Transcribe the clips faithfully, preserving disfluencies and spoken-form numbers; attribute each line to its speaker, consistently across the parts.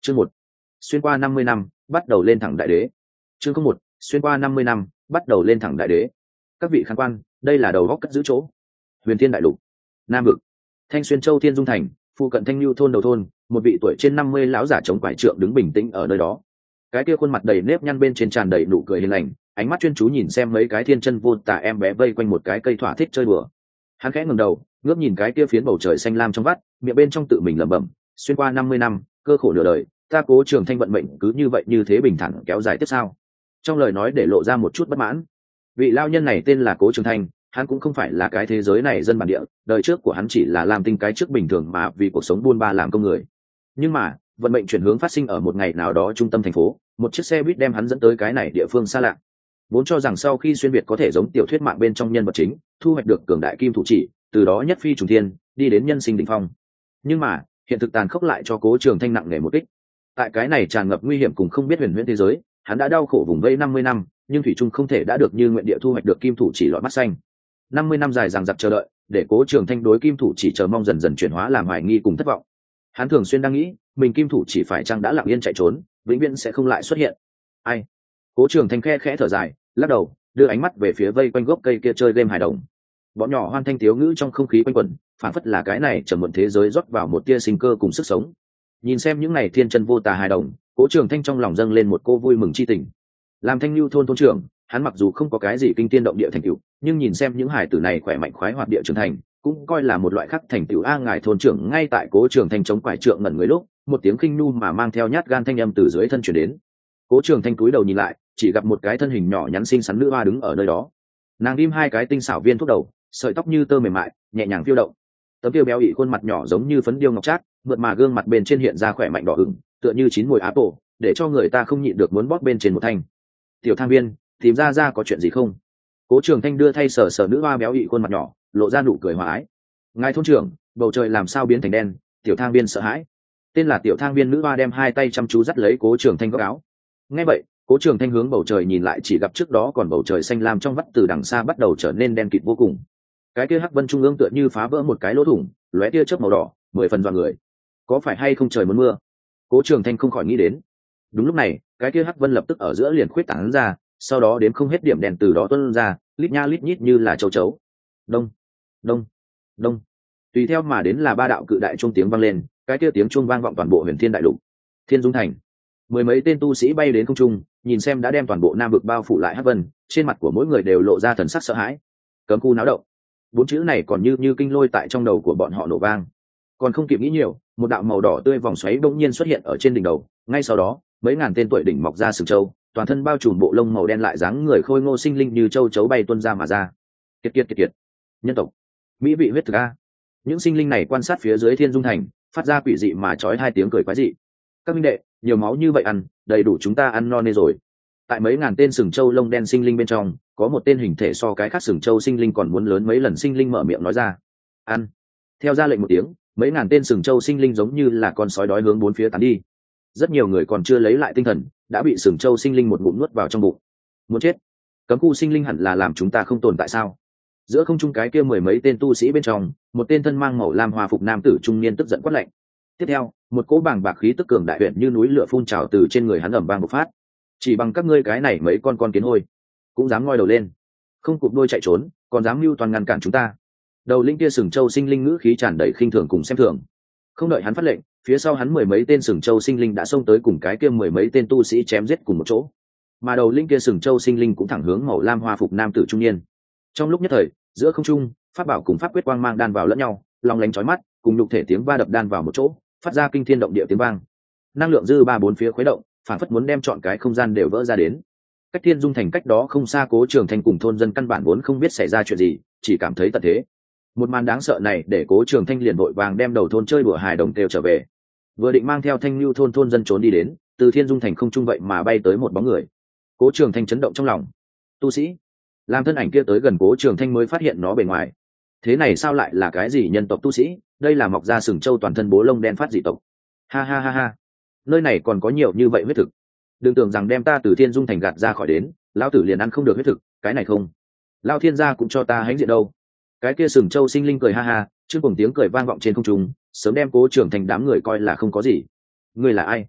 Speaker 1: Chương một, xuyên qua năm mươi năm, bắt đầu lên thẳng đại đế. Chương không một, xuyên qua năm mươi năm, bắt đầu lên thẳng đại đế. Các vị khán quan, đây là đầu góc cất giữ chỗ. Huyền Thiên đại lục, Nam vực, Thanh Xuyên Châu Thiên Dung thành, phụ cận Thanh Lưu thôn đầu thôn, một vị tuổi trên năm mươi lão giả chống quải trượng đứng bình tĩnh ở nơi đó. Cái kia khuôn mặt đầy nếp nhăn bên trên tràn đầy nụ cười hiền lành, ánh mắt chuyên chú nhìn xem mấy cái thiên chân vô tả em bé vây quanh một cái cây thỏa thích chơi đùa. Hắn khẽ ngẩng đầu, ngước nhìn cái kia phiến bầu trời xanh lam trong vắt, miệng bên trong tự mình lẩm bẩm, xuyên qua năm mươi năm, cơ khổ nửa đời, ta Cố Trường Thanh vận mệnh cứ như vậy như thế bình thản kéo dài tiếp sao? Trong lời nói để lộ ra một chút bất mãn. Vị lao nhân này tên là Cố Trường Thanh, hắn cũng không phải là cái thế giới này dân bản địa, đời trước của hắn chỉ là làm tinh cái trước bình thường mà vì cuộc sống buôn ba làm công người. Nhưng mà, vận mệnh chuyển hướng phát sinh ở một ngày nào đó trung tâm thành phố, một chiếc xe buýt đem hắn dẫn tới cái này địa phương xa lạ. Vốn cho rằng sau khi xuyên việt có thể giống tiểu thuyết mạng bên trong nhân vật chính, thu hoạch được cường đại kim thủ chỉ, từ đó nhất phi trùng thiên, đi đến nhân sinh đỉnh phong. Nhưng mà, hiện thực tàn khốc lại cho Cố Trường Thanh nặng nề một kích. Tại cái này tràn ngập nguy hiểm cùng không biết huyền huyễn thế giới, hắn đã đau khổ vùng vây năm mươi năm, nhưng thủy chung không thể đã được như nguyện địa thu hoạch được kim thủ chỉ lọt mắt xanh. năm mươi năm dài dằng dặc chờ đợi, để Cố Trường Thanh đối kim thủ chỉ chờ mong dần dần chuyển hóa làm hoài nghi cùng thất vọng. Hắn thường xuyên đang nghĩ, mình kim thủ chỉ phải chăng đã lặng yên chạy trốn, vĩnh viễn sẽ không lại xuất hiện. Ai? Cố Trường Thanh khe khẽ thở dài, lắc đầu, đưa ánh mắt về phía vây quanh gốc cây kia chơi game hài đồng. Bọn nhỏ hoan thanh tiếu ngữ trong không khí quanh quẩn, phản phất là cái này trầm muộn thế giới rót vào một tia sinh cơ cùng sức sống. Nhìn xem những này thiên chân vô tà hài đồng, Cố Trường Thanh trong lòng dâng lên một cô vui mừng chi tình. Làm Thanh Lưu thôn thôn trưởng, hắn mặc dù không có cái gì kinh tiên động địa thành tựu, nhưng nhìn xem những hài tử này khỏe mạnh khoái hoạt địa trưởng thành, cũng coi là một loại khác thành tựu a. Ngài thôn trưởng ngay tại Cố Trường Thanh chống quải trượng ngẩn người lúc, một tiếng khinh nu mà mang theo nhát gan thanh âm từ dưới thân truyền đến. Cố Trường Thanh cúi đầu nhìn lại, chỉ gặp một cái thân hình nhỏ nhắn xinh xắn nữ hoa đứng ở nơi đó. Nàng ghim hai cái tinh xảo viên thuốc đầu, sợi tóc như tơ mềm mại, nhẹ nhàng phiêu động. Tấm tiêu béo ị khuôn mặt nhỏ giống như phấn điêu ngọc trác, mượt mà gương mặt bên trên hiện ra khỏe mạnh đỏ ửng, tựa như chín mùi áp tổ, để cho người ta không nhịn được muốn bóp bên trên một thanh. Tiểu Thang Viên, tìm ra ra có chuyện gì không? Cố Trường Thanh đưa thay sờ sờ nữ hoa béo ị khuôn mặt nhỏ, lộ ra nụ cười hòa ái. Ngài thôn trưởng, bầu trời làm sao biến thành đen? Tiểu Thang Viên sợ hãi. Tên là Tiểu Thang Viên nữ hoa đem hai tay chăm chú dắt lấy Cố Trường Thanh góc áo. Nghe vậy, Cố Trường Thanh hướng bầu trời nhìn lại, chỉ gặp trước đó còn bầu trời xanh lam trong vắt từ đằng xa bắt đầu trở nên đen kịt vô cùng. Cái kia hắc vân trung ương tựa như phá vỡ một cái lỗ thủng, lóe tia chớp màu đỏ, mười phần dọa người. Có phải hay không trời muốn mưa? Cố Trường Thanh không khỏi nghĩ đến. Đúng lúc này, cái kia hắc vân lập tức ở giữa liền khuyết tán ra, sau đó đến không hết điểm đèn từ đó tuôn ra, lít nha lít nhít như là châu chấu. Đông, đông, đông. Tùy theo mà đến là ba đạo cự đại chuông tiếng vang lên, cái kia tiếng chuông vang vọng toàn bộ Huyền Thiên đại lục. Thiên Dung thành, mười mấy tên tu sĩ bay đến không trung, nhìn xem đã đem toàn bộ Nam vực bao phủ lại hắc vân, trên mặt của mỗi người đều lộ ra thần sắc sợ hãi. Cấm khu náo động. Bốn chữ này còn như như kinh lôi tại trong đầu của bọn họ nổ vang. Còn không kịp nghĩ nhiều, một đạo màu đỏ tươi vòng xoáy bỗng nhiên xuất hiện ở trên đỉnh đầu, ngay sau đó, mấy ngàn tên tuổi đỉnh mọc ra sừng châu, toàn thân bao trùm bộ lông màu đen lại dáng người khôi ngô sinh linh như châu chấu bay tuôn ra mà ra. Kiệt kiệt kiệt kiệt. Nhân tộc, mỹ vị huyết thực a. Những sinh linh này quan sát phía dưới Thiên Dung thành, phát ra quỷ dị mà chói hai tiếng cười quái dị. Các minh đệ, nhiều máu như vậy ăn, đầy đủ chúng ta ăn no nê rồi. Tại mấy ngàn tên sừng châu lông đen sinh linh bên trong, có một tên hình thể so cái khác sừng châu sinh linh còn muốn lớn mấy lần sinh linh mở miệng nói ra. Ăn. Theo ra lệnh một tiếng, mấy ngàn tên sừng châu sinh linh giống như là con sói đói hướng bốn phía tán đi. Rất nhiều người còn chưa lấy lại tinh thần, đã bị sừng châu sinh linh một ngụm nuốt vào trong bụng. Muốn chết. Cấm khu sinh linh hẳn là làm chúng ta không tồn tại sao? Giữa không trung cái kia mười mấy tên tu sĩ bên trong, một tên thân mang màu lam hòa phục nam tử trung niên tức giận quát lạnh. Tiếp theo, một cỗ bàng bạc khí tức cường đại huyện như núi lửa phun trào từ trên người hắn ầm vang bộc phát. Chỉ bằng các ngươi cái này mấy con con kiến hôi, cũng dám ngoi đầu lên, không cụp đôi chạy trốn, còn dám mưu toàn ngăn cản chúng ta. Đầu linh kia sừng châu sinh linh ngữ khí tràn đầy khinh thường cùng xem thường. Không đợi hắn phát lệnh, phía sau hắn mười mấy tên sừng châu sinh linh đã xông tới cùng cái kia mười mấy tên tu sĩ chém giết cùng một chỗ. Mà đầu linh kia sừng châu sinh linh cũng thẳng hướng màu lam hoa phục nam tử trung niên. Trong lúc nhất thời, giữa không trung, pháp bảo cùng pháp quyết quang mang đan vào lẫn nhau, long lánh chói mắt, cùng nhục thể tiếng va đập đan vào một chỗ, phát ra kinh thiên động địa tiếng vang. Năng lượng dư ba bốn phía khuấy động, phản phất muốn đem chọn cái không gian đều vỡ ra đến. Cách Thiên Dung thành cách đó không xa, Cố Trường Thanh cùng thôn dân căn bản vốn không biết xảy ra chuyện gì, chỉ cảm thấy tận thế. Một màn đáng sợ này để Cố Trường Thanh liền vội vàng đem đầu thôn chơi đùa hài đồng kêu trở về. Vừa định mang theo Thanh Lưu thôn thôn dân trốn đi đến, từ Thiên Dung thành không trung vậy mà bay tới một bóng người. Cố Trường Thanh chấn động trong lòng. Tu sĩ. Làm thân ảnh kia tới gần Cố Trường Thanh mới phát hiện nó bề ngoài. Thế này sao lại là cái gì nhân tộc tu sĩ, đây là mọc ra sừng châu toàn thân bố lông đen phát dị tộc. Ha ha ha ha. Nơi này còn có nhiều như vậy huyết thực. Đừng tưởng rằng đem ta từ Thiên Dung thành gạt ra khỏi đến, lão tử liền ăn không được huyết thực, cái này không. Lão thiên gia cũng cho ta hãnh diện đâu. Cái kia sừng châu sinh linh cười ha ha, trước cùng tiếng cười vang vọng trên không trung, sớm đem Cố Trường Thanh đám người coi là không có gì. Ngươi là ai?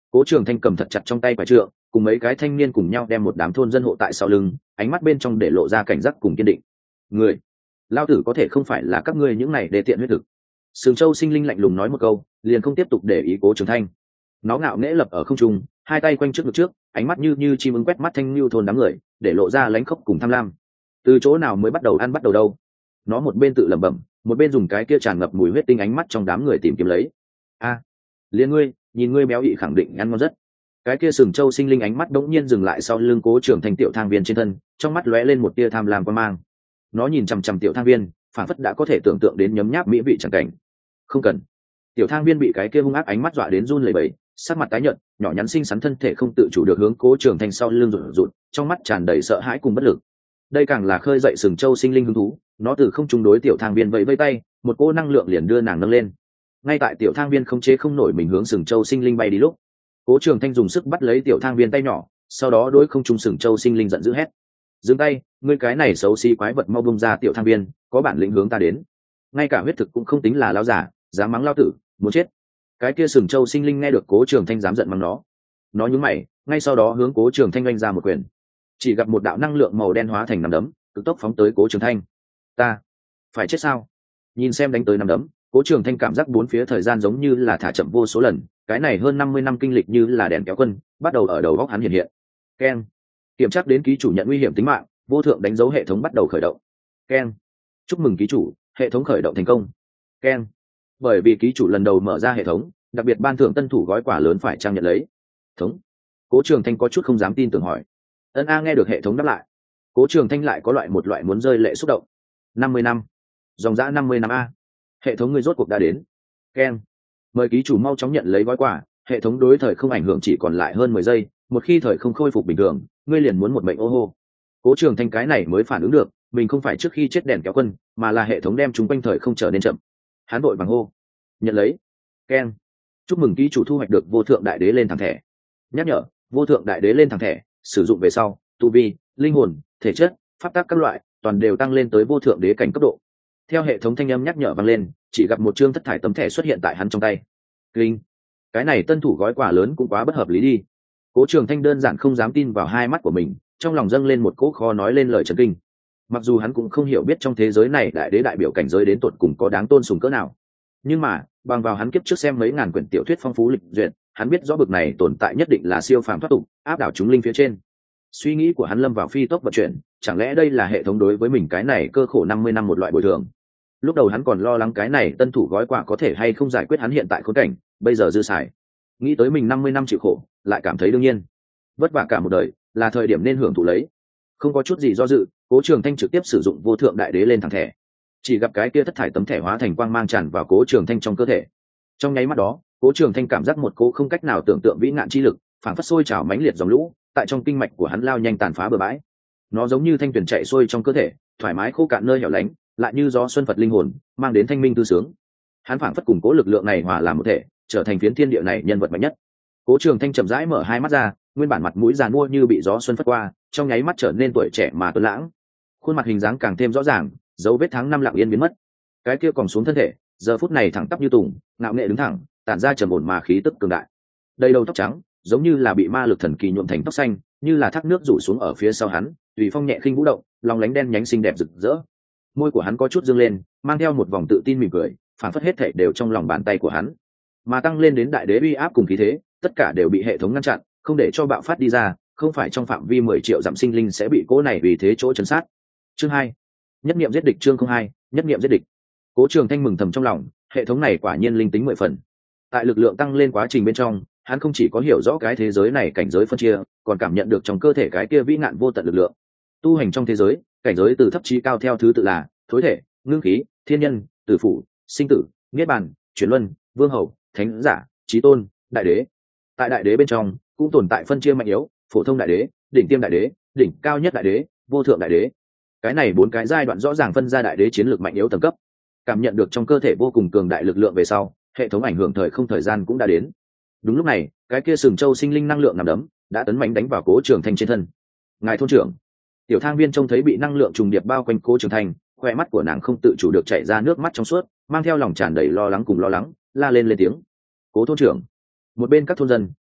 Speaker 1: Cố Trường Thanh cầm thật chặt trong tay quả trượng, cùng mấy cái thanh niên cùng nhau đem một đám thôn dân hộ tại sau lưng, ánh mắt bên trong để lộ ra cảnh giác cùng kiên định. Người, lao tử có thể không phải là các ngươi những này để tiện huyết thực. Sừng Châu sinh linh lạnh lùng nói một câu, liền không tiếp tục để ý Cố Trường Thanh. Nó ngạo nghễ lập ở không trung, hai tay quanh trước ngực trước, ánh mắt như như chim ưng quét mắt thanh lưu thôn đám người, để lộ ra lãnh khốc cùng tham lam. Từ chỗ nào mới bắt đầu ăn bắt đầu đâu? Nó một bên tự lẩm bẩm, một bên dùng cái kia tràn ngập mùi huyết tinh ánh mắt trong đám người tìm kiếm lấy. A, à, liền ngươi, nhìn ngươi béo ị khẳng định ăn ngon rất. Cái kia Sừng Châu sinh linh ánh mắt đống nhiên dừng lại sau lưng Cố Trường Thanh tiểu thang viên trên thân, trong mắt lóe lên một tia tham lam quan mang. Nó nhìn chằm chằm tiểu thang viên, phản phất đã có thể tưởng tượng đến nhấm nháp mỹ vị chẳng cảnh. Không cần. Tiểu thang viên bị cái kia hung ác ánh mắt dọa đến run lẩy bẩy, sắc mặt tái nhợt, nhỏ nhắn xinh xắn thân thể không tự chủ được hướng Cố Trường Thanh sau lưng rụt rụt, trong mắt tràn đầy sợ hãi cùng bất lực. Đây càng là khơi dậy Sừng Châu sinh linh hứng thú, nó từ không trung đối tiểu thang viên vẫy vẫy tay, một cỗ năng lượng liền đưa nàng nâng lên. Ngay tại tiểu thang viên không chế không nổi mình hướng Sừng Châu sinh linh bay đi lúc, Cố Trường Thanh dùng sức bắt lấy tiểu thang viên tay nhỏ, sau đó đối không trung Sừng Châu sinh linh giận dữ hét: "Dừng tay, ngươi cái này xấu xí quái vật, mau buông ra tiểu thang viên, có bản lĩnh hướng ta đến. Ngay cả huyết thực cũng không tính là lão giả, dám mắng lão tử, muốn chết." Cái kia Sừng Châu sinh linh nghe được Cố Trường Thanh dám giận mắng nó, nó nhướng mày, ngay sau đó hướng Cố Trường Thanh oanh ra một quyền. Chỉ gặp một đạo năng lượng màu đen hóa thành nắm đấm, cực tốc phóng tới Cố Trường Thanh. Ta phải chết sao? Nhìn xem đánh tới nắm đấm, Cố Trường Thanh cảm giác bốn phía thời gian giống như là thả chậm vô số lần, cái này hơn năm mươi năm kinh lịch như là đèn kéo quân, bắt đầu ở đầu góc hắn hiện hiện. Keng. Kiểm tra đến ký chủ nhận nguy hiểm tính mạng, vô thượng đánh dấu hệ thống bắt đầu khởi động. Keng. Chúc mừng ký chủ, hệ thống khởi động thành công. Keng. Bởi vì ký chủ lần đầu mở ra hệ thống, đặc biệt ban thưởng tân thủ gói quà lớn phải trang nhận lấy. Thống. Cố Trường Thanh có chút không dám tin tưởng hỏi. Ân A nghe được hệ thống đáp lại. Cố Trường Thanh lại có loại một loại muốn rơi lệ xúc động. năm mươi năm. Dòng dã năm mươi năm a. Hệ thống ngươi rốt cuộc đã đến. Keng. Mời ký chủ mau chóng nhận lấy gói quà, hệ thống đối thời không ảnh hưởng chỉ còn lại hơn mười giây, một khi thời không khôi phục bình thường, ngươi liền muốn một mệnh ô hô. Cố Trường Thanh cái này mới phản ứng được, mình không phải trước khi chết đèn kéo quân, mà là hệ thống đem chúng quanh thời không trở nên chậm. Hắn vội vàng hô. Nhận lấy. Keng. Chúc mừng ký chủ thu hoạch được vô thượng đại đế lên thẳng thẻ. Nhắc nhở, vô thượng đại đế lên thẳng thẻ, sử dụng về sau, tu vi, linh hồn, thể chất, pháp tắc các loại, toàn đều tăng lên tới vô thượng đế cảnh cấp độ. Theo hệ thống thanh âm nhắc nhở vang lên, chỉ gặp một chương thất thải tấm thẻ xuất hiện tại hắn trong tay. Kinh, cái này tân thủ gói quà lớn cũng quá bất hợp lý đi. Cố Trường Thanh đơn giản không dám tin vào hai mắt của mình, trong lòng dâng lên một cỗ khó nói lên lời chấn kinh. Mặc dù hắn cũng không hiểu biết trong thế giới này đại đế đại biểu cảnh giới đến tột cùng có đáng tôn sùng cỡ nào, nhưng mà bằng vào hắn kiếp trước xem mấy ngàn quyển tiểu thuyết phong phú lịch duyệt, hắn biết rõ bực này tồn tại nhất định là siêu phàm thoát tục, áp đảo chúng linh phía trên. Suy nghĩ của hắn lâm vào phi tốc vận chuyển, chẳng lẽ đây là hệ thống đối với mình cái này cơ khổ năm mươi năm một loại bồi thường. Lúc đầu hắn còn lo lắng cái này tân thủ gói quà có thể hay không giải quyết hắn hiện tại khốn cảnh, bây giờ dư xài. Nghĩ tới mình năm mươi năm chịu khổ, lại cảm thấy đương nhiên, vất vả cả một đời, là thời điểm nên hưởng thụ lấy. Không có chút gì do dự, Cố Trường Thanh trực tiếp sử dụng vô thượng đại đế lên thẳng thẻ. Chỉ gặp cái kia thất thải tấm thẻ hóa thành quang mang tràn vào Cố Trường Thanh trong cơ thể. Trong nháy mắt đó, Cố Trường Thanh cảm giác một cỗ không cách nào tưởng tượng vĩ ngạn chi lực, phảng phất sôi trào mãnh liệt dòng lũ, tại trong kinh mạch của hắn lao nhanh tàn phá bừa bãi. Nó giống như thanh tuyển chạy xuôi trong cơ thể, thoải mái khô cạn nơi hẻo lánh, lại như gió xuân phật linh hồn, mang đến thanh minh tư sướng. Hắn phảng phất cùng cố lực lượng này hòa làm một thể, trở thành phiến thiên địa này nhân vật mạnh nhất. Cố Trường Thanh chậm rãi mở hai mắt ra, nguyên bản mặt mũi giàn mua như bị gió xuân phất qua, trong nháy mắt trở nên tuổi trẻ mà tuấn lãng. Khuôn mặt hình dáng càng thêm rõ ràng, dấu vết tháng năm lặng yên biến mất. Cái kia còn xuống thân thể, giờ phút này thẳng tắp như tùng, ngạo nghệ đứng thẳng, tản ra trầm ổn mà khí tức cường đại. Đầy đầu tóc trắng, giống như là bị ma lực thần kỳ nhuộm thành tóc xanh, như là thác nước rủ xuống ở phía sau hắn, tùy phong nhẹ khinh vũ động, lòng lánh đen nhánh xinh đẹp rực rỡ. Môi của hắn có chút dương lên, mang theo một vòng tự tin mỉm cười, phản phất hết thảy đều trong lòng bàn tay của hắn. Mà tăng lên đến đại đế uy áp cùng khí thế, tất cả đều bị hệ thống ngăn chặn, không để cho bạo phát đi ra, không phải trong phạm vi mười triệu dặm sinh linh sẽ bị cố này vì thế chỗ chấn sát. Chương hai, nhất niệm giết địch. Chương không hai, nhất niệm giết địch. Cố Trường Thanh mừng thầm trong lòng, hệ thống này quả nhiên linh tính mười phần. Tại lực lượng tăng lên quá trình bên trong, hắn không chỉ có hiểu rõ cái thế giới này cảnh giới phân chia, còn cảm nhận được trong cơ thể cái kia vĩ ngạn vô tận lực lượng. Tu hành trong thế giới, cảnh giới từ thấp chí cao theo thứ tự là thối thể, ngưng khí, thiên nhân, tử phủ, sinh tử, niết bàn, chuyển luân, vương hầu, thánh giả, chí tôn, đại đế. Tại đại đế bên trong cũng tồn tại phân chia mạnh yếu, phổ thông đại đế, đỉnh tiêm đại đế, đỉnh cao nhất đại đế, vô thượng đại đế. Cái này bốn cái giai đoạn rõ ràng phân ra đại đế chiến lược mạnh yếu tầng cấp. Cảm nhận được trong cơ thể vô cùng cường đại lực lượng về sau, hệ thống ảnh hưởng thời không thời gian cũng đã đến. Đúng lúc này, cái kia sừng châu sinh linh năng lượng nằm đấm đã tấn mãnh đánh vào Cố Trường Thanh trên thân. Ngài thôn trưởng. Tiểu thang viên trông thấy bị năng lượng trùng điệp bao quanh Cố Trường Thanh, khoe mắt của nàng không tự chủ được chảy ra nước mắt trong suốt, mang theo lòng tràn đầy lo lắng cùng lo lắng, la lên lên tiếng. Cố thôn trưởng. Một bên các thôn dân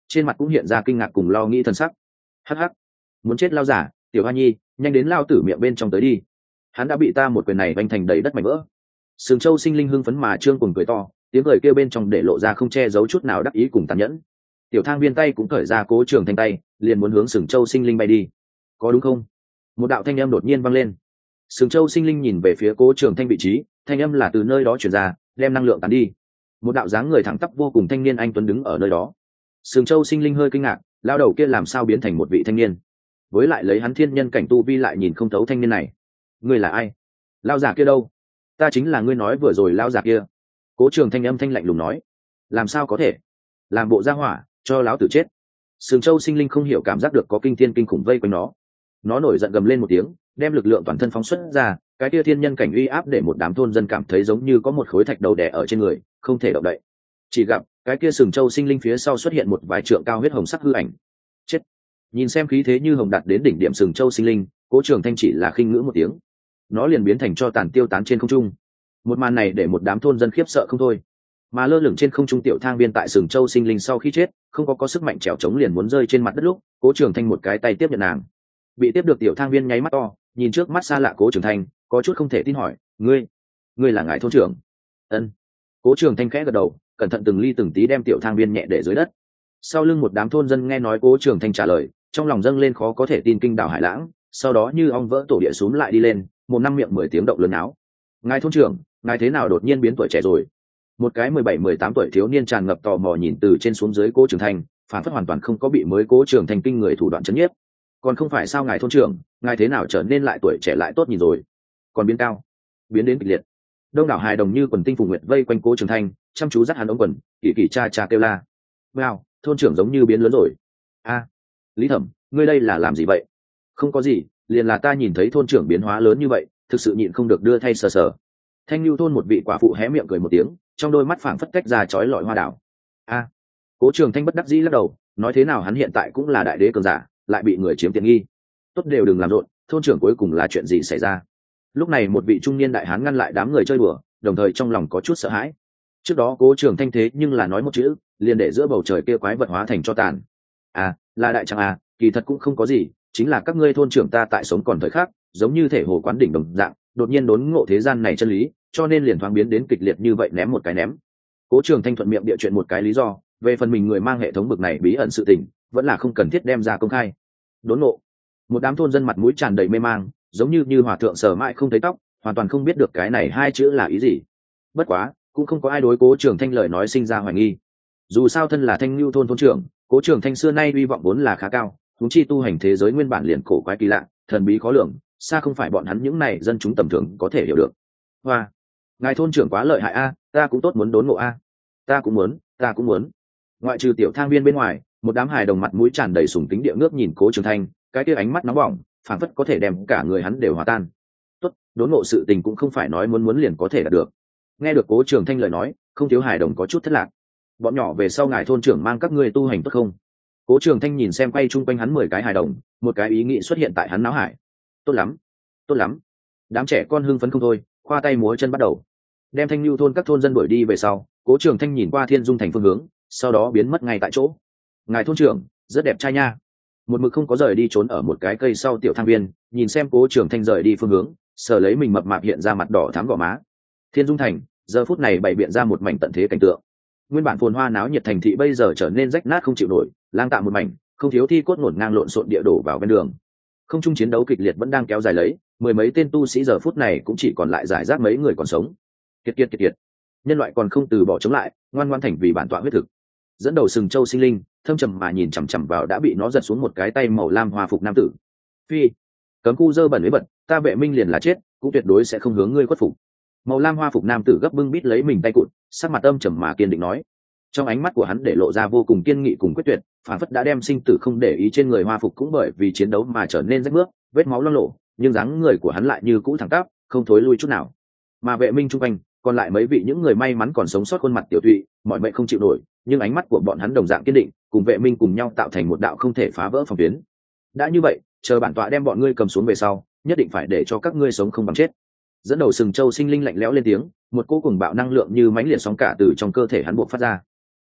Speaker 1: trên mặt cũng hiện ra kinh ngạc cùng lo nghĩ thân sắc. Hắc hắc, muốn chết lao giả, tiểu hoa nhi, nhanh đến lao tử miệng bên trong tới đi, hắn đã bị ta một quyền này vanh thành đầy đất mảnh vỡ. Sừng Châu Sinh Linh hưng phấn mà trương cùng cười to, tiếng cười kêu bên trong để lộ ra không che giấu chút nào đắc ý cùng tàn nhẫn. Tiểu Thang Viên tay cũng cởi ra Cố Trường Thanh tay, liền muốn hướng Sừng Châu Sinh Linh bay đi. Có đúng không? Một đạo thanh âm đột nhiên vang lên. Sừng Châu Sinh Linh nhìn về phía Cố Trường Thanh vị trí, thanh âm là từ nơi đó truyền ra, đem năng lượng tán đi. Một đạo dáng người thẳng tắp vô cùng thanh niên anh tuấn đứng ở nơi đó. Sừng Châu Sinh Linh hơi kinh ngạc, lao đầu kia làm sao biến thành một vị thanh niên? Với lại lấy hắn thiên nhân cảnh tu vi lại nhìn không thấu thanh niên này. Ngươi là ai? Lao giả kia đâu? Ta chính là ngươi nói vừa rồi lao giả kia. Cố Trường Thanh âm thanh lạnh lùng nói. Làm sao có thể? Làm bộ ra hỏa, cho lão tử chết. Sừng Châu Sinh Linh không hiểu cảm giác được có kinh thiên kinh khủng vây quanh nó. Nó nổi giận gầm lên một tiếng, đem lực lượng toàn thân phóng xuất ra, cái kia thiên nhân cảnh uy áp để một đám thôn dân cảm thấy giống như có một khối thạch đầu đè ở trên người, không thể động đậy. Chỉ gặp cái kia Sừng Châu Sinh Linh phía sau xuất hiện một vài trượng cao huyết hồng sắc hư ảnh. Chết! Nhìn xem khí thế như hồng đạt đến đỉnh điểm Sừng Châu Sinh Linh, Cố Trường Thanh chỉ là khinh ngữ một tiếng, nó liền biến thành cho tàn tiêu tán trên không trung. Một màn này để một đám thôn dân khiếp sợ không thôi. Mà lơ lửng trên không trung Tiểu Thang Viên tại Sừng Châu Sinh Linh sau khi chết, không có có sức mạnh trèo chống liền muốn rơi trên mặt đất lúc, Cố Trường Thanh một cái tay tiếp nhận nàng. Bị tiếp được Tiểu Thang Viên nháy mắt to, nhìn trước mắt xa lạ Cố Trường Thanh, có chút không thể tin hỏi, "Ngươi, ngươi là ngài thôn trưởng?" Ân. Cố Trường Thanh khẽ gật đầu, cẩn thận từng ly từng tí đem Tiểu Thang Viên nhẹ để dưới đất. Sau lưng một đám thôn dân nghe nói Cố Trường Thanh trả lời, trong lòng dâng lên khó có thể tin kinh đảo hải lãng, sau đó như ong vỡ tổ địa xuống lại đi lên, một năm miệng mười tiếng động lớn áo. "Ngài thôn trưởng, ngài thế nào đột nhiên biến tuổi trẻ rồi?" Một cái mười bảy mười tám tuổi thiếu niên tràn ngập tò mò nhìn từ trên xuống dưới Cố Trường Thanh, phản phất hoàn toàn không có bị mới Cố Trường Thanh kinh người thủ đoạn chấn nhiếp. "Còn không phải sao ngài thôn trưởng, ngài thế nào trở nên lại tuổi trẻ lại tốt nhìn rồi, còn biến cao, biến đến kịch liệt." Đông đảo hài đồng như quần tinh phùng nguyệt vây quanh Cố Trường Thanh, chăm chú dắt hắn ống quần, kỳ kỳ cha cha kêu la. "Wow, thôn trưởng giống như biến lớn rồi." "A, Lý Thẩm, ngươi đây là làm gì vậy?" "Không có gì, liền là ta nhìn thấy thôn trưởng biến hóa lớn như vậy, thực sự nhịn không được đưa thay sờ sờ." Thanh Nưu thôn một vị quả phụ hé miệng cười một tiếng, trong đôi mắt phảng phất cách ra chói lọi hoa đảo. A, Cố Trường Thanh bất đắc dĩ lắc đầu, nói thế nào hắn hiện tại cũng là đại đế cường giả, lại bị người chiếm tiện nghi. Tốt đều đừng làm rộn, thôn trưởng cuối cùng là chuyện gì xảy ra? Lúc này một vị trung niên đại hán ngăn lại đám người chơi đùa, đồng thời trong lòng có chút sợ hãi. Trước đó Cố Trường Thanh thế nhưng là nói một chữ, liền để giữa bầu trời kia quái vật hóa thành cho tàn. À, là đại chẳng à, kỳ thật cũng không có gì, chính là các ngươi thôn trưởng ta tại sống còn thời khắc, giống như thể hồ quán đỉnh đồng dạng, đột nhiên đốn ngộ thế gian này chân lý, cho nên liền thoáng biến đến kịch liệt như vậy, ném một cái ném. Cố Trường Thanh thuận miệng địa chuyện một cái lý do, về phần mình người mang hệ thống bực này bí ẩn sự tình, vẫn là không cần thiết đem ra công khai. Đốn ngộ. Một đám thôn dân mặt mũi tràn đầy mê mang, giống như như hòa thượng sờ mãi không thấy tóc, hoàn toàn không biết được cái này hai chữ là ý gì. Bất quá, cũng không có ai đối Cố Trường Thanh lời nói sinh ra hoài nghi. Dù sao thân là Thanh Nưu thôn thôn trưởng, Cố Trường Thanh xưa nay uy vọng vốn là khá cao, huống chi tu hành thế giới nguyên bản liền cổ quái kỳ lạ, thần bí khó lường, xa không phải bọn hắn những này dân chúng tầm thường có thể hiểu được. Hoa, ngài thôn trưởng quá lợi hại a, ta cũng tốt muốn đốn ngộ a. Ta cũng muốn, ta cũng muốn. Ngoại trừ Tiểu Thang Viên bên ngoài, một đám hài đồng mặt mũi tràn đầy sùng kính địa ngước nhìn Cố Trường Thanh, cái kia ánh mắt nóng bỏng, phảng phất có thể đem cả người hắn đều hòa tan. Tốt, đốn ngộ sự tình cũng không phải nói muốn muốn liền có thể đạt được. Nghe được Cố Trường Thanh lời nói, không thiếu hài đồng có chút thất lạc. Bọn nhỏ về sau ngài thôn trưởng mang các ngươi tu hành tốt không? Cố Trường Thanh nhìn xem quay chung quanh hắn mười cái hài đồng, một cái ý nghĩ xuất hiện tại hắn não hải. Tốt lắm, tốt lắm. Đám trẻ con hưng phấn không thôi, khoa tay múa chân bắt đầu. Đem Thanh Nưu thôn các thôn dân đuổi đi về sau, Cố Trường Thanh nhìn qua Thiên Dung thành phương hướng, sau đó biến mất ngay tại chỗ. Ngài thôn trưởng, rất đẹp trai nha. Một mực không có rời đi trốn ở một cái cây sau Tiểu Thang Viên, nhìn xem Cố Trường Thanh rời đi phương hướng, sờ lấy mình mập mạp hiện ra mặt đỏ thắm gò má. Thiên Dung thành, giờ phút này bày biện ra một mảnh tận thế cảnh tượng. Nguyên bản phồn hoa náo nhiệt thành thị bây giờ trở nên rách nát không chịu nổi, lang tạm một mảnh, không thiếu thi cốt ngổn ngang lộn xộn địa đổ vào ven đường. Không trung chiến đấu kịch liệt vẫn đang kéo dài lấy, mười mấy tên tu sĩ giờ phút này cũng chỉ còn lại giải rác mấy người còn sống. Kiệt kiệt kiệt kiệt. Nhân loại còn không từ bỏ chống lại, ngoan ngoãn thành vì bản tọa huyết thực. Dẫn đầu Sừng Châu Sinh Linh, thâm trầm mà nhìn chằm chằm vào đã bị nó giật xuống một cái tay màu lam hoa phục nam tử. Phi, cấm khu dơ bẩn với bẩn, ta Vệ Minh liền là chết, cũng tuyệt đối sẽ không hướng ngươi khuất phục. Màu lam hoa phục nam tử gấp bưng bít lấy mình tay cụt, sắc mặt âm trầm mà kiên định nói. Trong ánh mắt của hắn để lộ ra vô cùng kiên nghị cùng quyết tuyệt, phản phất đã đem sinh tử không để ý trên người hoa phục cũng bởi vì chiến đấu mà trở nên rách bước, vết máu loang lổ, nhưng dáng người của hắn lại như cũ thẳng tắp, không thối lui chút nào. Mà Vệ Minh trung quanh, còn lại mấy vị những người may mắn còn sống sót khuôn mặt tiểu thụy, mọi mệnh không chịu nổi, nhưng ánh mắt của bọn hắn đồng dạng kiên định, cùng Vệ Minh cùng nhau tạo thành một đạo không thể phá vỡ phòng tuyến. Đã như vậy, chờ bản tọa đem bọn ngươi cầm xuống về sau, nhất định phải để cho các ngươi sống không bằng chết. Dẫn đầu Sừng Châu Sinh Linh lạnh lẽo lên tiếng, một cỗ cùng bạo năng lượng như mãnh liệt sóng cả từ trong cơ thể hắn bộc phát ra.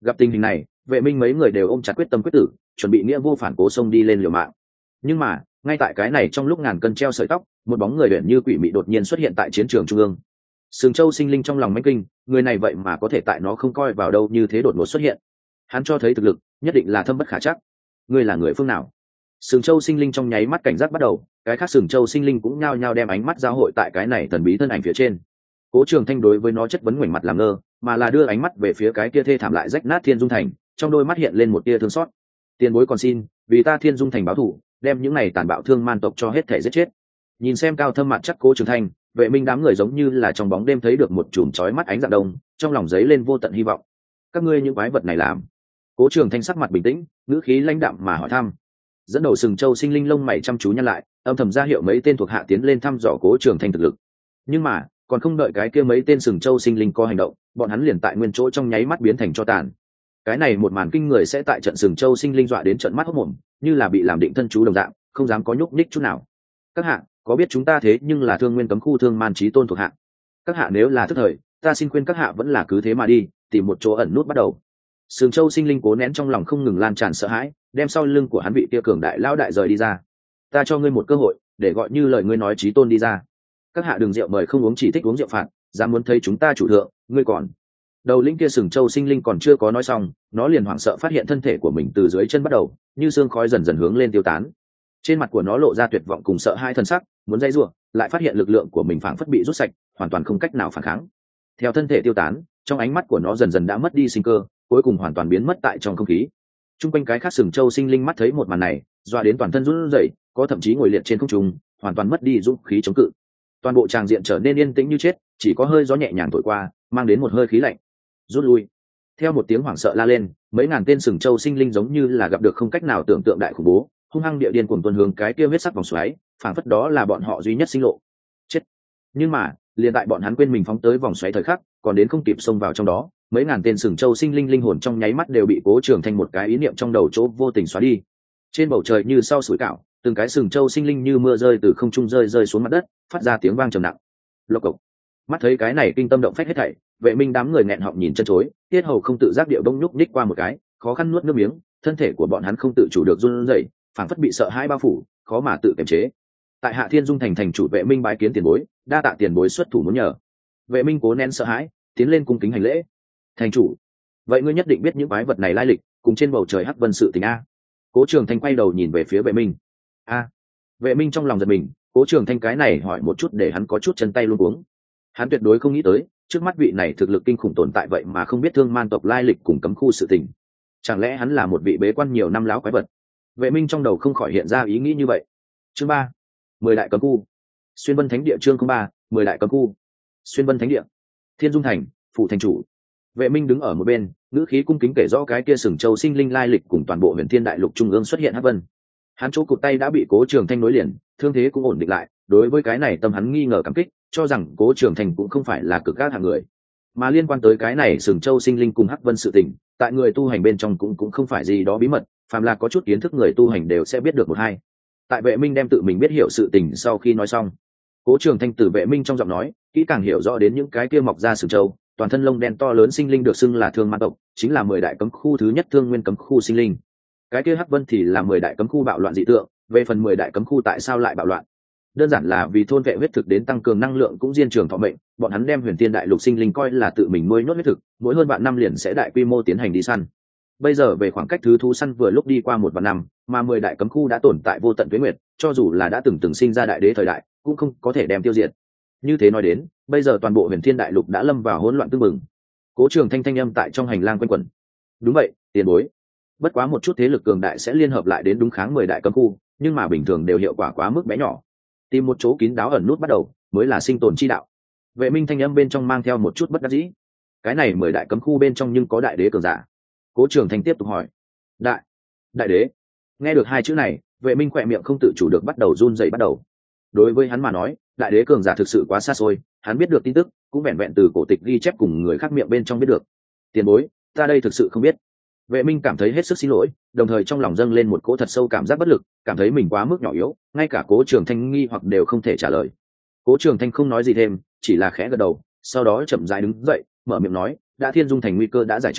Speaker 1: Gặp tình hình này, Vệ Minh mấy người đều ôm chặt quyết tâm quyết tử, chuẩn bị nghĩa vô phản cố xông đi lên liều mạng. Nhưng mà ngay tại cái này trong lúc ngàn cân treo sợi tóc, một bóng người luyện như quỷ mị đột nhiên xuất hiện tại chiến trường trung ương. Sừng Châu sinh linh trong lòng mãnh kinh, người này vậy mà có thể tại nó không coi vào đâu như thế đột ngột xuất hiện. Hắn cho thấy thực lực nhất định là thâm bất khả trắc. Ngươi là người phương nào? Sừng Châu sinh linh trong nháy mắt cảnh giác bắt đầu, cái khác Sừng Châu sinh linh cũng nhao nhao đem ánh mắt giao hội tại cái này thần bí thân ảnh phía trên. Cố Trường Thanh đối với nó chất vấn ngoảnh mặt làm ngơ, mà là đưa ánh mắt về phía cái kia thê thảm lại rách nát Thiên Dung Thành, trong đôi mắt hiện lên một tia thương xót. Tiền bối còn xin, vì ta Thiên Dung Thành báo thù, đem những này tàn bạo thương man tộc cho hết thể giết chết. Nhìn xem cao thâm mặt chắc Cố Trường Thanh, Vệ Minh đám người giống như là trong bóng đêm thấy được một chùm chói mắt ánh dạng đông, trong lòng giấy lên vô tận hy vọng. Các ngươi những quái vật này làm? Cố Trường Thanh sắc mặt bình tĩnh, ngữ khí lãnh đạm mà hỏi thăm. Dẫn đầu Sừng Châu sinh linh lông mày chăm chú nhăn lại, âm thầm ra hiệu mấy tên thuộc hạ tiến lên thăm dò Cố Trường Thanh thực lực. Nhưng mà còn không đợi cái kia mấy tên Sừng Châu sinh linh có hành động, bọn hắn liền tại nguyên chỗ trong nháy mắt biến thành tro tàn. Cái này một màn kinh người sẽ tại trận Sừng Châu sinh linh dọa đến trận mắt hốc mồm, như là bị làm định thân chú đồng dạng, không dám có nhúc nhích chút nào. Các hạ có biết chúng ta thế nhưng là Thương Nguyên cấm khu Thương Man Chí Tôn thuộc hạ. Các hạ nếu là thức thời, ta xin khuyên các hạ vẫn là cứ thế mà đi, tìm một chỗ ẩn nút bắt đầu. Sừng Châu sinh linh cố nén trong lòng không ngừng lan tràn sợ hãi, đem sau lưng của hắn bị kia cường đại lão đại rời đi ra. Ta cho ngươi một cơ hội, để gọi như lời ngươi nói Chí Tôn đi ra. Các hạ đừng rượu mời không uống, chỉ thích uống rượu phạt, dám muốn thấy chúng ta chủ thượng, ngươi còn. Đầu linh kia Sừng Châu sinh linh còn chưa có nói xong, nó liền hoảng sợ phát hiện thân thể của mình từ dưới chân bắt đầu, như sương khói dần dần hướng lên tiêu tán. Trên mặt của nó lộ ra tuyệt vọng cùng sợ hai thân sắc, muốn dây rủa, lại phát hiện lực lượng của mình phảng phất bị rút sạch, hoàn toàn không cách nào phản kháng. Theo thân thể tiêu tán, trong ánh mắt của nó dần dần đã mất đi sinh cơ, cuối cùng hoàn toàn biến mất tại trong không khí. Trung quanh cái khác Sừng Châu sinh linh mắt thấy một màn này, doa đến toàn thân run rẩy, có thậm chí ngồi liệt trên không trung, hoàn toàn mất đi dũng khí chống cự. Toàn bộ tràng diện trở nên yên tĩnh như chết, chỉ có hơi gió nhẹ nhàng thổi qua, mang đến một hơi khí lạnh. Rút lui. Theo một tiếng hoảng sợ la lên, mấy ngàn tên Sừng Châu sinh linh giống như là gặp được không cách nào tưởng tượng đại khủng bố, hung hăng địa điên cuồng tuôn hướng cái kia huyết sắc vòng xoáy, phảng phất đó là bọn họ duy nhất sinh lộ. Chết. Nhưng mà liền tại bọn hắn quên mình phóng tới vòng xoáy thời khắc, còn đến không kịp xông vào trong đó, mấy ngàn tên Sừng Châu sinh linh linh hồn trong nháy mắt đều bị Cố Trường Thanh một cái ý niệm trong đầu chỗ vô tình xóa đi. Trên bầu trời như sau sủi cảo, từng cái Sừng Châu sinh linh như mưa rơi từ không trung rơi rơi xuống mặt đất, phát ra tiếng vang trầm nặng. Lộc cộc. Mắt thấy cái này kinh tâm động phách hết thảy, Vệ Minh đám người nghẹn họng nhìn chân chối, tiết hầu không tự giác điệu đông nhúc nhích qua một cái, khó khăn nuốt nước miếng, thân thể của bọn hắn không tự chủ được run rẩy, phảng phất bị sợ hãi bao phủ, khó mà tự kiềm chế. Tại Hạ Thiên Dung thành thành chủ Vệ Minh bái kiến tiền bối, đa tạ tiền bối xuất thủ muốn nhờ. Vệ Minh cố nén sợ hãi, tiến lên cung kính hành lễ. Thành chủ, vậy ngươi nhất định biết những quái vật này lai lịch, cùng trên bầu trời hắc vân sự tình a. Cố Trường Thanh quay đầu nhìn về phía Vệ Minh. A. Vệ Minh trong lòng giật mình, Cố Trường Thanh cái này hỏi một chút để hắn có chút chân tay luống cuống. Hắn tuyệt đối không nghĩ tới, trước mắt vị này thực lực kinh khủng tồn tại vậy mà không biết Thương Man tộc lai lịch cùng cấm khu sự tình. Chẳng lẽ hắn là một vị bế quan nhiều năm láo quái vật? Vệ Minh trong đầu không khỏi hiện ra ý nghĩ như vậy. Chương ba, mười đại cấm khu. Xuyên Vân Thánh địa chương ba, mười đại cấm khu. Xuyên Vân Thánh địa. Thiên Dung thành, phủ thành chủ. Vệ Minh đứng ở một bên, ngữ khí cung kính kể rõ cái kia Sừng Châu sinh linh lai lịch cùng toàn bộ Huyền Thiên đại lục trung ương xuất hiện hắc vân. Hắn chỗ cụt tay đã bị Cố Trường Thanh nối liền, thương thế cũng ổn định lại, đối với cái này tâm hắn nghi ngờ cảm kích, cho rằng Cố Trường Thanh cũng không phải là cực các hạng người. Mà liên quan tới cái này Sừng Châu sinh linh cùng hắc vân sự tình, tại người tu hành bên trong cũng cũng không phải gì đó bí mật, phàm là có chút kiến thức người tu hành đều sẽ biết được một hai. Tại Vệ Minh đem tự mình biết hiểu sự tình sau khi nói xong, Cố Trường Thanh từ Vệ Minh trong giọng nói kỹ càng hiểu rõ đến những cái kia mọc ra Sừng Châu, toàn thân lông đen to lớn sinh linh được xưng là Thương Man tộc, chính là mười đại cấm khu thứ nhất Thương Nguyên cấm khu sinh linh. Cái kia hắc vân thì là mười đại cấm khu bạo loạn dị tượng, về phần mười đại cấm khu tại sao lại bạo loạn, đơn giản là vì thôn vệ huyết thực đến tăng cường năng lượng cũng diên trường thọ mệnh, bọn hắn đem Huyền Thiên đại lục sinh linh coi là tự mình nuôi nhốt huyết thực, mỗi hơn vạn năm liền sẽ đại quy mô tiến hành đi săn. Bây giờ về khoảng cách thứ thú săn vừa lúc đi qua một vạn năm, mà mười đại cấm khu đã tồn tại vô tận tuế nguyệt, cho dù là đã từng từng sinh ra đại đế thời đại, cũng không có thể đem tiêu diệt. Như thế nói đến, bây giờ toàn bộ Huyền Thiên đại lục đã lâm vào hỗn loạn tương mừng. Cố Trường Thanh thanh âm tại trong hành lang quanh quẩn. Đúng vậy, tiền bối. Bất quá một chút thế lực cường đại sẽ liên hợp lại đến đúng kháng mười đại cấm khu, nhưng mà bình thường đều hiệu quả quá mức bé nhỏ. Tìm một chỗ kín đáo ẩn nút bắt đầu mới là sinh tồn chi đạo. Vệ Minh thanh âm bên trong mang theo một chút bất đắc dĩ. Cái này mười đại cấm khu bên trong nhưng có đại đế cường giả. Cố Trường Thanh tiếp tục hỏi. Đại, đại đế. Nghe được hai chữ này, Vệ Minh khỏe miệng không tự chủ được bắt đầu run rẩy bắt đầu. Đối với hắn mà nói, đại đế cường giả thực sự quá xa xôi, hắn biết được tin tức cũng vẹn vẹn từ cổ tịch ghi chép cùng người khác miệng bên trong biết được. Tiền bối, ta đây thực sự không biết. Vệ Minh cảm thấy hết sức xin lỗi, đồng thời trong lòng dâng lên một cỗ thật sâu cảm giác bất lực, cảm thấy mình quá mức nhỏ yếu, ngay cả Cố Trường Thanh nghi hoặc đều không thể trả lời. Cố Trường Thanh không nói gì thêm, chỉ là khẽ gật đầu, sau đó chậm rãi đứng dậy, mở miệng nói, đã Thiên Dung thành nguy cơ đã giải trừ,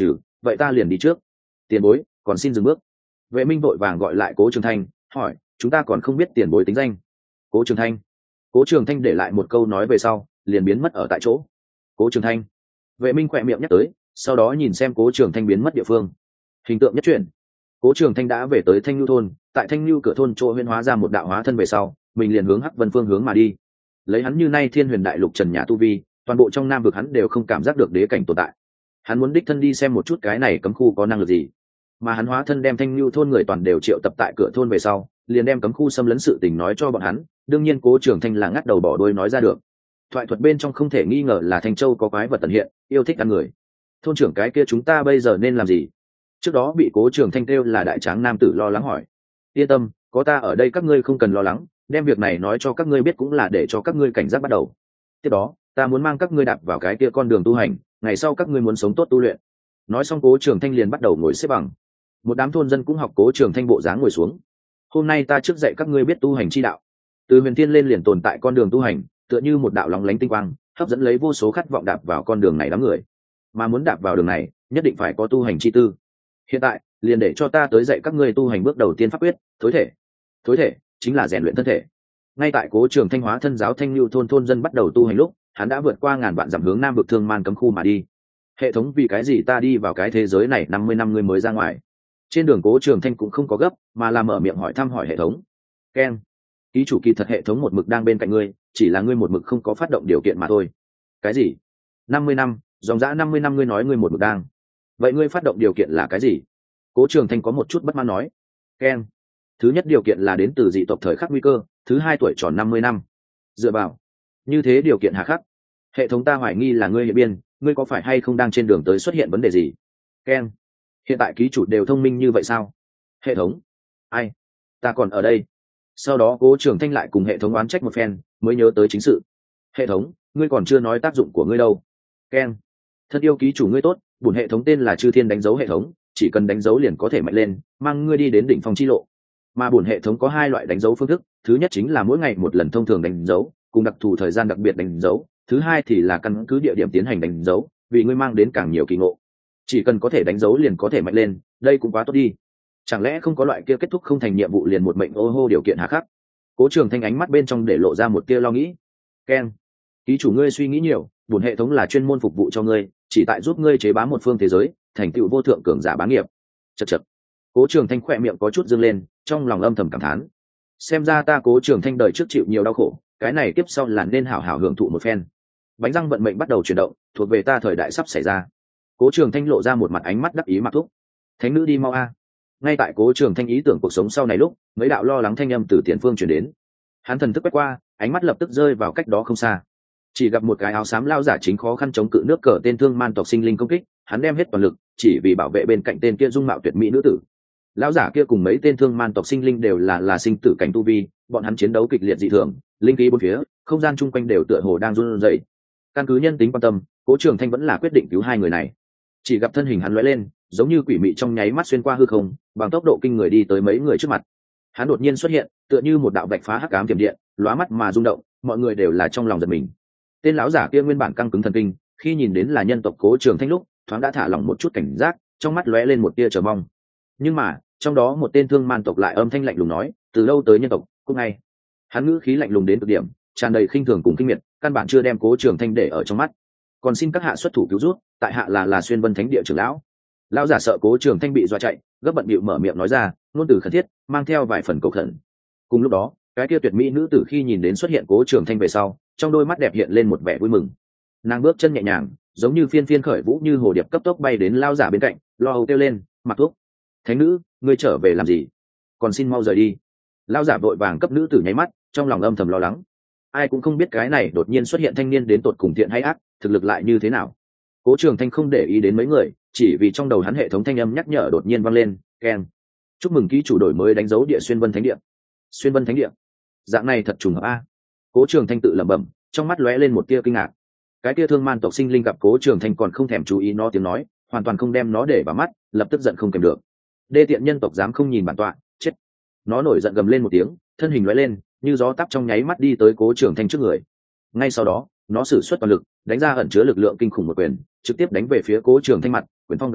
Speaker 1: vậy ta liền đi trước. Tiền bối còn xin dừng bước. Vệ minh vội vàng gọi lại Cố Trường Thanh, hỏi chúng ta còn không biết tiền bối tính danh. Cố Trường Thanh. Cố Trường Thanh để lại một câu nói về sau liền biến mất ở tại chỗ. Cố Trường Thanh. Vệ minh khỏe miệng nhắc tới, sau đó nhìn xem Cố Trường Thanh biến mất địa phương. Hình tượng nhất chuyển. Cố Trường Thanh đã về tới Thanh Nhu thôn, tại Thanh Nhu cửa thôn chỗ huyễn hóa ra một đạo hóa thân về sau, mình liền hướng Hắc Vân phương hướng mà đi. Lấy hắn như nay Thiên Huyền Đại Lục trần nhà tu vi, toàn bộ trong Nam vực hắn đều không cảm giác được đế cảnh tồn tại. Hắn muốn đích thân đi xem một chút cái này cấm khu có năng lực gì. Mà hắn hóa thân đem Thanh Nhu thôn người toàn đều triệu tập tại cửa thôn về sau, liền đem cấm khu xâm lấn sự tình nói cho bọn hắn. Đương nhiên Cố Trường Thanh là ngắt đầu bỏ đuôi nói ra được. Thoại thuật bên trong không thể nghi ngờ là Thanh Châu có quái vật tận hiện, yêu thích ăn người. Thôn trưởng cái kia chúng ta bây giờ nên làm gì? Trước đó bị Cố Trường Thanh kêu là đại tráng nam tử lo lắng hỏi. Yên tâm, có ta ở đây các ngươi không cần lo lắng, đem việc này nói cho các ngươi biết cũng là để cho các ngươi cảnh giác bắt đầu. Tiếp đó ta muốn mang các ngươi đạp vào cái kia con đường tu hành, ngày sau các ngươi muốn sống tốt tu luyện. Nói xong Cố Trường Thanh liền bắt đầu ngồi xếp bằng. Một đám thôn dân cũng học Cố Trường Thanh bộ dáng ngồi xuống. Hôm nay ta trước dạy các ngươi biết tu hành chi đạo. Từ huyền thiên lên liền tồn tại con đường tu hành, tựa như một đạo lóng lánh tinh quang, hấp dẫn lấy vô số khát vọng đạp vào con đường này đám người. Mà muốn đạp vào đường này, nhất định phải có tu hành chi tư. Hiện tại liền để cho ta tới dạy các ngươi tu hành bước đầu tiên pháp quyết, thối thể. Thối thể chính là rèn luyện thân thể. Ngay tại Cố Trường Thanh hóa thân giáo Thanh Lưu thôn thôn dân bắt đầu tu hành lúc, hắn đã vượt qua ngàn vạn dặm hướng Nam vực Thương Man cấm khu mà đi. Hệ thống, vì cái gì ta đi vào cái thế giới này năm mươi năm ngươi mới ra ngoài? Trên đường Cố Trường Thanh cũng không có gấp, mà là mở miệng hỏi thăm hỏi hệ thống. Keng. Ký chủ kỳ thật hệ thống một mực đang bên cạnh ngươi, chỉ là ngươi một mực không có phát động điều kiện mà thôi. Cái gì? năm mươi năm, dòng dã năm mươi năm ngươi nói ngươi một mực đang. Vậy ngươi phát động điều kiện là cái gì? Cố Trường Thanh có một chút bất mãn nói. Keng. Thứ nhất điều kiện là đến từ dị tộc thời khắc nguy cơ, thứ hai tuổi tròn năm mươi năm. Dựa vào. Như thế điều kiện hà khắc. Hệ thống ta hoài nghi là ngươi hiện biên, ngươi có phải hay không đang trên đường tới xuất hiện vấn đề gì? Keng. Hiện tại ký chủ đều thông minh như vậy sao? Hệ thống. Ai? Ta còn ở đây. Sau đó Cố Trường Thanh lại cùng hệ thống oán trách một phen, mới nhớ tới chính sự. Hệ thống, ngươi còn chưa nói tác dụng của ngươi đâu. Keng. Thân yêu ký chủ ngươi tốt, bổn hệ thống tên là Chư Thiên đánh dấu hệ thống, chỉ cần đánh dấu liền có thể mạnh lên, mang ngươi đi đến đỉnh phong chi lộ. Mà bổn hệ thống có hai loại đánh dấu phương thức, thứ nhất chính là mỗi ngày một lần thông thường đánh dấu, cùng đặc thù thời gian đặc biệt đánh dấu, thứ hai thì là căn cứ địa điểm tiến hành đánh dấu, vì ngươi mang đến càng nhiều kỳ ngộ. Chỉ cần có thể đánh dấu liền có thể mạnh lên, đây cũng quá tốt đi. Chẳng lẽ không có loại kia kết thúc không thành nhiệm vụ liền một mệnh ô hô điều kiện hà khắc? Cố Trường Thanh ánh mắt bên trong để lộ ra một tia lo nghĩ. Keng. Ký chủ ngươi suy nghĩ nhiều, bổn hệ thống là chuyên môn phục vụ cho ngươi, chỉ tại giúp ngươi chế bá một phương thế giới, thành tựu vô thượng cường giả bá nghiệp. Chậc chậc. Cố Trường Thanh khỏe miệng có chút dương lên, trong lòng âm thầm cảm thán. Xem ra ta Cố Trường Thanh đời trước chịu nhiều đau khổ, cái này tiếp sau là nên hảo hảo hưởng thụ một phen. Bánh răng vận mệnh bắt đầu chuyển động, thuộc về ta thời đại sắp xảy ra. Cố Trường Thanh lộ ra một mặt ánh mắt đắc ý mặc thúc. Thánh nữ đi mau a. Ngay tại Cố Trường Thanh ý tưởng cuộc sống sau này lúc, mấy đạo lo lắng thanh âm từ tiền phương truyền đến. Hắn thần thức quét qua, ánh mắt lập tức rơi vào cách đó không xa. Chỉ gặp một cái áo xám lao giả chính khó khăn chống cự nước cờ tên thương man tộc sinh linh công kích, hắn đem hết toàn lực, chỉ vì bảo vệ bên cạnh tên kia dung mạo tuyệt mỹ nữ tử. Lão giả kia cùng mấy tên thương man tộc sinh linh đều là là sinh tử cảnh tu vi, bọn hắn chiến đấu kịch liệt dị thường, linh khí bốn phía, không gian chung quanh đều tựa hồ đang run rẩy. Căn cứ nhân tính quan tâm, Cố Trường Thanh vẫn là quyết định cứu hai người này. Chỉ gặp thân hình hắn lóe lên, giống như quỷ mị trong nháy mắt xuyên qua hư không, bằng tốc độ kinh người đi tới mấy người trước mặt. Hắn đột nhiên xuất hiện, tựa như một đạo vạch phá hắc ám tiềm điện, lóa mắt mà rung động, mọi người đều là trong lòng giật mình. Tên lão giả kia nguyên bản căng cứng thần kinh, khi nhìn đến là nhân tộc Cố Trường Thanh lúc, thoáng đã thả lỏng một chút cảnh giác, trong mắt lóe lên một tia chờ mong. Nhưng mà, trong đó một tên thương man tộc lại âm thanh lạnh lùng nói, từ lâu tới nhân tộc, cũng ngay. Hắn ngữ khí lạnh lùng đến cực điểm, tràn đầy khinh thường cùng kinh miệt, căn bản chưa đem Cố Trường Thanh để ở trong mắt. Còn xin các hạ xuất thủ cứu rút, tại hạ là là Xuyên Vân Thánh địa trưởng lão. Lão giả sợ Cố Trường Thanh bị dọa chạy, gấp bận bịu mở miệng nói ra, ngôn từ khẩn thiết, mang theo vài phần cầu khẩn. Cùng lúc đó, cái kia tuyệt mỹ nữ tử khi nhìn đến xuất hiện Cố Trường Thanh về sau, trong đôi mắt đẹp hiện lên một vẻ vui mừng. Nàng bước chân nhẹ nhàng, giống như phiên phiên khởi vũ như hồ điệp cấp tốc bay đến lão giả bên cạnh, lo âu kêu lên, mặc thuốc. Thánh nữ, ngươi trở về làm gì? Còn xin mau rời đi. Lão giả vội vàng cấp nữ tử nháy mắt, trong lòng âm thầm lo lắng. Ai cũng không biết cái này đột nhiên xuất hiện thanh niên đến tột cùng thiện hay ác, thực lực lại như thế nào. Cố Trường Thanh không để ý đến mấy người, chỉ vì trong đầu hắn hệ thống thanh âm nhắc nhở đột nhiên vang lên, keng. Chúc mừng ký chủ đổi mới đánh dấu địa Xuyên Vân Thánh địa. Xuyên Vân Thánh địa? Dạng này thật trùng hợp a. Cố Trường Thanh tự lẩm bẩm, trong mắt lóe lên một tia kinh ngạc. Cái tia thương man tộc sinh linh gặp Cố Trường Thanh còn không thèm chú ý nó tiếng nói, hoàn toàn không đem nó để vào mắt, lập tức giận không kèm được. Đê tiện nhân tộc dám không nhìn bản tọa, chết. Nó nổi giận gầm lên một tiếng, thân hình lóe lên, như gió táp trong nháy mắt đi tới Cố Trường Thanh trước người. Ngay sau đó, nó sử xuất toàn lực, đánh ra ẩn chứa lực lượng kinh khủng một quyền, trực tiếp đánh về phía Cố Trường Thanh mặt, quyền phong gào thét,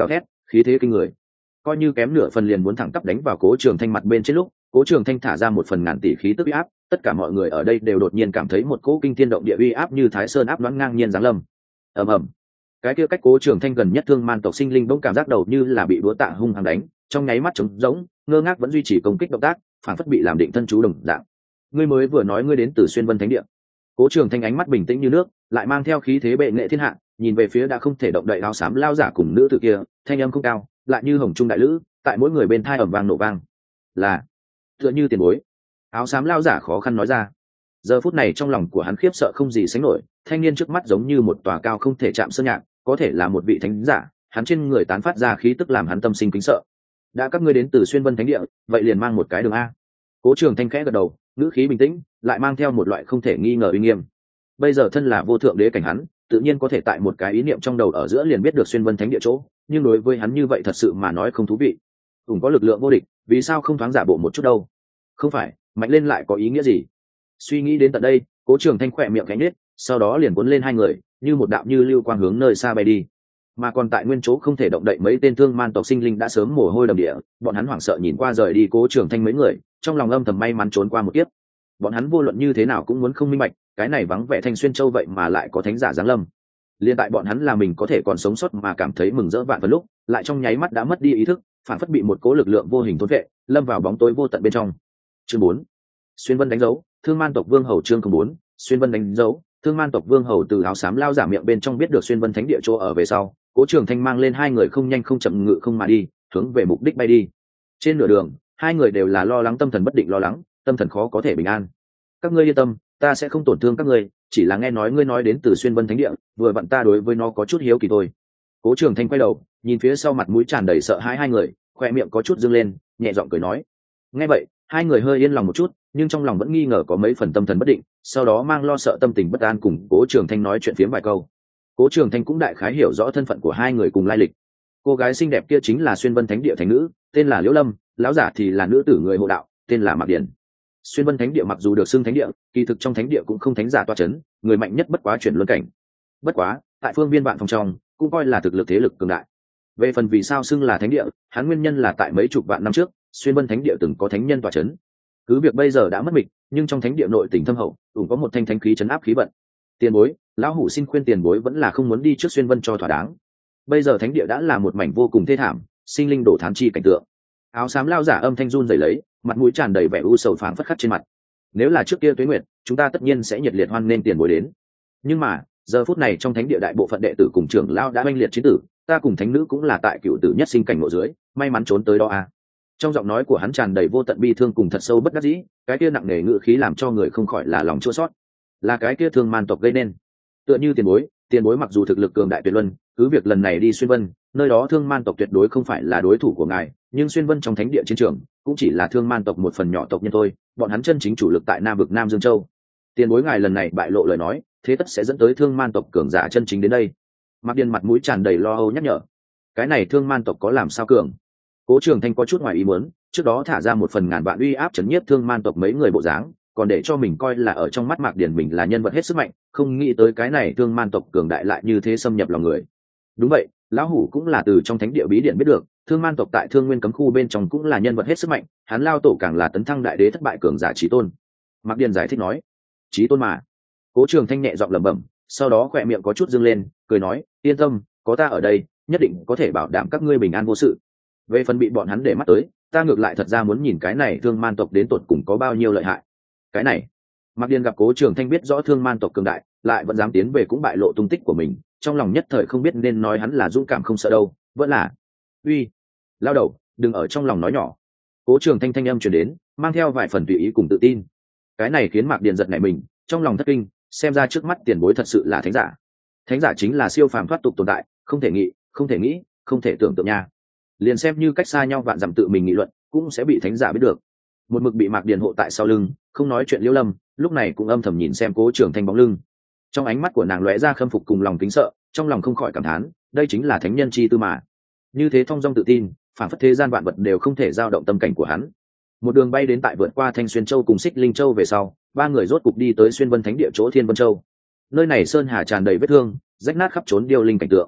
Speaker 1: khí thế kinh người, coi như kém nửa phần liền muốn thẳng tắp đánh vào Cố Trường Thanh mặt bên trên lúc, Cố Trường Thanh thả ra một phần ngàn tỷ khí tức uy áp, tất cả mọi người ở đây đều đột nhiên cảm thấy một cỗ kinh thiên động địa uy áp như Thái Sơn áp đoán ngang nhiên giáng lâm. Ầm ầm. Cái kia cách Cố Trường Thanh gần nhất thương man tộc sinh linh bỗng cảm giác đầu như là bị búa tạ hung hăng đánh, trong nháy mắt trống rỗng, ngơ ngác vẫn duy trì công kích động tác, phản phất bị làm định thân chú đồng dạng. Ngươi mới vừa nói ngươi đến từ Xuyên Vân Thánh Địa. Cố Trường Thanh ánh mắt bình tĩnh như nước, lại mang theo khí thế bệ nghệ thiên hạ, nhìn về phía đã không thể động đậy áo xám lao giả cùng nữ tử kia, thanh âm không cao, lại như hồng trung đại lữ, tại mỗi người bên thai ầm vang nổ vang. Là, tựa như tiền bối. Áo xám lao giả khó khăn nói ra. Giờ phút này trong lòng của hắn khiếp sợ không gì sánh nổi, thanh niên trước mắt giống như một tòa cao không thể chạm sơn nhạc, có thể là một vị thánh giả, hắn trên người tán phát ra khí tức làm hắn tâm sinh kính sợ. Đã các ngươi đến từ Xuyên Vân Thánh Địa, vậy liền mang một cái đường a. Cố Trường Thanh khẽ gật đầu, ngữ khí bình tĩnh, lại mang theo một loại không thể nghi ngờ uy nghiêm. Bây giờ thân là vô thượng đế cảnh hắn, tự nhiên có thể tại một cái ý niệm trong đầu ở giữa liền biết được Xuyên Vân Thánh Địa chỗ, nhưng đối với hắn như vậy thật sự mà nói không thú vị. Ủng có lực lượng vô địch, vì sao không thoáng giả bộ một chút đâu? Không phải, mạnh lên lại có ý nghĩa gì? Suy nghĩ đến tận đây, Cố Trường Thanh khỏe miệng cánh nết, sau đó liền cuốn lên hai người, như một đạo như lưu quang hướng nơi xa bay đi. Mà còn tại nguyên chỗ không thể động đậy mấy tên thương man tộc sinh linh đã sớm mồ hôi đầm địa, bọn hắn hoảng sợ nhìn qua rời đi Cố Trường Thanh mấy người, trong lòng âm thầm may mắn trốn qua một kiếp. Bọn hắn vô luận như thế nào cũng muốn không minh bạch, cái này vắng vẻ Thanh Xuyên Châu vậy mà lại có thánh giả giáng lâm. Liên tại bọn hắn là mình có thể còn sống sót mà cảm thấy mừng rỡ vạn phần lúc, lại trong nháy mắt đã mất đi ý thức, phản phất bị một cố lực lượng vô hình thôn vệ, lâm vào bóng tối vô tận bên trong. Chương bốn. Xuyên Vân đánh dấu, Thương Man tộc Vương Hầu chương bốn. Xuyên Vân đánh dấu, Thương Man tộc Vương Hầu từ áo xám lao giả miệng bên trong biết được Xuyên Vân Thánh Địa chỗ ở về sau, Cố Trường Thanh mang lên hai người không nhanh không chậm ngự không mà đi, hướng về mục đích bay đi. Trên nửa đường, hai người đều là lo lắng tâm thần bất định lo lắng, tâm thần khó có thể bình an. Các ngươi yên tâm, ta sẽ không tổn thương các ngươi, chỉ là nghe nói ngươi nói đến từ Xuyên Vân Thánh Địa, vừa vặn ta đối với nó có chút hiếu kỳ thôi. Cố Trường Thanh quay đầu, nhìn phía sau mặt mũi tràn đầy sợ hãi hai người, khoe miệng có chút dương lên, nhẹ giọng cười nói. Nghe vậy, hai người hơi yên lòng một chút, nhưng trong lòng vẫn nghi ngờ có mấy phần tâm thần bất định, sau đó mang lo sợ tâm tình bất an cùng Cố Trường Thanh nói chuyện phiếm vài câu. Cố Trường Thanh cũng đại khái hiểu rõ thân phận của hai người cùng lai lịch. Cô gái xinh đẹp kia chính là Xuyên Vân Thánh Địa thánh nữ, tên là Liễu Lâm, lão giả thì là nữ tử người hộ đạo, tên là Mạc Điển. Xuyên Vân Thánh Địa mặc dù được xưng thánh địa, kỳ thực trong thánh địa cũng không thánh giả toa chấn, người mạnh nhất bất quá chuyển luân cảnh. Bất quá, tại phương viên vạn phòng trong, cũng coi là thực lực thế lực cường đại. Về phần vì sao xưng là thánh địa, hắn nguyên nhân là tại mấy chục vạn năm trước, Xuyên Vân Thánh Địa từng có thánh nhân tọa chấn. Cứ việc bây giờ đã mất mịch, nhưng trong thánh địa nội tình thâm hậu, cũng có một thanh thánh khí chấn áp khí vận. Tiền bối, lão hủ xin khuyên tiền bối vẫn là không muốn đi trước Xuyên Vân cho thỏa đáng. Bây giờ thánh địa đã là một mảnh vô cùng thê thảm, sinh linh đổ thán chi cảnh tượng. Áo xám lao giả âm thanh run rẩy lấy, mặt mũi tràn đầy vẻ u sầu phảng phất khắc trên mặt. Nếu là trước kia Tuế Nguyệt, chúng ta tất nhiên sẽ nhiệt liệt hoan nghênh tiền bối đến. Nhưng mà, giờ phút này trong thánh địa đại bộ phận đệ tử cùng trưởng lao đã oanh liệt chiến tử, ta cùng thánh nữ cũng là tại cựu tử nhất sinh cảnh ngộ dưới, may mắn trốn tới đó à. Trong giọng nói của hắn tràn đầy vô tận bi thương cùng thật sâu bất đắc dĩ, cái kia nặng nề ngữ khí làm cho người không khỏi là lòng chua xót. Là cái kia Thương Man tộc gây nên. Tựa như tiền bối, tiền bối mặc dù thực lực cường đại tuyệt luân, cứ việc lần này đi Xuyên Vân, nơi đó Thương Man tộc tuyệt đối không phải là đối thủ của ngài, nhưng Xuyên Vân trong thánh địa chiến trường, cũng chỉ là Thương Man tộc một phần nhỏ tộc nhân thôi, bọn hắn chân chính chủ lực tại Nam vực Nam Dương Châu. Tiền bối ngài lần này bại lộ lời nói, thế tất sẽ dẫn tới Thương Man tộc cường giả chân chính đến đây. Mạc Điền mặt mũi tràn đầy lo âu nhắc nhở. Cái này Thương Man tộc có làm sao cường? Cố Trường Thanh có chút ngoài ý muốn, trước đó thả ra một phần ngàn vạn uy áp chấn nhiếp Thương Man tộc mấy người bộ dáng, còn để cho mình coi là ở trong mắt Mạc Điền mình là nhân vật hết sức mạnh, không nghĩ tới cái này Thương Man tộc cường đại lại như thế xâm nhập lòng người. Đúng vậy, lão hủ cũng là từ trong thánh địa bí điển biết được, Thương Man tộc tại Thương Nguyên cấm khu bên trong cũng là nhân vật hết sức mạnh, hắn lao tổ càng là tấn thăng đại đế thất bại cường giả chí tôn. Mạc Điền giải thích nói, chí tôn mà. Cố Trường Thanh nhẹ giọng lẩm bẩm, sau đó khỏe miệng có chút dương lên, cười nói, yên tâm, có ta ở đây, nhất định có thể bảo đảm các ngươi bình an vô sự. Về phần bị bọn hắn để mắt tới, ta ngược lại thật ra muốn nhìn cái này Thương Man tộc đến tột cùng có bao nhiêu lợi hại. Cái này, Mạc Điền gặp Cố Trường Thanh biết rõ Thương Man tộc cường đại, lại vẫn dám tiến về cũng bại lộ tung tích của mình, trong lòng nhất thời không biết nên nói hắn là dũng cảm không sợ đâu, vẫn là uy, lao đầu, đừng ở trong lòng nói nhỏ. Cố Trường Thanh thanh âm truyền đến, mang theo vài phần tùy ý cùng tự tin. Cái này khiến Mạc Điền giật nảy mình, trong lòng thất kinh, xem ra trước mắt tiền bối thật sự là thánh giả. Thánh giả chính là siêu phàm thoát tục tồn tại, không thể nghĩ, không thể nghĩ, không thể tưởng tượng nha. Liền xem như cách xa nhau vạn dặm tự mình nghị luận, cũng sẽ bị thánh giả biết được. Một mực bị Mạc Điền hộ tại sau lưng, không nói chuyện Liễu Lâm, lúc này cũng âm thầm nhìn xem Cố Trường Thanh bóng lưng. Trong ánh mắt của nàng lóe ra khâm phục cùng lòng kính sợ, trong lòng không khỏi cảm thán, đây chính là thánh nhân chi tư mà. Như thế thong dong tự tin, phản phất thế gian vạn vật đều không thể dao động tâm cảnh của hắn. Một đường bay đến tại vượt qua Thanh Xuyên Châu cùng Xích Linh Châu về sau, ba người rốt cục đi tới Xuyên Vân Thánh Địa chỗ Thiên Vân Châu. Nơi này sơn hà tràn đầy vết thương, rách nát khắp trốn điêu linh cảnh tượng.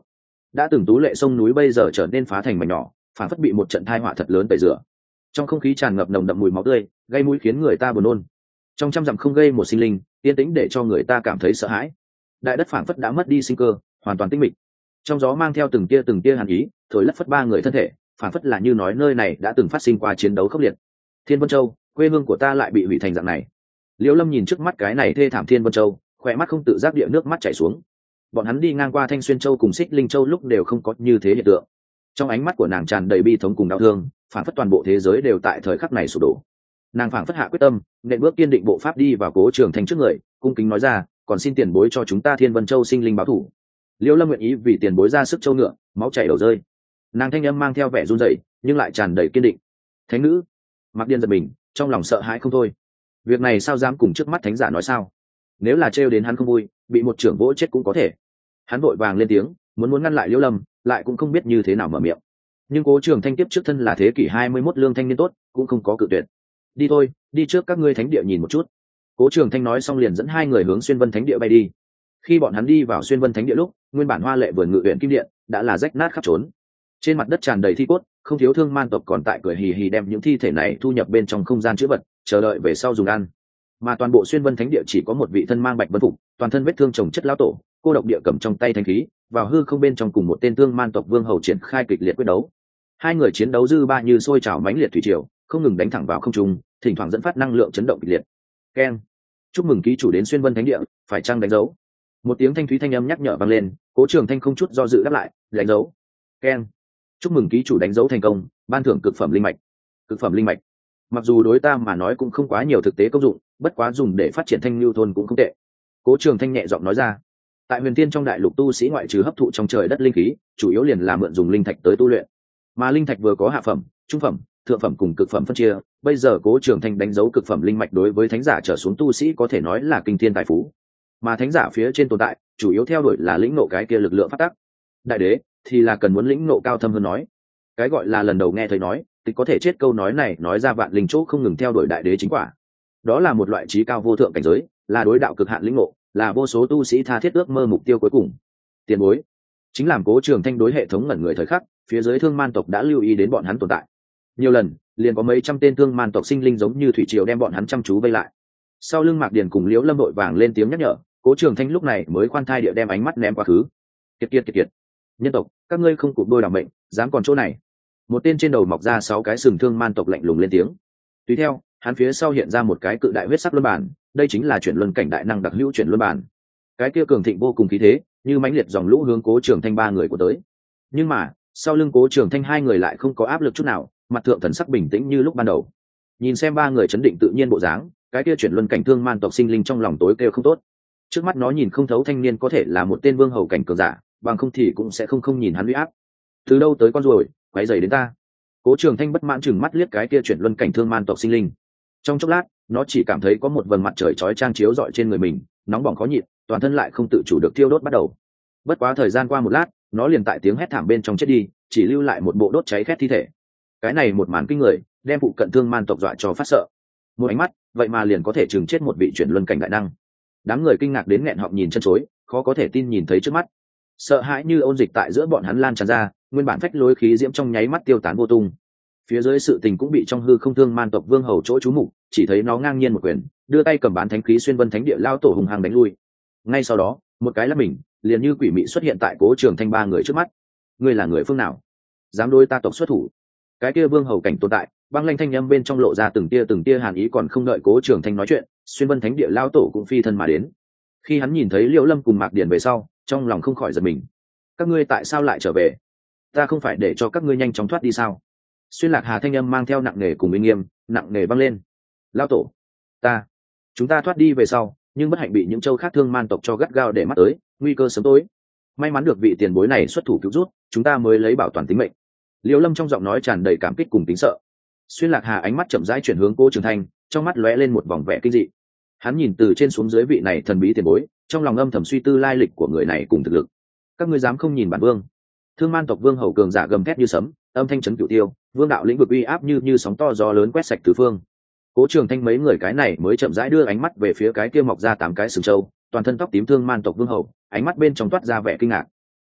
Speaker 1: đã từng tú lệ sông núi bây giờ trở nên phá thành mảnh nhỏ, phản phất bị một trận tai họa thật lớn tẩy rửa. Trong không khí tràn ngập nồng đậm mùi máu tươi, gây mũi khiến người ta buồn nôn. Trong trăm dặm không gây một sinh linh, yên tĩnh để cho người ta cảm thấy sợ hãi. Đại đất phản phất đã mất đi sinh cơ, hoàn toàn tĩnh mịch. Trong gió mang theo từng tia từng tia hàn ý, thổi lất phất ba người thân thể, phản phất là như nói nơi này đã từng phát sinh qua chiến đấu khốc liệt. Thiên Vân Châu, quê hương của ta lại bị hủy thành dạng này. Liễu Lâm nhìn trước mắt cái này thê thảm Thiên Vân Châu, khỏe mắt không tự giác địa nước mắt chảy xuống. Bọn hắn đi ngang qua Thanh Xuyên Châu cùng Xích Linh Châu lúc đều không có như thế hiện tượng. Trong ánh mắt của nàng tràn đầy bi thống cùng đau thương, phản phất toàn bộ thế giới đều tại thời khắc này sụp đổ. Nàng phản phất hạ quyết tâm, nện bước kiên định bộ pháp đi vào Cố Trường Thanh trước người, cung kính nói ra, còn xin tiền bối cho chúng ta Thiên Vân Châu sinh linh báo thù. Liễu Lâm nguyện ý vì tiền bối ra sức châu ngựa, máu chảy đầu rơi. Nàng thanh âm mang theo vẻ run rẩy, nhưng lại tràn đầy kiên định. Thánh nữ, Mạc Điên giật mình, trong lòng sợ hãi không thôi. Việc này sao dám cùng trước mắt thánh giả nói sao? Nếu là trêu đến hắn không vui, bị một trưởng vỗ chết cũng có thể. Hắn vội vàng lên tiếng, muốn muốn ngăn lại Liễu Lâm, lại cũng không biết như thế nào mở miệng. Nhưng Cố Trường Thanh tiếp trước thân là thế kỷ hai mươi mốt lương thanh niên tốt, cũng không có cự tuyệt. Đi thôi, đi trước các ngươi thánh địa nhìn một chút. Cố Trường Thanh nói xong liền dẫn hai người hướng Xuyên Vân thánh địa bay đi. Khi bọn hắn đi vào Xuyên Vân thánh địa lúc, nguyên bản hoa lệ vườn ngự uyển kim điện đã là rách nát khắp trốn. Trên mặt đất tràn đầy thi cốt, không thiếu thương man tộc còn tại cười hì hì đem những thi thể này thu nhập bên trong không gian chứa vật, chờ đợi về sau dùng ăn. Mà toàn bộ Xuyên Vân thánh địa chỉ có một vị thân mang bạch vân phục, toàn thân vết thương chồng chất lão tổ, cô độc địa cầm trong tay thanh khí, vào hư không bên trong cùng một tên thương man tộc vương hầu triển khai kịch liệt quyết đấu. Hai người chiến đấu dư ba như sôi trào mãnh liệt thủy triều, không ngừng đánh thẳng vào không trung, thỉnh thoảng dẫn phát năng lượng chấn động kịch liệt. Keng, chúc mừng ký chủ đến Xuyên Vân thánh địa, phải chăng đánh dấu? Một tiếng thanh thúy thanh âm nhắc nhở vang lên, Cố Trường Thanh không chút do dự đáp lại, đánh dấu. Keng, chúc mừng ký chủ đánh dấu thành công, ban thưởng cực phẩm linh mạch. Cực phẩm linh mạch, mặc dù đối ta mà nói cũng không quá nhiều thực tế công dụng, bất quá dùng để phát triển Thanh Lưu thôn cũng không tệ. Cố Trường Thanh nhẹ giọng nói ra. Tại Huyền Tiên trong đại lục tu sĩ ngoại trừ hấp thụ trong trời đất linh khí, chủ yếu liền là mượn dùng linh thạch tới tu luyện. Mà linh thạch vừa có hạ phẩm, trung phẩm, thượng phẩm cùng cực phẩm phân chia, bây giờ Cố Trường Thanh đánh dấu cực phẩm linh mạch đối với thánh giả trở xuống tu sĩ có thể nói là kinh thiên tài phú. Mà thánh giả phía trên tồn tại, chủ yếu theo đuổi là lĩnh ngộ cái kia lực lượng phát tác. Đại đế thì là cần muốn lĩnh ngộ cao thâm hơn nói. Cái gọi là lần đầu nghe thấy nói, thì có thể chết câu nói này nói ra vạn linh chỗ không ngừng theo đuổi đại đế chính quả. Đó là một loại trí cao vô thượng cảnh giới, là đối đạo cực hạn lĩnh ngộ, là vô số tu sĩ tha thiết ước mơ mục tiêu cuối cùng. Tiền bối chính làm Cố Trường Thanh đối hệ thống ngẩn người thời khắc, phía dưới thương man tộc đã lưu ý đến bọn hắn tồn tại. Nhiều lần, liền có mấy trăm tên thương man tộc sinh linh giống như thủy triều đem bọn hắn chăm chú vây lại. Sau lưng Mạc Điền cùng Liễu Lâm đội vàng lên tiếng nhắc nhở, Cố Trường Thanh lúc này mới khoan thai địa đem ánh mắt ném quá khứ. Kiệt kiệt kiệt kiệt, nhân tộc, các ngươi không cụp đôi đảm mệnh, dám còn chỗ này? Một tên trên đầu mọc ra sáu cái sừng thương man tộc lạnh lùng lên tiếng. Tùy theo, hắn phía sau hiện ra một cái cự đại huyết sắc luân bản, đây chính là chuyển luân cảnh đại năng đặc hữu chuyển luân bản. Cái kia cường thịnh vô cùng khí thế, như mãnh liệt dòng lũ hướng Cố Trường Thanh ba người của tới. Nhưng mà, sau lưng Cố Trường Thanh hai người lại không có áp lực chút nào, mặt thượng thần sắc bình tĩnh như lúc ban đầu. Nhìn xem ba người chấn định tự nhiên bộ dáng, cái kia chuyển luân cảnh thương man tộc sinh linh trong lòng tối kêu không tốt. Trước mắt nó nhìn không thấu thanh niên có thể là một tên vương hầu cảnh cường giả, bằng không thì cũng sẽ không không nhìn hắn uy áp. Từ đâu tới con ruồi, quấy rầy đến ta? Cố Trường Thanh bất mãn chừng mắt liếc cái kia chuyển luân cảnh thương man tộc sinh linh. Trong chốc lát, nó chỉ cảm thấy có một vầng mặt trời chói chang chiếu rọi trên người mình, nóng bỏng khó nhịn, toàn thân lại không tự chủ được thiêu đốt bắt đầu. Bất quá thời gian qua một lát, nó liền tại tiếng hét thảm bên trong chết đi, chỉ lưu lại một bộ đốt cháy khét thi thể. Cái này một màn kinh người, đem phụ cận thương man tộc dọa cho phát sợ. Một ánh mắt, vậy mà liền có thể chừng chết một vị chuyển luân cảnh đại năng. Đám người kinh ngạc đến nghẹn họng nhìn chân chối, khó có thể tin nhìn thấy trước mắt. Sợ hãi như ôn dịch tại giữa bọn hắn lan tràn ra, nguyên bản phách lối khí diễm trong nháy mắt tiêu tán vô tung. Phía dưới sự tình cũng bị trong hư không thương man tộc vương hầu chỗ chú mục, chỉ thấy nó ngang nhiên một quyền, đưa tay cầm bán thánh khí xuyên vân thánh địa lao tổ hùng hăng đánh lui. Ngay sau đó, một cái lắp mình, liền như quỷ mị xuất hiện tại Cố Trường Thanh ba người trước mắt. Ngươi là người phương nào, dám đối ta tộc xuất thủ? Cái kia vương hầu cảnh tồn tại, băng lanh thanh âm bên trong lộ ra từng tia từng tia hàn ý, còn không đợi Cố Trường Thanh nói chuyện, xuyên vân thánh địa lao tổ cũng phi thân mà đến. Khi hắn nhìn thấy Liễu Lâm cùng Mạc Điển về sau, trong lòng không khỏi giật mình. Các ngươi tại sao lại trở về? Ta không phải để cho các ngươi nhanh chóng thoát đi sao? Xuyên Lạc Hà thanh âm mang theo nặng nề cùng uy nghiêm, nặng nề vang lên. Lao tổ, ta, chúng ta thoát đi về sau, nhưng bất hạnh bị những châu khác thương man tộc cho gắt gao để mắt tới, nguy cơ sớm tối. May mắn được vị tiền bối này xuất thủ cứu rút, chúng ta mới lấy bảo toàn tính mệnh. Liễu Lâm trong giọng nói tràn đầy cảm kích cùng tính sợ. Xuyên Lạc Hà ánh mắt chậm rãi chuyển hướng Cố Trường Thanh, trong mắt lóe lên một vòng vẻ kinh dị. Hắn nhìn từ trên xuống dưới vị này thần bí tiền bối, trong lòng âm thầm suy tư lai lịch của người này cùng thực lực. Các ngươi dám không nhìn bản vương? Thương man tộc vương hầu cường giả gầm thét như sấm, âm thanh chấn cửu tiêu, vương đạo lĩnh vực uy áp như như sóng to gió lớn quét sạch tứ phương. Cố Trường Thanh mấy người cái này mới chậm rãi đưa ánh mắt về phía cái kia mọc ra tám cái sừng trâu, toàn thân tóc tím thương man tộc vương hầu, ánh mắt bên trong toát ra vẻ kinh ngạc.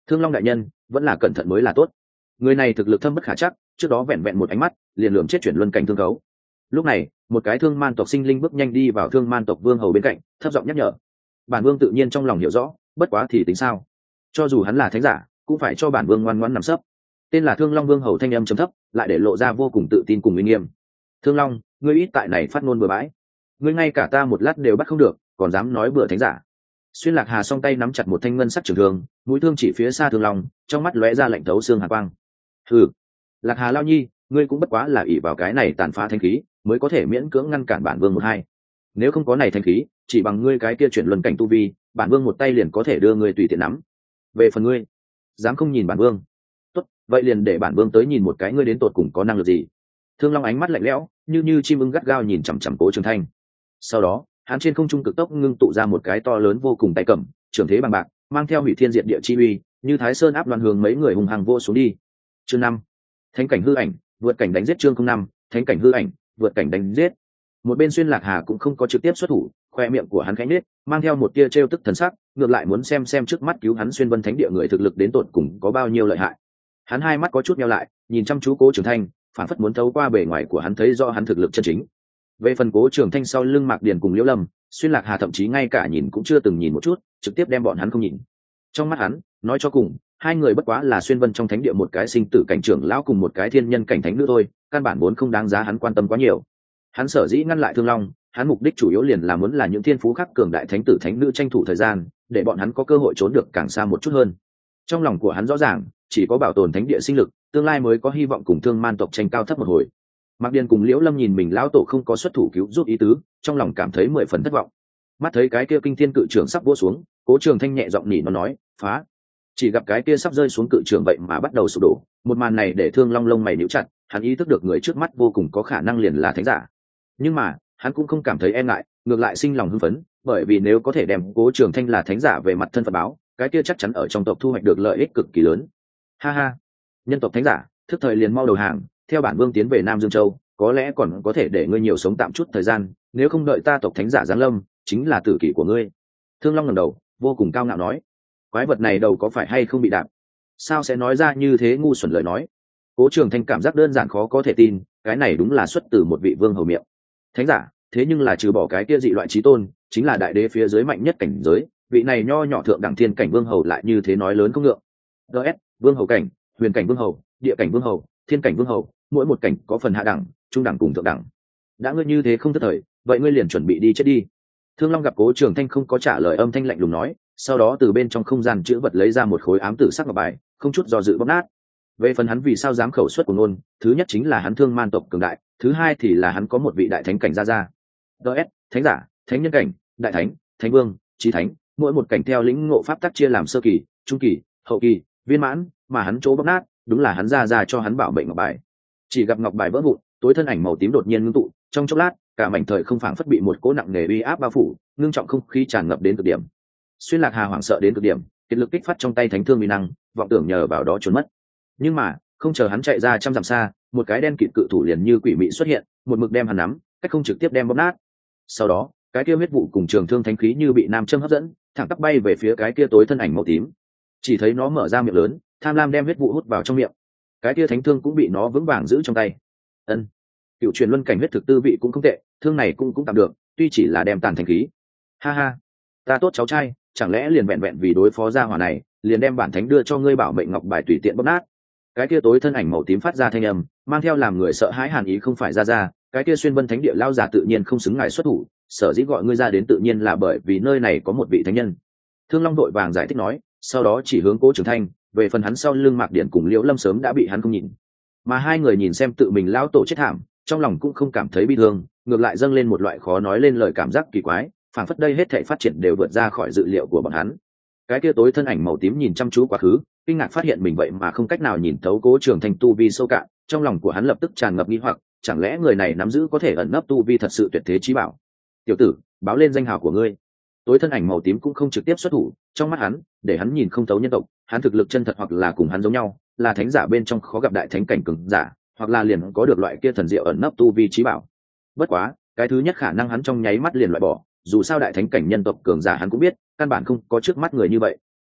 Speaker 1: Thương Long đại nhân vẫn là cẩn thận mới là tốt. Người này thực lực thâm bất khả chắc, trước đó vẹn vẹn một ánh mắt liền lườm chết chuyển luân cảnh thương cấu. Lúc này một cái thương man tộc sinh linh bước nhanh đi vào thương man tộc vương hầu bên cạnh, thấp giọng nhắc nhở. Bản vương tự nhiên trong lòng hiểu rõ, bất quá thì tính sao, cho dù hắn là thánh giả cũng phải cho bản vương ngoan ngoãn nằm sấp. Tên là Thương Long vương hầu thanh âm trầm thấp lại để lộ ra vô cùng tự tin cùng uy nghiêm. Thương Long, ngươi ít tại này phát ngôn bừa bãi, ngươi ngay cả ta một lát đều bắt không được, còn dám nói bừa thánh giả. Xuyên Lạc Hà song tay nắm chặt một thanh ngân sắc trường thương, mũi thương chỉ phía xa Thương Long, trong mắt lóe ra lạnh thấu xương hàn quang. Hừ, Lạc Hà lao nhi, ngươi cũng bất quá là ỷ vào cái này tàn phá thanh khí mới có thể miễn cưỡng ngăn cản bản vương một hai. Nếu không có này thanh khí, chỉ bằng ngươi cái kia chuyển luân cảnh tu vi, bản vương một tay liền có thể đưa ngươi tùy tiện nắm. Về phần ngươi, dám không nhìn bản vương? Tốt, vậy liền để bản vương tới nhìn một cái ngươi đến tột cùng có năng lực gì. Thương Long ánh mắt lạnh lẽo, như như chim ưng gắt gao nhìn chằm chằm Cố Trường Thanh. Sau đó, hắn trên không trung cực tốc ngưng tụ ra một cái to lớn vô cùng tay cầm, trường thế bằng bạc, mang theo hủy thiên diệt địa chi uy, như Thái Sơn áp loan hướng mấy người hùng hăng vô xuống đi. Chương năm, Thánh cảnh hư ảnh, vượt cảnh đánh giết chương không năm, Thánh cảnh hư ảnh, vượt cảnh đánh giết. Một bên Xuyên Lạc Hà cũng không có trực tiếp xuất thủ, khoe miệng của hắn khẽ nhếch, mang theo một tia trêu tức thần sắc, ngược lại muốn xem xem trước mắt cứu hắn Xuyên Vân Thánh địa người thực lực đến tột cùng có bao nhiêu lợi hại. Hắn hai mắt có chút nheo lại, nhìn chăm chú Cố Trường Thanh, phản phất muốn thấu qua bề ngoài của hắn thấy rõ hắn thực lực chân chính. Về phần Cố Trường Thanh sau lưng Mạc Điền cùng Liễu Lâm, Xuyên Lạc Hà thậm chí ngay cả nhìn cũng chưa từng nhìn một chút, trực tiếp đem bọn hắn không nhìn. Trong mắt hắn, nói cho cùng, hai người bất quá là Xuyên Vân trong thánh địa một cái sinh tử cảnh trưởng lão cùng một cái thiên nhân cảnh thánh nữ thôi, căn bản vốn không đáng giá hắn quan tâm quá nhiều. Hắn sở dĩ ngăn lại Thương Long, hắn mục đích chủ yếu liền là muốn là những thiên phú khác cường đại thánh tử thánh nữ tranh thủ thời gian, để bọn hắn có cơ hội trốn được càng xa một chút hơn. Trong lòng của hắn rõ ràng, chỉ có bảo tồn thánh địa sinh lực, tương lai mới có hy vọng cùng Thương Man tộc tranh cao thấp một hồi. Mạc Điền cùng Liễu Lâm nhìn mình lão tổ không có xuất thủ cứu giúp ý tứ, trong lòng cảm thấy mười phần thất vọng. Mắt thấy cái kia kinh thiên cự trưởng sắp vỗ xuống, Cố Trường Thanh nhẹ giọng nhỉ nó nói, phá. Chỉ gặp cái kia sắp rơi xuống cự trưởng vậy mà bắt đầu sụp đổ, một màn này để Thương Long lông mày nhíu chặt, hắn ý thức được người trước mắt vô cùng có khả năng liền là thánh giả. Nhưng mà, hắn cũng không cảm thấy e ngại, ngược lại sinh lòng hưng phấn, bởi vì nếu có thể đem Cố Trường Thanh là thánh giả về mặt thân phận báo, cái kia chắc chắn ở trong tộc thu hoạch được lợi ích cực kỳ lớn. Ha ha, nhân tộc thánh giả, thức thời liền mau đầu hàng, theo bản vương tiến về Nam Dương Châu, có lẽ còn có thể để ngươi nhiều sống tạm chút thời gian, nếu không đợi ta tộc thánh giả giáng lâm, chính là tử kỷ của ngươi. Thương Long ngẩng đầu, vô cùng cao ngạo nói, quái vật này đầu có phải hay không bị đạp? Sao sẽ nói ra như thế ngu xuẩn lời nói? Cố Trường Thanh cảm giác đơn giản khó có thể tin, cái này đúng là xuất từ một vị vương hầu miệng. Thánh giả, thế nhưng là trừ bỏ cái kia dị loại chí tôn, chính là đại đế phía dưới mạnh nhất cảnh giới, vị này nho nhỏ thượng đẳng thiên cảnh vương hầu lại như thế nói lớn không ngượng. ds Vương hầu cảnh, huyền cảnh vương hầu, địa cảnh vương hầu, thiên cảnh vương hầu, mỗi một cảnh có phần hạ đẳng, trung đẳng cùng thượng đẳng. Đã ngươi như thế không thất thời, vậy ngươi liền chuẩn bị đi chết đi. Thương Long gặp Cố Trường Thanh không có trả lời, âm thanh lạnh lùng nói, sau đó từ bên trong không gian chữ vật lấy ra một khối ám tử sắc ngọc bài, không chút do dự bóp nát. Về phần hắn vì sao dám khẩu xuất của ngôn, thứ nhất chính là hắn Thương Man tộc cường đại, thứ hai thì là hắn có một vị đại thánh cảnh ra ra. ds Thánh giả, thánh nhân cảnh, đại thánh, thánh vương, chí thánh, mỗi một cảnh theo lĩnh ngộ pháp tắc chia làm sơ kỳ, trung kỳ, hậu kỳ, viên mãn, mà hắn chỗ bóp nát, đúng là hắn ra ra cho hắn bảo mệnh ngọc bài. Chỉ gặp ngọc bài vỡ vụn, tối thân ảnh màu tím đột nhiên ngưng tụ, trong chốc lát, cả mảnh thời không phảng phất bị một cỗ nặng nề uy áp bao phủ, ngưng trọng không khí tràn ngập đến cực điểm. Xuyên Lạc Hà hoảng sợ đến cực điểm, kiệt lực kích phát trong tay thánh thương uy năng, vọng tưởng nhờ vào đó trốn mất. Nhưng mà, không chờ hắn chạy ra trăm dặm xa, một cái đen kịt cự thủ liền như quỷ mị xuất hiện, một mực đem hắn nắm, cách không trực tiếp đem bóp nát. Sau đó, cái kia huyết vụ cùng trường thương thánh khí như bị nam châm hấp dẫn, thẳng tắp bay về phía cái kia tối thân ảnh màu tím. Chỉ thấy nó mở ra miệng lớn, tham lam đem huyết vụ hút vào trong miệng. Cái kia thánh thương cũng bị nó vững vàng giữ trong tay. Ân, cựu truyền luân cảnh huyết thực tư vị cũng không tệ, thương này cũng cũng tạm được, tuy chỉ là đem tàn thành khí. Ha ha, ta tốt cháu trai, chẳng lẽ liền vẹn vẹn vì đối phó gia hỏa này, liền đem bản thánh đưa cho ngươi bảo mệnh ngọc bài tùy tiện bóp nát? Cái kia tối thân ảnh màu tím phát ra thanh âm, mang theo làm người sợ hãi hàn ý, không phải ra ra, cái kia Xuyên Vân thánh địa lao giả tự nhiên không xứng ngài xuất thủ, sở dĩ gọi ngươi ra đến tự nhiên là bởi vì nơi này có một vị thánh nhân. Thương Long đội vàng giải thích nói, sau đó chỉ hướng Cố Trường Thanh, về phần hắn sau lưng Mạc Điển cùng Liễu Lâm sớm đã bị hắn không nhìn. Mà hai người nhìn xem tự mình lão tổ chết thảm, trong lòng cũng không cảm thấy bi thương, ngược lại dâng lên một loại khó nói lên lời cảm giác kỳ quái, phảng phất đây hết thảy phát triển đều vượt ra khỏi dự liệu của bọn hắn. Cái kia tối thân ảnh màu tím nhìn chăm chú quá khứ, kinh ngạc phát hiện mình vậy mà không cách nào nhìn thấu Cố Trường Thanh tu vi sâu cạn, trong lòng của hắn lập tức tràn ngập nghi hoặc, chẳng lẽ người này nắm giữ có thể ẩn nấp tu vi thật sự tuyệt thế chí bảo? Tiểu tử, báo lên danh hào của ngươi. Tối thân ảnh màu tím cũng không trực tiếp xuất thủ, trong mắt hắn, để hắn nhìn không thấu nhân tộc, hắn thực lực chân thật hoặc là cùng hắn giống nhau, là thánh giả bên trong khó gặp đại thánh cảnh cường giả, hoặc là liền có được loại kia thần diệu ẩn nấp tu vi chí bảo. Bất quá, cái thứ nhất khả năng hắn trong nháy mắt liền loại bỏ, dù sao đại thánh cảnh nhân tộc cường giả hắn cũng biết, căn bản không có trước mắt người như vậy.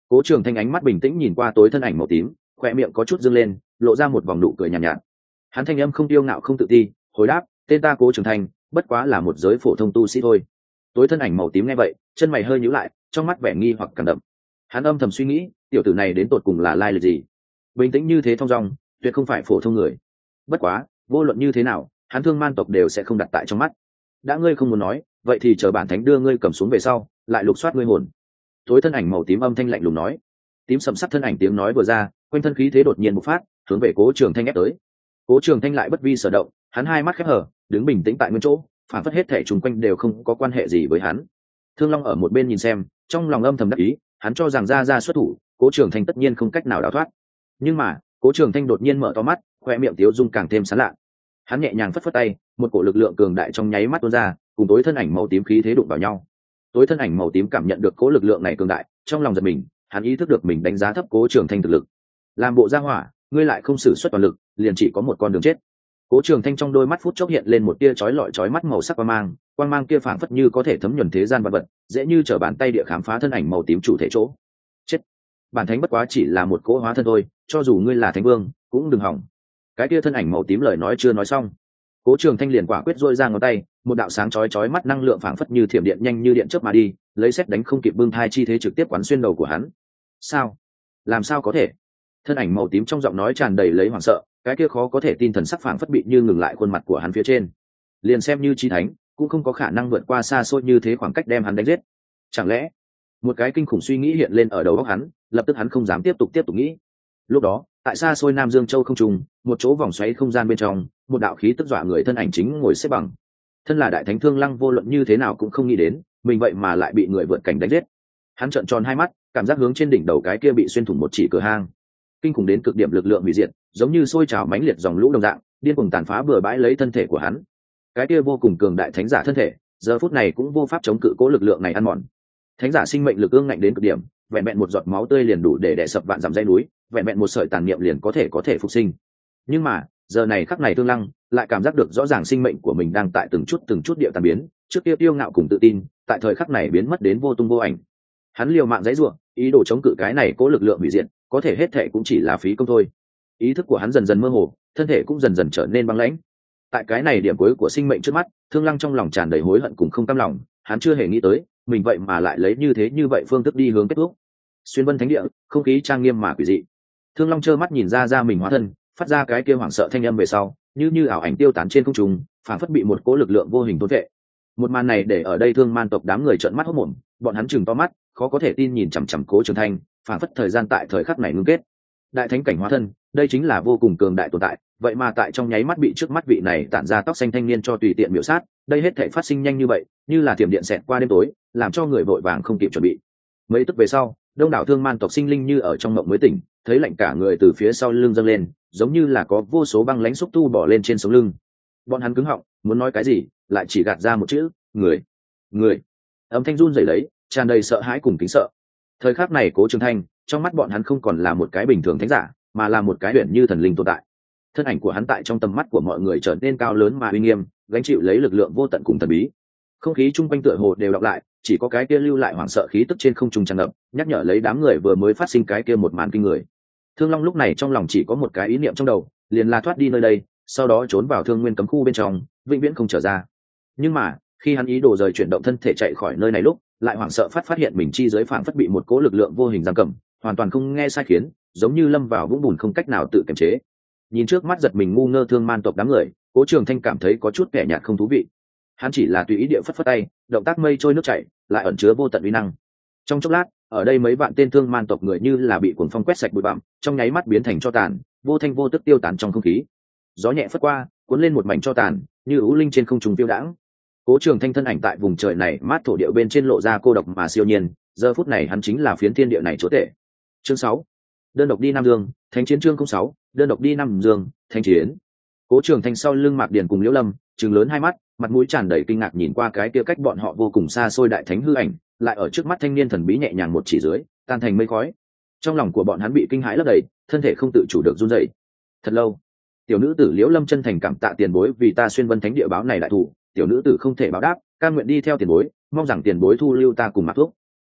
Speaker 1: Cố Trường Thanh ánh mắt bình tĩnh nhìn qua tối thân ảnh màu tím, khoe miệng có chút dương lên, lộ ra một vòng nụ cười nhàn nhạt, nhạt. Hắn thanh âm không tiêu ngạo không tự ti, hồi đáp, tên ta Cố Trường Thanh, bất quá là một giới phổ thông tu sĩ thôi. Tối thân ảnh màu tím nghe vậy, chân mày hơi nhíu lại, trong mắt vẻ nghi hoặc càng đậm. Hắn âm thầm suy nghĩ, tiểu tử này đến tột cùng là lai lịch gì? Bình tĩnh như thế thong dong, tuyệt không phải phổ thông người. Bất quá, vô luận như thế nào, hắn Thương Man tộc đều sẽ không đặt tại trong mắt. Đã ngươi không muốn nói, vậy thì chờ bản thánh đưa ngươi cầm xuống về sau, lại lục soát ngươi hồn. Tối thân ảnh màu tím âm thanh lạnh lùng nói. Tím sầm sắc thân ảnh tiếng nói vừa ra, quanh thân khí thế đột nhiên bộc phát, hướng về Cố Trường Thanh ép tới. Cố Trường Thanh lại bất vi sở động, hắn hai mắt khép hờ, đứng bình tĩnh tại nguyên chỗ, phản phất hết thảy xung quanh đều không có quan hệ gì với hắn. Thương Long ở một bên nhìn xem, trong lòng âm thầm đắc ý, hắn cho rằng ra ra xuất thủ, Cố Trường Thanh tất nhiên không cách nào đào thoát. Nhưng mà, Cố Trường Thanh đột nhiên mở to mắt, khoe miệng tiếu dung càng thêm sán lạ. Hắn nhẹ nhàng phất phất tay, một cổ lực lượng cường đại trong nháy mắt tuôn ra, cùng tối thân ảnh màu tím khí thế đụng vào nhau. Tối thân ảnh màu tím cảm nhận được cố lực lượng này cường đại, trong lòng giật mình, hắn ý thức được mình đánh giá thấp Cố Trường Thanh thực lực. Làm bộ gia hỏa, ngươi lại không sử xuất toàn lực, liền chỉ có một con đường chết. Cố Trường Thanh trong đôi mắt phút chốc hiện lên một tia chói lọi chói mắt màu sắc quang mang, quang mang kia phảng phất như có thể thấm nhuần thế gian vật vật, dễ như trở bàn tay địa khám phá thân ảnh màu tím chủ thể chỗ. Chết! Bản thánh bất quá chỉ là một cỗ hóa thân thôi, cho dù ngươi là thánh vương, cũng đừng hỏng. Cái kia thân ảnh màu tím lời nói chưa nói xong, Cố Trường Thanh liền quả quyết rôi ra ngón tay, một đạo sáng chói chói mắt năng lượng phảng phất như thiểm điện nhanh như điện chớp mà đi, lấy xét đánh không kịp bưng thai chi thế trực tiếp quán xuyên đầu của hắn. Sao? Làm sao có thể? Thân ảnh màu tím trong giọng nói tràn đầy lấy hoảng sợ, cái kia khó có thể tin thần sắc phảng phất bị như ngừng lại khuôn mặt của hắn phía trên. Liền xem như chí thánh, cũng không có khả năng vượt qua xa xôi như thế khoảng cách đem hắn đánh giết. Chẳng lẽ? Một cái kinh khủng suy nghĩ hiện lên ở đầu óc hắn, lập tức hắn không dám tiếp tục tiếp tục nghĩ. Lúc đó, tại xa xôi Nam Dương Châu không trung, một chỗ vòng xoáy không gian bên trong, một đạo khí tức dọa người thân ảnh chính ngồi xếp bằng. Thân là đại thánh Thương Lăng vô luận như thế nào cũng không nghĩ đến, mình vậy mà lại bị người vượt cảnh đánh giết. Hắn trợn tròn hai mắt, cảm giác hướng trên đỉnh đầu cái kia bị xuyên thủng một chỉ cửa hang. Kinh khủng đến cực điểm lực lượng hủy diệt, giống như sôi trào mãnh liệt dòng lũ đồng dạng, điên cuồng tàn phá bừa bãi lấy thân thể của hắn. Cái kia vô cùng cường đại thánh giả thân thể, giờ phút này cũng vô pháp chống cự cố lực lượng này ăn mòn. Thánh giả sinh mệnh lực ương ngạnh đến cực điểm, vẹn vẹn một giọt máu tươi liền đủ để đè sập vạn dặm dãy núi, vẹn vẹn một sợi tàn niệm liền có thể có thể phục sinh. Nhưng mà, giờ này khắc này Thương Lăng lại cảm giác được rõ ràng sinh mệnh của mình đang tại từng chút từng chút điệu tàn biến, trước kia tiêu ngạo cùng tự tin, tại thời khắc này biến mất đến vô tung vô ảnh. Hắn liều mạng dãy rủa, ý đồ chống cự cái này cố lực lượng hủy diệt, có thể hết thệ cũng chỉ là phí công thôi. Ý thức của hắn dần dần mơ hồ, thân thể cũng dần dần trở nên băng lãnh. Tại cái này điểm cuối của sinh mệnh trước mắt, Thương Lăng trong lòng tràn đầy hối hận cùng không cam lòng, hắn chưa hề nghĩ tới, mình vậy mà lại lấy như thế như vậy phương thức đi hướng kết thúc. Xuyên Vân Thánh Địa, không khí trang nghiêm mà quỷ dị. Thương Long trơ mắt nhìn ra ra mình hóa thân, phát ra cái kia hoảng sợ thanh âm về sau, như như ảo ảnh tiêu tán trên không trung, phản phất bị một cỗ lực lượng vô hình thôn vệ. Một màn này để ở đây Thương Man tộc đám người trợn mắt hốt mồm, bọn hắn chừng to mắt, khó có thể tin nhìn chằm chằm Cố Trường Thanh, phản phất thời gian tại thời khắc này ngưng kết. Đại thánh cảnh hóa thân, đây chính là vô cùng cường đại tồn tại, vậy mà tại trong nháy mắt bị trước mắt vị này tản ra tóc xanh thanh niên cho tùy tiện miểu sát, đây hết thảy phát sinh nhanh như vậy, như là thiểm điện xẹt qua đêm tối, làm cho người vội vàng không kịp chuẩn bị. Mấy tức về sau, đông đảo Thương Man tộc sinh linh như ở trong mộng mới tỉnh, thấy lạnh cả người từ phía sau lưng dâng lên, giống như là có vô số băng lãnh xúc tu bỏ lên trên sống lưng. Bọn hắn cứng họng, muốn nói cái gì, lại chỉ gạt ra một chữ, người, người. Âm thanh run rẩy lấy, tràn đầy sợ hãi cùng kính sợ. Thời khắc này Cố Trường Thanh, trong mắt bọn hắn không còn là một cái bình thường thánh giả, mà là một cái huyền như thần linh tồn tại. Thân ảnh của hắn tại trong tầm mắt của mọi người trở nên cao lớn mà uy nghiêm, gánh chịu lấy lực lượng vô tận cùng thần bí. Không khí chung quanh tựa hồ đều đọc lại, chỉ có cái kia lưu lại hoảng sợ khí tức trên không trung tràn ngập, nhắc nhở lấy đám người vừa mới phát sinh cái kia một màn kinh người. Thương Long lúc này trong lòng chỉ có một cái ý niệm trong đầu, liền là thoát đi nơi đây, sau đó trốn vào Thương Nguyên cấm khu bên trong, vĩnh viễn không trở ra. Nhưng mà, khi hắn ý đồ rời chuyển động thân thể chạy khỏi nơi này lúc, lại hoảng sợ phát phát hiện mình chi dưới phảng phất bị một cỗ lực lượng vô hình giam cầm, hoàn toàn không nghe sai khiến, giống như lâm vào vũng bùn không cách nào tự kiềm chế. Nhìn trước mắt giật mình ngu ngơ Thương Man tộc đám người, Cố Trường Thanh cảm thấy có chút kẻ nhạt không thú vị. Hắn chỉ là tùy ý địa phất phất tay, động tác mây trôi nước chảy, lại ẩn chứa vô tận uy năng. Trong chốc lát, ở đây mấy vạn tên Thương Man tộc người như là bị cuồng phong quét sạch bụi bặm, trong nháy mắt biến thành tro tàn, vô thanh vô tức tiêu tán trong không khí. Gió nhẹ phất qua, cuốn lên một mảnh tro tàn, như ưu linh trên không trung phiêu đãng. Cố Trường Thanh thân ảnh tại vùng trời này mát thổ địa bên trên lộ ra cô độc mà siêu nhiên, giờ phút này hắn chính là phiến thiên địa này chúa tể. Chương sáu, đơn độc đi Nam Dương, thánh chiến chương sáu, đơn độc đi Nam Dương, thánh chiến. Cố Trường Thanh sau lưng Mạc Điền cùng Liễu Lâm, trừng lớn hai mắt, mặt mũi tràn đầy kinh ngạc nhìn qua cái kia cách bọn họ vô cùng xa xôi đại thánh hư ảnh, lại ở trước mắt thanh niên thần bí nhẹ nhàng một chỉ dưới, tan thành mây khói. Trong lòng của bọn hắn bị kinh hãi lấp đầy, thân thể không tự chủ được run rẩy. Thật lâu, tiểu nữ tử Liễu Lâm chân thành cảm tạ tiền bối vì ta xuyên vân thánh địa báo này đại thủ, tiểu nữ tử không thể báo đáp, cam nguyện đi theo tiền bối, mong rằng tiền bối thu lưu ta cùng Mạc Thúc.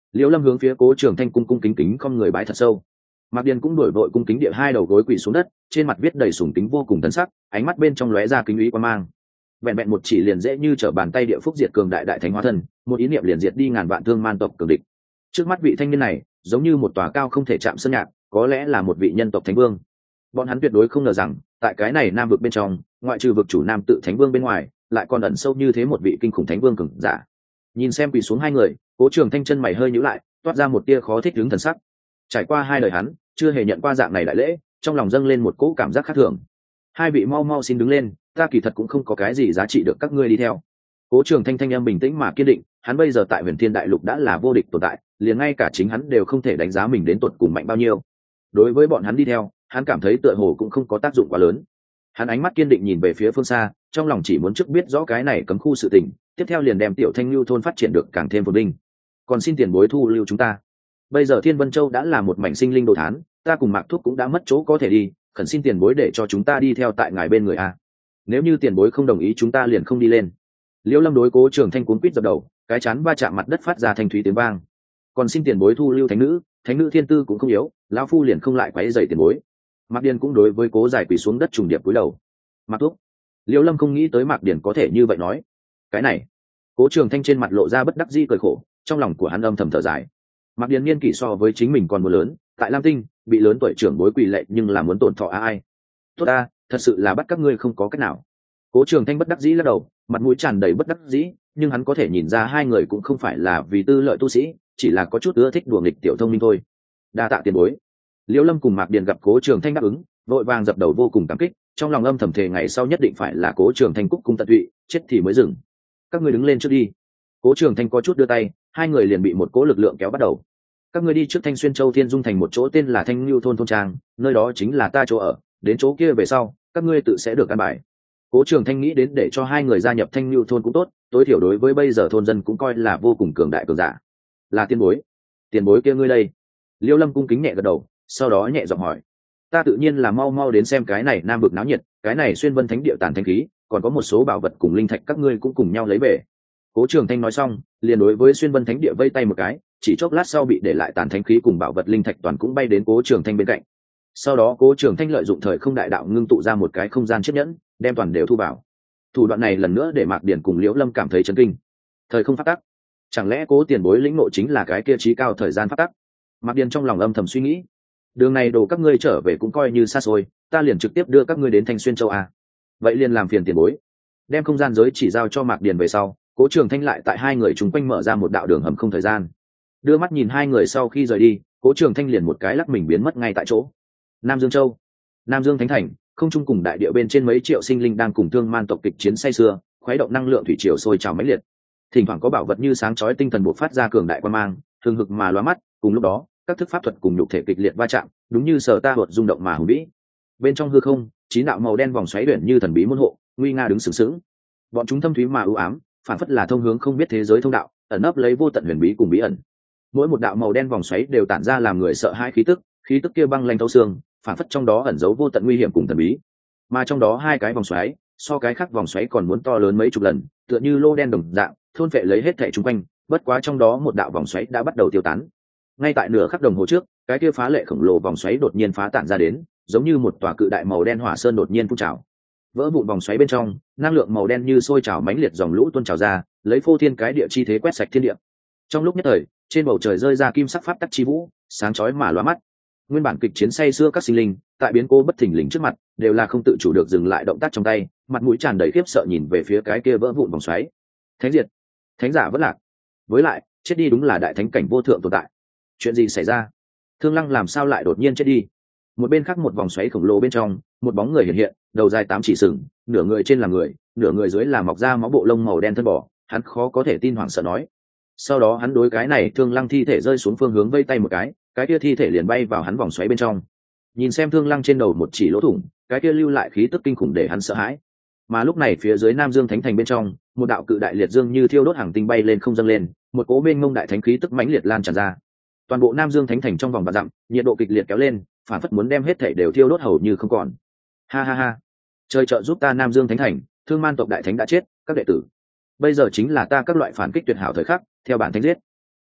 Speaker 1: Liễu Lâm hướng phía Cố Trường Thanh cung cung kính kính không người bái thật sâu. Mạc Điền cũng đổi vội cung kính địa hai đầu gối quỳ xuống đất, trên mặt viết đầy sùng kính vô cùng tấn sắc, ánh mắt bên trong lóe ra kính ý quan mang. Vẹn vẹn một chỉ liền dễ như trở bàn tay địa phúc diệt cường đại đại thánh hóa thân, một ý niệm liền diệt đi ngàn vạn thương man tộc cường địch. Trước mắt vị thanh niên này, giống như một tòa cao không thể chạm sơn nhạc, có lẽ là một vị nhân tộc thánh vương. Bọn hắn tuyệt đối không ngờ rằng, tại cái này nam vực bên trong, ngoại trừ vực chủ nam tự thánh vương bên ngoài, lại còn ẩn sâu như thế một vị kinh khủng thánh vương cường giả. Nhìn xem quỳ xuống hai người, Cố Trường Thanh chân mày hơi nhíu lại, toát ra một tia khó thích ứng thần sắc. Trải qua hai đời hắn, chưa hề nhận qua dạng này đại lễ, trong lòng dâng lên một cỗ cảm giác khác thường. Hai vị mau mau xin đứng lên, ta kỳ thật cũng không có cái gì giá trị được các ngươi đi theo. Cố Trường Thanh thanh âm bình tĩnh mà kiên định, hắn bây giờ tại Huyền Thiên Đại Lục đã là vô địch tồn tại, liền ngay cả chính hắn đều không thể đánh giá mình đến tột cùng mạnh bao nhiêu. Đối với bọn hắn đi theo, hắn cảm thấy tựa hồ cũng không có tác dụng quá lớn. Hắn ánh mắt kiên định nhìn về phía phương xa, trong lòng chỉ muốn trước biết rõ cái này cấm khu sự tình, tiếp theo liền đem Tiểu Thanh Lưu thôn phát triển được càng thêm phồn vinh. Còn xin tiền bối thu lưu chúng ta. Bây giờ Thiên Vân Châu đã là một mảnh sinh linh đồ thán, ta cùng Mạc Thúc cũng đã mất chỗ có thể đi, khẩn xin tiền bối để cho chúng ta đi theo tại ngài bên người a. Nếu như tiền bối không đồng ý chúng ta liền không đi lên. Liễu Lâm đối Cố Trường Thanh cuốn quýt dập đầu, cái chán va chạm mặt đất phát ra thanh thúy tiếng vang. Còn xin tiền bối thu lưu thánh nữ, thánh nữ thiên tư cũng không yếu, lão phu liền không lại quấy rầy tiền bối. Mạc Điền cũng đối với Cố Giải quỳ xuống đất trùng điệp cúi đầu. Mạc Thúc. Liễu Lâm không nghĩ tới Mạc Điền có thể như vậy nói. Cái này. Cố Trường Thanh trên mặt lộ ra bất đắc dĩ cười khổ, trong lòng của hắn âm thầm thở dài. Mạc Điền niên kỷ so với chính mình còn muốn lớn, tại Lam Tinh, bị lớn tuổi trưởng bối quỳ lệ nhưng là muốn tổn thọ ai? Tốt ta, thật sự là bắt các ngươi không có cách nào. Cố Trường Thanh bất đắc dĩ lắc đầu, mặt mũi tràn đầy bất đắc dĩ, nhưng hắn có thể nhìn ra hai người cũng không phải là vì tư lợi tu sĩ, chỉ là có chút ưa thích đùa nghịch tiểu thông minh thôi. Đa tạ tiền bối. Liễu Lâm cùng Mạc Điền gặp Cố Trường Thanh đáp ứng, vội vàng dập đầu vô cùng cảm kích, trong lòng âm thầm thề ngày sau nhất định phải là Cố Trường Thanh cúc cung tận tụy, chết thì mới dừng. Các ngươi đứng lên trước đi. Cố Trường Thanh có chút đưa tay, hai người liền bị một cỗ lực lượng kéo bắt đầu. Các ngươi đi trước Thanh Xuyên Châu Thiên Dung thành một chỗ tên là Thanh Lưu thôn thôn trang, nơi đó chính là ta chỗ ở, đến chỗ kia về sau, các ngươi tự sẽ được an bài. Cố Trường Thanh nghĩ đến để cho hai người gia nhập Thanh Lưu thôn cũng tốt, tối thiểu đối với bây giờ thôn dân cũng coi là vô cùng cường đại cường giả. Là tiền bối. Tiền bối kia ngươi đây. Liễu Lâm cung kính nhẹ gật đầu, sau đó nhẹ giọng hỏi. Ta tự nhiên là mau mau đến xem cái này nam vực náo nhiệt, cái này xuyên vân thánh địa tàn thanh khí, còn có một số bảo vật cùng linh thạch các ngươi cũng cùng nhau lấy về. Cố Trường Thanh nói xong, liền đối với xuyên vân thánh địa vây tay một cái, chỉ chốc lát sau bị để lại tàn thánh khí cùng bảo vật linh thạch toàn cũng bay đến Cố Trường Thanh bên cạnh. Sau đó Cố Trường Thanh lợi dụng thời không đại đạo ngưng tụ ra một cái không gian chiếc nhẫn, đem toàn đều thu vào. Thủ đoạn này lần nữa để Mạc Điển cùng Liễu Lâm cảm thấy chấn kinh. Thời không pháp tắc, chẳng lẽ Cố tiền bối lĩnh ngộ chính là cái kia trí cao thời gian pháp tắc? Mạc Điển trong lòng âm thầm suy nghĩ. Đường này đồ các ngươi trở về cũng coi như xa xôi, ta liền trực tiếp đưa các ngươi đến Thanh Xuyên Châu a. Vậy liền làm phiền tiền bối. Đem không gian giới chỉ giao cho Mạc Điển về sau, Cố Trường Thanh lại tại hai người chúng quanh mở ra một đạo đường hầm không thời gian. Đưa mắt nhìn hai người sau khi rời đi, Cố Trường Thanh liền một cái lắc mình biến mất ngay tại chỗ. Nam Dương Châu, Nam Dương Thánh Thành, không trung cùng đại địa bên trên mấy triệu sinh linh đang cùng thương man tộc kịch chiến say sưa, khuấy động năng lượng thủy triều sôi trào mãnh liệt. Thỉnh thoảng có bảo vật như sáng chói tinh thần bộc phát ra cường đại quang mang, thường hực mà lóa mắt, cùng lúc đó, các thức pháp thuật cùng nhục thể kịch liệt va chạm, đúng như sở ta hột rung động mà hùng vĩ. Bên trong hư không, chín đạo màu đen vòng xoáy luyện như thần bí môn hộ, nguy nga đứng sừng sững. Bọn chúng thâm thúy mà u ám, phản phất là thông hướng không biết thế giới thông đạo, ẩn nấp lấy vô tận huyền bí cùng bí ẩn. Mỗi một đạo màu đen vòng xoáy đều tản ra làm người sợ hãi khí tức, khí tức kia băng lanh thấu xương, phản phất trong đó ẩn giấu vô tận nguy hiểm cùng thần bí. Mà trong đó hai cái vòng xoáy, so cái khác vòng xoáy còn muốn to lớn mấy chục lần, tựa như lô đen đồng dạng, thôn vệ lấy hết thảy xung quanh, bất quá trong đó một đạo vòng xoáy đã bắt đầu tiêu tán. Ngay tại nửa khắc đồng hồ trước, cái kia phá lệ khổng lồ vòng xoáy đột nhiên phá tản ra đến, giống như một tòa cự đại màu đen hỏa sơn đột nhiên phun trào. Vỡ vụn vòng xoáy bên trong, năng lượng màu đen như sôi trào mãnh liệt dòng lũ tuôn trào ra, lấy phô thiên cái địa chi thế quét sạch thiên địa. Trong lúc nhất thời, trên bầu trời rơi ra kim sắc pháp tắc chi vũ, sáng chói mà lóa mắt. Nguyên bản kịch chiến say xưa các sinh linh, tại biến cố bất thình lình trước mặt, đều là không tự chủ được dừng lại động tác trong tay, mặt mũi tràn đầy khiếp sợ nhìn về phía cái kia vỡ vụn vòng xoáy. Thánh diệt, thánh giả vẫn lạc. Với lại, chết đi đúng là đại thánh cảnh vô thượng tồn tại. Chuyện gì xảy ra? Thương Lăng làm sao lại đột nhiên chết đi? Một bên khác một vòng xoáy khổng lồ bên trong, một bóng người hiện hiện, đầu dài tám chỉ sừng, nửa người trên là người, nửa người dưới là mọc ra máu bộ lông màu đen thân bò, hắn khó có thể tin hoảng sợ nói. Sau đó hắn đối cái này Thương Lăng thi thể rơi xuống phương hướng vây tay một cái, cái kia thi thể liền bay vào hắn vòng xoáy bên trong. Nhìn xem Thương Lăng trên đầu một chỉ lỗ thủng, cái kia lưu lại khí tức kinh khủng để hắn sợ hãi. Mà lúc này phía dưới Nam Dương Thánh Thành bên trong, một đạo cự đại liệt dương như thiêu đốt hàng tinh bay lên không dâng lên, một cỗ bên ngông đại thánh khí tức mãnh liệt lan tràn ra. Toàn bộ Nam Dương Thánh Thành trong vòng vạn dặm, nhiệt độ kịch liệt kéo lên, phản phất muốn đem hết thảy đều thiêu đốt hầu như không còn. Ha ha ha, trời trợ giúp ta Nam Dương Thánh Thành, Thương Man tộc đại thánh đã chết, các đệ tử. Bây giờ chính là ta các loại phản kích tuyệt hảo thời khắc, theo bản thánh giết.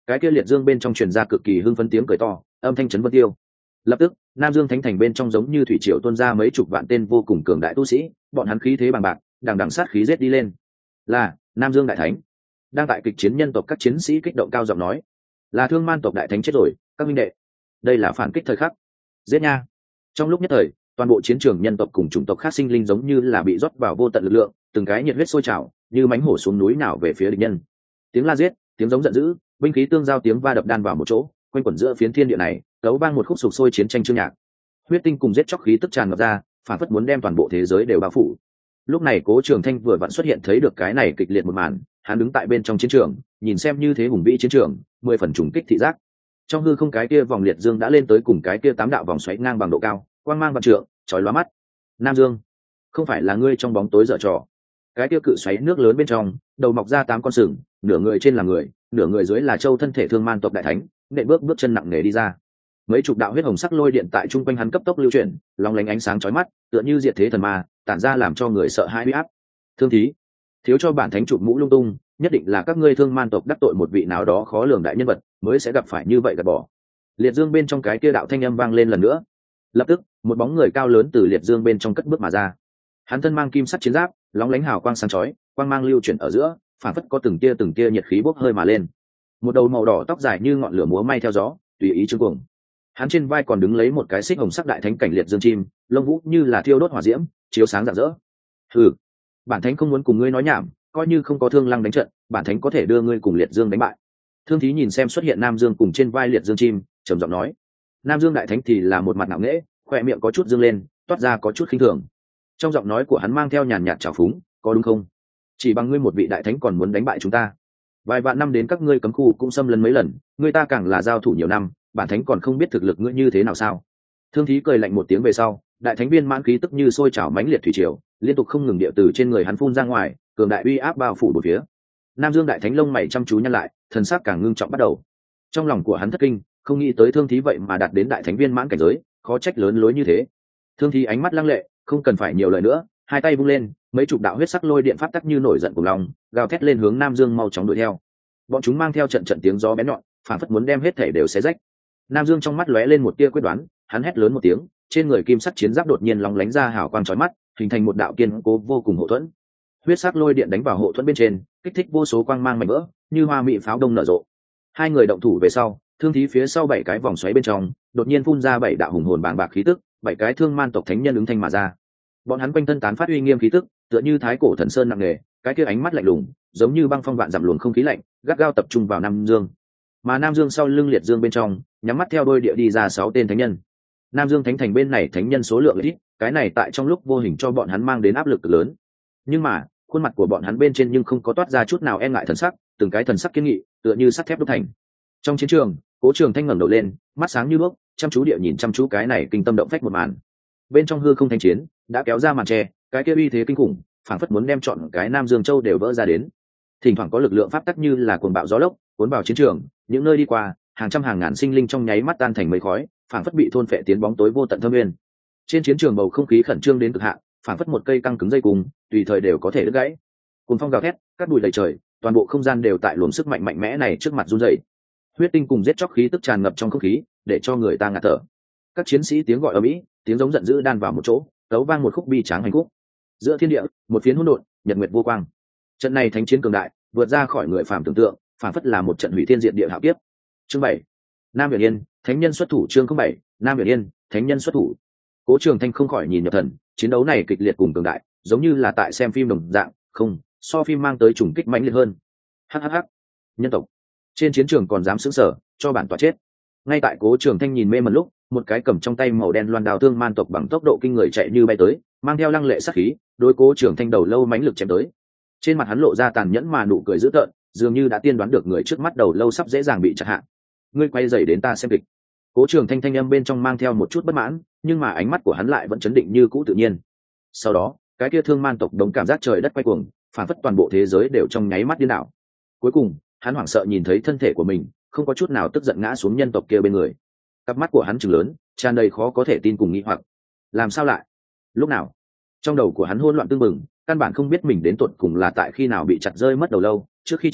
Speaker 1: cái kia liệt dương bên trong truyền ra cực kỳ hưng phấn tiếng cười to, âm thanh chấn vân tiêu. Lập tức Nam Dương Thánh Thành bên trong giống như thủy triều tuôn ra mấy chục vạn tên vô cùng cường đại tu sĩ, bọn hắn khí thế bằng bạc, đằng đằng sát khí giết đi lên. Là Nam Dương Đại Thánh. Đang tại kịch chiến nhân tộc các chiến sĩ kích động cao giọng nói, là Thương Man tộc đại thánh chết rồi, các minh đệ, đây là phản kích thời khắc, giết nha. Trong lúc nhất thời, toàn bộ chiến trường nhân tộc cùng chủng tộc khác sinh linh giống như là bị rót vào vô tận lực lượng, từng cái nhiệt huyết sôi trào, như mãnh hổ xuống núi nào về phía địch nhân. Tiếng la giết, tiếng giống giận dữ, binh khí tương giao tiếng va đập đan vào một chỗ, quanh quẩn giữa phiến thiên địa này, đấu vang một khúc sục sôi chiến tranh chương nhạc. Huyết tinh cùng giết chóc khí tức tràn ngập ra, phản phất muốn đem toàn bộ thế giới đều bao phủ. Lúc này Cố Trường Thanh vừa vặn xuất hiện thấy được cái này kịch liệt một màn, hắn đứng tại bên trong chiến trường, nhìn xem như thế hùng vĩ chiến trường, mười phần trùng kích thị giác. Trong hư không cái kia vòng liệt dương đã lên tới cùng cái kia tám đạo vòng xoáy ngang bằng độ cao, quang mang vạn trượng, chói lóa mắt. Nam Dương, không phải là ngươi trong bóng tối dở trò. Cái kia cự xoáy nước lớn bên trong, đầu mọc ra tám con sừng, nửa người trên là người, nửa người dưới là châu thân thể Thương Man tộc đại thánh, nện bước bước chân nặng nề đi ra. Mấy chục đạo huyết hồng sắc lôi điện tại trung quanh hắn cấp tốc lưu chuyển, long lánh ánh sáng chói mắt, tựa như diệt thế thần ma, tản ra làm cho người sợ hãi uy áp. Thương thí, thiếu cho bản thánh chụp mũ lung tung, nhất định là các ngươi Thương Man tộc đắc tội một vị nào đó khó lường đại nhân vật, mới sẽ gặp phải như vậy gạt bỏ. Liệt dương bên trong cái kia đạo thanh âm vang lên lần nữa. Lập tức, một bóng người cao lớn từ liệt dương bên trong cất bước mà ra. Hắn thân mang kim sắt chiến giáp, lóng lánh hào quang sáng chói, quang mang lưu chuyển ở giữa, phản phất có từng tia từng tia nhiệt khí bốc hơi mà lên. Một đầu màu đỏ tóc dài như ngọn lửa múa may theo gió, tùy ý trương cuồng. Hắn trên vai còn đứng lấy một cái xích hồng sắc đại thánh cảnh liệt dương chim, lông vũ như là thiêu đốt hỏa diễm, chiếu sáng rạng rỡ. Hừ, bản thánh không muốn cùng ngươi nói nhảm, coi như không có Thương Lăng đánh trận, bản thánh có thể đưa ngươi cùng liệt dương đánh bại. Thương Thí nhìn xem xuất hiện Nam Dương cùng trên vai liệt dương chim, trầm giọng nói. Nam Dương đại thánh thì là một mặt ngạo nghễ, khỏe miệng có chút dương lên, toát ra có chút khinh thường. Trong giọng nói của hắn mang theo nhàn nhạt trào phúng, có đúng không? Chỉ bằng ngươi một vị đại thánh còn muốn đánh bại chúng ta? Vài vạn năm đến các ngươi cấm khu cũng xâm lấn mấy lần, ngươi ta càng là giao thủ nhiều năm, bản thánh còn không biết thực lực ngươi như thế nào sao? Thương Thí cười lạnh một tiếng về sau, đại thánh viên mãn khí tức như sôi trào mãnh liệt thủy triều, liên tục không ngừng địa từ trên người hắn phun ra ngoài, cường đại uy áp bao phủ bốn phía. Nam Dương đại thánh lông mày chăm chú nhăn lại, thần sắc càng ngưng trọng bắt đầu. Trong lòng của hắn thất kinh, không nghĩ tới Thương Thí vậy mà đạt đến đại thánh viên mãn cảnh giới, khó trách lớn lối như thế. Thương Thí ánh mắt lăng lệ, không cần phải nhiều lời nữa, hai tay vung lên, mấy chục đạo huyết sắc lôi điện pháp tắc như nổi giận cùng lòng, gào thét lên hướng Nam Dương mau chóng đuổi theo. Bọn chúng mang theo trận trận tiếng gió bén nhọn, phản phất muốn đem hết thể đều xé rách. Nam Dương trong mắt lóe lên một tia quyết đoán, hắn hét lớn một tiếng, trên người kim sắc chiến giáp đột nhiên lóng lánh ra hào quang chói mắt, hình thành một đạo kiên cố vô cùng hộ thuẫn. Huyết sắc lôi điện đánh vào hộ thuẫn bên trên, kích thích vô số quang mang mảnh vỡ, như hoa mỹ pháo đông nở rộ. Hai người động thủ về sau, Thương Thí phía sau bảy cái vòng xoáy bên trong, đột nhiên phun ra bảy đạo hùng hồn bàng bạc khí tức, bảy cái Thương Man tộc thánh nhân ứng thanh mà ra. Bọn hắn quanh thân tán phát uy nghiêm khí tức, tựa như thái cổ thần sơn nặng nề, cái kia ánh mắt lạnh lùng, giống như băng phong vạn dặm luồng không khí lạnh, gắt gao tập trung vào Nam Dương. Mà Nam Dương sau lưng liệt dương bên trong, nhắm mắt theo đôi địa đi ra sáu tên thánh nhân. Nam Dương thánh thành bên này thánh nhân số lượng ít, cái này tại trong lúc vô hình cho bọn hắn mang đến áp lực cực lớn. Nhưng mà, khuôn mặt của bọn hắn bên trên nhưng không có toát ra chút nào e ngại thần sắc, từng cái thần sắc kiên nghị, tựa như sắt thép đúc thành. Trong chiến trường, Cố Trường Thanh ngẩng đầu lên, mắt sáng như đuốc, chăm chú địa nhìn chăm chú cái này kinh tâm động phách một màn. Bên trong hư không thanh chiến đã kéo ra màn che, cái kia uy thế kinh khủng, phảng phất muốn đem trọn cái Nam Dương Châu đều vỡ ra đến. Thỉnh thoảng có lực lượng pháp tắc như là cuồng bạo gió lốc, cuốn vào chiến trường, những nơi đi qua, hàng trăm hàng ngàn sinh linh trong nháy mắt tan thành mây khói, phảng phất bị thôn phệ tiến bóng tối vô tận thâm nguyên. Trên chiến trường bầu không khí khẩn trương đến cực hạn, phảng phất một cây căng cứng dây cùng, tùy thời đều có thể đứt gãy. Cuồng phong gào thét, cát bụi đầy trời, toàn bộ không gian đều tại luồng sức mạnh mạnh mẽ này trước mặt run rẩy. Huyết tinh cùng giết chóc khí tức tràn ngập trong không khí, để cho người ta ngạt thở. Các chiến sĩ tiếng gọi ầm ĩ, tiếng giống giận dữ đan vào một chỗ, đấu vang một khúc bi tráng hành khúc. Giữa thiên địa, một phiến hỗn độn, nhật nguyệt vô quang. Trận này thánh chiến cường đại, vượt ra khỏi người phàm tưởng tượng, phản phất là một trận hủy thiên diệt địa hạo kiếp. Chương bảy, Nam Viễn Yên, thánh nhân xuất thủ. Chương bảy, Nam Viễn Yên, thánh nhân xuất thủ. Cố Trường Thanh không khỏi nhìn nhập thần, chiến đấu này kịch liệt cùng cường đại, giống như là tại xem phim đồng dạng, không, so phim mang tới trùng kích mãnh liệt hơn. Hắc hắc hắc. Nhân tộc trên chiến trường còn dám sững sờ, cho bản tọa chết. Ngay tại Cố Trường Thanh nhìn mê mẩn lúc, một cái cầm trong tay màu đen loan đao Thương Man tộc bằng tốc độ kinh người chạy như bay tới, mang theo lăng lệ sát khí, đối Cố Trường Thanh đầu lâu mãnh lực chém tới. Trên mặt hắn lộ ra tàn nhẫn mà nụ cười dữ tợn, dường như đã tiên đoán được người trước mắt đầu lâu sắp dễ dàng bị chặt hạ. Ngươi quay dậy đến ta xem kịch. Cố Trường Thanh thanh âm bên trong mang theo một chút bất mãn, nhưng mà ánh mắt của hắn lại vẫn chấn định như cũ tự nhiên. Sau đó, cái kia Thương Man tộc đống cảm giác trời đất quay cuồng, phản phất toàn bộ thế giới đều trong nháy mắt điên đảo. Cuối cùng, hắn hoảng sợ nhìn thấy thân thể của mình, không có chút nào tức giận ngã xuống nhân tộc kia bên người. Cặp mắt của hắn trừng lớn, tràn đầy khó có thể tin cùng nghi hoặc. Làm sao lại? Lúc nào? Trong đầu của hắn hỗn loạn tương mừng, căn bản không biết mình đến tột cùng là tại khi nào bị chặt rơi mất đầu lâu, trước khi chết,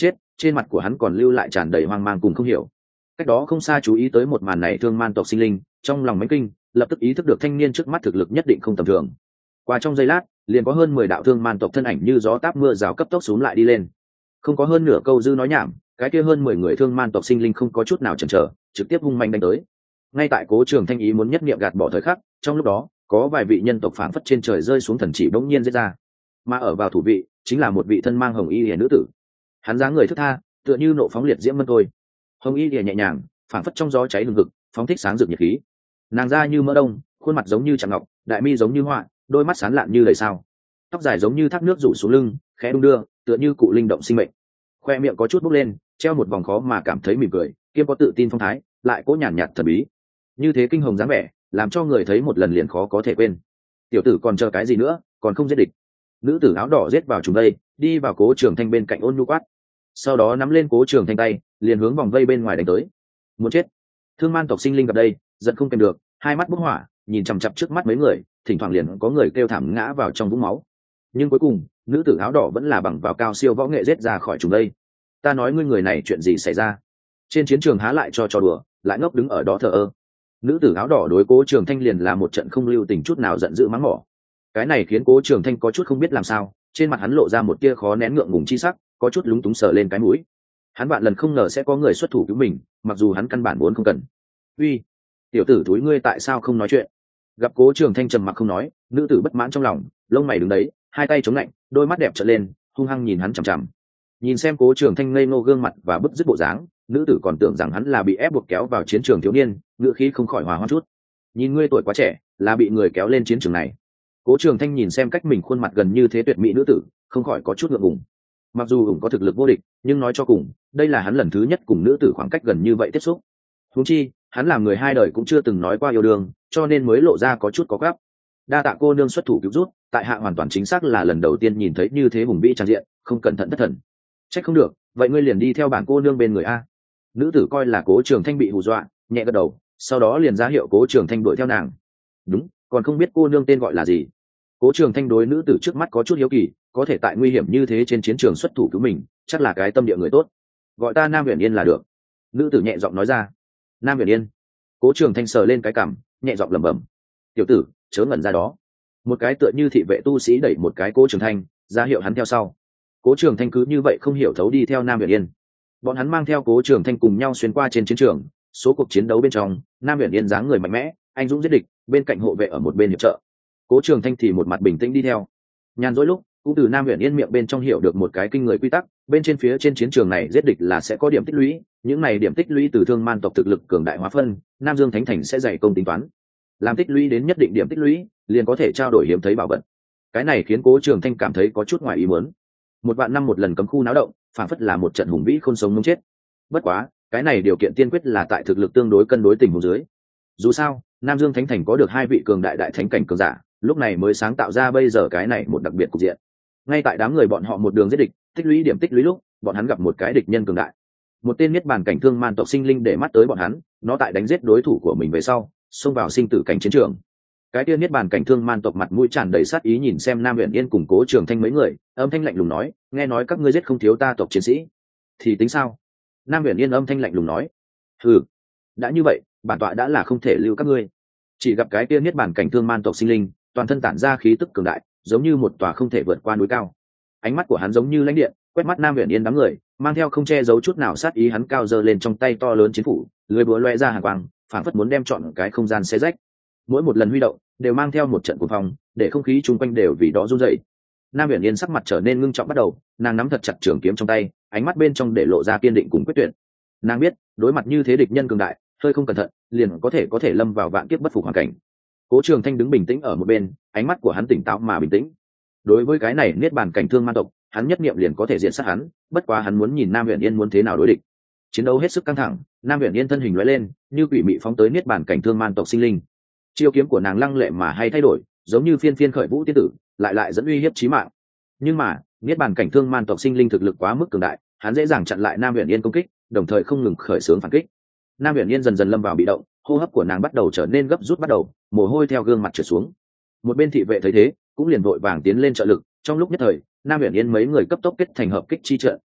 Speaker 1: trên mặt của hắn còn lưu lại tràn đầy hoang mang cùng không hiểu. Cách đó không xa chú ý tới một màn này thương man tộc sinh linh, trong lòng mãnh kinh, lập tức ý thức được thanh niên trước mắt thực lực nhất định không tầm thường. Qua trong giây lát, liền có hơn mười đạo thương man tộc thân ảnh như gió táp mưa rào cấp tốc xuống lại đi lên. Không có hơn nửa câu dư nói nhảm, cái kia hơn mười người thương man tộc sinh linh không có chút nào chần chờ, trực tiếp hung manh đánh tới. Ngay tại Cố Trường Thanh ý muốn nhất niệm gạt bỏ thời khắc, trong lúc đó, có vài vị nhân tộc phảng phất trên trời rơi xuống thần chỉ bỗng nhiên giết ra. Mà ở vào thủ vị, chính là một vị thân mang hồng y liễu nữ tử. Hắn dáng người thướt tha, tựa như nộ phóng liệt diễm mân thôi. Hồng y liễu nhẹ nhàng, phảng phất trong gió cháy hừng hực, phóng thích sáng rực nhiệt khí. Nàng da như mỡ đông, khuôn mặt giống như chạm ngọc, đại mi giống như họa, đôi mắt sáng lạn như đầy sao. Tóc dài giống như thác nước rủ xuống lưng, khẽ đung đưa, tựa như cụ linh động sinh mệnh. Khoe miệng có chút bốc lên, treo một vòng khó mà cảm thấy mỉm cười, kiêm có tự tin phong thái, lại cố nhàn nhạt thần bí. Như thế kinh hồng dáng vẻ, làm cho người thấy một lần liền khó có thể quên. Tiểu tử còn chờ cái gì nữa, còn không giết địch. Nữ tử áo đỏ giết vào chúng đây, đi vào Cố Trường Thanh bên cạnh ôn nhu quát. Sau đó nắm lên Cố Trường Thanh tay, liền hướng vòng vây bên ngoài đánh tới. Muốn chết. Thương man tộc sinh linh gặp đây, giận không kèm được, hai mắt bốc hỏa, nhìn chằm chằm trước mắt mấy người, thỉnh thoảng liền có người kêu thảm ngã vào trong vũng máu. Nhưng cuối cùng, nữ tử áo đỏ vẫn là bằng vào cao siêu võ nghệ giết ra khỏi chúng đây. Ta nói ngươi người này chuyện gì xảy ra? Trên chiến trường há lại cho trò đùa, lại ngốc đứng ở đó thờ ơ. Nữ tử áo đỏ đối Cố Trường Thanh liền là một trận không lưu tình chút nào giận dữ mắng mỏ. Cái này khiến Cố Trường Thanh có chút không biết làm sao, trên mặt hắn lộ ra một tia khó nén ngượng ngùng chi sắc, có chút lúng túng sờ lên cái mũi. Hắn vạn lần không ngờ sẽ có người xuất thủ cứu mình, mặc dù hắn căn bản muốn không cần. Uy, tiểu tử thúi ngươi tại sao không nói chuyện? Gặp Cố Trường Thanh trầm mặc không nói, nữ tử bất mãn trong lòng, lông mày đứng đấy, hai tay chống lạnh, đôi mắt đẹp trợn lên, hung hăng nhìn hắn chằm chằm. Nhìn xem Cố Trường Thanh ngây ngô gương mặt và bứt rứt bộ dáng, nữ tử còn tưởng rằng hắn là bị ép buộc kéo vào chiến trường thiếu niên, ngữ khí không khỏi hòa hoãn chút. Nhìn ngươi tuổi quá trẻ, là bị người kéo lên chiến trường này. Cố Trường Thanh nhìn xem cách mình khuôn mặt gần như thế tuyệt mỹ nữ tử, không khỏi có chút ngượng ngùng. Mặc dù ủng có thực lực vô địch, nhưng nói cho cùng, đây là hắn lần thứ nhất cùng nữ tử khoảng cách gần như vậy tiếp xúc. Huống chi, hắn làm người hai đời cũng chưa từng nói qua yêu đương, cho nên mới lộ ra có chút có gáp. Đa tạ cô nương xuất thủ cứu rút, tại hạ hoàn toàn chính xác là lần đầu tiên nhìn thấy như thế hùng vĩ tràn diện, không cẩn thận thất thần. Trách không được, vậy ngươi liền đi theo bản cô nương bên người a. Nữ tử coi là Cố Trường Thanh bị hù dọa, nhẹ gật đầu, sau đó liền ra hiệu Cố Trường Thanh đuổi theo nàng. Đúng, còn không biết cô nương tên gọi là gì. Cố Trường Thanh đối nữ tử trước mắt có chút hiếu kỳ, có thể tại nguy hiểm như thế trên chiến trường xuất thủ cứu mình, chắc là cái tâm địa người tốt. Gọi ta Nam Uyển Yên là được. Nữ tử nhẹ giọng nói ra. Nam Uyển Yên. Cố Trường Thanh sờ lên cái cằm, nhẹ giọng lẩm bẩm. Tiểu tử, chớ ngẩn ra đó. Một cái tựa như thị vệ tu sĩ đẩy một cái Cố Trường Thanh, ra hiệu hắn theo sau. Cố Trường Thanh cứ như vậy không hiểu thấu đi theo Nam Uyển Yên. Bọn hắn mang theo Cố Trường Thanh cùng nhau xuyên qua trên chiến trường, số cuộc chiến đấu bên trong, Nam Uyển Yên dáng người mạnh mẽ, anh dũng giết địch, bên cạnh hộ vệ ở một bên hiệp trợ. Cố Trường Thanh thì một mặt bình tĩnh đi theo. Nhàn rỗi lúc, cũng từ Nam Uyển Yên miệng bên trong hiểu được một cái kinh người quy tắc, bên trên phía trên chiến trường này giết địch là sẽ có điểm tích lũy, những này điểm tích lũy từ thương man tộc thực lực cường đại hóa phân, Nam Dương Thánh Thành sẽ dạy công tính toán. Làm tích lũy đến nhất định điểm tích lũy, liền có thể trao đổi hiếm thấy bảo vật. Cái này khiến Cố Trường Thanh cảm thấy có chút ngoài ý muốn. Một vạn năm một lần cấm khu náo động, phản phất là một trận hùng vĩ không sống mống chết. Bất quá, cái này điều kiện tiên quyết là tại thực lực tương đối cân đối tình huống dưới. Dù sao, Nam Dương Thánh Thành có được hai vị cường đại đại thánh cảnh cường giả, lúc này mới sáng tạo ra bây giờ cái này một đặc biệt cục diện. Ngay tại đám người bọn họ một đường giết địch, tích lũy điểm tích lũy lúc, bọn hắn gặp một cái địch nhân cường đại. Một tên niết bàn cảnh thương man tộc sinh linh để mắt tới bọn hắn, nó tại đánh giết đối thủ của mình về sau, xông vào sinh tử cảnh chiến trường. Cái tiên niết bàn cảnh thương man tộc mặt mũi tràn đầy sát ý nhìn xem Nam Uyển Yên cùng Cố Trường Thanh mấy người, âm thanh lạnh lùng nói, nghe nói các ngươi giết không thiếu ta tộc chiến sĩ, thì tính sao? Nam Uyển Yên âm thanh lạnh lùng nói, hừ, đã như vậy, bản tọa đã là không thể lưu các ngươi. Chỉ gặp cái tiên niết bàn cảnh thương man tộc sinh linh, toàn thân tản ra khí tức cường đại, giống như một tòa không thể vượt qua núi cao. Ánh mắt của hắn giống như lãnh điện, quét mắt Nam Uyển Yên đám người, mang theo không che giấu chút nào sát ý, hắn cao giơ lên trong tay to lớn chiến phủ, lưỡi búa loe ra hàn quang, phảng phất muốn đem trọn cái không gian xé rách. Mỗi một lần huy động đều mang theo một trận cuồng phong, để không khí chung quanh đều vì đó run rẩy. Nam Uyển Yên sắc mặt trở nên ngưng trọng bắt đầu, nàng nắm thật chặt trường kiếm trong tay, ánh mắt bên trong để lộ ra kiên định cùng quyết tuyệt. Nàng biết, đối mặt như thế địch nhân cường đại, hơi không cẩn thận, liền có thể có thể lâm vào vạn kiếp bất phục hoàn cảnh. Cố Trường Thanh đứng bình tĩnh ở một bên, ánh mắt của hắn tỉnh táo mà bình tĩnh. Đối với cái này niết bàn cảnh thương man tộc, hắn nhất niệm liền có thể diện sát hắn, bất quá hắn muốn nhìn Nam Uyển Yên muốn thế nào đối địch. Chiến đấu hết sức căng thẳng, Nam Uyển Yên thân hình lóe lên, như quỷ mị phóng tới niết bàn cảnh thương man tộc sinh linh. Chiêu kiếm của nàng lăng lệ mà hay thay đổi, giống như phiên phiên khởi vũ tiên tử, lại lại dẫn uy hiếp chí mạng. Nhưng mà, niết bàn cảnh thương man tộc sinh linh thực lực quá mức cường đại, hắn dễ dàng chặn lại Nam Uyển Yên công kích, đồng thời không ngừng khởi xướng phản kích. Nam Uyển Yên dần dần lâm vào bị động, hô hấp của nàng bắt đầu trở nên gấp rút bắt đầu, mồ hôi theo gương mặt trượt xuống. Một bên thị vệ thấy thế, cũng liền vội vàng tiến lên trợ lực, trong lúc nhất thời, Nam Uyển Yên mấy người cấp tốc kết thành hợp kích chi trận,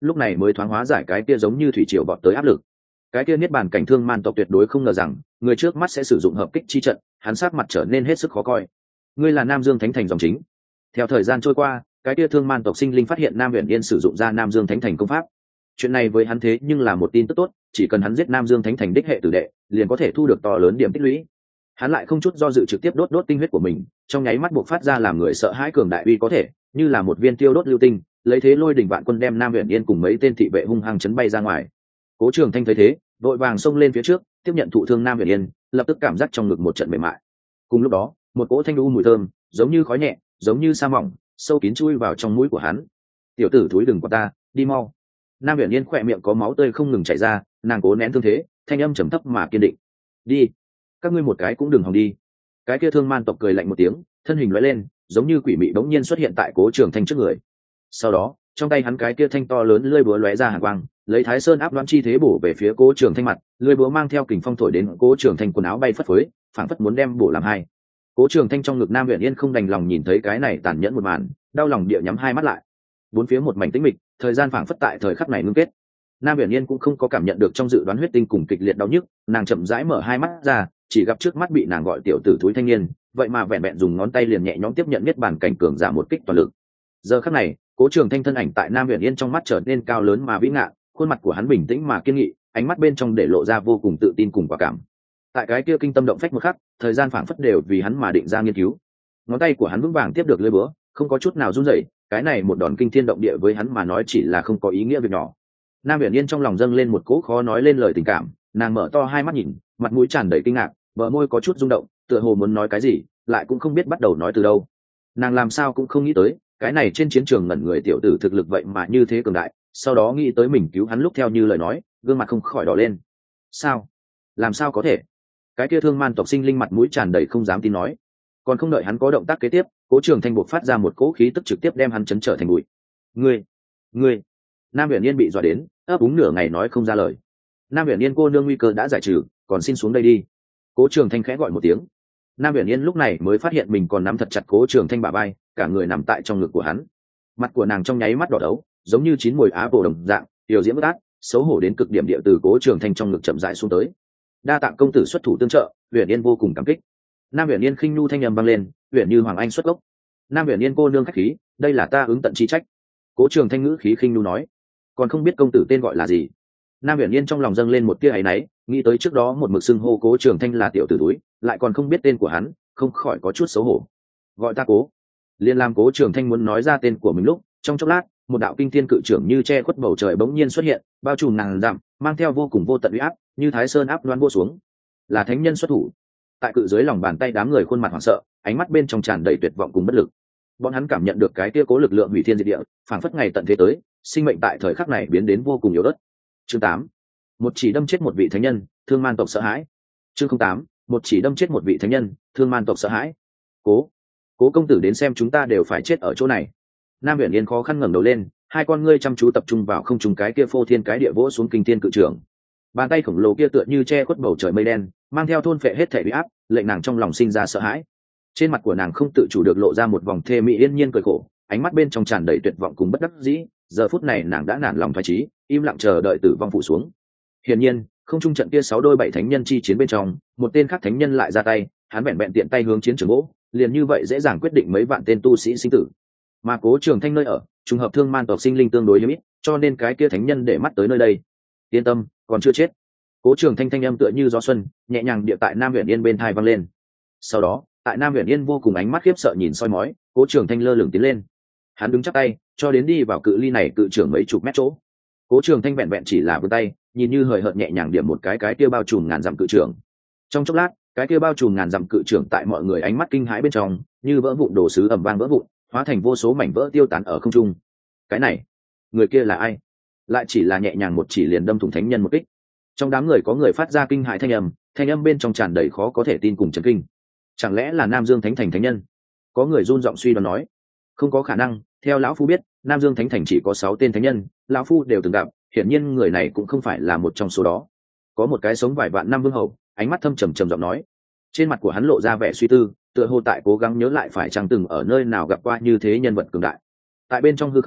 Speaker 1: lúc này mới thoáng hóa giải cái kia giống như thủy triều vọt tới áp lực. Cái kia niết bàn cảnh thương man tộc tuyệt đối không ngờ rằng người trước mắt sẽ sử dụng hợp kích chi trận, hắn sắc mặt trở nên hết sức khó coi. Ngươi là Nam Dương Thánh Thành dòng chính. Theo thời gian trôi qua, cái kia thương man tộc sinh linh phát hiện Nam Huyền Yên sử dụng ra Nam Dương Thánh Thành công pháp. Chuyện này với hắn thế nhưng là một tin tức tốt, chỉ cần hắn giết Nam Dương Thánh Thành đích hệ tử đệ, liền có thể thu được to lớn điểm tích lũy. Hắn lại không chút do dự trực tiếp đốt đốt tinh huyết của mình, trong nháy mắt bộc phát ra làm người sợ hãi cường đại uy có thể, như là một viên tiêu đốt lưu tinh, lấy thế lôi đỉnh vạn quân đem Nam Huyền Yên cùng mấy tên thị vệ hung hăng chấn bay ra ngoài. Cố Trường Thanh thấy thế, vội vàng xông lên phía trước, tiếp nhận thụ thương Nam Huyền Yên, lập tức cảm giác trong ngực một trận mềm mại. Cùng lúc đó, một cỗ thanh u mùi thơm, giống như khói nhẹ, giống như sa mỏng, sâu kín chui vào trong mũi của hắn. "Tiểu tử thúi đừng qua ta, đi mau." Nam Huyền Yên khỏe miệng có máu tươi không ngừng chảy ra, nàng cố nén thương thế, thanh âm trầm thấp mà kiên định. "Đi, các ngươi một cái cũng đừng hòng đi." Cái kia thương man tộc cười lạnh một tiếng, thân hình lóe lên, giống như quỷ mị bỗng nhiên xuất hiện tại Cố Trường Thanh trước người. Sau đó, trong tay hắn cái kia thanh to lớn lưỡi búa lóe ra hàn quang, lấy Thái Sơn áp đoán chi thế bổ về phía Cố Trường Thanh mặt, lưỡi búa mang theo kình phong thổi đến Cố Trường Thanh quần áo bay phất phới, phảng phất muốn đem bổ làm hai. Cố Trường Thanh trong ngực Nam Huyền Yên không đành lòng nhìn thấy cái này tàn nhẫn một màn, đau lòng địa nhắm hai mắt lại. Bốn phía một mảnh tĩnh mịch, thời gian phảng phất tại thời khắc này ngưng kết. Nam Huyền Yên cũng không có cảm nhận được trong dự đoán huyết tinh cùng kịch liệt đau nhức, nàng chậm rãi mở hai mắt ra, chỉ gặp trước mắt bị nàng gọi tiểu tử thúi thanh niên, vậy mà vẹn vẹn dùng ngón tay liền nhẹ nhõm tiếp nhận niết bàn cảnh cường giả một kích toàn lực. Giờ khắc này, Cố Trường Thanh thân ảnh tại Nam Huyền Yên trong mắt trở nên cao lớn mà vĩ ngạn, khuôn mặt của hắn bình tĩnh mà kiên nghị, ánh mắt bên trong để lộ ra vô cùng tự tin cùng quả cảm. Tại cái kia kinh tâm động phách một khắc, thời gian phảng phất đều vì hắn mà định ra nghiên cứu. Ngón tay của hắn vững vàng tiếp được lưỡi búa, không có chút nào run rẩy, cái này một đòn kinh thiên động địa với hắn mà nói chỉ là không có ý nghĩa việc nhỏ. Nam Huyền Yên trong lòng dâng lên một cỗ khó nói lên lời tình cảm, nàng mở to hai mắt nhìn, mặt mũi tràn đầy kinh ngạc, bờ môi có chút rung động, tựa hồ muốn nói cái gì, lại cũng không biết bắt đầu nói từ đâu. Nàng làm sao cũng không nghĩ tới, cái này trên chiến trường ngẩn người tiểu tử thực lực vậy mà như thế cường đại, sau đó nghĩ tới mình cứu hắn lúc theo như lời nói, gương mặt không khỏi đỏ lên. Sao? Làm sao có thể? Cái kia thương man tộc sinh linh mặt mũi tràn đầy không dám tin nói. Còn không đợi hắn có động tác kế tiếp, Cố Trường Thanh bộc phát ra một cỗ khí tức trực tiếp đem hắn chấn trở thành bụi. Ngươi, ngươi! Nam Huyền Yên bị dọa đến, ấp úng nửa ngày nói không ra lời. Nam Huyền Yên cô nương nguy cơ đã giải trừ, còn xin xuống đây đi. Cố Trường Thanh khẽ gọi một tiếng. Nam Huyền Yên lúc này mới phát hiện mình còn nắm thật chặt Cố Trường Thanh bả vai, cả người nằm tại trong ngực của hắn. Mặt của nàng trong nháy mắt đỏ đấu, giống như chín mùi á bồ đồng dạng, tiểu diễm bất át, xấu hổ đến cực điểm địa từ Cố Trường Thanh trong ngực chậm rãi xuống tới. Đa tạ công tử xuất thủ tương trợ, Huyền Yên vô cùng cảm kích. Nam Huyền Yên khinh nhu thanh âm vang lên, Huyền như hoàng anh xuất gốc. Nam Huyền Yên cô nương khách khí, đây là ta ứng tận chi trách. Cố Trường Thanh ngữ khí khinh nhu nói, còn không biết công tử tên gọi là gì. Nam Huyền Yên trong lòng dâng lên một tia áy náy, nghĩ tới trước đó một mực xưng hô Cố Trường Thanh là tiểu tử túi, lại còn không biết tên của hắn, không khỏi có chút xấu hổ. Gọi ta Cố. Liên làm Cố Trường Thanh muốn nói ra tên của mình lúc, trong chốc lát, một đạo kinh thiên cự trưởng như che khuất bầu trời bỗng nhiên xuất hiện, bao trùm ngàn dặm, mang theo vô cùng vô tận uy áp, như Thái Sơn áp đoan vô xuống. Là thánh nhân xuất thủ. Tại cự dưới lòng bàn tay đám người khuôn mặt hoảng sợ, ánh mắt bên trong tràn đầy tuyệt vọng cùng bất lực. Bọn hắn cảm nhận được cái kia cố lực lượng hủy thiên diệt địa, phảng phất ngày tận thế tới, sinh mệnh tại thời khắc này biến đến vô cùng yếu ớt. Chương tám, một chỉ đâm chết một vị thánh nhân, thương man tộc sợ hãi. Chương không tám, một chỉ đâm chết một vị thánh nhân, thương man tộc sợ hãi. Cố, Cố công tử đến xem chúng ta đều phải chết ở chỗ này. Nam Huyền Yên khó khăn ngẩng đầu lên, hai con ngươi chăm chú tập trung vào không trung cái kia phô thiên cái địa vỗ xuống kinh thiên cự trưởng. Bàn tay khổng lồ kia tựa như che khuất bầu trời mây đen, mang theo thôn phệ hết thể uy áp, lệnh nàng trong lòng sinh ra sợ hãi. Trên mặt của nàng không tự chủ được lộ ra một vòng thê mỹ yên nhiên cười khổ, ánh mắt bên trong tràn đầy tuyệt vọng cùng bất đắc dĩ. Giờ phút này nàng đã nản lòng thoái chí, im lặng chờ đợi tử vong phủ xuống. Hiển nhiên, không trung trận kia sáu đôi bảy thánh nhân chi chiến bên trong, một tên khác thánh nhân lại ra tay, hắn bèn bèn tiện tay hướng chiến trường gỗ, liền như vậy dễ dàng quyết định mấy vạn tên tu sĩ sinh tử. Mà Cố Trường Thanh nơi ở, trùng hợp thương man tộc sinh linh tương đối hiếm ít, cho nên cái kia thánh nhân để mắt tới nơi đây. Yên tâm, còn chưa chết. Cố Trường Thanh thanh âm tựa như gió xuân, nhẹ nhàng địa tại Nam Huyền Yên bên tai vang lên. Sau đó, tại Nam Huyền Yên vô cùng ánh mắt khiếp sợ nhìn soi mói, Cố Trường Thanh lơ lửng tiến lên. Hắn đứng chắp tay, cho đến đi vào cự ly này cự trưởng mấy chục mét chỗ. Cố Trường Thanh vẹn vẹn chỉ là vươn tay, nhìn như hời hợt nhẹ nhàng điểm một cái cái kia bao trùm ngàn dặm cự trưởng. Trong chốc lát, cái kia bao trùm ngàn dặm cự trưởng tại mọi người ánh mắt kinh hãi bên trong, như vỡ vụn đồ sứ ầm vang vỡ vụn, hóa thành vô số mảnh vỡ tiêu tán ở không trung. Cái này, người kia là ai? Lại chỉ là nhẹ nhàng một chỉ liền đâm thủng thánh nhân một kích. Trong đám người có người phát ra kinh hãi thanh âm, thanh âm bên trong tràn đầy khó có thể tin cùng chấn kinh. Chẳng lẽ là Nam Dương Thánh Thành thánh nhân? Có người run giọng suy đoán nói. Không có khả năng, theo lão phu biết, Nam Dương Thánh Thành chỉ có sáu tên thánh nhân, lão phu đều từng gặp, hiển nhiên người này cũng không phải là một trong số đó. Có một cái sống vài vạn năm vương hầu, ánh mắt thâm trầm trầm giọng nói. Trên mặt của hắn lộ ra vẻ suy tư, tựa hồ tại cố gắng nhớ lại phải chăng từng ở nơi nào gặp qua như thế nhân vật cường đại. Tại bên trong hư không,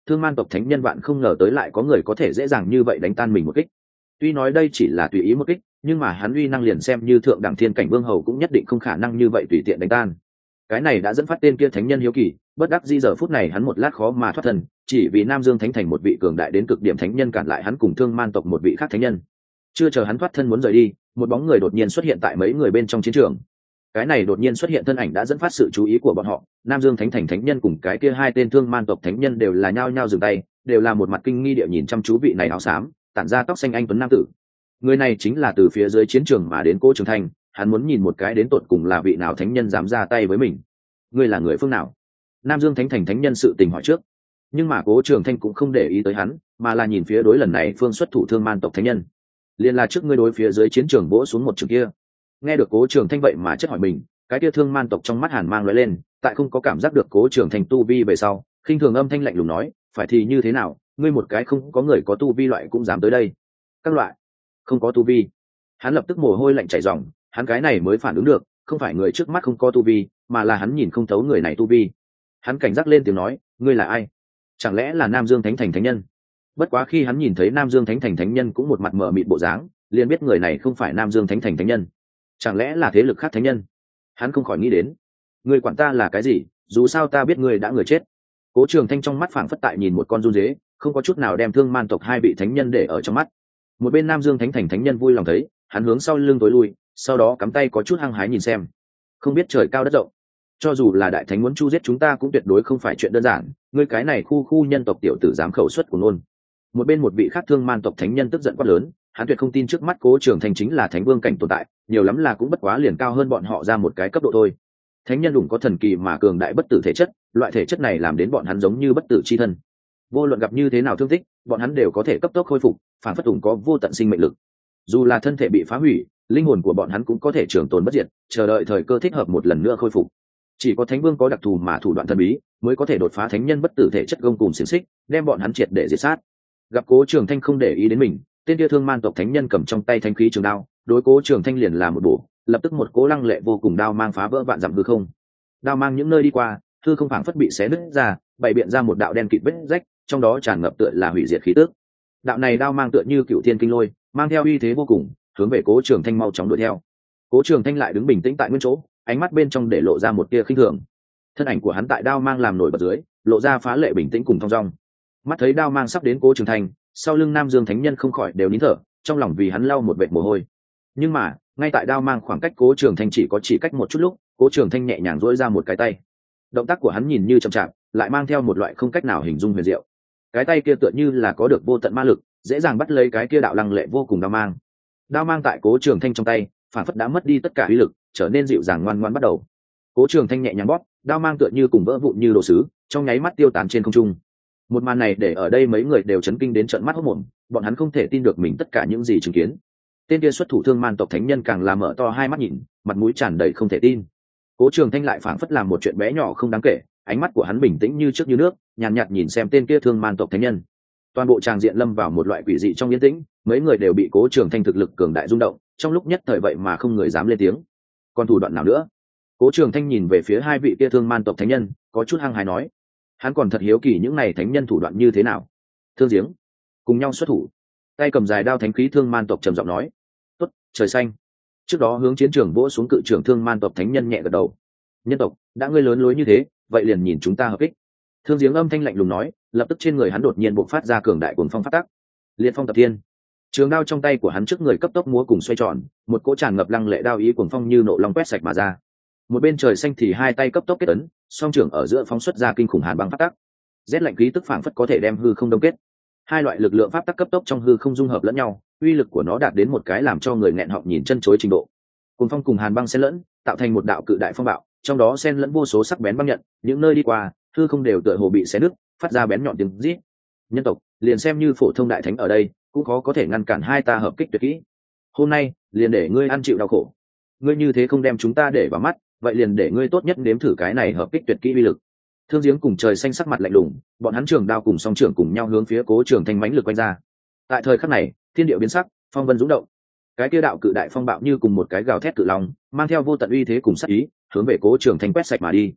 Speaker 1: thương man tộc thánh nhân bạn không ngờ tới lại có người có thể dễ dàng như vậy đánh tan mình một kích. Tuy nói đây chỉ là tùy ý một kích, nhưng mà hắn uy năng liền xem như thượng đẳng thiên cảnh vương hầu cũng nhất định không khả năng như vậy tùy tiện đánh tan. Cái này đã dẫn phát tên kia thánh nhân hiếu kỳ, bất đắc dĩ giờ phút này hắn một lát khó mà thoát thân, chỉ vì Nam Dương Thánh Thành một vị cường đại đến cực điểm thánh nhân cản lại hắn cùng thương man tộc một vị khác thánh nhân. Chưa chờ hắn thoát thân muốn rời đi, một bóng người đột nhiên xuất hiện tại mấy người bên trong chiến trường. Cái này đột nhiên xuất hiện thân ảnh đã dẫn phát sự chú ý của bọn họ. Nam Dương Thánh Thành thánh nhân cùng cái kia hai tên thương man tộc thánh nhân đều là nhao nhao dừng tay, đều là một mặt kinh nghi địa nhìn chăm chú vị này áo xám, tản ra tóc xanh anh tuấn nam tử. Người này chính là từ phía dưới chiến trường mà đến Cố Trường Thanh, hắn muốn nhìn một cái đến tột cùng là vị nào thánh nhân dám ra tay với mình. Ngươi là người phương nào? Nam Dương Thánh Thành thánh nhân sự tình hỏi trước. Nhưng mà Cố Trường Thanh cũng không để ý tới hắn, mà là nhìn phía đối lần này phương xuất thủ thương man tộc thánh nhân. Liên là trước ngươi đối phía dưới chiến trường vỗ xuống một trường kia. Nghe được Cố Trường Thanh vậy mà chất hỏi mình, cái kia thương man tộc trong mắt hàn mang lóe lên, tại không có cảm giác được Cố Trường Thanh tu vi về sau, khinh thường âm thanh lạnh lùng nói, phải thì như thế nào, ngươi một cái không có người có tu vi loại cũng dám tới đây. Các loại không có tu vi. Hắn lập tức mồ hôi lạnh chảy ròng, hắn cái này mới phản ứng được, không phải người trước mắt không có tu vi, mà là hắn nhìn không thấu người này tu vi. Hắn cảnh giác lên tiếng nói, ngươi là ai? Chẳng lẽ là Nam Dương Thánh Thành thánh nhân? Bất quá khi hắn nhìn thấy Nam Dương Thánh Thành thánh nhân cũng một mặt mờ mịt bộ dáng, liền biết người này không phải Nam Dương Thánh Thành thánh nhân. Chẳng lẽ là thế lực khác thánh nhân? Hắn không khỏi nghĩ đến, ngươi quản ta là cái gì, dù sao ta biết ngươi đã người chết. Cố Trường Thanh trong mắt phảng phất tại nhìn một con run dế, không có chút nào đem thương man tộc hai vị thánh nhân để ở trong mắt. Một bên Nam Dương Thánh Thành thánh nhân vui lòng thấy, hắn hướng sau lưng tối lui, sau đó cắm tay có chút hăng hái nhìn xem. Không biết trời cao đất rộng, cho dù là đại thánh muốn chu giết chúng ta cũng tuyệt đối không phải chuyện đơn giản, ngươi cái này khu khu nhân tộc tiểu tử dám khẩu xuất của nôn. Một bên một vị khác thương man tộc thánh nhân tức giận quát lớn, hắn tuyệt không tin trước mắt Cố Trường Thanh chính là thánh vương cảnh tồn tại, nhiều lắm là cũng bất quá liền cao hơn bọn họ ra một cái cấp độ thôi. Thánh nhân đủng có thần kỳ mà cường đại bất tử thể chất, loại thể chất này làm đến bọn hắn giống như bất tử chi thân. Vô luận gặp như thế nào thương tích, bọn hắn đều có thể cấp tốc khôi phục, phản phất tùng có vô tận sinh mệnh lực. Dù là thân thể bị phá hủy, linh hồn của bọn hắn cũng có thể trường tồn bất diệt, chờ đợi thời cơ thích hợp một lần nữa khôi phục. Chỉ có thánh vương có đặc thù mà thủ đoạn thần bí, mới có thể đột phá thánh nhân bất tử thể chất gông cùng xiềng xích, đem bọn hắn triệt để diệt sát. Gặp Cố Trường Thanh không để ý đến mình, tên kia thương man tộc thánh nhân cầm trong tay thánh khí trường đao, đối Cố Trường Thanh liền làm một bổ, lập tức một cố lăng lệ vô cùng đao mang phá vỡ vạn dặm hư không. Đao mang những nơi đi qua, hư không phảng phất bị xé nứt ra, bày biện ra một đạo đen kịt vết rách, trong đó tràn ngập tựa là hủy diệt khí tức. Đạo này đao mang tựa như cựu thiên kinh lôi, mang theo uy thế vô cùng, hướng về Cố Trường Thanh mau chóng đuổi theo. Cố Trường Thanh lại đứng bình tĩnh tại nguyên chỗ, ánh mắt bên trong để lộ ra một tia khinh thường. Thân ảnh của hắn tại đao mang làm nổi bật dưới, lộ ra phá lệ bình tĩnh cùng thong dong. Mắt thấy đao mang sắp đến Cố Trường Thanh, sau lưng Nam Dương thánh nhân không khỏi đều nín thở, trong lòng vì hắn lau một vệt mồ hôi. Nhưng mà, ngay tại đao mang khoảng cách Cố Trường Thanh chỉ có chỉ cách một chút lúc, Cố Trường Thanh nhẹ nhàng duỗi ra một cái tay. Động tác của hắn nhìn như chậm chạp, lại mang theo một loại không cách nào hình dung huyền diệu. Cái tay kia tựa như là có được vô tận ma lực, dễ dàng bắt lấy cái kia đạo lăng lệ vô cùng đao mang. Đao mang tại Cố Trường Thanh trong tay, phản phất đã mất đi tất cả uy lực, trở nên dịu dàng ngoan ngoãn bắt đầu. Cố Trường Thanh nhẹ nhàng bóp, đao mang tựa như cùng vỡ vụn như đồ sứ, trong nháy mắt tiêu tán trên không trung. Một màn này để ở đây mấy người đều chấn kinh đến trợn mắt hốt mồm, bọn hắn không thể tin được mình tất cả những gì chứng kiến. Tên kia xuất thủ thương man tộc thánh nhân càng là mở to hai mắt nhìn, mặt mũi tràn đầy không thể tin. Cố Trường Thanh lại phảng phất làm một chuyện bé nhỏ không đáng kể, ánh mắt của hắn bình tĩnh như trước như nước, nhàn nhạt, nhạt nhìn xem tên kia thương man tộc thánh nhân. Toàn bộ tràng diện lâm vào một loại quỷ dị trong yên tĩnh, mấy người đều bị Cố Trường Thanh thực lực cường đại rung động, trong lúc nhất thời vậy mà không người dám lên tiếng. Còn thủ đoạn nào nữa? Cố Trường Thanh nhìn về phía hai vị kia thương man tộc thánh nhân, có chút hăng hái nói, hắn còn thật hiếu kỳ những này thánh nhân thủ đoạn như thế nào. Thương giếng, cùng nhau xuất thủ. Tay cầm dài đao thánh khí thương man tộc trầm giọng nói, tốt, trời xanh. Trước đó hướng chiến trường vỗ xuống cự trưởng thương man tộc thánh nhân nhẹ gật đầu. Nhân tộc, đã ngươi lớn lối như thế, vậy liền nhìn chúng ta hợp ích. Thương giếng âm thanh lạnh lùng nói, lập tức trên người hắn đột nhiên bộc phát ra cường đại cuồng phong phát tắc. Liệt phong tập thiên. Trường đao trong tay của hắn trước người cấp tốc múa cùng xoay tròn, một cỗ tràn ngập lăng lệ đao ý cuồng phong như nộ long quét sạch mà ra. Một bên trời xanh thì hai tay cấp tốc kết ấn, song trưởng ở giữa phóng xuất ra kinh khủng hàn băng phát tắc. Rét lạnh khí tức phảng phất có thể đem hư không đông kết. Hai loại lực lượng pháp tắc cấp tốc trong hư không dung hợp lẫn nhau, uy lực của nó đạt đến một cái làm cho người nghẹn họng nhìn chân chối trình độ. Cuồng phong cùng hàn băng xen lẫn, tạo thành một đạo cự đại phong bạo, trong đó xen lẫn vô số sắc bén băng nhận, những nơi đi qua, hư không đều tựa hồ bị xé nứt, phát ra bén nhọn tiếng rít. Nhân tộc, liền xem như phổ thông đại thánh ở đây, cũng khó có thể ngăn cản hai ta hợp kích tuyệt kỹ. Hôm nay, liền để ngươi ăn chịu đau khổ. Ngươi như thế không đem chúng ta để vào mắt, vậy liền để ngươi tốt nhất nếm thử cái này hợp kích tuyệt kỹ uy lực. Thương giếng cùng trời xanh sắc mặt lạnh lùng, bọn hắn trường đao cùng song trưởng cùng nhau hướng phía Cố Trường Thanh mãnh lực quanh ra. Tại thời khắc này, thiên địa biến sắc, phong vân dũng động. Cái kia đạo cự đại phong bạo như cùng một cái gào thét cự long, mang theo vô tận uy thế cùng sát ý, hướng về Cố Trường Thanh quét sạch mà đi.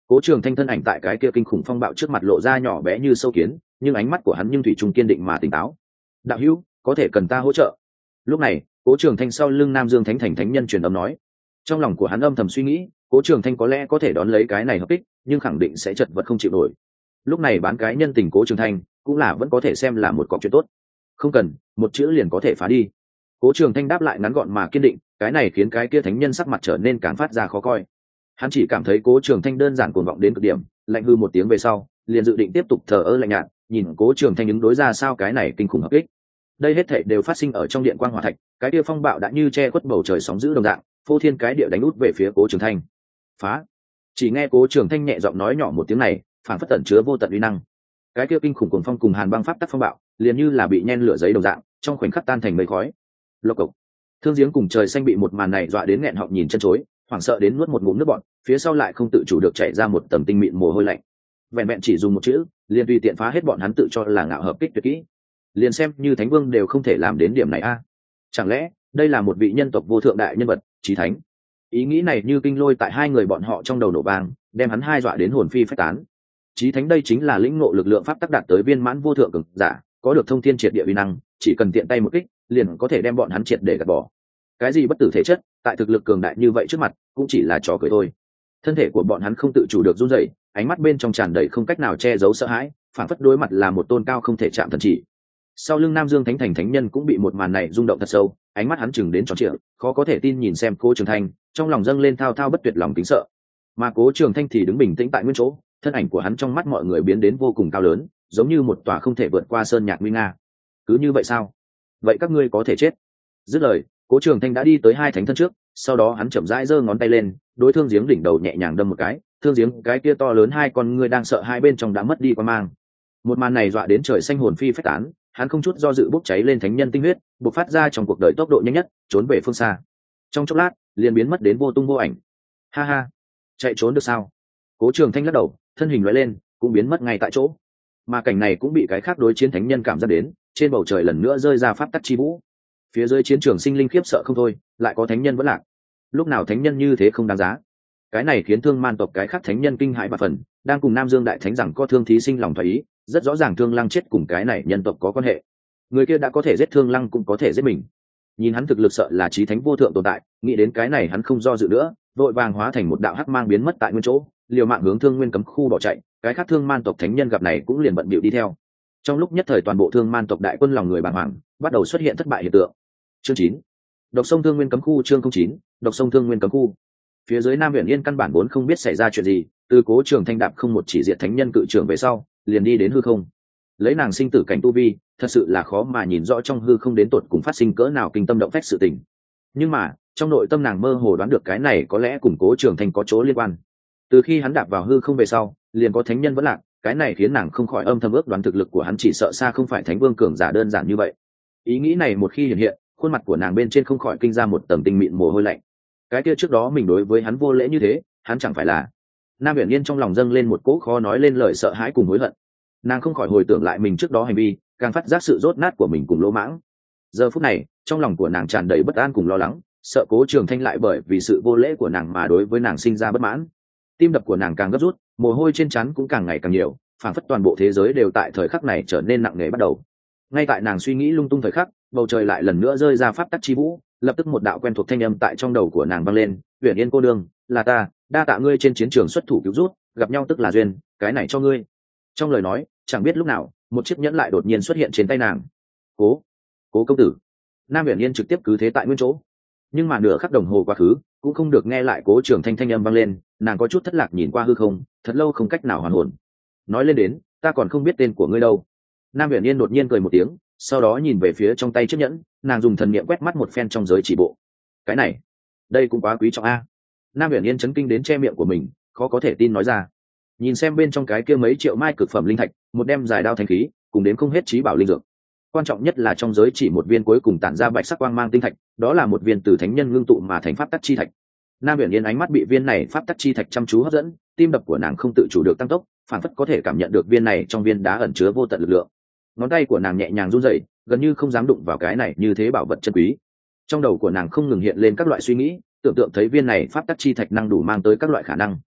Speaker 1: Cố Trường Thanh thân ảnh tại cái kia kinh khủng phong bạo trước mặt lộ ra nhỏ bé như sâu kiến, nhưng ánh mắt của hắn nhưng thủy chung kiên định mà tỉnh táo. Đạo hữu, có thể cần ta hỗ trợ? Lúc này, Cố Trường Thanh sau lưng Nam Dương Thánh Thành thánh nhân truyền âm nói. Trong lòng của hắn âm thầm suy nghĩ, Cố Trường Thanh có lẽ có thể đón lấy cái này hợp kích, nhưng khẳng định sẽ chật vật không chịu nổi. Lúc này bán cái nhân tình Cố Trường Thanh cũng là vẫn có thể xem là một cọc chuyện tốt. Không cần, một chữ liền có thể phá đi. Cố Trường Thanh đáp lại ngắn gọn mà kiên định, cái này khiến cái kia thánh nhân sắc mặt trở nên càng phát ra khó coi. Hắn chỉ cảm thấy Cố Trường Thanh đơn giản cuồng vọng đến cực điểm, lạnh hư một tiếng về sau, liền dự định tiếp tục thờ ơ lạnh nhạt, nhìn Cố Trường Thanh ứng đối ra sao cái này kinh khủng hợp kích. Đây hết thảy đều phát sinh ở trong điện quang hỏa thạch, cái kia phong bạo đã như che khuất bầu trời sóng dữ đồng dạng, phô thiên cái địa đánh út về phía Cố Trường Thanh. Phá! Chỉ nghe Cố Trường Thanh nhẹ giọng nói nhỏ một tiếng này, phản phất tẩn chứa vô tận uy năng. Cái kia kinh khủng cuồng phong cùng hàn băng pháp tắc phong bạo, liền như là bị nhen lửa giấy đồng dạng, trong khoảnh khắc tan thành mây khói. Lộc cộc. Thương Giếng cùng Trời Xanh bị một màn này dọa đến nghẹn họng nhìn chân chối, hoảng sợ đến nuốt một ngụm nước bọt, phía sau lại không tự chủ được chảy ra một tầm tinh mịn mồ hôi lạnh. Vẹn vẹn chỉ dùng một chữ, liền tùy tiện phá hết bọn hắn tự cho là ngạo hợp kích tuyệt kỹ. Liền xem như Thánh Vương đều không thể làm đến điểm này a. Chẳng lẽ, đây là một vị nhân tộc vô thượng đại nhân vật, chí thánh? Ý nghĩ này như kinh lôi tại hai người bọn họ trong đầu nổ vang, đem hắn hai dọa đến hồn phi phách tán. Chí thánh đây chính là lĩnh ngộ lực lượng pháp tắc đạt tới viên mãn vô thượng cường giả, có được thông thiên triệt địa uy năng, chỉ cần tiện tay một kích, liền có thể đem bọn hắn triệt để gạt bỏ. Cái gì bất tử thể chất, tại thực lực cường đại như vậy trước mặt, cũng chỉ là trò cười thôi. Thân thể của bọn hắn không tự chủ được run rẩy, ánh mắt bên trong tràn đầy không cách nào che giấu sợ hãi, phản phất đối mặt là một tôn cao không thể chạm thần chỉ. Sau lưng Nam Dương Thánh Thành thánh nhân cũng bị một màn này rung động thật sâu, ánh mắt hắn chừng đến tròn trịa, khó có thể tin nhìn xem Cố Trường Thanh, trong lòng dâng lên thao thao bất tuyệt lòng kính sợ. Mà Cố Trường Thanh thì đứng bình tĩnh tại nguyên chỗ, thân ảnh của hắn trong mắt mọi người biến đến vô cùng cao lớn, giống như một tòa không thể vượt qua sơn nhạc nguy nga. Cứ như vậy sao? Vậy các ngươi có thể chết. Dứt lời, Cố Trường Thanh đã đi tới hai thánh thân trước, sau đó hắn chậm rãi giơ ngón tay lên, đối Thương Giếng đỉnh đầu nhẹ nhàng đâm một cái, Thương Giếng cái kia to lớn hai con ngươi đang sợ hai bên trong đã mất đi quan mang. Một màn này dọa đến trời xanh hồn phi phách tán, hắn không chút do dự bốc cháy lên thánh nhân tinh huyết, bộc phát ra trong cuộc đời tốc độ nhanh nhất, trốn về phương xa. Trong chốc lát, liền biến mất đến vô tung vô ảnh. Ha ha, chạy trốn được sao? Cố Trường Thanh lắc đầu, thân hình lóe lên, cũng biến mất ngay tại chỗ. Mà cảnh này cũng bị cái khác đối chiến thánh nhân cảm giác đến, trên bầu trời lần nữa rơi ra pháp tắc chi vũ. Phía dưới chiến trường sinh linh khiếp sợ không thôi, lại có thánh nhân vẫn lạc. Lúc nào thánh nhân như thế không đáng giá? Cái này khiến Thương Man tộc cái khác thánh nhân kinh hãi và phần, đang cùng Nam Dương đại thánh rằng có Thương thí sinh lòng thoái ý, rất rõ ràng Thương Lăng chết cùng cái này nhân tộc có quan hệ. Người kia đã có thể giết Thương Lăng cũng có thể giết mình. Nhìn hắn thực lực sợ là chí thánh vô thượng tồn tại, nghĩ đến cái này hắn không do dự nữa, vội vàng hóa thành một đạo hắc mang biến mất tại nguyên chỗ, liều mạng hướng Thương Nguyên cấm khu bỏ chạy. Cái khác Thương Man tộc thánh nhân gặp này cũng liền bận bịu đi theo. Trong lúc nhất thời toàn bộ Thương Man tộc đại quân lòng người bàng hoàng, bắt đầu xuất hiện thất bại hiện tượng. Chương chín, Độc sông Thương Nguyên cấm khu. Chương chín, Độc sông Thương Nguyên cấm khu. Phía dưới Nam Huyền Yên căn bản vốn không biết xảy ra chuyện gì, từ Cố Trường Thanh đạp không một chỉ diệt thánh nhân cự trưởng về sau, liền đi đến hư không. Lấy nàng sinh tử cảnh tu vi, thật sự là khó mà nhìn rõ trong hư không đến tột cùng phát sinh cỡ nào kinh tâm động phách sự tình. Nhưng mà, trong nội tâm nàng mơ hồ đoán được cái này có lẽ cùng Cố Trường Thanh có chỗ liên quan. Từ khi hắn đạp vào hư không về sau, liền có thánh nhân vẫn lạc, cái này khiến nàng không khỏi âm thầm ước đoán thực lực của hắn chỉ sợ xa không phải thánh vương cường giả đơn giản như vậy. Ý nghĩ này một khi hiện hiện, khuôn mặt của nàng bên trên không khỏi kinh ra một tầng tinh mịn mồ hôi lạnh. Cái kia trước đó mình đối với hắn vô lễ như thế, hắn chẳng phải là... Nam Uyển Yên trong lòng dâng lên một cỗ khó nói lên lời sợ hãi cùng hối hận. Nàng không khỏi hồi tưởng lại mình trước đó hành vi, càng phát giác sự rốt nát của mình cùng lỗ mãng. Giờ phút này, trong lòng của nàng tràn đầy bất an cùng lo lắng, sợ Cố Trường Thanh lại bởi vì sự vô lễ của nàng mà đối với nàng sinh ra bất mãn. Tim đập của nàng càng gấp rút, mồ hôi trên trán cũng càng ngày càng nhiều, phảng phất toàn bộ thế giới đều tại thời khắc này trở nên nặng nề bắt đầu. Ngay tại nàng suy nghĩ lung tung thời khắc, bầu trời lại lần nữa rơi ra pháp tắc chi vũ, lập tức một đạo quen thuộc thanh âm tại trong đầu của nàng vang lên, "Uyển Yên cô đương, là ta, đa tạ ngươi trên chiến trường xuất thủ cứu rút, gặp nhau tức là duyên, cái này cho ngươi." Trong lời nói, chẳng biết lúc nào, một chiếc nhẫn lại đột nhiên xuất hiện trên tay nàng. "Cố, Cố công tử." Nam Uyển Yên trực tiếp cứ thế tại nguyên chỗ. Nhưng mà nửa khắc đồng hồ quá khứ, cũng không được nghe lại Cố Trường Thanh thanh âm vang lên, nàng có chút thất lạc nhìn qua hư không, thật lâu không cách nào hoàn hồn. "Nói lên đến, ta còn không biết tên của ngươi đâu." Nam Uyển Yên đột nhiên cười một tiếng, sau đó nhìn về phía trong tay chiếc nhẫn, nàng dùng thần niệm quét mắt một phen trong giới chỉ bộ. "Cái này, đây cũng quá quý trọng a." Nam Uyển Yên chấn kinh đến che miệng của mình, khó có thể tin nói ra. Nhìn xem bên trong cái kia mấy triệu mai cực phẩm linh thạch, một đem dài đao thanh khí, cùng đến không hết trí bảo linh dược. Quan trọng nhất là trong giới chỉ một viên cuối cùng tản ra bạch sắc quang mang tinh thạch, đó là một viên từ thánh nhân ngưng tụ mà thành pháp tắc chi thạch. Nam Uyển Yên ánh mắt bị viên này pháp tắc chi thạch chăm chú hấp dẫn, tim đập của nàng không tự chủ được tăng tốc, phản phất có thể cảm nhận được viên này trong viên đá ẩn chứa vô tận lực lượng. Ngón tay của nàng nhẹ nhàng run rẩy, gần như không dám đụng vào cái này như thế bảo vật chân quý. Trong đầu của nàng không ngừng hiện lên các loại suy nghĩ, tưởng tượng thấy viên này pháp tắc chi thạch năng đủ mang tới các loại khả năng.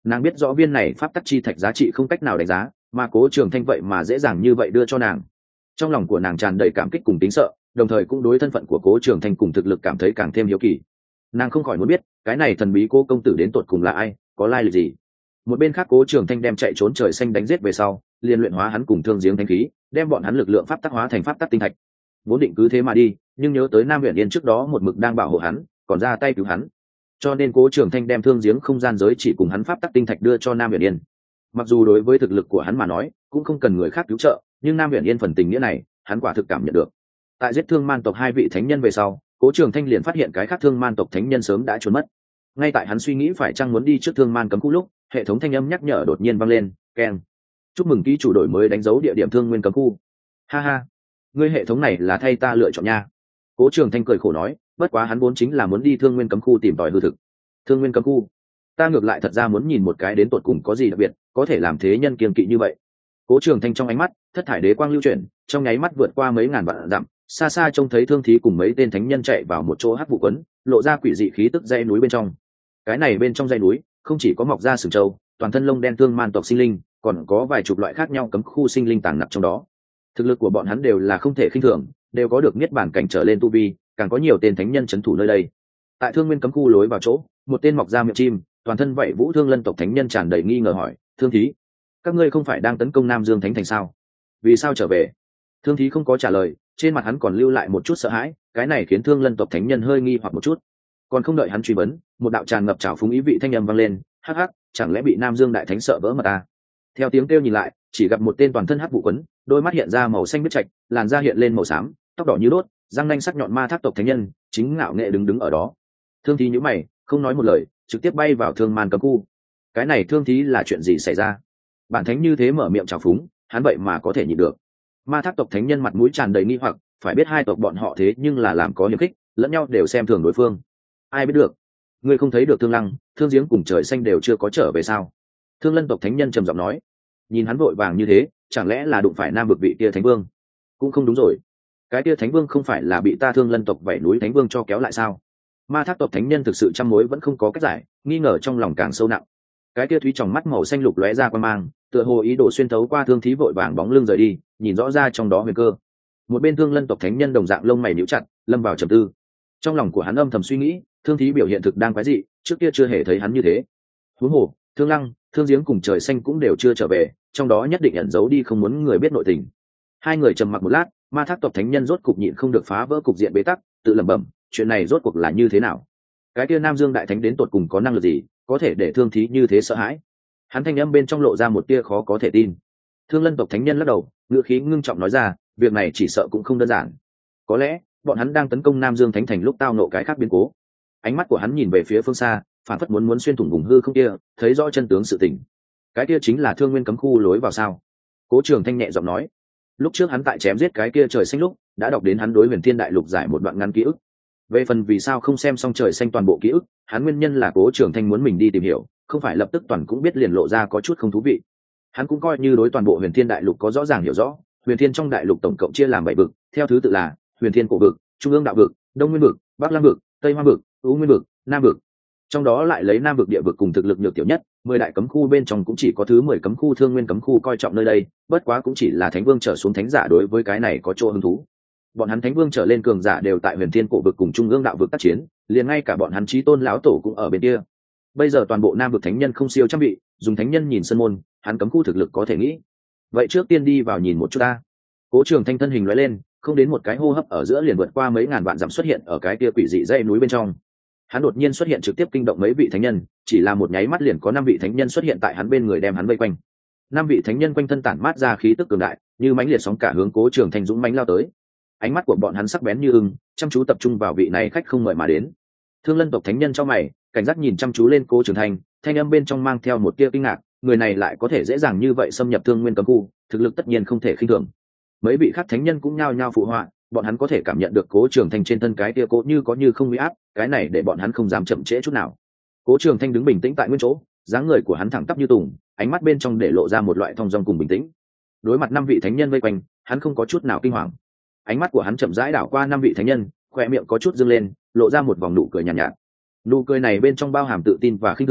Speaker 1: Nàng biết rõ viên này pháp tắc chi thạch giá trị không cách nào đánh giá, mà Cố Trường Thanh vậy mà dễ dàng như vậy đưa cho nàng. Trong lòng của nàng tràn đầy cảm kích cùng tính sợ, đồng thời cũng đối thân phận của Cố Trường Thanh cùng thực lực cảm thấy càng thêm hiếu kỳ. Nàng không khỏi muốn biết, cái này thần bí Cố công tử đến tột cùng là ai, có lai lịch gì. Một bên khác Cố Trường Thanh đem chạy trốn trời xanh đánh giết về sau, liền luyện hóa hắn cùng thương giếng thánh khí, đem bọn hắn lực lượng pháp tắc hóa thành pháp tắc tinh thạch. Vốn định cứ thế mà đi, nhưng nhớ tới Nam Uyển Yên trước đó một mực đang bảo hộ hắn, còn ra tay cứu hắn, cho nên Cố Trường Thanh đem thương giếng không gian giới chỉ cùng hắn pháp tắc tinh thạch đưa cho Nam Uyển Yên. Mặc dù đối với thực lực của hắn mà nói, cũng không cần người khác cứu trợ, nhưng Nam Uyển Yên phần tình nghĩa này, hắn quả thực cảm nhận được. Tại giết thương man tộc hai vị thánh nhân về sau, Cố Trường Thanh liền phát hiện cái khác thương man tộc thánh nhân sớm đã trốn mất. Ngay tại hắn suy nghĩ phải chăng muốn đi trước thương man cấm khu lúc, hệ thống thanh âm nhắc nhở đột nhiên vang lên, keng. Chúc mừng ký chủ đổi mới đánh dấu địa điểm thương nguyên cấm khu. Ha ha, ngươi hệ thống này là thay ta lựa chọn nha. Cố Trường Thanh cười khổ nói, bất quá hắn vốn chính là muốn đi thương nguyên cấm khu tìm tòi hư thực. Thương nguyên cấm khu, ta ngược lại thật ra muốn nhìn một cái đến tột cùng có gì đặc biệt, có thể làm thế nhân kiêng kỵ như vậy. Cố Trường Thanh trong ánh mắt thất thải đế quang lưu chuyển, trong nháy mắt vượt qua mấy ngàn vạn dặm, xa xa trông thấy Thương Thí cùng mấy tên thánh nhân chạy vào một chỗ hắc vụ quấn, lộ ra quỷ dị khí tức dãy núi bên trong. Cái này bên trong dãy núi, không chỉ có mọc ra sừng trâu, toàn thân lông đen thương man tộc sinh linh, còn có vài chục loại khác nhau cấm khu sinh linh tàng nặc trong đó. Thực lực của bọn hắn đều là không thể khinh thường, đều có được niết bản cảnh trở lên tu vi, càng có nhiều tên thánh nhân trấn thủ nơi đây. Tại thương nguyên cấm khu lối vào chỗ, một tên mọc ra miệng chim, toàn thân vậy vũ thương lân tộc thánh nhân tràn đầy nghi ngờ hỏi, Thương Thí, các ngươi không phải đang tấn công Nam Dương Thánh Thành sao? Vì sao trở về? Thương Thí không có trả lời, trên mặt hắn còn lưu lại một chút sợ hãi, cái này khiến thương lân tộc thánh nhân hơi nghi hoặc một chút. Còn không đợi hắn truy vấn, một đạo tràn ngập trào phúng ý vị thanh âm vang lên, hắc hắc, chẳng lẽ bị Nam Dương đại thánh sợ vỡ mật ta? Theo tiếng kêu nhìn lại, chỉ gặp một tên toàn thân hắc vụ quấn, đôi mắt hiện ra màu xanh biết trạch, làn da hiện lên màu xám, tóc đỏ như đốt, răng nanh sắc nhọn ma thác tộc thánh nhân, chính ngạo nghệ đứng đứng ở đó. Thương Thí nhíu mày, không nói một lời, trực tiếp bay vào thương man cấm khu. Cái này Thương Thí là chuyện gì xảy ra? Bản thánh như thế mở miệng trào phúng, hắn vậy mà có thể nhịn được. Ma thác tộc thánh nhân mặt mũi tràn đầy nghi hoặc, phải biết hai tộc bọn họ thế nhưng là làm có hiềm khích, lẫn nhau đều xem thường đối phương. Ai biết được? Ngươi không thấy được Thương Lăng, Thương Giếng cùng trời xanh đều chưa có trở về sao? Thương Lân tộc thánh nhân trầm giọng nói. Nhìn hắn vội vàng như thế, chẳng lẽ là đụng phải Nam vực vị kia thánh vương? Cũng không đúng rồi, cái kia thánh vương không phải là bị ta Thương Lân tộc vảy núi thánh vương cho kéo lại sao? Ma thác tộc thánh nhân thực sự trăm mối vẫn không có cách giải, nghi ngờ trong lòng càng sâu nặng. Cái kia thúy tròng mắt màu xanh lục lóe ra qua mang, tựa hồ ý đồ xuyên thấu qua Thương Thí vội vàng bóng lưng rời đi, nhìn rõ ra trong đó huyền cơ. Một bên Thương Lân tộc thánh nhân đồng dạng lông mày nhíu chặt, lâm vào trầm tư. Trong lòng của hắn âm thầm suy nghĩ, Thương Thí biểu hiện thực đang quái dị, trước kia chưa hề thấy hắn như thế. Huống hồ, Thương Lăng, Thương Giếng cùng trời xanh cũng đều chưa trở về, trong đó nhất định ẩn giấu đi không muốn người biết nội tình. Hai người trầm mặc một lát, Ma thác tộc thánh nhân rốt cục nhịn không được phá vỡ cục diện bế tắc, tự lẩm bẩm, chuyện này rốt cuộc là như thế nào? Cái kia Nam Dương đại thánh đến tột cùng có năng lực gì, có thể để Thương Thí như thế sợ hãi? Hắn thanh âm bên trong lộ ra một tia khó có thể tin. Thương Lân tộc thánh nhân lắc đầu, ngữ khí ngưng trọng nói ra, việc này chỉ sợ cũng không đơn giản. Có lẽ bọn hắn đang tấn công Nam Dương Thánh Thành lúc tao nộ cái khác biến cố. Ánh mắt của hắn nhìn về phía phương xa, phản phất muốn muốn xuyên thủng vùng hư không kia, thấy rõ chân tướng sự tình. Cái kia chính là Thương Nguyên cấm khu lối vào sao? Cố Trường Thanh nhẹ giọng nói. Lúc trước hắn tại chém giết cái kia trời xanh lúc, đã đọc đến hắn đối Huyền Thiên Đại Lục giải một đoạn ngắn ký ức. Về phần vì sao không xem xong trời xanh toàn bộ ký ức, hắn nguyên nhân là Cố Trường Thanh muốn mình đi tìm hiểu, không phải lập tức toàn cũng biết liền lộ ra có chút không thú vị. Hắn cũng coi như đối toàn bộ Huyền Thiên Đại Lục có rõ ràng hiểu rõ. Huyền Thiên trong đại lục tổng cộng chia làm bảy vực, theo thứ tự là Huyền Thiên cổ vực, Trung ương đạo vực, Đông Nguyên vực, Bắc Lam vực, Tây Hoa vực, U Nguyên vực, Nam vực. Trong đó lại lấy Nam vực địa vực cùng thực lực nhược tiểu nhất, mười đại cấm khu bên trong cũng chỉ có thứ mười cấm khu Thương Nguyên cấm khu coi trọng nơi đây, bất quá cũng chỉ là thánh vương trở xuống thánh giả đối với cái này có chỗ hứng thú. Bọn hắn thánh vương trở lên cường giả đều tại Huyền Thiên cổ vực cùng Trung ương đạo vực tác chiến, liền ngay cả bọn hắn chí tôn lão tổ cũng ở bên kia. Bây giờ toàn bộ Nam vực thánh nhân không siêu trăm vị, dùng thánh nhân nhìn sân môn, hắn cấm khu thực lực có thể nghĩ. Vậy trước tiên đi vào nhìn một chút ta. Cố Trường Thanh thân hình lóe lên, không đến một cái hô hấp ở giữa liền vượt qua mấy ngàn vạn dặm xuất hiện ở cái kia quỷ dị dãy núi bên trong. Hắn đột nhiên xuất hiện trực tiếp kinh động mấy vị thánh nhân, chỉ là một nháy mắt liền có năm vị thánh nhân xuất hiện tại hắn bên người đem hắn vây quanh. Năm vị thánh nhân quanh thân tản mát ra khí tức cường đại, như mãnh liệt sóng cả hướng Cố Trường Thanh dũng mãnh lao tới. Ánh mắt của bọn hắn sắc bén như ưng, chăm chú tập trung vào vị này khách không mời mà đến. Thương Lân tộc thánh nhân trong mày, cảnh giác nhìn chăm chú lên Cố Trường Thanh, thanh âm bên trong mang theo một tia kinh ngạc, người này lại có thể dễ dàng như vậy xâm nhập Thương Nguyên cấm khu, thực lực tất nhiên không thể khinh thường. Mấy vị khác thánh nhân cũng nhao nhao phụ họa, bọn hắn có thể cảm nhận được Cố Trường Thanh trên thân cái tia cố như có như không uy áp, cái này để bọn hắn không dám chậm trễ chút nào. Cố Trường Thanh đứng bình tĩnh tại nguyên chỗ, dáng người của hắn thẳng tắp như tùng, ánh mắt bên trong để lộ ra một loại thong dong cùng bình tĩnh. Đối mặt năm vị thánh nhân vây quanh, hắn không có chút nào kinh hoàng. Ánh mắt của hắn chậm rãi đảo qua năm vị thánh nhân, khoe miệng có chút dương lên, lộ ra một vòng nụ cười nhàn nhạt, nhạt. Nụ cười này bên trong bao hàm tự tin và khinh thường,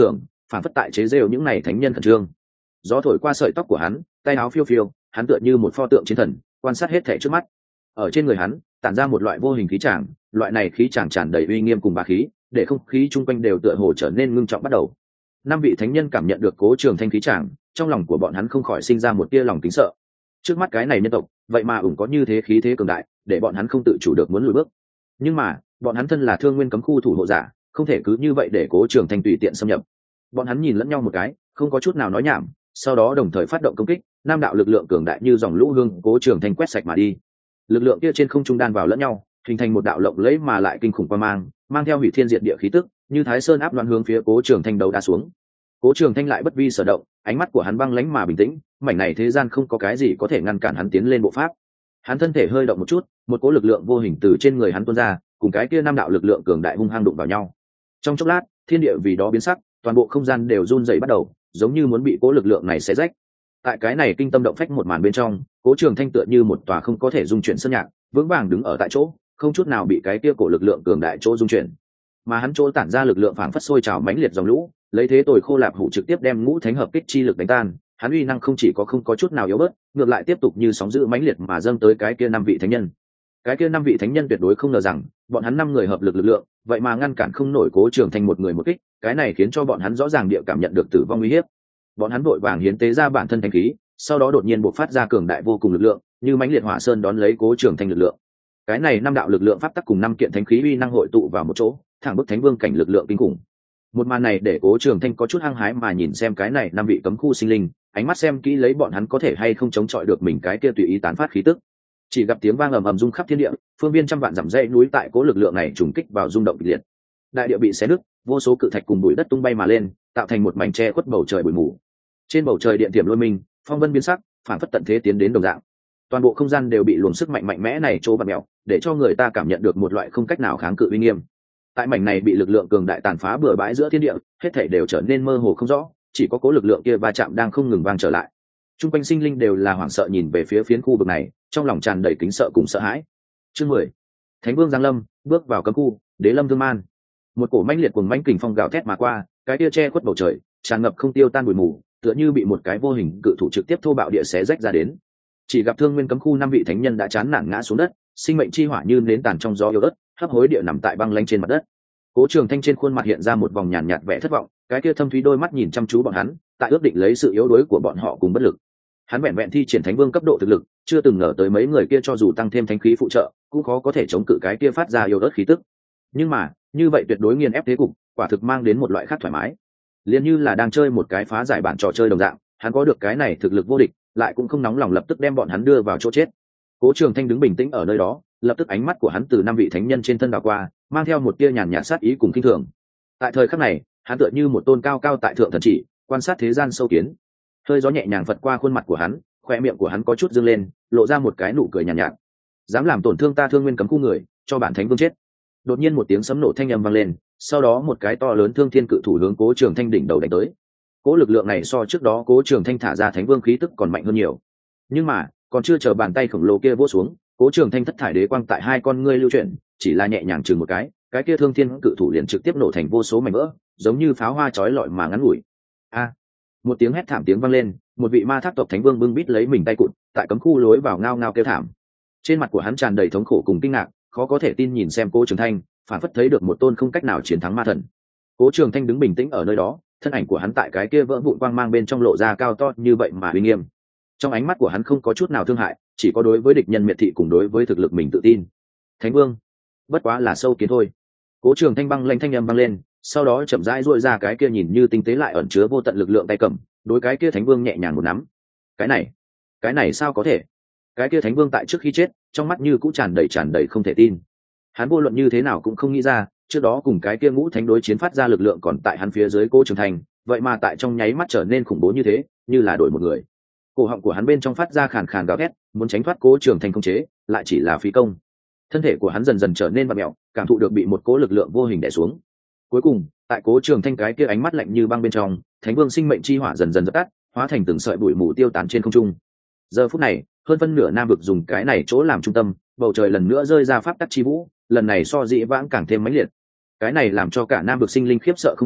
Speaker 1: phản phất tại chế rêu những này thánh nhân khẩn trương. Gió thổi qua sợi tóc của hắn, tay áo phiêu phiêu, hắn tựa như một pho tượng chiến thần, quan sát hết thảy trước mắt. Ở trên người hắn tản ra một loại vô hình khí tràng, loại này khí tràng tràn đầy uy nghiêm cùng bá khí, để không khí chung quanh đều tựa hồ trở nên ngưng trọng bắt đầu. Năm vị thánh nhân cảm nhận được Cố Trường Thanh khí tràng, trong lòng của bọn hắn không khỏi sinh ra một tia lòng kính sợ. Trước mắt cái này nhân tộc, vậy mà ủng có như thế khí thế cường đại, để bọn hắn không tự chủ được muốn lùi bước. Nhưng mà, bọn hắn thân là Thương Nguyên cấm khu thủ hộ giả, không thể cứ như vậy để Cố Trường Thanh tùy tiện xâm nhập. Bọn hắn nhìn lẫn nhau một cái, không có chút nào nói nhảm, sau đó đồng thời phát động công kích, nam đạo lực lượng cường đại như dòng lũ hương Cố Trường Thanh quét sạch mà đi. Lực lượng kia trên không trung đan vào lẫn nhau, hình thành một đạo lộng lẫy mà lại kinh khủng qua mang, mang theo hủy thiên diệt địa khí tức, như Thái Sơn áp loạn hướng phía Cố Trường Thanh đầu đá xuống. Cố Trường Thanh lại bất vi sở động, ánh mắt của hắn băng lãnh mà bình tĩnh, mảnh này thế gian không có cái gì có thể ngăn cản hắn tiến lên bộ pháp. Hắn thân thể hơi động một chút, một cỗ lực lượng vô hình từ trên người hắn tuôn ra, cùng cái kia năm đạo lực lượng cường đại hung hăng đụng vào nhau. Trong chốc lát, thiên địa vì đó biến sắc, toàn bộ không gian đều run rẩy bắt đầu, giống như muốn bị cỗ lực lượng này xé rách. Tại cái này kinh tâm động phách một màn bên trong, Cố Trường Thanh tựa như một tòa không có thể dung chuyển sơn nhạc, vững vàng đứng ở tại chỗ, không chút nào bị cái kia cổ lực lượng cường đại chỗ dung chuyển. Mà hắn chỗ tản ra lực lượng phảng phất sôi trào mãnh liệt dòng lũ, lấy thế tồi khô lạp hủ trực tiếp đem ngũ thánh hợp kích chi lực đánh tan. Hắn uy năng không chỉ có không có chút nào yếu bớt, ngược lại tiếp tục như sóng dữ mãnh liệt mà dâng tới cái kia năm vị thánh nhân. Cái kia năm vị thánh nhân tuyệt đối không ngờ rằng, bọn hắn năm người hợp lực lực lượng, vậy mà ngăn cản không nổi Cố Trường Thanh một người một kích, cái này khiến cho bọn hắn rõ ràng địa cảm nhận được tử vong uy hiếp. Bọn hắn vội vàng hiến tế ra bản thân thánh khí, sau đó đột nhiên bộc phát ra cường đại vô cùng lực lượng, như mãnh liệt hỏa sơn đón lấy Cố Trường Thanh lực lượng. Cái này năm đạo lực lượng pháp tắc cùng năm kiện thánh khí uy năng hội tụ vào một chỗ, thẳng bức thánh vương cảnh lực lượng kinh khủng. Một màn này để Cố Trường Thanh có chút hăng hái mà nhìn xem cái này năm vị cấm khu sinh linh, ánh mắt xem kỹ lấy bọn hắn có thể hay không chống chọi được mình cái kia tùy ý tán phát khí tức. Chỉ gặp tiếng vang ầm ầm rung khắp thiên địa, phương viên trăm vạn dặm dãy núi tại cố lực lượng này trùng kích vào rung động kịch liệt. Đại địa bị xé nứt, vô số cự thạch cùng bụi đất tung bay mà lên, tạo thành một mảnh che khuất bầu trời bụi mù. Trên bầu trời điện tiềm lôi minh, phong vân biến sắc, phản phất tận thế tiến đến đồng dạng. Toàn bộ không gian đều bị luồng sức mạnh mạnh mẽ này trô vặn mèo, để cho người ta cảm nhận được một loại không cách nào kháng cự uy nghiêm. Tại mảnh này bị lực lượng cường đại tàn phá bừa bãi giữa thiên địa, hết thảy đều trở nên mơ hồ không rõ, chỉ có cố lực lượng kia va chạm đang không ngừng vang trở lại. Trung quanh sinh linh đều là hoảng sợ nhìn về phía phiến khu vực này, trong lòng tràn đầy kính sợ cùng sợ hãi. Chương mười. Thánh vương giáng lâm, bước vào cấm khu, đế lâm thương man. Một cổ mãnh liệt cuồng mãnh kình phong gào thét mà qua, cái kia che khuất bầu trời, tràn ngập không tiêu tan bụi mù, tựa như bị một cái vô hình cự thủ trực tiếp thô bạo địa xé rách ra đến. Chỉ gặp Thương Nguyên cấm khu năm vị thánh nhân đã chán nản ngã xuống đất, sinh mệnh chi hỏa như nến tàn trong gió yếu ớt, hấp hối địa nằm tại băng lanh trên mặt đất. Cố Trường Thanh trên khuôn mặt hiện ra một vòng nhàn nhạt vẻ thất vọng, cái kia thâm thúy đôi mắt nhìn chăm chú bọn hắn, tại ước định lấy sự yếu đuối của bọn họ cùng bất lực. Hắn vẹn vẹn thi triển thánh vương cấp độ thực lực, chưa từng ngờ tới mấy người kia cho dù tăng thêm thánh khí phụ trợ, cũng khó có thể chống cự cái kia phát ra yếu ớt khí tức. Nhưng mà, như vậy tuyệt đối nghiền ép thế cục, quả thực mang đến một loại khác thoải mái. Liên như là đang chơi một cái phá giải bản trò chơi đồng dạng, hắn có được cái này thực lực vô địch, lại cũng không nóng lòng lập tức đem bọn hắn đưa vào chỗ chết. Cố Trường Thanh đứng bình tĩnh ở nơi đó, lập tức ánh mắt của hắn từ năm vị thánh nhân trên thân đảo qua, mang theo một tia nhàn nhạt sát ý cùng kinh thường. Tại thời khắc này, hắn tựa như một tôn cao cao tại thượng thần chỉ, quan sát thế gian sâu kiến. Hơi gió nhẹ nhàng phật qua khuôn mặt của hắn, khoe miệng của hắn có chút dương lên, lộ ra một cái nụ cười nhàn nhạt, nhạt. Dám làm tổn thương ta Thương Nguyên cấm khu người, cho bản thánh vương chết. Đột nhiên một tiếng sấm nổ thanh âm vang lên, sau đó một cái to lớn thương thiên cự thủ hướng Cố Trường Thanh đỉnh đầu đánh tới. Cố lực lượng này so trước đó Cố Trường Thanh thả ra thánh vương khí tức còn mạnh hơn nhiều. Nhưng mà, còn chưa chờ bàn tay khổng lồ kia vỗ xuống, Cố Trường Thanh thất thải đế quang tại hai con ngươi lưu chuyển, chỉ là nhẹ nhàng chừng một cái, cái kia thương thiên cự thủ liền trực tiếp nổ thành vô số mảnh vỡ, giống như pháo hoa chói lọi mà ngắn ngủi. A! Một tiếng hét thảm tiếng vang lên, một vị ma thác tộc thánh vương bưng bít lấy mình tay cụt, tại cấm khu lối vào ngao ngao kêu thảm. Trên mặt của hắn tràn đầy thống khổ cùng kinh ngạc, khó có thể tin nhìn xem Cố Trường Thanh, phản phất thấy được một tôn không cách nào chiến thắng ma thần. Cố Trường Thanh đứng bình tĩnh ở nơi đó, thân ảnh của hắn tại cái kia vỡ vụn quang mang bên trong lộ ra cao to như vậy mà uy nghiêm. Trong ánh mắt của hắn không có chút nào thương hại, chỉ có đối với địch nhân miệt thị cùng đối với thực lực mình tự tin. Thánh vương, bất quá là sâu kiến thôi. Cố Trường Thanh băng lanh thanh âm vang lên, sau đó chậm rãi duỗi ra cái kia nhìn như tinh tế lại ẩn chứa vô tận lực lượng tay cầm, đối cái kia thánh vương nhẹ nhàng một nắm. Cái này, cái này sao có thể? Cái kia thánh vương tại trước khi chết, trong mắt như cũng tràn đầy tràn đầy không thể tin. Hắn vô luận như thế nào cũng không nghĩ ra, trước đó cùng cái kia ngũ thánh đối chiến phát ra lực lượng còn tại hắn phía dưới Cố Trường Thanh, vậy mà tại trong nháy mắt trở nên khủng bố như thế, như là đổi một người. Cổ họng của hắn bên trong phát ra khàn khàn gào thét, muốn tránh thoát Cố Trường Thanh khống chế, lại chỉ là phí công. Thân thể của hắn dần dần trở nên vặn mèo, cảm thụ được bị một cỗ lực lượng vô hình đè xuống. Cuối cùng, tại Cố Trường Thanh cái kia ánh mắt lạnh như băng bên trong, thánh vương sinh mệnh chi hỏa dần dần dập tắt, hóa thành từng sợi bụi mù tiêu tán trên không trung. Giờ phút này, hơn phân nửa nam vực dùng cái này chỗ làm trung tâm, bầu trời lần nữa rơi ra pháp tắc chi vũ, lần này so dĩ vãng càng thêm mãnh liệt. Cái này làm cho cả nam vực sinh linh khiếp sợ không thôi,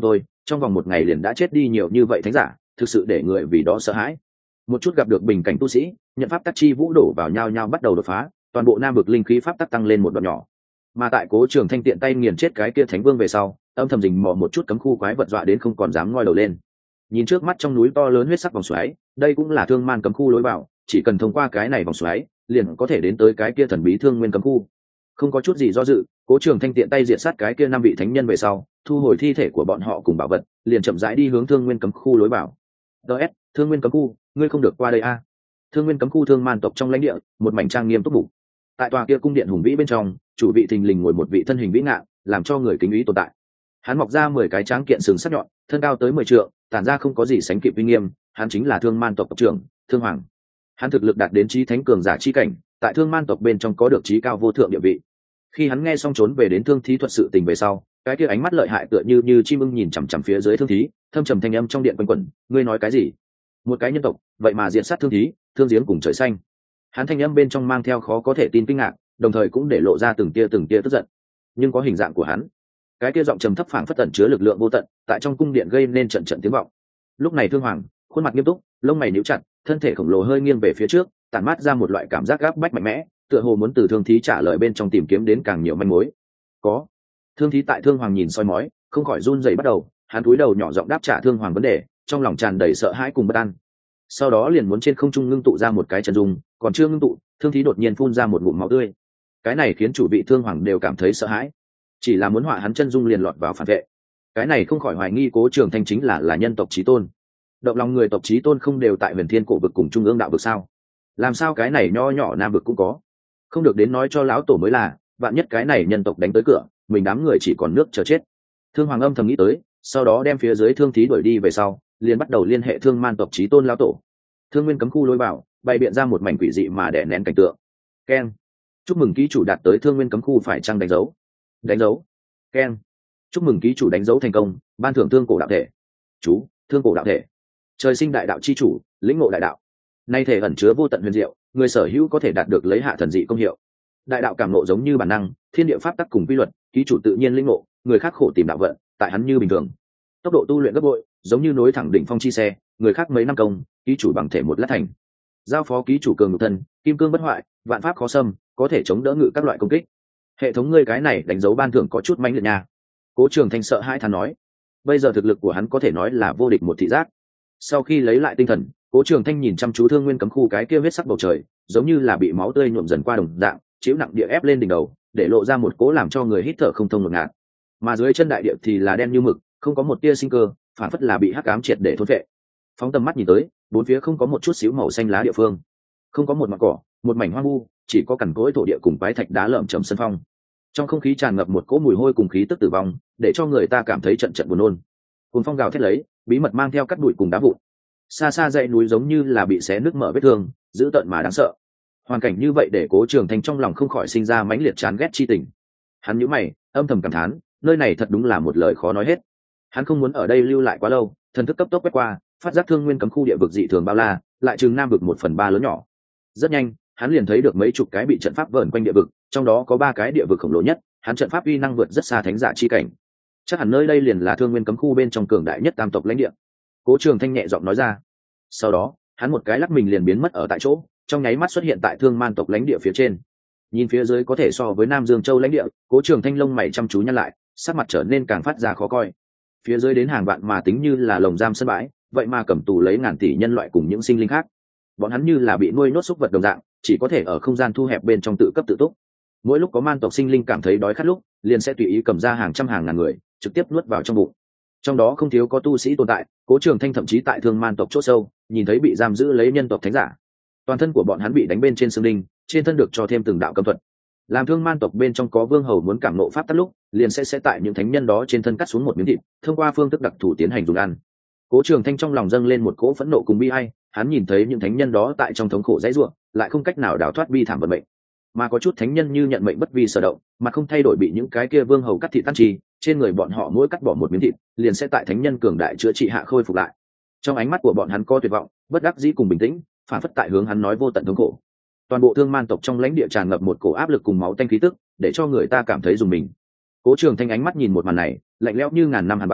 Speaker 1: trong vòng một ngày liền đã chết đi nhiều như vậy thánh giả, thực sự để người vì đó sợ hãi. Một chút gặp được bình cảnh tu sĩ, nhận pháp tắc chi vũ đổ vào nhau nhau bắt đầu đột phá, toàn bộ nam vực linh khí pháp tắc tăng lên một đoạn nhỏ. Mà tại Cố Trường Thanh tiện tay nghiền chết cái kia thánh vương về sau, âm thầm rình mò một chút cấm khu quái vật dọa đến không còn dám ngoi đầu lên. Nhìn trước mắt trong núi to lớn huyết sắc vòng xoáy, đây cũng là thương man cấm khu lối vào, chỉ cần thông qua cái này vòng xoáy, liền có thể đến tới cái kia thần bí thương nguyên cấm khu. Không có chút gì do dự, Cố Trường Thanh tiện tay diệt sát cái kia năm vị thánh nhân về sau, thu hồi thi thể của bọn họ cùng bảo vật, liền chậm rãi đi hướng thương nguyên cấm khu lối vào. ds thương nguyên cấm khu, ngươi không được qua đây a. Thương nguyên cấm khu thương man tộc trong lãnh địa, một mảnh trang nghiêm túc mục. Tại tòa kia cung điện hùng vĩ bên trong, chủ vị thình lình ngồi một vị thân hình vĩ ngạn, làm cho người kính ý tồn tại. Hắn mọc ra mười cái tráng kiện sừng sắc nhọn, thân cao tới mười trượng, tản ra không có gì sánh kịp uy nghiêm. Hắn chính là thương man tộc tộc trưởng Thương Hoàng. Hắn thực lực đạt đến chí thánh cường giả chi cảnh, tại thương man tộc bên trong có được chí cao vô thượng địa vị. Khi hắn nghe xong trốn về đến thương thí thuật sự tình về sau, cái kia ánh mắt lợi hại tựa như như chim ưng nhìn chằm chằm phía dưới thương thí, thâm trầm thanh âm trong điện quanh quẩn, ngươi nói cái gì? Một cái nhân tộc, vậy mà diện sát thương thí, thương giếng cùng trời xanh. Hắn thanh âm bên trong mang theo khó có thể tin kinh ngạc, đồng thời cũng để lộ ra từng tia từng tia tức giận. Nhưng có hình dạng của hắn, cái kia giọng trầm thấp phảng phất tẩn chứa lực lượng vô tận, tại trong cung điện gây nên trận trận tiếng vọng. Lúc này Thương Hoàng, khuôn mặt nghiêm túc, lông mày nhíu chặt, thân thể khổng lồ hơi nghiêng về phía trước, tản mát ra một loại cảm giác gáp bách mạnh mẽ, tựa hồ muốn từ thương thí trả lời bên trong tìm kiếm đến càng nhiều manh mối. Có. Thương thí tại Thương Hoàng nhìn soi mói, không khỏi run rẩy bắt đầu, hắn cúi đầu nhỏ giọng đáp trả Thương Hoàng vấn đề, trong lòng tràn đầy sợ hãi cùng bất an. Sau đó liền muốn trên không trung ngưng tụ ra một cái chân dung, còn chưa ngưng tụ, thương thí đột nhiên phun ra một ngụm máu tươi. Cái này khiến chủ vị Thương Hoàng đều cảm thấy sợ hãi, chỉ là muốn họa hắn chân dung liền lọt vào phản vệ. Cái này không khỏi hoài nghi Cố Trường Thanh chính là là nhân tộc chí tôn. Động lòng người tộc chí tôn không đều tại Huyền Thiên cổ vực cùng trung ương đạo vực sao? Làm sao cái này nho nhỏ nam vực cũng có? Không được đến nói cho lão tổ mới là, vạn nhất cái này nhân tộc đánh tới cửa, mình đám người chỉ còn nước chờ chết. Thương Hoàng âm thầm nghĩ tới, sau đó đem phía dưới thương thí đuổi đi về sau, liền bắt đầu liên hệ thương man tộc chí tôn lão tổ. Thương nguyên cấm khu lối vào, bày biện ra một mảnh quỷ dị mà đè nén cảnh tượng. Keng, chúc mừng ký chủ đạt tới thương nguyên cấm khu, phải chăng đánh dấu? Đánh dấu. Keng, chúc mừng ký chủ đánh dấu thành công, ban thưởng thương cổ đạo thể. Chú, thương cổ đạo thể, trời sinh đại đạo chi chủ, lĩnh ngộ đại đạo. Nay thể ẩn chứa vô tận huyền diệu, người sở hữu có thể đạt được lấy hạ thần dị công hiệu. Đại đạo cảm ngộ giống như bản năng, thiên địa pháp tắc cùng quy luật, ký chủ tự nhiên lĩnh ngộ, người khác khổ tìm đạo vận, tại hắn như bình thường. Tốc độ tu luyện gấp bội, giống như nối thẳng đỉnh phong chi xe, người khác mấy năm công, ký chủ bằng thể một lát thành. Giao phó ký chủ cường nhục thân, kim cương bất hoại, vạn pháp khó xâm, có thể chống đỡ ngự các loại công kích. Hệ thống ngươi cái này đánh dấu ban thưởng có chút mãnh liệt nha. Cố Trường Thanh sợ hãi thán nói, bây giờ thực lực của hắn có thể nói là vô địch một thị giác. Sau khi lấy lại tinh thần, Cố Trường Thanh nhìn chăm chú thương nguyên cấm khu cái kia huyết sắc bầu trời, giống như là bị máu tươi nhuộm dần qua đồng dạng, chiếu nặng địa ép lên đỉnh đầu, để lộ ra một cố làm cho người hít thở không thông ngột ngạt. Mà dưới chân đại địa thì là đen như mực, không có một tia sinh cơ, phản phất là bị hắc ám triệt để thôn phệ. Phóng tầm mắt nhìn tới, bốn phía không có một chút xíu màu xanh lá địa phương, không có một mảng cỏ, một mảnh hoang vu, chỉ có cằn cỗi thổ địa cùng quái thạch đá lởm chởm sân phong. Trong không khí tràn ngập một cỗ mùi hôi cùng khí tức tử vong, để cho người ta cảm thấy trận trận buồn nôn. Cùng phong gào thét lấy, bí mật mang theo cát bụi cùng đá vụn. Xa xa dãy núi giống như là bị xé nứt mở vết thương, dữ tợn mà đáng sợ. Hoàn cảnh như vậy để Cố Trường Thanh trong lòng không khỏi sinh ra mãnh liệt chán ghét chi tình. Hắn nhíu mày, âm thầm cảm thán, nơi này thật đúng là một lời khó nói hết. Hắn không muốn ở đây lưu lại quá lâu, thần thức cấp tốc quét qua, phát giác thương nguyên cấm khu địa vực dị thường bao la, lại chừng nam vực một phần ba lớn nhỏ. Rất nhanh, hắn liền thấy được mấy chục cái bị trận pháp vờn quanh địa vực, trong đó có ba cái địa vực khổng lồ nhất, hắn trận pháp uy năng vượt rất xa thánh giả chi cảnh. Chắc hẳn nơi đây liền là thương nguyên cấm khu bên trong cường đại nhất tam tộc lãnh địa. Cố Trường Thanh nhẹ giọng nói ra. Sau đó, hắn một cái lắc mình liền biến mất ở tại chỗ, trong nháy mắt xuất hiện tại thương man tộc lãnh địa phía trên. Nhìn phía dưới có thể so với Nam Dương Châu lãnh địa, Cố Trường Thanh lông mày chăm chú nhăn lại, sắc mặt trở nên càng phát ra khó coi. Phía dưới đến hàng vạn mà tính như là lồng giam sân bãi, vậy mà cầm tù lấy ngàn tỷ nhân loại cùng những sinh linh khác. Bọn hắn như là bị nuôi nhốt súc vật đồng dạng, chỉ có thể ở không gian thu hẹp bên trong tự cấp tự túc. Mỗi lúc có man tộc sinh linh cảm thấy đói khát lúc, liền sẽ tùy ý cầm ra hàng trăm hàng ngàn người, trực tiếp nuốt vào trong bụng. Trong đó không thiếu có tu sĩ tồn tại, Cố Trường Thanh thậm chí tại thương man tộc chỗ sâu, nhìn thấy bị giam giữ lấy nhân tộc thánh giả. Toàn thân của bọn hắn bị đánh bên trên xương đinh, trên thân được cho thêm từng đạo cấm thuật. Làm thương man tộc bên trong có vương hầu muốn cảm nộ pháp tắc lúc, liền sẽ sẽ tại những thánh nhân đó trên thân cắt xuống một miếng thịt, thông qua phương thức đặc thù tiến hành dùng ăn. Cố Trường Thanh trong lòng dâng lên một cỗ phẫn nộ cùng bi ai, hắn nhìn thấy những thánh nhân đó tại trong thống khổ dãy rủa, lại không cách nào đào thoát bi thảm vận mệnh. Mà có chút thánh nhân như nhận mệnh bất vi sở động, mà không thay đổi bị những cái kia vương hầu cắt thịt tan trì, trên người bọn họ mỗi cắt bỏ một miếng thịt, liền sẽ tại thánh nhân cường đại chữa trị hạ khôi phục lại. Trong ánh mắt của bọn hắn có tuyệt vọng, bất đắc dĩ cùng bình tĩnh, phản phất tại hướng hắn nói vô tận thống khổ. Toàn bộ thương man tộc trong lãnh địa tràn ngập một cổ áp lực cùng máu tanh khí tức, để cho người ta cảm thấy rùng mình. Cố Trường Thanh ánh mắt nhìn một màn này, lạnh lẽo như ngàn năm hàn băng,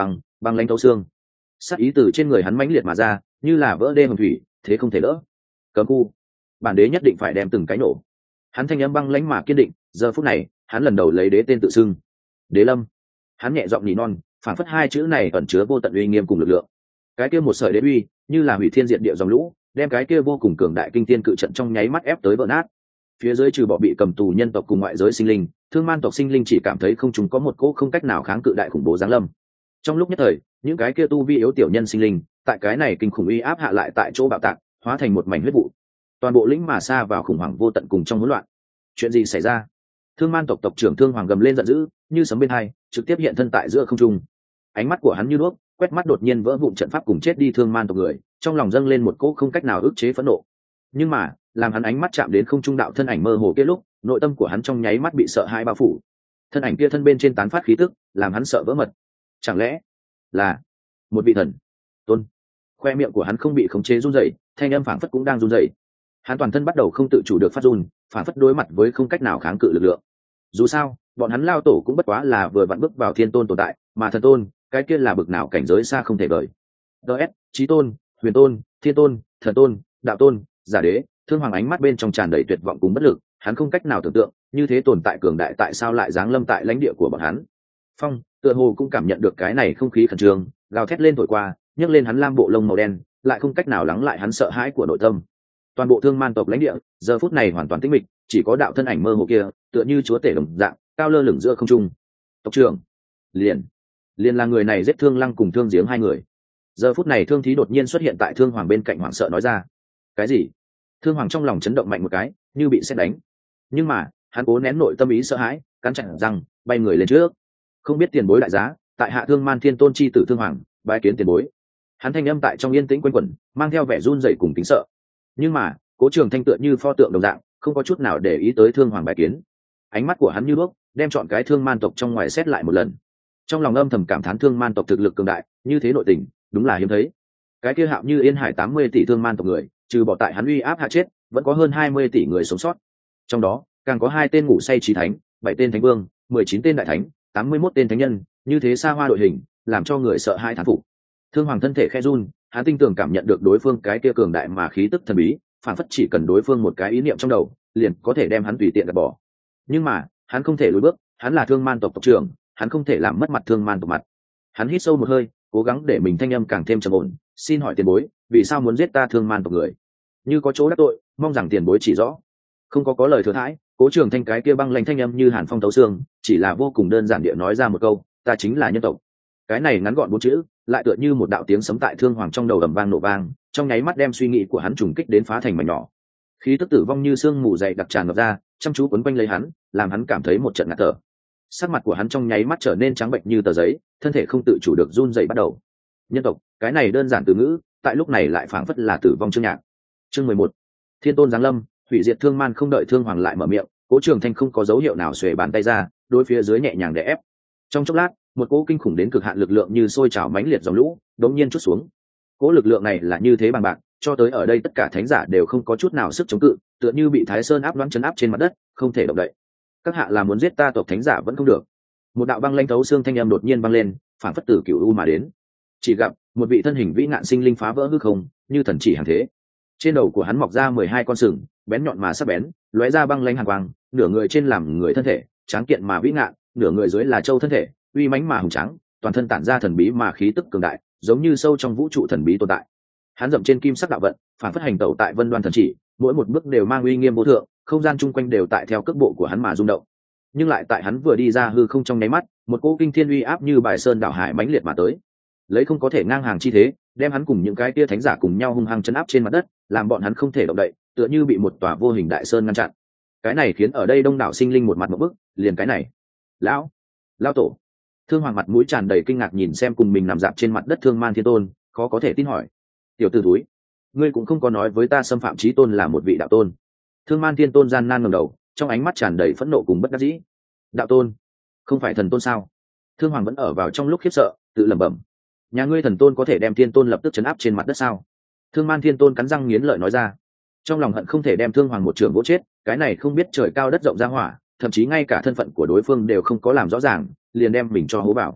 Speaker 1: băng lãnh thấu xương. Sát ý từ trên người hắn mãnh liệt mà ra, như là vỡ đê hồng thủy, thế không thể đỡ. Cấm khu, bản đế nhất định phải đem từng cái nổ. Hắn thanh âm băng lãnh mà kiên định, giờ phút này, hắn lần đầu lấy đế tên tự xưng. Đế Lâm. Hắn nhẹ giọng nỉ non, phản phất hai chữ này ẩn chứa vô tận uy nghiêm cùng lực lượng. Cái kia một sợi đế uy, như là hủy thiên diệt địa dòng lũ, đem cái kia vô cùng cường đại kinh thiên cự trận trong nháy mắt ép tới vỡ nát. Phía dưới trừ bỏ bị cầm tù nhân tộc cùng ngoại giới sinh linh, thương man tộc sinh linh chỉ cảm thấy không chúng có một cỗ không cách nào kháng cự đại khủng bố giáng lâm. Trong lúc nhất thời, những cái kia tu vi yếu tiểu nhân sinh linh, tại cái này kinh khủng uy áp hạ lại tại chỗ bạo tạc, hóa thành một mảnh huyết vụ. Toàn bộ lĩnh mà xa vào khủng hoảng vô tận cùng trong hỗn loạn. Chuyện gì xảy ra? Thương man tộc tộc trưởng Thương Hoàng gầm lên giận dữ, như sấm bên hai, trực tiếp hiện thân tại giữa không trung. Ánh mắt của hắn như đuốc, quét mắt đột nhiên vỡ vụn trận pháp cùng chết đi thương man tộc người, trong lòng dâng lên một cỗ không cách nào ức chế phẫn nộ. Nhưng mà, làm hắn ánh mắt chạm đến không trung đạo thân ảnh mơ hồ kia lúc, nội tâm của hắn trong nháy mắt bị sợ hãi bao phủ. Thân ảnh kia thân bên trên tán phát khí tức, làm hắn sợ vỡ mật. Chẳng lẽ là một vị thần tôn? Khoe miệng của hắn không bị khống chế run rẩy, thanh âm phảng phất cũng đang run rẩy. Hắn toàn thân bắt đầu không tự chủ được phát run, phảng phất đối mặt với không cách nào kháng cự lực lượng. Dù sao, bọn hắn lao tổ cũng bất quá là vừa vặn bước vào thiên tôn tồn tại, mà thần tôn, cái kia là bực nào cảnh giới xa không thể vời. ds chí tôn, huyền tôn, thiên tôn, thần tôn, đạo tôn, giả đế. Thương Hoàng ánh mắt bên trong tràn đầy tuyệt vọng cùng bất lực, hắn không cách nào tưởng tượng như thế tồn tại cường đại tại sao lại giáng lâm tại lãnh địa của bọn hắn. Phong tựa hồ cũng cảm nhận được cái này không khí khẩn trương, gào thét lên thổi qua, nhấc lên hắn lam bộ lông màu đen, lại không cách nào lắng lại hắn sợ hãi của nội tâm. Toàn bộ thương man tộc lãnh địa giờ phút này hoàn toàn tĩnh mịch, chỉ có đạo thân ảnh mơ hồ kia tựa như chúa tể đồng dạng cao lơ lửng giữa không trung. Tộc trưởng, liền liền là người này giết Thương Lăng cùng Thương Giếng hai người. Giờ phút này Thương Thí đột nhiên xuất hiện tại Thương Hoàng bên cạnh, hoảng sợ nói ra. Cái gì? Thương Hoàng trong lòng chấn động mạnh một cái, như bị sét đánh. Nhưng mà hắn cố nén nội tâm ý sợ hãi, cắn chặt răng, bay người lên trước. Không biết tiền bối đại giá, tại hạ Thương Man Thiên Tôn chi tử Thương Hoàng, bái kiến tiền bối. Hắn thanh âm tại trong yên tĩnh quanh quẩn, mang theo vẻ run rẩy cùng kính sợ. Nhưng mà Cố Trường Thanh tựa như pho tượng đồng dạng, không có chút nào để ý tới Thương Hoàng bái kiến. Ánh mắt của hắn như đuốc, đem chọn cái Thương Man tộc trong ngoài xét lại một lần. Trong lòng âm thầm cảm thán Thương Man tộc thực lực cường đại, như thế nội tình, đúng là hiếm thấy. Cái kia Hạo Như Yên Hải tám mươi tỷ Thương Man tộc người, trừ bỏ tại hắn uy áp hạ chết, vẫn có hơn hai mươi tỷ người sống sót. Trong đó, càng có hai tên ngủ say chí thánh, bảy tên thánh vương, mười chín tên đại thánh, tám mươi mốt tên thánh nhân, như thế xa hoa đội hình, làm cho người sợ hãi thán phục. Thương Hoàng thân thể khẽ run, hắn tinh tường cảm nhận được đối phương cái kia cường đại mà khí tức thần bí, phản phất chỉ cần đối phương một cái ý niệm trong đầu, liền có thể đem hắn tùy tiện gạt bỏ. Nhưng mà, hắn không thể lùi bước, hắn là Thương Man tộc tộc trưởng, hắn không thể làm mất mặt Thương Man tộc mặt. Hắn hít sâu một hơi, cố gắng để mình thanh âm càng thêm trầm ổn, xin hỏi tiền bối, vì sao muốn giết ta Thương Man tộc người? Như có chỗ đắc tội, mong rằng tiền bối chỉ rõ. Không có có lời thừa thãi, Cố Trường Thanh cái kia băng lãnh thanh âm như hàn phong thấu xương, chỉ là vô cùng đơn giản địa nói ra một câu, ta chính là nhân tộc. Cái này ngắn gọn bốn chữ, lại tựa như một đạo tiếng sấm tại Thương Hoàng trong đầu ầm vang nổ vang, trong nháy mắt đem suy nghĩ của hắn trùng kích đến phá thành mảnh nhỏ. Khí tức tử vong như sương mù dày đặc tràn ngập ra, chăm chú quấn quanh lấy hắn, làm hắn cảm thấy một trận ngạt thở. Sắc mặt của hắn trong nháy mắt trở nên trắng bệnh như tờ giấy, thân thể không tự chủ được run rẩy bắt đầu. Nhân tộc, cái này đơn giản từ ngữ, tại lúc này lại phảng phất là tử vong chương nhạc. Chương mười một, Thiên Tôn giáng lâm, hủy diệt Thương Man. Không đợi Thương Hoàng lại mở miệng, Cố Trường Thanh không có dấu hiệu nào xuề bàn tay ra, đối phía dưới nhẹ nhàng đè ép. Trong chốc lát, một cỗ kinh khủng đến cực hạn lực lượng như sôi trào mãnh liệt dòng lũ, đống nhiên trút xuống. Cỗ lực lượng này là như thế bằng bạc, cho tới ở đây tất cả thánh giả đều không có chút nào sức chống cự, tựa như bị Thái Sơn áp đoán chấn áp trên mặt đất, không thể động đậy. Các hạ là muốn giết ta tộc thánh giả vẫn không được. Một đạo băng lanh thấu xương thanh âm đột nhiên vang lên, phản phất từ cửu u mà đến. Chỉ gặp một vị thân hình vĩ ngạn sinh linh phá vỡ hư không, như thần chỉ hàng thế. Trên đầu của hắn mọc ra mười hai con sừng, bén nhọn mà sắc bén, lóe ra băng lanh hàn quang, nửa người trên làm người thân thể, tráng kiện mà vĩ ngạn, nửa người dưới là châu thân thể, uy mãnh mà hùng tráng, toàn thân tản ra thần bí mà khí tức cường đại, giống như sâu trong vũ trụ thần bí tồn tại. Hắn dậm trên kim sắc đạo vận, phản phất hành tẩu tại vân đoan thần chỉ, mỗi một bước đều mang uy nghiêm vô thượng, không gian chung quanh đều tại theo cước bộ của hắn mà rung động. Nhưng lại tại hắn vừa đi ra hư không trong nháy mắt, một cỗ kinh thiên uy áp như bài sơn đảo hải mãnh liệt mà tới, lấy không có thể ngang hàng chi thế, đem hắn cùng những cái tia thánh giả cùng nhau hung hăng chấn áp trên mặt đất, làm bọn hắn không thể động đậy, tựa như bị một tòa vô hình đại sơn ngăn chặn. Cái này khiến ở đây đông đảo sinh linh một mặt một bức, liền cái này, lão, lão tổ. Thương Hoàng mặt mũi tràn đầy kinh ngạc nhìn xem cùng mình nằm dạp trên mặt đất Thương Man Thiên Tôn, khó có thể tin hỏi: tiểu tử thúi, ngươi cũng không có nói với ta xâm phạm chí tôn là một vị đạo tôn? Thương Man Thiên Tôn gian nan ngẩng đầu, trong ánh mắt tràn đầy phẫn nộ cùng bất đắc dĩ. Đạo tôn? Không phải thần tôn sao? Thương Hoàng vẫn ở vào trong lúc khiếp sợ, tự lẩm bẩm: nhà ngươi thần tôn có thể đem Thiên Tôn lập tức chấn áp trên mặt đất sao? Thương Man Thiên Tôn cắn răng nghiến lợi nói ra, trong lòng hận không thể đem Thương Hoàng một trường vỗ chết. Cái này không biết trời cao đất rộng ra hỏa, thậm chí ngay cả thân phận của đối phương đều không có làm rõ ràng, liền đem mình cho hố vào.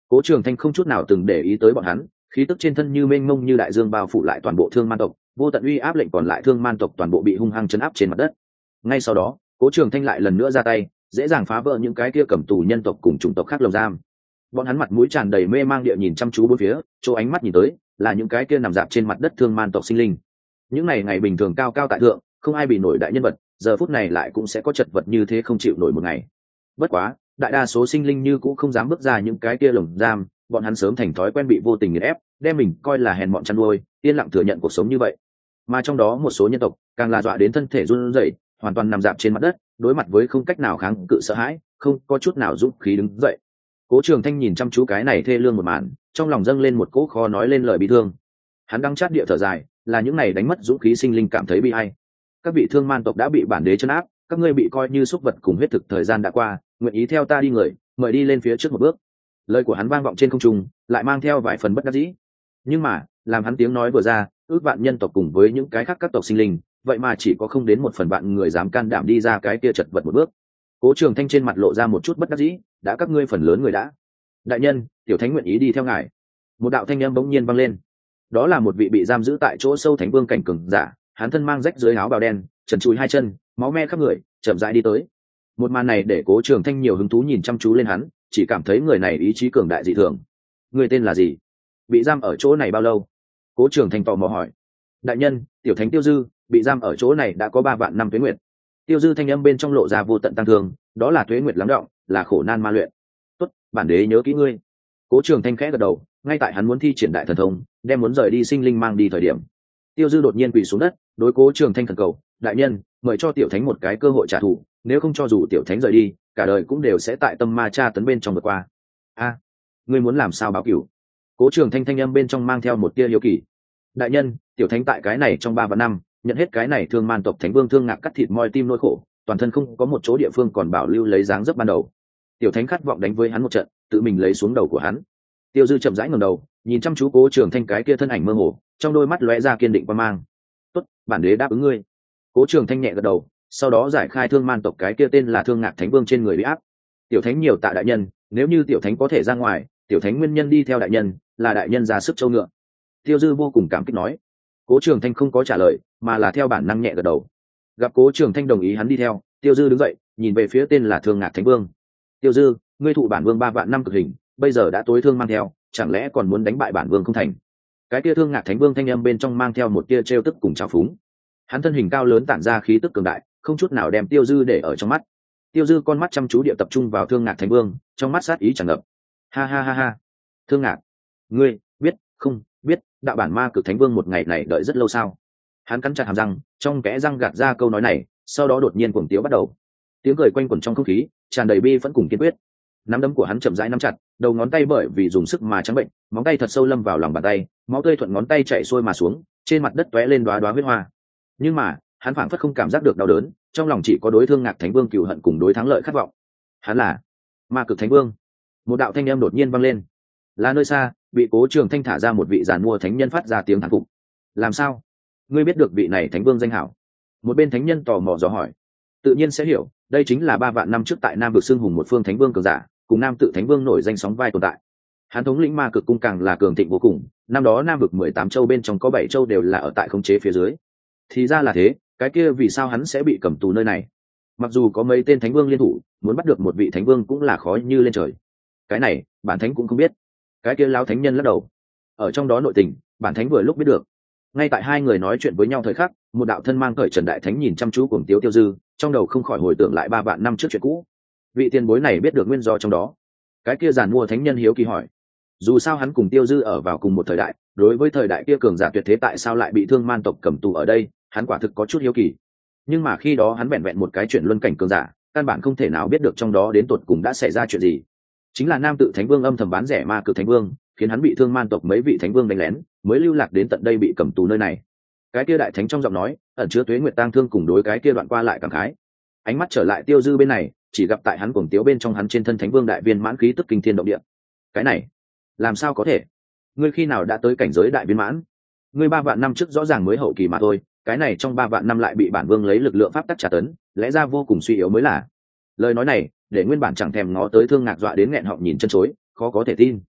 Speaker 1: Cố Trường Thanh không chút nào từng để ý tới bọn hắn, khí tức trên thân như mênh mông như đại dương bao phủ lại toàn bộ Thương Man tộc, vô tận uy áp lệnh còn lại Thương Man tộc toàn bộ bị hung hăng chấn áp trên mặt đất. Ngay sau đó, Cố Trường Thanh lại lần nữa ra tay, dễ dàng phá vỡ những cái kia cầm tù nhân tộc cùng chủng tộc khác lồng giam. Bọn hắn mặt mũi tràn đầy mê mang địa nhìn chăm chú bốn phía, chỗ ánh mắt nhìn tới là những cái kia nằm dạp trên mặt đất Thương Man tộc sinh linh. Những này ngày bình thường cao cao tại thượng, không ai bị nổi đại nhân vật, giờ phút này lại cũng sẽ có chật vật như thế không chịu nổi một ngày. Bất quá, đại đa số sinh linh như cũng không dám bước ra những cái kia lồng giam, bọn hắn sớm thành thói quen bị vô tình nghiền ép, đem mình coi là hèn mọn chăn nuôi, yên lặng thừa nhận cuộc sống như vậy. Mà trong đó một số nhân tộc càng là dọa đến thân thể run rẩy, hoàn toàn nằm dạp trên mặt đất, đối mặt với không cách nào kháng cự sợ hãi, không có chút nào dũng khí đứng dậy. Cố Trường Thanh nhìn chăm chú cái này thê lương một màn, trong lòng dâng lên một cỗ khó nói lên lời bi thương. Hắn đang chát địa thở dài, là những này đánh mất dũng khí sinh linh cảm thấy bi ai. Các vị Thương Man tộc đã bị bản đế trấn áp, các ngươi bị coi như súc vật cùng huyết thực, thời gian đã qua, nguyện ý theo ta đi người, mời đi lên phía trước một bước. Lời của hắn vang vọng trên không trung, lại mang theo vài phần bất đắc dĩ. Nhưng mà, làm hắn tiếng nói vừa ra, ước vạn nhân tộc cùng với những cái khác các tộc sinh linh, vậy mà chỉ có không đến một phần vạn người dám can đảm đi ra cái kia chật vật một bước. Cố Trường Thanh trên mặt lộ ra một chút bất đắc dĩ, đã các ngươi phần lớn người đã. Đại nhân, tiểu thánh nguyện ý đi theo ngài. Một đạo thanh âm bỗng nhiên vang lên. Đó là một vị bị giam giữ tại chỗ sâu thánh vương cảnh cường giả, hắn thân mang rách dưới áo bào đen, trần trụi hai chân, máu me khắp người, chậm rãi đi tới. Một màn này để Cố Trường Thanh nhiều hứng thú nhìn chăm chú lên hắn, chỉ cảm thấy người này ý chí cường đại dị thường. Người tên là gì? Bị giam ở chỗ này bao lâu? Cố Trường Thanh tò mò hỏi. Đại nhân, tiểu thánh Tiêu Dư, bị giam ở chỗ này đã có ba vạn năm tuế nguyệt. Tiêu Dư thanh âm bên trong lộ ra vô tận tăng thương, đó là tuế nguyệt lắng đọng, là khổ nan ma luyện. Tốt, bản đế nhớ kỹ ngươi. Cố Trường Thanh khẽ gật đầu, ngay tại hắn muốn thi triển đại thần thông, đem muốn rời đi sinh linh mang đi thời điểm, Tiêu Dư đột nhiên quỳ xuống đất, đối Cố Trường Thanh thần cầu, đại nhân, mời cho tiểu thánh một cái cơ hội trả thù, nếu không cho dù tiểu thánh rời đi, cả đời cũng đều sẽ tại tâm ma tra tấn bên trong vượt qua. A, ngươi muốn làm sao báo cửu? Cố Trường Thanh thanh âm bên trong mang theo một tia hiếu kỳ. Đại nhân, tiểu thánh tại cái này trong ba vạn năm, nhận hết cái này Thương Man tộc thánh vương thương ngạc cắt thịt moi tim nỗi khổ, toàn thân không có một chỗ địa phương còn bảo lưu lấy dáng dấp ban đầu. Tiểu thánh khát vọng đánh với hắn một trận, tự mình lấy xuống đầu của hắn. Tiêu Dư chậm rãi ngẩng đầu, nhìn chăm chú Cố Trường Thanh cái kia thân ảnh mơ hồ, trong đôi mắt lóe ra kiên định quan mang. Tốt, bản đế đáp ứng ngươi. Cố Trường Thanh nhẹ gật đầu, sau đó giải khai Thương Man tộc cái kia tên là Thương Ngạc Thánh Vương trên người bị áp. Tiểu thánh nhiều tạ đại nhân, nếu như tiểu thánh có thể ra ngoài, tiểu thánh nguyên nhân đi theo đại nhân, là đại nhân ra sức châu ngựa. Tiêu Dư vô cùng cảm kích nói. Cố Trường Thanh không có trả lời, mà là theo bản năng nhẹ gật đầu. Gặp Cố Trường Thanh đồng ý hắn đi theo, Tiêu Dư đứng dậy, nhìn về phía tên là Thương Ngạc Thánh Vương. Tiêu Dư, ngươi thụ bản vương ba vạn năm cực hình, bây giờ đã tối thương mang theo, chẳng lẽ còn muốn đánh bại bản vương không thành? Cái kia Thương Ngạc Thánh Vương thanh âm bên trong mang theo một tia trêu tức cùng trào phúng. Hắn thân hình cao lớn tản ra khí tức cường đại, không chút nào đem Tiêu Dư để ở trong mắt. Tiêu Dư con mắt chăm chú địa tập trung vào Thương Ngạc Thánh Vương, trong mắt sát ý tràn ngập. Ha ha ha ha, Thương Ngạc, ngươi biết không biết đạo bản ma cực thánh vương một ngày này đợi rất lâu sao? Hắn cắn chặt hàm răng, trong kẽ răng gạt ra câu nói này, sau đó đột nhiên cuồng tiếu bắt đầu. Tiếng cười quanh quẩn trong không khí, tràn đầy bi phẫn cùng kiên quyết. Nắm đấm của hắn chậm rãi nắm chặt, đầu ngón tay bởi vì dùng sức mà trắng bệnh, móng tay thật sâu lâm vào lòng bàn tay, máu tươi thuận ngón tay chảy xuôi mà xuống, trên mặt đất tóe lên đóa đóa huyết hoa. Nhưng mà, hắn phảng phất không cảm giác được đau đớn, trong lòng chỉ có đối Thương Ngạc Thánh Vương cừu hận cùng đối thắng lợi khát vọng. Hắn là Ma Cực Thánh Vương. Một đạo thanh âm đột nhiên vang lên. Là nơi xa, bị Cố Trường Thanh thả ra một vị giàn mua thánh nhân phát ra tiếng thán phục. Làm sao? Ngươi biết được vị này thánh vương danh hảo? Một bên thánh nhân tò mò dò hỏi. Tự nhiên sẽ hiểu, đây chính là ba vạn năm trước tại Nam vực xưng hùng một phương thánh vương cường giả, cùng Nam tự thánh vương nổi danh sóng vai tồn tại. Hắn thống lĩnh Ma Cực cung càng là cường thịnh vô cùng, năm đó Nam vực mười tám châu bên trong có bảy châu đều là ở tại khống chế phía dưới. Thì ra là thế, cái kia vì sao hắn sẽ bị cầm tù nơi này? Mặc dù có mấy tên thánh vương liên thủ, muốn bắt được một vị thánh vương cũng là khó như lên trời. Cái này, bản thánh cũng không biết. Cái kia lão thánh nhân lắc đầu. Ở trong đó nội tình, bản thánh vừa lúc biết được. Ngay tại hai người nói chuyện với nhau thời khắc, một đạo thân mang cởi trần đại thánh nhìn chăm chú cuồng tiếu Tiêu Dư, trong đầu không khỏi hồi tưởng lại ba vạn năm trước chuyện cũ. Vị tiền bối này biết được nguyên do trong đó. Cái kia giàn mua thánh nhân hiếu kỳ hỏi. Dù sao hắn cùng Tiêu Dư ở vào cùng một thời đại, đối với thời đại kia cường giả tuyệt thế tại sao lại bị Thương Man tộc cầm tù ở đây, hắn quả thực có chút hiếu kỳ. Nhưng mà khi đó hắn vẹn vẹn một cái chuyện luân cảnh cường giả, căn bản không thể nào biết được trong đó đến tột cùng đã xảy ra chuyện gì. Chính là Nam tự thánh vương âm thầm bán rẻ Ma Cực thánh vương, khiến hắn bị Thương Man tộc mấy vị thánh vương đánh lén, mới lưu lạc đến tận đây bị cầm tù nơi này. Cái kia đại thánh trong giọng nói ẩn chứa tuế nguyệt tang thương cùng đối cái kia đoạn qua lại cảm khái. Ánh mắt trở lại Tiêu Dư bên này, chỉ gặp tại hắn cuồng tiếu bên trong hắn trên thân thánh vương đại viên mãn khí tức kinh thiên động địa. Cái này, làm sao có thể? Ngươi khi nào đã tới cảnh giới đại viên mãn? Ngươi ba vạn năm trước rõ ràng mới hậu kỳ mà thôi, cái này trong ba vạn năm lại bị bản vương lấy lực lượng pháp tắc trả tấn, lẽ ra vô cùng suy yếu mới là. Lời nói này để nguyên bản chẳng thèm ngó tới Thương Ngạc dọa đến nghẹn họng nhìn chân chối, khó có thể tin.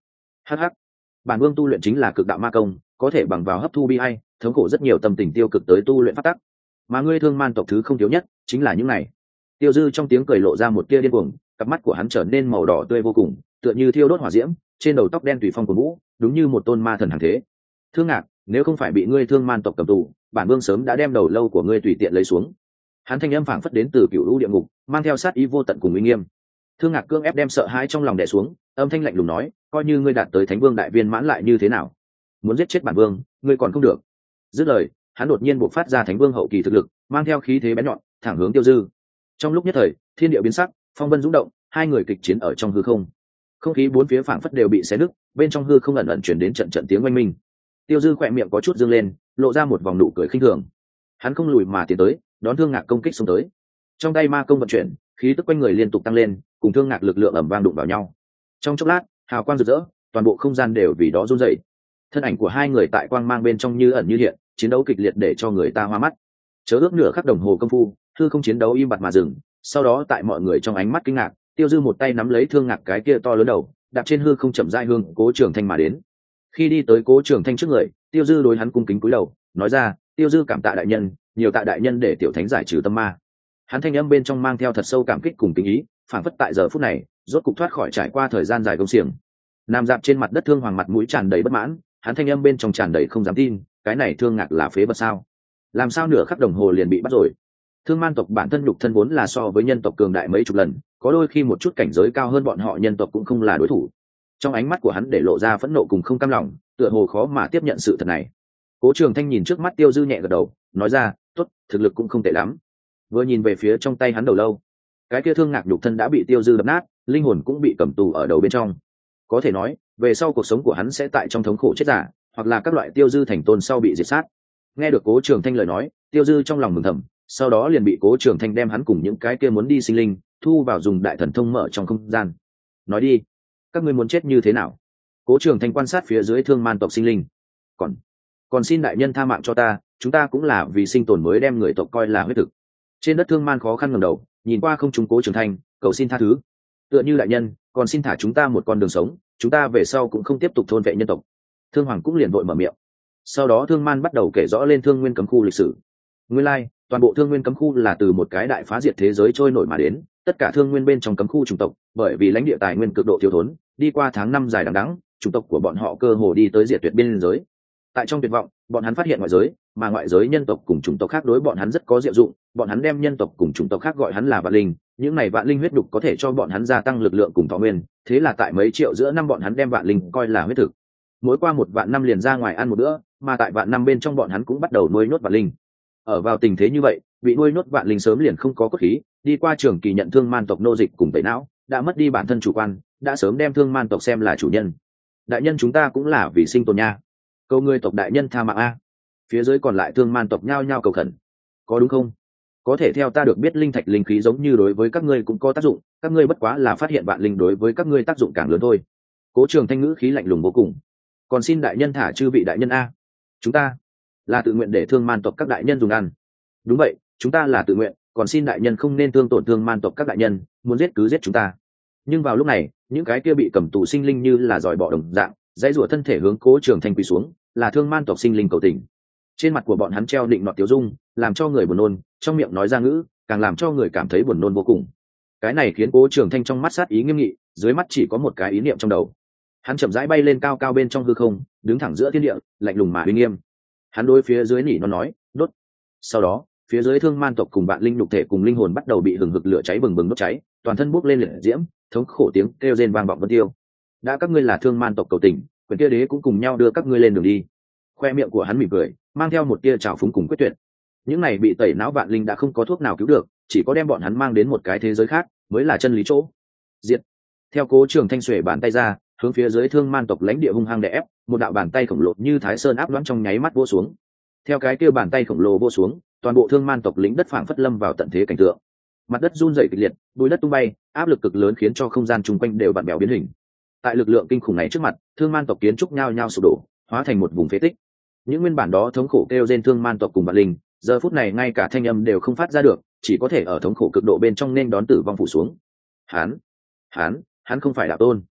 Speaker 1: hh bản vương tu luyện chính là cực đạo ma công, có thể bằng vào hấp thu bi hay thống khổ rất nhiều tâm tình tiêu cực tới tu luyện phát tắc, mà ngươi thương man tộc thứ không thiếu nhất chính là những này. Tiêu Dư trong tiếng cười lộ ra một tia điên cuồng, cặp mắt của hắn trở nên màu đỏ tươi vô cùng, tựa như thiêu đốt hỏa diễm, trên đầu tóc đen tùy phong của vũ, đúng như một tôn ma thần hàng thế. Thương Ngạc, nếu không phải bị ngươi thương man tộc cầm tù, bản vương sớm đã đem đầu lâu của ngươi tùy tiện lấy xuống. Hắn thanh âm phảng phất đến từ cựu u địa ngục, mang theo sát ý vô tận cùng uy nghiêm. Thương Ngạc cương ép đem sợ hãi trong lòng đè xuống, âm thanh lạnh lùng nói, coi như ngươi đạt tới thánh vương đại viên mãn lại như thế nào, muốn giết chết bản vương, ngươi còn không được. Dứt lời, hắn đột nhiên bộc phát ra thánh vương hậu kỳ thực lực, mang theo khí thế bén nhọn, thẳng hướng Tiêu Dư. Trong lúc nhất thời, thiên địa biến sắc, phong vân rung động, hai người kịch chiến ở trong hư không. Không khí bốn phía phảng phất đều bị xé nứt, bên trong hư không ẩn ẩn truyền đến trận trận tiếng oanh minh. Tiêu Dư khỏe miệng có chút dương lên, lộ ra một vòng nụ cười khinh thường. Hắn không lùi mà tiến tới, đón Thương Ngạc công kích xông tới. Trong tay ma công vận chuyển, khí tức quanh người liên tục tăng lên, cùng Thương Ngạc lực lượng ầm vang đụng vào nhau. Trong chốc lát, hào quang rực rỡ, toàn bộ không gian đều vì đó run rẩy. Thân ảnh của hai người tại quang mang bên trong như ẩn như hiện, chiến đấu kịch liệt để cho người ta hoa mắt. Chớ ước nửa khắc đồng hồ công phu, hư không chiến đấu im bặt mà dừng. Sau đó tại mọi người trong ánh mắt kinh ngạc, Tiêu Dư một tay nắm lấy Thương Ngạc cái kia to lớn đầu, đạp trên hư không chậm rãi hương Cố Trường Thanh mà đến. Khi đi tới Cố Trường Thanh trước người, Tiêu Dư đối hắn cung kính cúi đầu, nói ra, Tiêu Dư cảm tạ đại nhân, nhiều tạ đại nhân để tiểu thánh giải trừ tâm ma. Hắn thanh âm bên trong mang theo thật sâu cảm kích cùng kính ý, phảng phất tại giờ phút này, rốt cục thoát khỏi trải qua thời gian dài gông xiềng. Nằm dạp trên mặt đất Thương Hoàng mặt mũi tràn đầy bất mãn, hắn thanh âm bên trong tràn đầy không dám tin, cái này Thương Ngạc là phế vật sao? Làm sao nửa khắc đồng hồ liền bị bắt rồi? Thương man tộc bản thân nhục thân vốn là so với nhân tộc cường đại mấy chục lần, có đôi khi một chút cảnh giới cao hơn bọn họ nhân tộc cũng không là đối thủ. Trong ánh mắt của hắn để lộ ra phẫn nộ cùng không cam lòng, tựa hồ khó mà tiếp nhận sự thật này. Cố Trường Thanh nhìn trước mắt Tiêu Dư nhẹ gật đầu, nói ra, tốt, thực lực cũng không tệ lắm. Vừa nhìn về phía trong tay hắn đầu lâu, cái kia Thương Ngạc nhục thân đã bị Tiêu Dư đập nát, linh hồn cũng bị cầm tù ở đầu bên trong. Có thể nói, về sau cuộc sống của hắn sẽ tại trong thống khổ chết giả, hoặc là các loại Tiêu Dư thành tôn sau bị diệt sát. Nghe được Cố Trường Thanh lời nói, Tiêu Dư trong lòng mừng thầm, sau đó liền bị Cố Trường Thanh đem hắn cùng những cái kia muốn đi sinh linh thu vào dùng đại thần thông mở trong không gian. Nói đi, các ngươi muốn chết như thế nào? Cố Trường Thanh quan sát phía dưới thương man tộc sinh linh. Còn, còn xin đại nhân tha mạng cho ta, chúng ta cũng là vì sinh tồn mới đem người tộc coi là huyết thực. Trên đất thương man khó khăn ngẩng đầu, nhìn qua không trung Cố Trường Thanh, cầu xin tha thứ. Tựa như đại nhân, còn xin thả chúng ta một con đường sống, chúng ta về sau cũng không tiếp tục thôn vệ nhân tộc. Thương Hoàng cũng liền vội mở miệng. Sau đó Thương Man bắt đầu kể rõ lên Thương Nguyên cấm khu lịch sử. Nguyên lai, like, toàn bộ Thương Nguyên cấm khu là từ một cái đại phá diệt thế giới trôi nổi mà đến, tất cả Thương Nguyên bên trong cấm khu chủng tộc, bởi vì lãnh địa tài nguyên cực độ thiếu thốn, đi qua tháng năm dài đằng đẵng, chủng tộc của bọn họ cơ hồ đi tới diệt tuyệt biên giới. Tại trong tuyệt vọng, bọn hắn phát hiện ngoại giới, mà ngoại giới nhân tộc cùng chủng tộc khác đối bọn hắn rất có diệu dụng, bọn hắn đem nhân tộc cùng chủng tộc khác gọi hắn là vạn linh, những này vạn linh huyết đục có thể cho bọn hắn gia tăng lực lượng cùng thọ nguyên, thế là tại mấy triệu giữa năm bọn hắn đem vạn linh coi là huyết thực. Mỗi qua một vạn năm liền ra ngoài ăn một bữa, mà tại vạn năm bên trong bọn hắn cũng bắt đầu nuôi nhốt vạn linh. Ở vào tình thế như vậy, bị nuôi nhốt vạn linh sớm liền không có cốt khí, đi qua trường kỳ nhận thương man tộc nô dịch cùng tẩy não, đã mất đi bản thân chủ quan, đã sớm đem thương man tộc xem là chủ nhân. Đại nhân chúng ta cũng là vì sinh tồn nha, câu ngươi tộc đại nhân tha mạng a. Phía dưới còn lại thương man tộc nhao nhao cầu khẩn. Có đúng không? Có thể theo ta được biết linh thạch linh khí giống như đối với các ngươi cũng có tác dụng, các ngươi bất quá là phát hiện vạn linh đối với các ngươi tác dụng càng lớn thôi. Cố Trường Thanh ngữ khí lạnh lùng vô cùng. Còn xin đại nhân thả chư vị đại nhân a. Chúng ta là tự nguyện để thương man tộc các đại nhân dùng ăn. Đúng vậy, chúng ta là tự nguyện, còn xin đại nhân không nên thương tổn thương man tộc các đại nhân, muốn giết cứ giết chúng ta. Nhưng vào lúc này, những cái kia bị cầm tù sinh linh như là giỏi bọ đồng dạng, dãy rủa thân thể hướng Cố Trường Thanh quỳ xuống, là thương man tộc sinh linh cầu tình. Trên mặt của bọn hắn treo định nọt tiêu dung, làm cho người buồn nôn, trong miệng nói ra ngữ, càng làm cho người cảm thấy buồn nôn vô cùng. Cái này khiến Cố Trường Thanh trong mắt sát ý nghiêm nghị, dưới mắt chỉ có một cái ý niệm trong đầu. Hắn chậm rãi bay lên cao cao bên trong hư không, đứng thẳng giữa thiên địa, lạnh lùng mà uy nghiêm. Hắn đối phía dưới nỉ nó nói, đốt. Sau đó, phía dưới thương man tộc cùng vạn linh nhục thể cùng linh hồn bắt đầu bị hừng hực lửa cháy bừng bừng đốt cháy, toàn thân bốc lên liệt diễm, thống khổ tiếng kêu rên vang vọng vân tiêu. Đã các ngươi là thương man tộc cầu tình, quyền kia đế cũng cùng nhau đưa các ngươi lên đường đi. Khoe miệng của hắn mỉm cười, mang theo một tia trào phúng cùng quyết tuyệt. Những này bị tẩy não vạn linh đã không có thuốc nào cứu được, chỉ có đem bọn hắn mang đến một cái thế giới khác mới là chân lý chỗ. Diệt. Theo Cố Trường Thanh xuề bàn tay ra, hướng phía dưới thương man tộc lãnh địa hung hăng đè ép, một đạo bàn tay khổng lồ như thái sơn áp đoán trong nháy mắt vỗ xuống. Theo cái kia bàn tay khổng lồ vỗ xuống, toàn bộ thương man tộc lĩnh đất phảng phất lâm vào tận thế cảnh tượng. Mặt đất run rẩy kịch liệt, bụi đất tung bay, áp lực cực lớn khiến cho không gian chung quanh đều vặn vẹo biến hình. Tại lực lượng kinh khủng này trước mặt, thương man tộc kiến trúc nhao nhao sụp đổ, hóa thành một vùng phế tích. Những nguyên bản đó thống khổ kêu rên thương man tộc cùng vạn linh, giờ phút này ngay cả thanh âm đều không phát ra được, chỉ có thể ở thống khổ cực độ bên trong nên đón tử vong phủ xuống. Hắn, hắn, hắn không phải đạo tôn.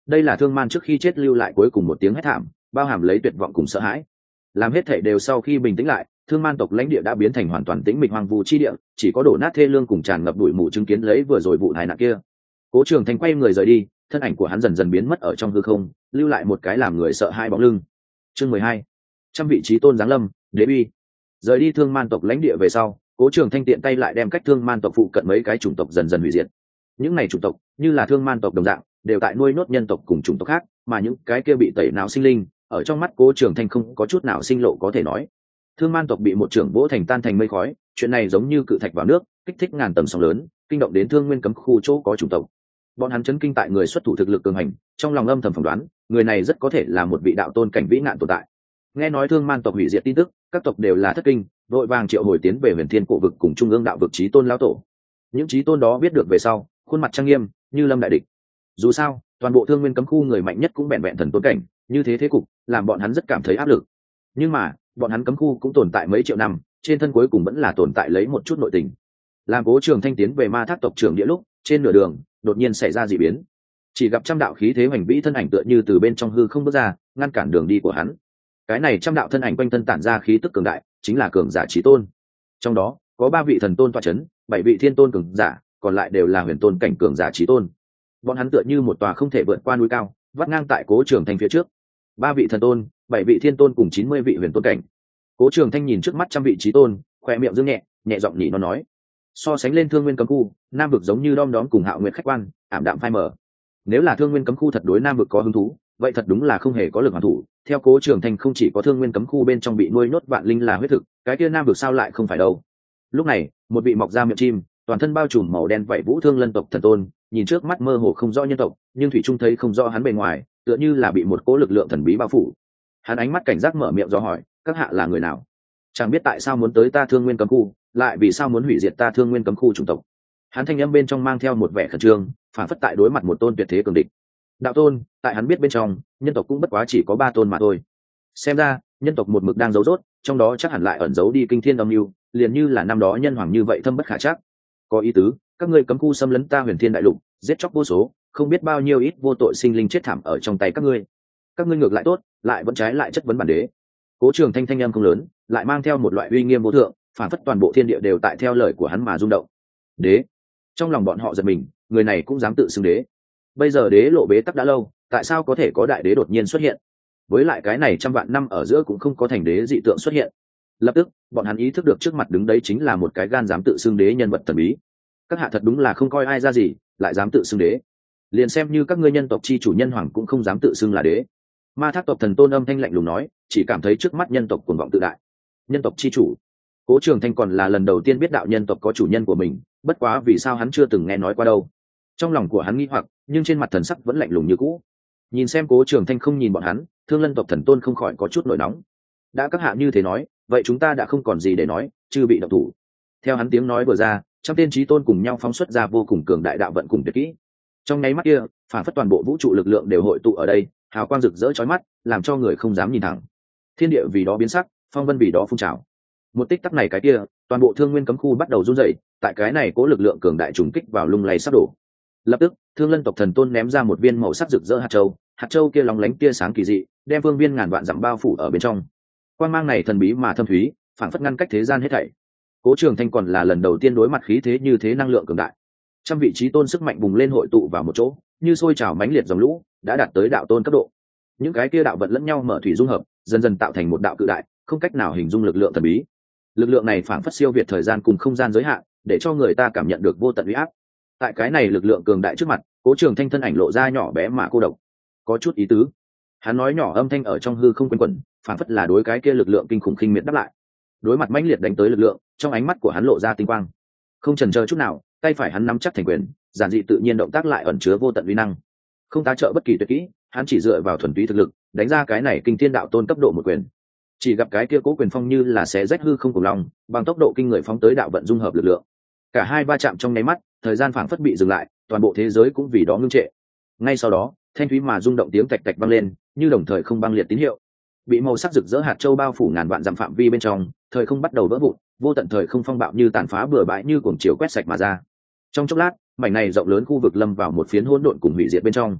Speaker 1: đây là Thương Man trước khi chết lưu lại cuối cùng một tiếng hét thảm, bao hàm lấy tuyệt vọng cùng sợ hãi. Làm hết thảy đều sau khi bình tĩnh lại, Thương Man tộc lãnh địa đã biến thành hoàn toàn tĩnh mịch hoang vu chi địa, chỉ có đổ nát thê lương cùng tràn ngập bụi mù chứng kiến lấy vừa rồi vụ tai nạn kia. Cố Trường Thanh quay người rời đi, thân ảnh của hắn dần dần biến mất ở trong hư không, lưu lại một cái làm người sợ hai bóng lưng. Chương mười hai, trăm vị trí tôn giáng lâm, đế uy. Rời đi Thương Man tộc lãnh địa về sau, Cố Trường Thanh tiện tay lại đem cách Thương Man tộc phụ cận mấy cái chủng tộc dần dần hủy diệt. Những này chủng tộc, như là Thương Man tộc đồng dạng, đều tại nuôi nốt nhân tộc cùng chủng tộc khác, mà những cái kia bị tẩy não sinh linh, ở trong mắt Cố Trường Thanh không có chút nào sinh lộ có thể nói. Thương Man tộc bị một trưởng vỗ thành tan thành mây khói, chuyện này giống như cự thạch vào nước, kích thích ngàn tầng sóng lớn, kinh động đến Thương Nguyên cấm khu chỗ có chủng tộc. Bọn hắn chấn kinh tại người xuất thủ thực lực cường hành, trong lòng âm thầm phỏng đoán, người này rất có thể là một vị đạo tôn cảnh vĩ nạn tồn tại. Nghe nói Thương Man tộc hủy diệt tin tức, các tộc đều là thất kinh, vội vàng triệu hồi tiến về Huyền Thiên cổ vực cùng trung ương đạo vực chí tôn lão tổ. Những chí tôn đó biết được về sau, khuôn mặt trang nghiêm, như lâm đại địch. Dù sao, toàn bộ Thương Nguyên cấm khu người mạnh nhất cũng bèn vẹn thần tôn cảnh, như thế thế cục, làm bọn hắn rất cảm thấy áp lực. Nhưng mà, bọn hắn cấm khu cũng tồn tại mấy triệu năm, trên thân cuối cùng vẫn là tồn tại lấy một chút nội tình. Làm Cố Trường Thanh tiến về Ma Thác tộc trưởng địa lúc, trên nửa đường, đột nhiên xảy ra dị biến. Chỉ gặp trăm đạo khí thế hoành vĩ thân ảnh tựa như từ bên trong hư không bước ra, ngăn cản đường đi của hắn. Cái này trăm đạo thân ảnh quanh thân tản ra khí tức cường đại, chính là cường giả chí tôn. Trong đó, có ba vị thần tôn tọa chấn, bảy vị thiên tôn cường giả, còn lại đều là huyền tôn cảnh cường giả chí tôn. Bọn hắn tựa như một tòa không thể vượt qua núi cao, vắt ngang tại Cố Trường Thanh phía trước. Ba vị thần tôn, bảy vị thiên tôn cùng chín mươi vị huyền tôn cảnh. Cố Trường Thanh nhìn trước mắt trăm vị chí tôn, khóe miệng dương nhẹ, nhẹ giọng nhị nó nói: so sánh lên Thương Nguyên cấm khu, Nam vực giống như đom đóm cùng Hạo Nguyệt khách quan, ảm đạm phai mờ. Nếu là Thương Nguyên cấm khu thật đối Nam vực có hứng thú, vậy thật đúng là không hề có lực hoàn thủ. Theo Cố Trường Thanh không chỉ có Thương Nguyên cấm khu bên trong bị nuôi nhốt vạn linh là huyết thực, cái kia Nam vực sao lại không phải đâu. Lúc này, một vị mọc ra miệng chim, toàn thân bao trùm màu đen vậy Vũ Thương Lân tộc thần tôn, nhìn trước mắt mơ hồ không rõ nhân tộc, nhưng thủy trung thấy không rõ hắn bề ngoài, tựa như là bị một cỗ lực lượng thần bí bao phủ. Hắn ánh mắt cảnh giác mở miệng dò hỏi: các hạ là người nào? Chẳng biết tại sao muốn tới ta Thương Nguyên cấm khu, lại vì sao muốn hủy diệt ta Thương Nguyên cấm khu chủng tộc? Hắn thanh âm bên trong mang theo một vẻ khẩn trương, phản phất tại đối mặt một tôn tuyệt thế cường địch. Đạo tôn, tại hắn biết bên trong, nhân tộc cũng bất quá chỉ có ba tôn mà thôi. Xem ra, nhân tộc một mực đang giấu rốt, trong đó chắc hẳn lại ẩn giấu đi kinh thiên âm mưu, liền như là năm đó nhân hoàng như vậy thâm bất khả trắc. Có ý tứ, các ngươi cấm khu xâm lấn ta Huyền Thiên đại lục, giết chóc vô số, không biết bao nhiêu ít vô tội sinh linh chết thảm ở trong tay các ngươi. Các ngươi ngược lại tốt, lại vẫn trái lại chất vấn bản đế. Cố Trường Thanh thanh âm không lớn, lại mang theo một loại uy nghiêm vô thượng, phản phất toàn bộ thiên địa đều tại theo lời của hắn mà rung động. Đế. Trong lòng bọn họ giật mình, người này cũng dám tự xưng đế. Bây giờ đế lộ bế tắc đã lâu, tại sao có thể có đại đế đột nhiên xuất hiện? Với lại cái này trăm vạn năm ở giữa cũng không có thành đế dị tượng xuất hiện. Lập tức, bọn hắn ý thức được trước mặt đứng đấy chính là một cái gan dám tự xưng đế nhân vật thần bí. Các hạ thật đúng là không coi ai ra gì, lại dám tự xưng đế. Liền xem như các ngươi nhân tộc chi chủ nhân hoàng cũng không dám tự xưng là đế. Ma Thác tộc thần tôn âm thanh lạnh lùng nói, chỉ cảm thấy trước mắt nhân tộc cuồng vọng tự đại. Nhân tộc chi chủ? Cố Trường Thanh còn là lần đầu tiên biết đạo nhân tộc có chủ nhân của mình, bất quá vì sao hắn chưa từng nghe nói qua đâu. Trong lòng của hắn nghi hoặc, nhưng trên mặt thần sắc vẫn lạnh lùng như cũ. Nhìn xem Cố Trường Thanh không nhìn bọn hắn, Thương Lân tộc thần tôn không khỏi có chút nổi nóng. Đã các hạ như thế nói, vậy chúng ta đã không còn gì để nói, chưa bị động thủ. Theo hắn tiếng nói vừa ra, trăm tên chí tôn cùng nhau phóng xuất ra vô cùng cường đại đạo vận cùng tuyệt kỹ. Trong nháy mắt kia, phản phất toàn bộ vũ trụ lực lượng đều hội tụ ở đây, hào quang rực rỡ chói mắt, làm cho người không dám nhìn thẳng. Thiên địa vì đó biến sắc, phong vân vì đó phun trào. Một tích tắc này cái kia, toàn bộ Thương Nguyên cấm khu bắt đầu run rẩy, tại cái này cố lực lượng cường đại trùng kích vào lung lay sắp đổ. Lập tức, Thương Lân tộc thần tôn ném ra một viên màu sắc rực rỡ hạt châu, hạt châu kia lóng lánh tia sáng kỳ dị, đem phương viên ngàn vạn dặm bao phủ ở bên trong. Quang mang này thần bí mà thâm thúy, phản phất ngăn cách thế gian hết thảy. Cố Trường Thanh còn là lần đầu tiên đối mặt khí thế như thế năng lượng cường đại. Trăm vị chí tôn sức mạnh bùng lên hội tụ vào một chỗ, như sôi trào mãnh liệt dòng lũ, đã đạt tới đạo tôn cấp độ. Những cái kia đạo vận lẫn nhau mở thủy dung hợp, dần dần tạo thành một đạo cự đại, không cách nào hình dung lực lượng thần bí. Lực lượng này phản phất siêu việt thời gian cùng không gian giới hạn, để cho người ta cảm nhận được vô tận uy áp. Tại cái này lực lượng cường đại trước mặt, Cố Trường Thanh thân ảnh lộ ra nhỏ bé mà cô độc, có chút ý tứ. Hắn nói nhỏ âm thanh ở trong hư không quanh quẩn, phản phất là đối cái kia lực lượng kinh khủng khinh miệt đáp lại. Đối mặt mãnh liệt đánh tới lực lượng, trong ánh mắt của hắn lộ ra tinh quang. Không chần chờ chút nào, tay phải hắn nắm chắc thành quyền, giản dị tự nhiên động tác lại ẩn chứa vô tận uy năng. Không tá trợ bất kỳ tuyệt kỹ, hắn chỉ dựa vào thuần túy thực lực, đánh ra cái này kinh thiên đạo tôn cấp độ một quyền. Chỉ gặp cái kia cố quyền phong như là xé rách hư không cùng lòng, bằng tốc độ kinh người phóng tới đạo vận dung hợp lực lượng. Cả hai va chạm trong nháy mắt, thời gian phảng phất bị dừng lại, toàn bộ thế giới cũng vì đó ngưng trệ. Ngay sau đó, thanh thúy mà rung động tiếng tạch tạch vang lên, như đồng thời không băng liệt tín hiệu. Bị màu sắc rực rỡ hạt châu bao phủ ngàn vạn dặm phạm vi bên trong, thời không bắt đầu vỡ vụn, vô tận thời không phong bạo như tàn phá bừa bãi như cuồng chiều quét sạch mà ra. Trong chốc lát, mảnh này rộng lớn khu vực lâm vào một phiến hỗn độn cùng hủy diệt bên trong.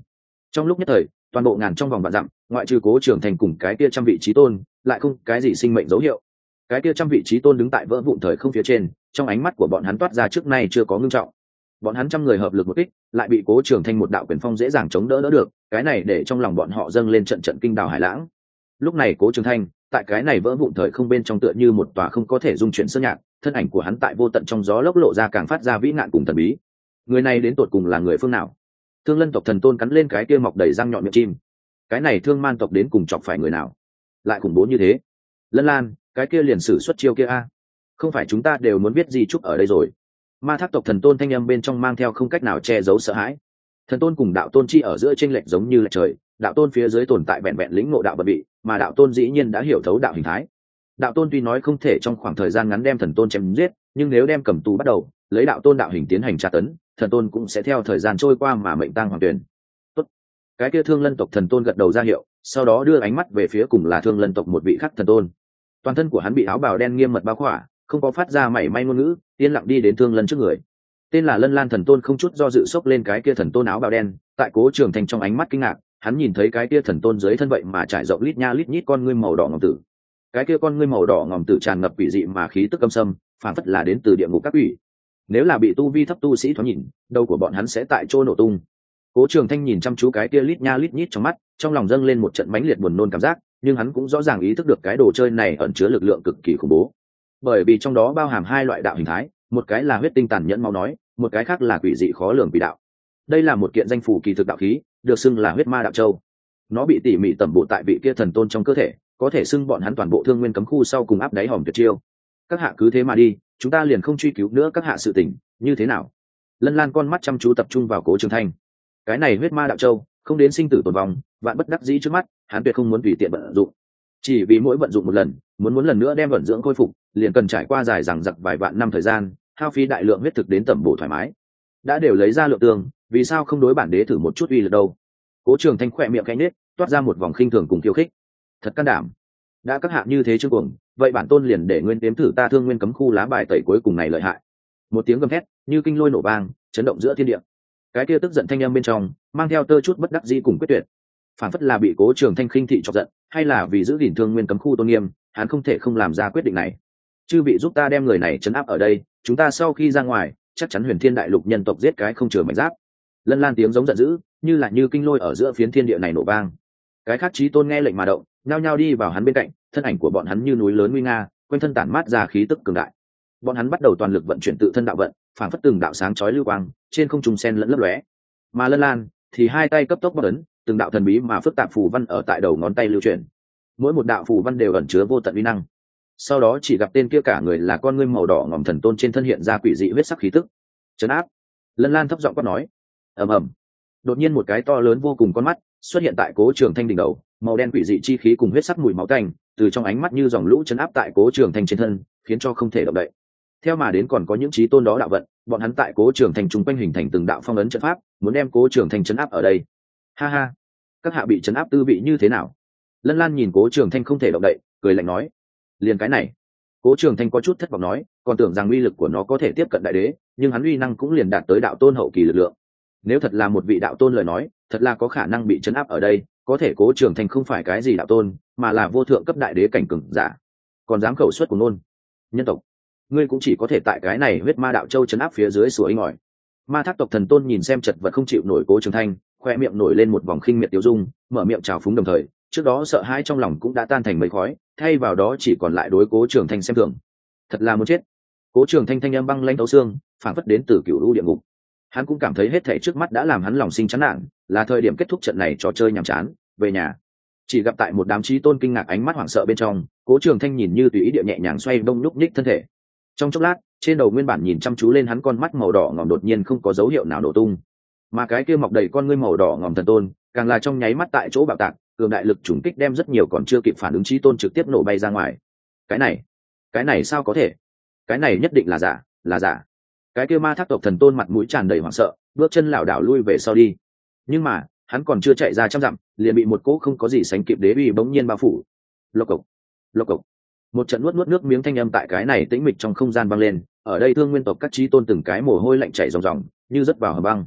Speaker 1: Trong lúc nhất thời, toàn bộ ngàn trong vòng vạn dặm, ngoại trừ Cố Trường Thanh cùng cái kia trăm vị chí tôn, lại không cái gì sinh mệnh dấu hiệu. Cái kia trăm vị chí tôn đứng tại vỡ vụn thời không phía trên, trong ánh mắt của bọn hắn toát ra trước nay chưa có ngưng trọng. Bọn hắn trăm người hợp lực một kích, lại bị Cố Trường Thanh một đạo quyền phong dễ dàng chống đỡ đỡ được, cái này để trong lòng bọn họ dâng lên trận trận kinh đào hải lãng. Lúc này Cố Trường Thanh, tại cái này vỡ vụn thời không bên trong tựa như một tòa không có thể dung chuyển sơn nhạc, thân ảnh của hắn tại vô tận trong gió lốc lộ ra càng phát ra vĩ nạn cùng thần bí. Người này đến tột cùng là người phương nào? Thương Lân tộc thần tôn cắn lên cái kia mọc đầy răng nhọn miệng chim. Cái này Thương Man tộc đến cùng chọc phải người nào? Lại khủng bố như thế. Lân Lan, cái kia liền sử xuất chiêu kia a. Không phải chúng ta đều muốn biết gì chúc ở đây rồi. Ma Tháp tộc thần tôn thanh âm bên trong mang theo không cách nào che giấu sợ hãi. Thần tôn cùng đạo tôn chi ở giữa chênh lệch giống như là trời, đạo tôn phía dưới tồn tại vẹn vẹn lĩnh ngộ đạo bậc vị, mà đạo tôn dĩ nhiên đã hiểu thấu đạo hình thái. Đạo tôn tuy nói không thể trong khoảng thời gian ngắn đem thần tôn chém giết, nhưng nếu đem cầm tù bắt đầu, lấy đạo tôn đạo hình tiến hành tra tấn, thần tôn cũng sẽ theo thời gian trôi qua mà mệnh tang hoàng tuyển. Tốt. Cái kia Thương Lân tộc thần tôn gật đầu ra hiệu, sau đó đưa ánh mắt về phía cùng là Thương Lân tộc một vị khác thần tôn. Toàn thân của hắn bị áo bào đen nghiêm mật bao khỏa, không có phát ra mảy may ngôn ngữ, yên lặng đi đến Thương Lân trước người. Tên là Lân Lan thần tôn không chút do dự xốc lên cái kia thần tôn áo bào đen, tại Cố Trường Thanh trong ánh mắt kinh ngạc, hắn nhìn thấy cái kia thần tôn dưới thân vậy mà trải rộng lít nha lít nhít con ngươi màu đỏ ngòm tử. Cái kia con ngươi màu đỏ ngòm tử tràn ngập quỷ dị mà khí tức âm sâm, phản phất là đến từ địa ngục các quỷ. Nếu là bị tu vi thấp tu sĩ thoáng nhìn, đầu của bọn hắn sẽ tại chỗ nổ tung. Cố Trường Thanh nhìn chăm chú cái kia lít nha lít nhít trong mắt, trong lòng dâng lên một trận mãnh liệt buồn nôn cảm giác, nhưng hắn cũng rõ ràng ý thức được cái đồ chơi này ẩn chứa lực lượng cực kỳ khủng bố. Bởi vì trong đó bao hàm hai loại đạo hình thái, một cái là huyết tinh tàn nhẫn máu nói, một cái khác là quỷ dị khó lường quỷ đạo. Đây là một kiện danh phủ kỳ thực đạo khí, được xưng là huyết ma đạo châu. Nó bị tỉ mỉ tẩm bộ tại vị kia thần tôn trong cơ thể, có thể xưng bọn hắn toàn bộ thương nguyên cấm khu sau cùng áp đáy hòm tuyệt chiêu. Các hạ cứ thế mà đi, chúng ta liền không truy cứu nữa các hạ sự tình, như thế nào? Lân Lan con mắt chăm chú tập trung vào Cố Trường Thanh. Cái này huyết ma đạo châu, không đến sinh tử tồn vong, vạn bất đắc dĩ trước mắt, hắn tuyệt không muốn tùy tiện vận dụng. Chỉ vì mỗi vận dụng một lần, muốn muốn lần nữa đem vận dưỡng khôi phục, liền cần trải qua dài dằng dặc vài vạn năm thời gian, hao phí đại lượng huyết thực đến tẩm bổ thoải mái. Đã đều lấy ra lượng tương, vì sao không đối bản đế thử một chút uy lực đâu? Cố Trường Thanh khẽ miệng khẽ nhếch, toát ra một vòng khinh thường cùng khiêu khích. Thật can đảm. Đã các hạ như thế chưa cuồng, vậy bản tôn liền để nguyên đếm thử ta thương nguyên cấm khu lá bài tẩy cuối cùng này lợi hại. Một tiếng gầm thét, như kinh lôi nổ vang, chấn động giữa thiên địa. Cái kia tức giận thanh âm bên trong, mang theo tơ chút bất đắc dĩ cùng quyết tuyệt. Phản phất là bị Cố Trường Thanh khinh thị chọc giận, hay là vì giữ gìn thương nguyên cấm khu tôn nghiêm, hắn không thể không làm ra quyết định này. Chư vị giúp ta đem người này trấn áp ở đây, chúng ta sau khi ra ngoài, chắc chắn Huyền Thiên đại lục nhân tộc giết cái không chừa mảnh giáp. Lân Lan tiếng giống giận dữ, như là như kinh lôi ở giữa phiến thiên địa này nổ vang. Cái khác chí tôn nghe lệnh mà động, nhao nhao đi vào hắn bên cạnh, thân ảnh của bọn hắn như núi lớn nguy nga, quanh thân tản mát ra khí tức cường đại. Bọn hắn bắt đầu toàn lực vận chuyển tự thân đạo vận, phản phất từng đạo sáng chói lưu quang, trên không trung sen lẫn lấp lóe. Mà Lân Lan thì hai tay cấp tốc bóc ấn, từng đạo thần bí mà phức tạp phù văn ở tại đầu ngón tay lưu chuyển. Mỗi một đạo phù văn đều ẩn chứa vô tận uy năng. Sau đó chỉ gặp tên kia cả người là con ngươi màu đỏ ngòm thần tôn trên thân hiện ra quỷ dị huyết sắc khí tức. Trấn áp. Lân Lan thấp giọng quát nói. Ầm ầm. Đột nhiên một cái to lớn vô cùng con mắt xuất hiện tại Cố Trường Thanh đỉnh đầu, màu đen quỷ dị chi khí cùng huyết sắc mùi máu tanh từ trong ánh mắt như dòng lũ chấn áp tại Cố Trường Thanh trên thân, khiến cho không thể động đậy. Theo mà đến còn có những chí tôn đó đạo vận, bọn hắn tại Cố Trường Thanh trung quanh hình thành từng đạo phong ấn trận pháp, muốn đem Cố Trường Thanh chấn áp ở đây. Ha ha, các hạ bị chấn áp tư vị như thế nào? Lân Lan nhìn Cố Trường Thanh không thể động đậy, cười lạnh nói. Liền cái này. Cố Trường Thanh có chút thất vọng nói, còn tưởng rằng uy lực của nó có thể tiếp cận đại đế, nhưng hắn uy năng cũng liền đạt tới đạo tôn hậu kỳ lực lượng. Nếu thật là một vị đạo tôn lời nói, thật là có khả năng bị chấn áp ở đây, có thể Cố Trường Thanh không phải cái gì đạo tôn, mà là vô thượng cấp đại đế cảnh cường giả. Còn dám khẩu xuất của nôn. Nhân tộc, ngươi cũng chỉ có thể tại cái này huyết ma đạo châu chấn áp phía dưới sủa ngòi. Ma Thác tộc thần tôn nhìn xem chật vật không chịu nổi Cố Trường Thanh, khoe miệng nổi lên một vòng khinh miệt tiêu dung, mở miệng chào phúng đồng thời, trước đó sợ hãi trong lòng cũng đã tan thành mây khói, thay vào đó chỉ còn lại đối Cố Trường Thanh xem thường. Thật là muốn chết. Cố Trường Thanh thanh âm băng lãnh thấu xương, phản phất đến từ cựu u địa ngục. Hắn cũng cảm thấy hết thảy trước mắt đã làm hắn lòng sinh chán nản, là thời điểm kết thúc trận này trò chơi nhàm chán, về nhà. Chỉ gặp tại một đám chí tôn kinh ngạc ánh mắt hoảng sợ bên trong, Cố Trường Thanh nhìn như tùy ý địa nhẹ nhàng xoay đông nhúc nhích thân thể. Trong chốc lát, trên đầu nguyên bản nhìn chăm chú lên hắn con mắt màu đỏ ngòm đột nhiên không có dấu hiệu nào nổ tung, mà cái kia mọc đầy con ngươi màu đỏ ngòm thần tôn, càng là trong nháy mắt tại chỗ bạo tạc, cường đại lực trùng kích đem rất nhiều còn chưa kịp phản ứng chí tôn trực tiếp nổ bay ra ngoài. Cái này, cái này sao có thể? Cái này nhất định là giả, là giả. Cái kia Ma Thác tộc thần tôn mặt mũi tràn đầy hoảng sợ, bước chân lảo đảo lui về sau đi. Nhưng mà, hắn còn chưa chạy ra trăm dặm, liền bị một cỗ không có gì sánh kịp đế uy bỗng nhiên bao phủ. Lộc cộc, lộc cộc. Một trận nuốt nuốt nước miếng thanh âm tại cái này tĩnh mịch trong không gian vang lên, ở đây thương nguyên tộc các chí tôn từng cái mồ hôi lạnh chảy ròng ròng, như rớt vào hầm băng.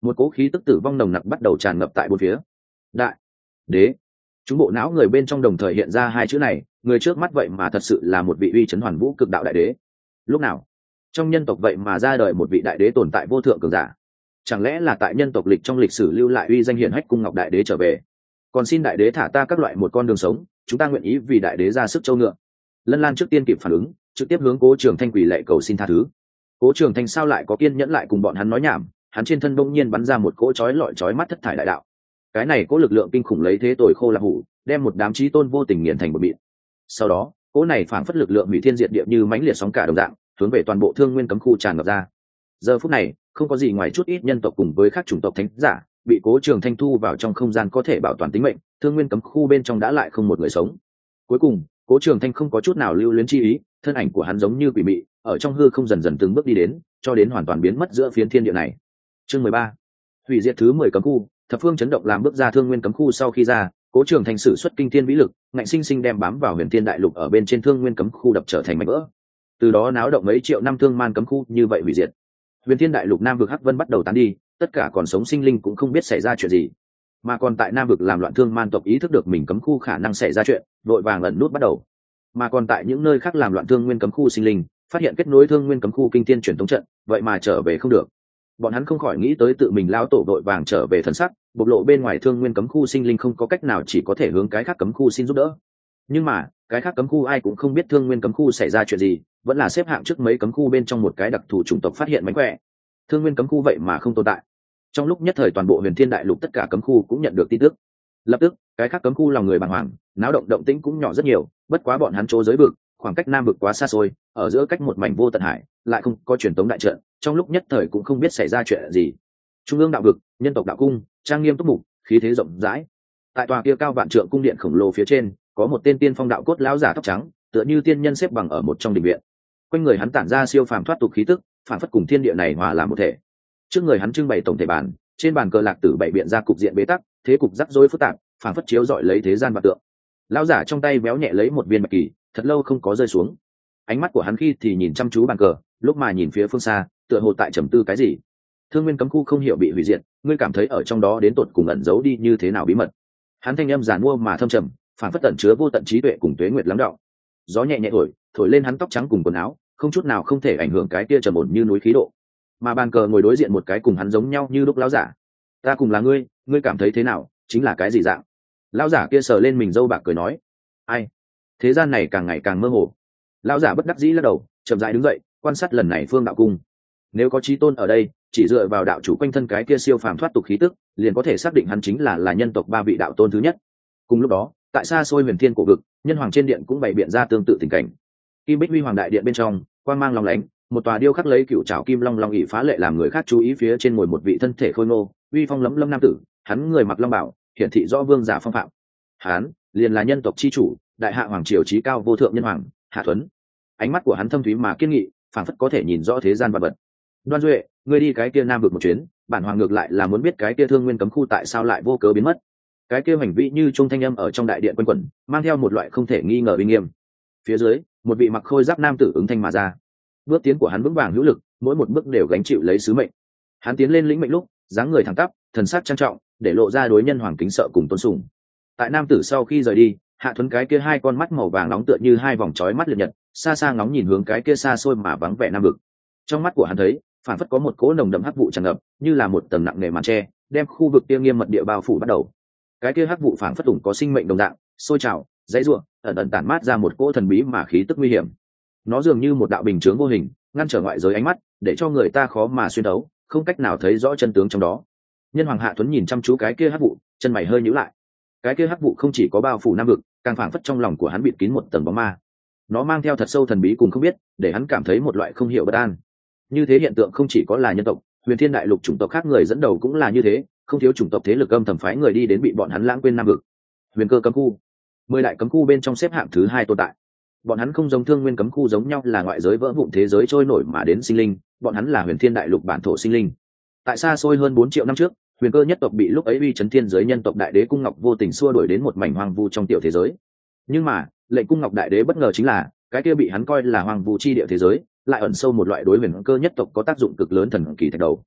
Speaker 1: một cỗ khí tức tử vong nồng nặc bắt đầu tràn ngập tại bốn phía. Đại đế. Chúng bộ não người bên trong đồng thời hiện ra hai chữ này, người trước mắt vậy mà thật sự là một vị uy chấn hoàn vũ cực đạo đại đế. Lúc nào trong nhân tộc vậy mà ra đời một vị đại đế tồn tại vô thượng cường giả? Chẳng lẽ là tại nhân tộc lịch trong lịch sử lưu lại uy danh hiển hách cung ngọc đại đế trở về? Còn xin đại đế thả ta các loại một con đường sống, chúng ta nguyện ý vì đại đế ra sức châu ngựa. Lân Lan trước tiên kịp phản ứng, trực tiếp hướng Cố Trường Thanh quỳ lạy cầu xin tha thứ. Cố Trường Thanh sao lại có kiên nhẫn lại cùng bọn hắn nói nhảm, hắn trên thân bỗng nhiên bắn ra một cỗ chói lọi chói mắt thất thải đại đạo. Cái này cỗ lực lượng kinh khủng lấy thế tồi khô là hủ, đem một đám chí tôn vô tình nghiền thành một mịn. Sau đó, cỗ này phảng phất lực lượng hủy thiên diệt địa như mãnh liệt sóng cả đồng dạng, hướng về toàn bộ Thương Nguyên cấm khu tràn ngập ra. Giờ phút này, không có gì ngoài chút ít nhân tộc cùng với các chủng tộc thánh giả, bị Cố Trường Thanh thu vào trong không gian có thể bảo toàn tính mệnh, Thương Nguyên cấm khu bên trong đã lại không một người sống. Cuối cùng, Cố Trường Thanh không có chút nào lưu luyến chi ý, thân ảnh của hắn giống như quỷ mị, ở trong hư không dần dần từng bước đi đến, cho đến hoàn toàn biến mất giữa phiến thiên địa này. Chương mười ba. Hủy diệt thứ mười cấm khu, thập phương chấn động làm bước ra Thương Nguyên cấm khu sau khi ra, Cố Trường Thanh sử xuất kinh thiên vĩ lực, ngạnh sinh sinh đem bám vào Huyền Thiên Đại Lục ở bên trên Thương Nguyên cấm khu đập trở thành mảnh vỡ. Từ đó náo động mấy triệu năm Thương Man cấm khu như vậy hủy diệt. Huyền Thiên Đại Lục Nam vực Hắc Vân bắt đầu tán đi, tất cả còn sống sinh linh cũng không biết xảy ra chuyện gì. Mà còn tại Nam vực làm loạn Thương Man tộc ý thức được mình cấm khu khả năng xảy ra chuyện, đội vàng ẩn nút bắt đầu. Mà còn tại những nơi khác làm loạn Thương Nguyên cấm khu sinh linh, phát hiện kết nối Thương Nguyên cấm khu kinh thiên truyền thống trận, vậy mà trở về không được. Bọn hắn không khỏi nghĩ tới tự mình lao tổ đội vàng trở về thần sắc, bộc lộ bên ngoài Thương Nguyên cấm khu sinh linh không có cách nào chỉ có thể hướng cái khác cấm khu xin giúp đỡ. Nhưng mà, cái khác cấm khu ai cũng không biết Thương Nguyên cấm khu xảy ra chuyện gì, vẫn là xếp hạng trước mấy cấm khu bên trong một cái đặc thù chủng tộc phát hiện mánh khỏe. Thương Nguyên cấm khu vậy mà không tồn tại. Trong lúc nhất thời toàn bộ Huyền Thiên Đại Lục tất cả cấm khu cũng nhận được tin tức. Lập tức, cái khác cấm khu lòng người bàng hoàng, náo động động tĩnh cũng nhỏ rất nhiều, bất quá bọn hắn chỗ giới vực, khoảng cách Nam vực quá xa xôi, ở giữa cách một mảnh vô tận hải, lại không có truyền tống đại trận, trong lúc nhất thời cũng không biết xảy ra chuyện gì. Trung ương đạo vực, nhân tộc đạo cung, trang nghiêm túc mục, khí thế rộng rãi. Tại tòa kia cao vạn trượng cung điện khổng lồ phía trên, có một tên tiên phong đạo cốt lão giả tóc trắng, tựa như tiên nhân xếp bằng ở một trong đình viện. Quanh người hắn tản ra siêu phàm thoát tục khí tức, phản phất cùng thiên địa này hòa làm một thể. Trước người hắn trưng bày tổng thể bàn, trên bàn cờ lạc tử bảy biện ra cục diện bế tắc, thế cục rắc rối phức tạp, phản phất chiếu dọi lấy thế gian và tượng. Lão giả trong tay béo nhẹ lấy một viên bạch kỳ, thật lâu không có rơi xuống. Ánh mắt của hắn khi thì nhìn chăm chú bàn cờ, lúc mà nhìn phía phương xa, tựa hồ tại trầm tư cái gì. Thương Nguyên cấm khu không hiểu bị hủy diệt, ngươi cảm thấy ở trong đó đến tột cùng ẩn giấu đi như thế nào bí mật. Hắn thanh âm giản mua mà thâm trầm, phản phất tẩn chứa vô tận trí tuệ cùng tuế nguyệt lắng đọng. Gió nhẹ nhẹ thổi, thổi lên hắn tóc trắng cùng quần áo, không chút nào không thể ảnh hưởng cái kia trầm ổn như núi khí độ. Mà bàn cờ ngồi đối diện một cái cùng hắn giống nhau như lúc lão giả. Ta cùng là ngươi, ngươi cảm thấy thế nào, chính là cái gì dạng? Lão giả kia sờ lên mình râu bạc cười nói, ai? Thế gian này càng ngày càng mơ hồ. Lão giả bất đắc dĩ lắc đầu, chậm rãi đứng dậy, quan sát lần này phương đạo cung. Nếu có chí tôn ở đây, chỉ dựa vào đạo chủ quanh thân cái kia siêu phàm thoát tục khí tức, liền có thể xác định hắn chính là là nhân tộc ba vị đạo tôn thứ nhất. Cùng lúc đó, tại xa xôi Huyền Thiên cổ vực, nhân hoàng trên điện cũng bày biện ra tương tự tình cảnh. Kim Bích Huy Hoàng đại điện bên trong, quang mang long lánh, một tòa điêu khắc lấy cựu trảo kim long long ỷ phá lệ làm người khác chú ý, phía trên ngồi một vị thân thể khôi ngô, uy phong lẫm lâm nam tử, hắn người mặc long bảo, hiển thị rõ vương giả phong phạm. Hắn liền là nhân tộc chi chủ, đại hạ hoàng triều chí cao vô thượng nhân hoàng Hạ Thuấn. Ánh mắt của hắn thâm thúy mà kiên nghị, phảng phất có thể nhìn rõ thế gian vật vật. Đoan Duệ, ngươi đi cái kia Nam vực một chuyến, bản hoàng ngược lại là muốn biết cái kia Thương Nguyên cấm khu tại sao lại vô cớ biến mất. Cái kia hành vi như trung thanh âm ở trong đại điện quanh quẩn, mang theo một loại không thể nghi ngờ uy nghiêm. Phía dưới, một vị mặc khôi giáp nam tử ứng thanh mà ra. Bước tiến của hắn vững vàng hữu lực, mỗi một bước đều gánh chịu lấy sứ mệnh. Hắn tiến lên lĩnh mệnh lúc, dáng người thẳng tắp, thần sắc trang trọng, để lộ ra đối nhân hoàng kính sợ cùng tôn sùng. Tại nam tử sau khi rời đi, Hạ Thuấn cái kia hai con mắt màu vàng nóng tựa như hai vòng chói mắt liệt nhật, xa xa ngóng nhìn hướng cái kia xa xôi mà vắng vẻ Nam vực. Trong mắt của hắn thấy, phản phất có một cỗ nồng đậm hắc vụ tràn ngập, như là một tầng nặng nề màn che, đem khu vực kia nghiêm mật địa bao phủ bắt đầu. Cái kia hắc vụ phản phất tủng có sinh mệnh đồng dạng, sôi trào, dãy rủa, ẩn ẩn tản mát ra một cỗ thần bí mà khí tức nguy hiểm. Nó dường như một đạo bình chướng vô hình, ngăn trở ngoại giới ánh mắt, để cho người ta khó mà xuyên thấu, không cách nào thấy rõ chân tướng trong đó. Nhân hoàng Hạ Thuấn nhìn chăm chú cái kia hắc vụ, chân mày hơi nhíu lại. Cái kia hắc vụ không chỉ có bao phủ Nam vực, càng phảng phất trong lòng của hắn bịt kín một tầng bóng ma. Nó mang theo thật sâu thần bí cùng không biết, để hắn cảm thấy một loại không hiểu bất an. Như thế hiện tượng không chỉ có là nhân tộc, Huyền Thiên Đại Lục chủng tộc khác người dẫn đầu cũng là như thế, không thiếu chủng tộc thế lực âm thầm phái người đi đến bị bọn hắn lãng quên Nam vực. Huyền Cơ cấm khu, mười đại cấm khu bên trong xếp hạng thứ hai tồn tại. Bọn hắn không giống Thương Nguyên cấm khu giống nhau là ngoại giới vỡ vụn thế giới trôi nổi mà đến sinh linh, bọn hắn là Huyền Thiên Đại Lục bản thổ sinh linh. Tại xa xôi hơn bốn triệu năm trước, Huyền Cơ nhất tộc bị lúc ấy uy chấn thiên giới nhân tộc đại đế Cung Ngọc vô tình xua đuổi đến một mảnh hoang vu trong tiểu thế giới. Nhưng mà, lệnh Cung Ngọc đại đế bất ngờ chính là, cái kia bị hắn coi là hoang vu chi địa thế giới, lại ẩn sâu một loại đối Huyền Cơ nhất tộc có tác dụng cực lớn thần kỳ thạch đầu.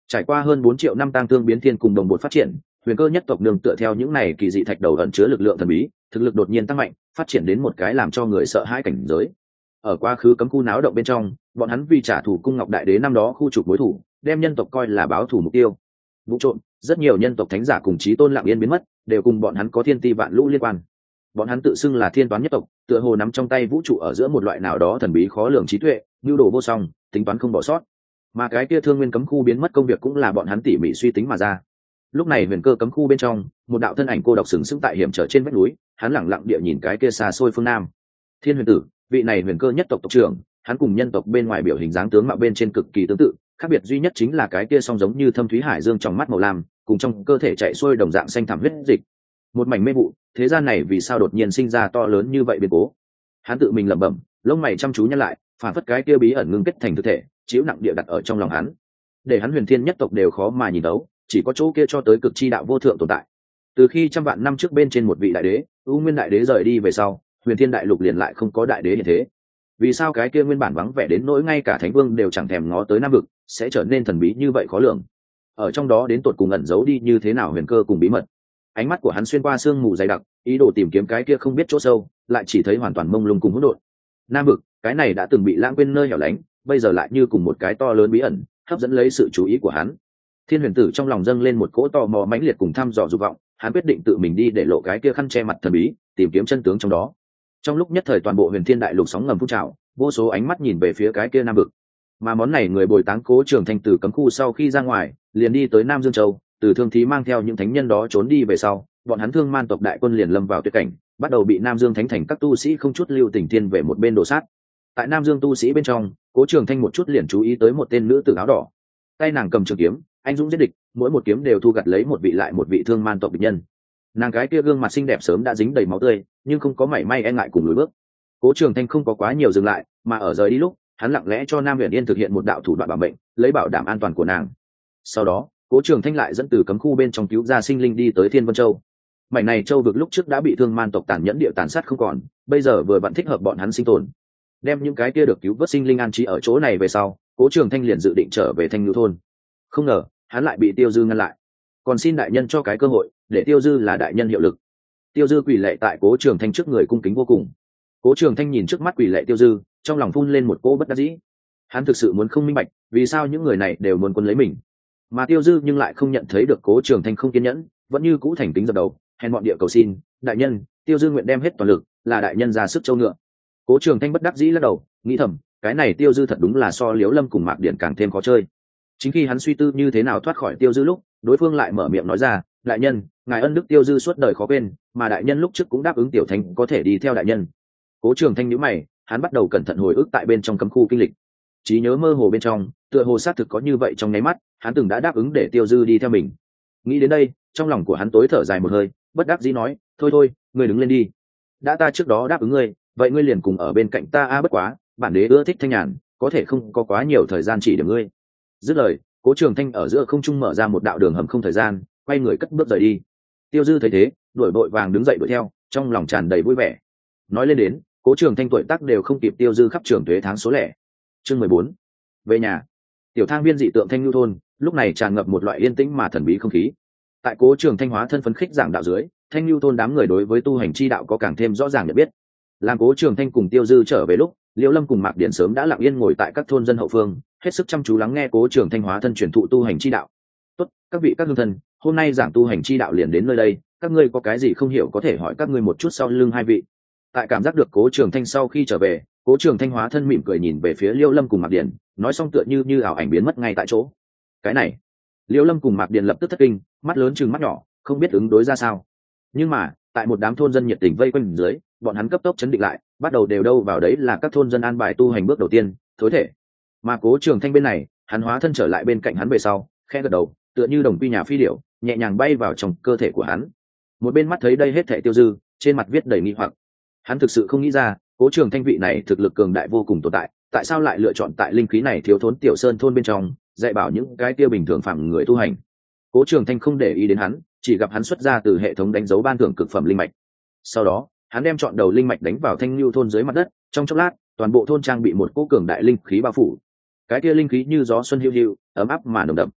Speaker 1: Trải qua hơn bốn triệu năm tang thương biến thiên cùng đồng bộ phát triển, huyền cơ nhất tộc nương tựa theo những này kỳ dị thạch đầu ẩn chứa lực lượng thần bí, thực lực đột nhiên tăng mạnh, phát triển đến một cái làm cho người sợ hãi cảnh giới. Ở quá khứ cấm khu náo động bên trong, bọn hắn vì trả thù cung ngọc đại đế năm đó khu trục mối thủ, đem nhân tộc coi là báo thù mục tiêu. Vụ trộm, rất nhiều nhân tộc thánh giả cùng chí tôn lặng yên biến mất, đều cùng bọn hắn có thiên ti vạn lũ liên quan. Bọn hắn tự xưng là thiên toán nhất tộc, tựa hồ nắm trong tay vũ trụ ở giữa một loại nào đó thần bí khó lường trí tuệ, nhu đồ vô song, tính toán không bỏ sót. Mà cái kia thương nguyên cấm khu biến mất công việc cũng là bọn hắn tỉ mỉ suy tính mà ra. Lúc này huyền cơ cấm khu bên trong, một đạo thân ảnh cô độc sừng sững tại hiểm trở trên vách núi, hắn lẳng lặng địa nhìn cái kia xa xôi phương nam. Thiên huyền tử, vị này huyền cơ nhất tộc tộc trưởng, hắn cùng nhân tộc bên ngoài biểu hình dáng tướng mạo bên trên cực kỳ tương tự, khác biệt duy nhất chính là cái kia song giống như thâm thúy hải dương trong mắt màu lam, cùng trong cơ thể chạy xuôi đồng dạng xanh thẳm huyết dịch. Một mảnh mê vụ, thế gian này vì sao đột nhiên sinh ra to lớn như vậy biến cố? Hắn tự mình lẩm bẩm, lông mày chăm chú nhăn lại, phản phất cái kia bí ẩn ngưng kết thành thực thể, chịu nặng địa đặt ở trong lòng hắn. Để hắn huyền thiên nhất tộc đều khó mà nhìn đấu, chỉ có chỗ kia cho tới cực chi đạo vô thượng tồn tại. Từ khi trăm vạn năm trước bên trên một vị đại đế, U Nguyên đại đế rời đi về sau, huyền thiên đại lục liền lại không có đại đế như thế. Vì sao cái kia nguyên bản vắng vẻ đến nỗi ngay cả thánh vương đều chẳng thèm ngó tới nam vực, sẽ trở nên thần bí như vậy khó lường? Ở trong đó đến tột cùng ẩn giấu đi như thế nào huyền cơ cùng bí mật? Ánh mắt của hắn xuyên qua sương mù dày đặc, ý đồ tìm kiếm cái kia không biết chỗ sâu, lại chỉ thấy hoàn toàn mông lung cùng hỗn độn. Nam vực, cái này đã từng bị lãng quên nơi hẻo lánh, bây giờ lại như cùng một cái to lớn bí ẩn, hấp dẫn lấy sự chú ý của hắn. Thiên huyền tử trong lòng dâng lên một cỗ tò mò mãnh liệt cùng thăm dò dục vọng, hắn quyết định tự mình đi để lộ cái kia khăn che mặt thần bí, tìm kiếm chân tướng trong đó. Trong lúc nhất thời toàn bộ huyền thiên đại lục sóng ngầm phun trào, vô số ánh mắt nhìn về phía cái kia nam vực. Mà món này người bồi táng Cố Trường Thanh từ cấm khu sau khi ra ngoài, liền đi tới Nam Dương Châu, từ Thương Thí mang theo những thánh nhân đó trốn đi về sau, bọn hắn Thương Man tộc đại quân liền lâm vào tuyệt cảnh, bắt đầu bị Nam Dương Thánh thành các tu sĩ không chút lưu tình thiên về một bên đổ sát. Tại Nam Dương tu sĩ bên trong, Cố Trường Thanh một chút liền chú ý tới một tên nữ tử áo đỏ, tay nàng cầm trường kiếm, anh dũng giết địch, mỗi một kiếm đều thu gặt lấy một vị lại một vị Thương Man tộc địch nhân. Nàng cái kia gương mặt xinh đẹp sớm đã dính đầy máu tươi, nhưng không có mảy may e ngại cùng lùi bước. Cố Trường Thanh không có quá nhiều dừng lại, mà ở rời đi lúc, hắn lặng lẽ cho Nam Huyền Yên thực hiện một đạo thủ đoạn bảo mệnh, lấy bảo đảm an toàn của nàng. Sau đó, Cố Trường Thanh lại dẫn từ cấm khu bên trong cứu ra sinh linh đi tới Thiên Vân Châu. Mảnh này châu vực lúc trước đã bị Thương Man tộc tàn nhẫn địa tàn sát không còn, bây giờ vừa vặn thích hợp bọn hắn sinh tồn. Đem những cái kia được cứu vớt sinh linh an trí ở chỗ này về sau, Cố Trường Thanh liền dự định trở về Thanh Nhu thôn. Không ngờ, hắn lại bị Tiêu Dư ngăn lại. Còn xin đại nhân cho cái cơ hội, để Tiêu Dư là đại nhân hiệu lực. Tiêu Dư quỳ lạy tại Cố Trường Thanh trước người cung kính vô cùng. Cố Trường Thanh nhìn trước mắt quỳ lạy Tiêu Dư, trong lòng phun lên một cỗ bất đắc dĩ. Hắn thực sự muốn không minh bạch, vì sao những người này đều muốn quân lấy mình, mà Tiêu Dư nhưng lại không nhận thấy được Cố Trường Thanh không kiên nhẫn, vẫn như cũ thành kính dập đầu, hèn bọn địa cầu xin, đại nhân, Tiêu Dư nguyện đem hết toàn lực, là đại nhân ra sức châu ngựa. Cố Trường Thanh bất đắc dĩ lắc đầu, nghĩ thầm, cái này Tiêu Dư thật đúng là so Liễu Lâm cùng Mạc Điển càng thêm khó chơi. Chính khi hắn suy tư như thế nào thoát khỏi Tiêu Dư lúc, đối phương lại mở miệng nói ra, đại nhân, ngài ân đức Tiêu Dư suốt đời khó quên, mà đại nhân lúc trước cũng đáp ứng Tiểu Thanh có thể đi theo đại nhân. Cố Trường Thanh nhíu mày, hắn bắt đầu cẩn thận hồi ức tại bên trong cấm khu kinh lịch. Trí nhớ mơ hồ bên trong, tựa hồ xác thực có như vậy trong nháy mắt, hắn từng đã đáp ứng để Tiêu Dư đi theo mình. Nghĩ đến đây, trong lòng của hắn tối thở dài một hơi, bất đắc dĩ nói, thôi thôi, ngươi đứng lên đi. Đã ta trước đó đáp ứng ngươi, vậy ngươi liền cùng ở bên cạnh ta a, bất quá, bản đế ưa thích thanh nhàn, có thể không có quá nhiều thời gian chỉ để ngươi. Dứt lời, Cố Trường Thanh ở giữa không trung mở ra một đạo đường hầm không thời gian, quay người cất bước rời đi. Tiêu Dư thấy thế, đuổi vội vàng đứng dậy đuổi theo, trong lòng tràn đầy vui vẻ. Nói lên đến, Cố Trường Thanh tuổi tác đều không kịp Tiêu Dư khắp trường tuế tháng số lẻ. Chương mười bốn. Về nhà. Tiểu thang viên dị tượng Thanh Nhu thôn, lúc này tràn ngập một loại yên tĩnh mà thần bí không khí. Tại Cố Trường Thanh hóa thân phấn khích giảng đạo dưới, Thanh Nhu thôn đám người đối với tu hành chi đạo có càng thêm rõ ràng nhận biết. Làm Cố Trường Thanh cùng Tiêu Dư trở về lúc, Liễu Lâm cùng Mạc Điển sớm đã lặng yên ngồi tại các thôn dân hậu phương, hết sức chăm chú lắng nghe Cố Trường Thanh hóa thân truyền thụ tu hành chi đạo. Tốt, các vị các hương thân, hôm nay giảng tu hành chi đạo liền đến nơi đây, các ngươi có cái gì không hiểu có thể hỏi các ngươi một chút sau lưng hai vị. Tại cảm giác được Cố Trường Thanh sau khi trở về, Cố Trường Thanh hóa thân mỉm cười nhìn về phía Liễu Lâm cùng Mạc Điển, nói xong tựa như như ảo ảnh biến mất ngay tại chỗ. Cái này, Liễu Lâm cùng Mạc Điển lập tức thất kinh, mắt lớn trừng mắt nhỏ, không biết ứng đối ra sao. Nhưng mà, tại một đám thôn dân nhiệt tình vây quanh dưới, bọn hắn cấp tốc chấn định lại, bắt đầu đều đâu vào đấy là các thôn dân an bài tu hành bước đầu tiên, thối thể. Mà Cố Trường Thanh bên này, hắn hóa thân trở lại bên cạnh hắn về sau, khẽ gật đầu, tựa như đồng quy nhà phi điểu, nhẹ nhàng bay vào trong cơ thể của hắn. Một bên mắt thấy đây hết thảy Tiêu Dư, trên mặt viết đầy nghi hoặc. Hắn thực sự không nghĩ ra, Cố Trường Thanh vị này thực lực cường đại vô cùng tồn tại, tại sao lại lựa chọn tại linh khí này thiếu thốn tiểu sơn thôn bên trong, dạy bảo những cái kia bình thường phàm người tu hành. Cố Trường Thanh không để ý đến hắn, chỉ gặp hắn xuất ra từ hệ thống đánh dấu ban thưởng cực phẩm linh mạch. Sau đó, hắn đem chọn đầu linh mạch đánh vào Thanh Nhu thôn dưới mặt đất, trong chốc lát, toàn bộ thôn trang bị một cỗ cường đại linh khí bao phủ. Cái kia linh khí như gió xuân hiu hiu, ấm áp mà nồng đậm.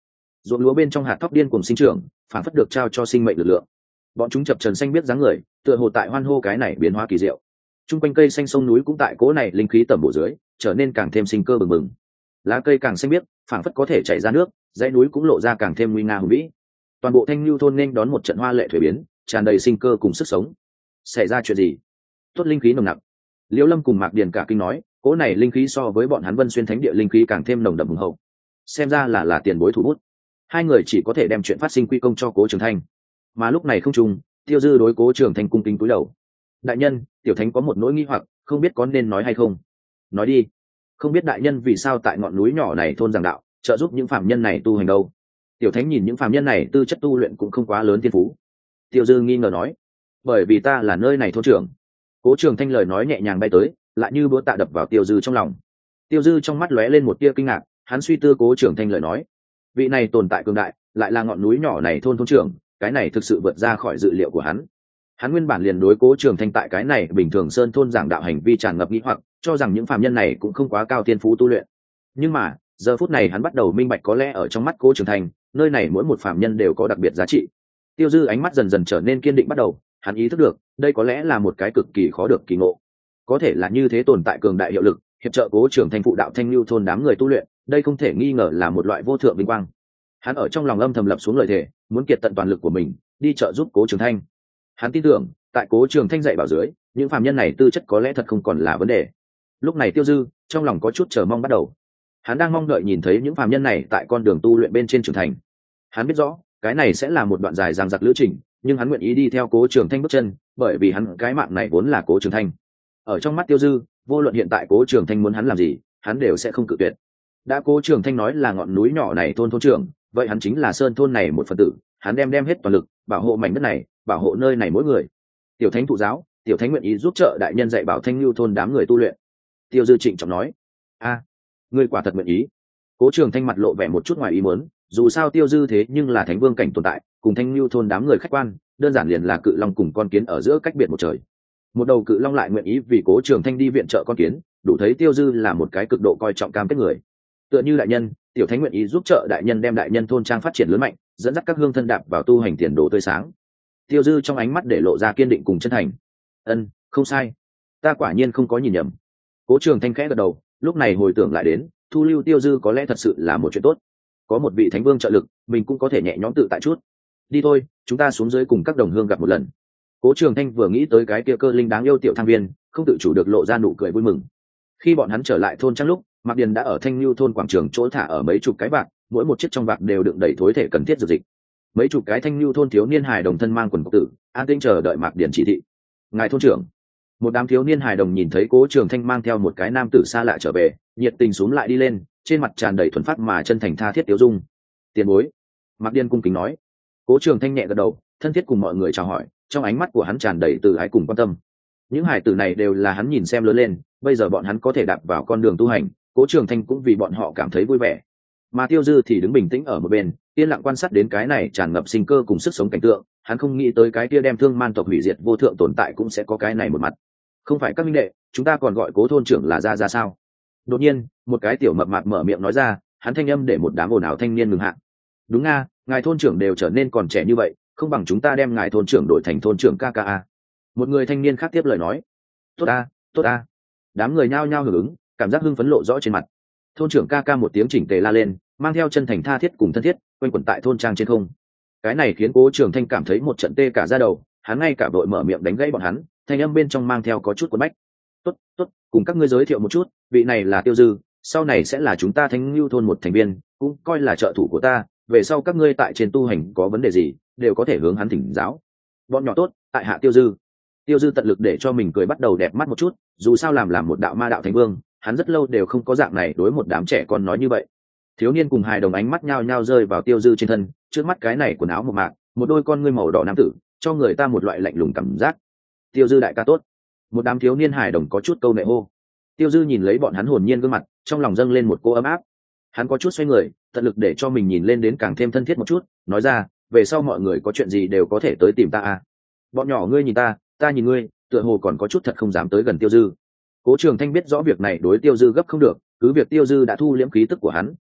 Speaker 1: ruộng lúa bên trong hạt thóc điên cùng sinh trưởng, phản phất được trao cho sinh mệnh lực lượng. Bọn chúng chập trần xanh biết dáng người, tựa hồ tại hoan hô cái này biến hóa kỳ diệu. Trung quanh cây xanh sông núi cũng tại cố này linh khí tẩm bổ dưới, trở nên càng thêm sinh cơ bừng bừng. Lá cây càng xanh biếc, phảng phất có thể chảy ra nước, dãy núi cũng lộ ra càng thêm nguy nga hùng vĩ. Toàn bộ Thanh Lưu thôn nên đón một trận hoa lệ thủy biến, tràn đầy sinh cơ cùng sức sống. Xảy ra chuyện gì? Tốt linh khí nồng nặc. Liễu Lâm cùng Mạc Điền cả kinh nói, cố này linh khí so với bọn hắn Vân Xuyên Thánh địa linh khí càng thêm nồng đậm hùng hậu. Xem ra là là tiền bối thủ bút. Hai người chỉ có thể đem chuyện phát sinh quy công cho Cố Trường Thanh. Mà lúc này không trùng, Tiêu Dư đối Cố Trường Thanh cung kính cúi đầu. Đại nhân, tiểu thánh có một nỗi nghi hoặc, không biết có nên nói hay không. Nói đi. Không biết đại nhân vì sao tại ngọn núi nhỏ này thôn giảng đạo, trợ giúp những phạm nhân này tu hành đâu? Tiểu thánh nhìn những phạm nhân này tư chất tu luyện cũng không quá lớn thiên phú. Tiêu Dư nghi ngờ nói, bởi vì ta là nơi này thôn trưởng. Cố Trường Thanh lời nói nhẹ nhàng bay tới, lại như búa tạ đập vào Tiêu Dư trong lòng. Tiêu Dư trong mắt lóe lên một tia kinh ngạc, hắn suy tư Cố Trường Thanh lời nói, vị này tồn tại cường đại, lại là ngọn núi nhỏ này thôn thôn trưởng, cái này thực sự vượt ra khỏi dự liệu của hắn. Hắn nguyên bản liền đối Cố Trường Thanh tại cái này bình thường sơn thôn giảng đạo hành vi tràn ngập nghi hoặc, cho rằng những phạm nhân này cũng không quá cao thiên phú tu luyện. Nhưng mà giờ phút này hắn bắt đầu minh bạch, có lẽ ở trong mắt Cố Trường Thanh, nơi này mỗi một phạm nhân đều có đặc biệt giá trị. Tiêu Dư ánh mắt dần dần trở nên kiên định bắt đầu, hắn ý thức được đây có lẽ là một cái cực kỳ khó được kỳ ngộ, có thể là như thế tồn tại cường đại hiệu lực hiệp trợ Cố Trường Thanh phụ đạo Thanh Lưu thôn đám người tu luyện, đây không thể nghi ngờ là một loại vô thượng vinh quang. Hắn ở trong lòng âm thầm lập xuống lời thề, muốn kiệt tận toàn lực của mình đi trợ giúp Cố Trường Thanh. Hắn tin tưởng tại Cố Trường Thanh dạy bảo dưới, những phạm nhân này tư chất có lẽ thật không còn là vấn đề. Lúc này Tiêu Dư trong lòng có chút chờ mong bắt đầu, hắn đang mong đợi nhìn thấy những phạm nhân này tại con đường tu luyện bên trên trưởng thành. Hắn biết rõ cái này sẽ là một đoạn dài dằng dặc lữ trình, nhưng hắn nguyện ý đi theo Cố Trường Thanh bước chân, bởi vì hắn cái mạng này vốn là Cố Trường Thanh. Ở trong mắt Tiêu Dư, vô luận hiện tại Cố Trường Thanh muốn hắn làm gì, hắn đều sẽ không cự tuyệt. Đã Cố Trường Thanh nói là ngọn núi nhỏ này thôn thôn trưởng, vậy hắn chính là sơn thôn này một phần tử, hắn đem đem hết toàn lực bảo hộ mảnh đất này, bảo hộ nơi này mỗi người. Tiểu thánh thụ giáo, tiểu thánh nguyện ý giúp trợ đại nhân dạy bảo Thanh Lưu thôn đám người tu luyện. Tiêu Dư trịnh trọng nói. A, à, ngươi quả thật nguyện ý. Cố Trường Thanh mặt lộ vẻ một chút ngoài ý muốn, dù sao Tiêu Dư thế nhưng là thánh vương cảnh tồn tại, cùng Thanh Lưu thôn đám người khách quan, đơn giản liền là cự long cùng con kiến ở giữa cách biệt một trời. Một đầu cự long lại nguyện ý vì Cố Trường Thanh đi viện trợ con kiến, đủ thấy Tiêu Dư là một cái cực độ coi trọng cam kết người. Tựa như đại nhân, tiểu thánh nguyện ý giúp trợ đại nhân đem đại nhân thôn trang phát triển lớn mạnh, dẫn dắt các hương thân đạp vào tu hành tiền đồ tươi sáng. Tiêu Dư trong ánh mắt để lộ ra kiên định cùng chân thành. Ân, không sai, ta quả nhiên không có nhìn nhầm. Cố Trường Thanh khẽ gật đầu, lúc này hồi tưởng lại đến, thu lưu Tiêu Dư có lẽ thật sự là một chuyện tốt. Có một vị thánh vương trợ lực, mình cũng có thể nhẹ nhõm tự tại chút. Đi thôi, chúng ta xuống dưới cùng các đồng hương gặp một lần. Cố Trường Thanh vừa nghĩ tới cái kia cơ linh đáng yêu tiểu thang viên, không tự chủ được lộ ra nụ cười vui mừng. Khi bọn hắn trở lại thôn trang lúc, Mạc Điền đã ở Thanh Lưu thôn quảng trường chỗ thả ở mấy chục cái bạc, mỗi một chiếc trong bạc đều đựng đầy thối thể cần thiết dược dịch. Mấy chục cái Thanh Lưu thôn thiếu niên hài đồng thân mang quần cộc tử, an tĩnh chờ đợi Mạc Điền chỉ thị. Ngài thôn trưởng. Một đám thiếu niên hài đồng nhìn thấy Cố Trường Thanh mang theo một cái nam tử xa lạ trở về, nhiệt tình xuống lại đi lên, trên mặt tràn đầy thuần phát mà chân thành tha thiết tiêu dung. Tiền bối. Mạc Điền cung kính nói. Cố Trường Thanh nhẹ gật đầu, thân thiết cùng mọi người chào hỏi, trong ánh mắt của hắn tràn đầy từ ái cùng quan tâm. Những hải tử này đều là hắn nhìn xem lớn lên, bây giờ bọn hắn có thể đạp vào con đường tu hành, Cố Trường Thanh cũng vì bọn họ cảm thấy vui vẻ. Mà Tiêu Dư thì đứng bình tĩnh ở một bên, yên lặng quan sát đến cái này tràn ngập sinh cơ cùng sức sống cảnh tượng, hắn không nghĩ tới cái kia đem thương man tộc hủy diệt vô thượng tồn tại cũng sẽ có cái này một mặt. Không phải các minh đệ, chúng ta còn gọi Cố thôn trưởng là ra ra sao? Đột nhiên, một cái tiểu mập mạp mở miệng nói ra, hắn thanh âm để một đám ồn ào thanh niên ngừng hạ. Đúng nga, ngài thôn trưởng đều trở nên còn trẻ như vậy, không bằng chúng ta đem ngài thôn trưởng đổi thành thôn trưởng ca ca a. Một người thanh niên khác tiếp lời nói. Tốt a, tốt a. Đám người nhao nhao hưởng ứng, cảm giác hưng phấn lộ rõ trên mặt. Thôn trưởng ca ca một tiếng chỉnh tề la lên, mang theo chân thành tha thiết cùng thân thiết, quanh quẩn tại thôn trang trên không. Cái này khiến Cố Trường Thanh cảm thấy một trận tê cả da đầu, hắn ngay cả vội mở miệng đánh gãy bọn hắn, thanh âm bên trong mang theo có chút cuốn bách. Tốt, tốt, cùng các ngươi giới thiệu một chút, vị này là Tiêu Dư, sau này sẽ là chúng ta Thanh Lưu thôn một thành viên, cũng coi là trợ thủ của ta, về sau các ngươi tại trên tu hành có vấn đề gì, đều có thể hướng hắn thỉnh giáo. Bọn nhỏ tốt, tại hạ Tiêu Dư. Tiêu Dư tận lực để cho mình cười bắt đầu đẹp mắt một chút, dù sao làm làm một đạo ma đạo thánh vương, hắn rất lâu đều không có dạng này đối một đám trẻ con nói như vậy. Thiếu niên cùng hài đồng ánh mắt nhao nhao rơi vào Tiêu Dư trên thân, trước mắt cái này quần áo mộc mạc, một đôi con ngươi màu đỏ nam tử, cho người ta một loại lạnh lùng cảm giác. Tiêu Dư đại ca tốt. Một đám thiếu niên hài đồng có chút câu nệ hô. Tiêu Dư nhìn lấy bọn hắn hồn nhiên gương mặt, trong lòng dâng lên một cô ấm áp. Hắn có chút xoay người, tận lực để cho mình nhìn lên đến càng thêm thân thiết một chút, nói ra, về sau mọi người có chuyện gì đều có thể tới tìm ta à. Bọn nhỏ ngươi nhìn ta, ta nhìn ngươi, tựa hồ còn có chút thật không dám tới gần Tiêu Dư. Cố Trường Thanh biết rõ việc này đối Tiêu Dư gấp không được, cứ việc Tiêu Dư đã thu liễm khí tức của hắn,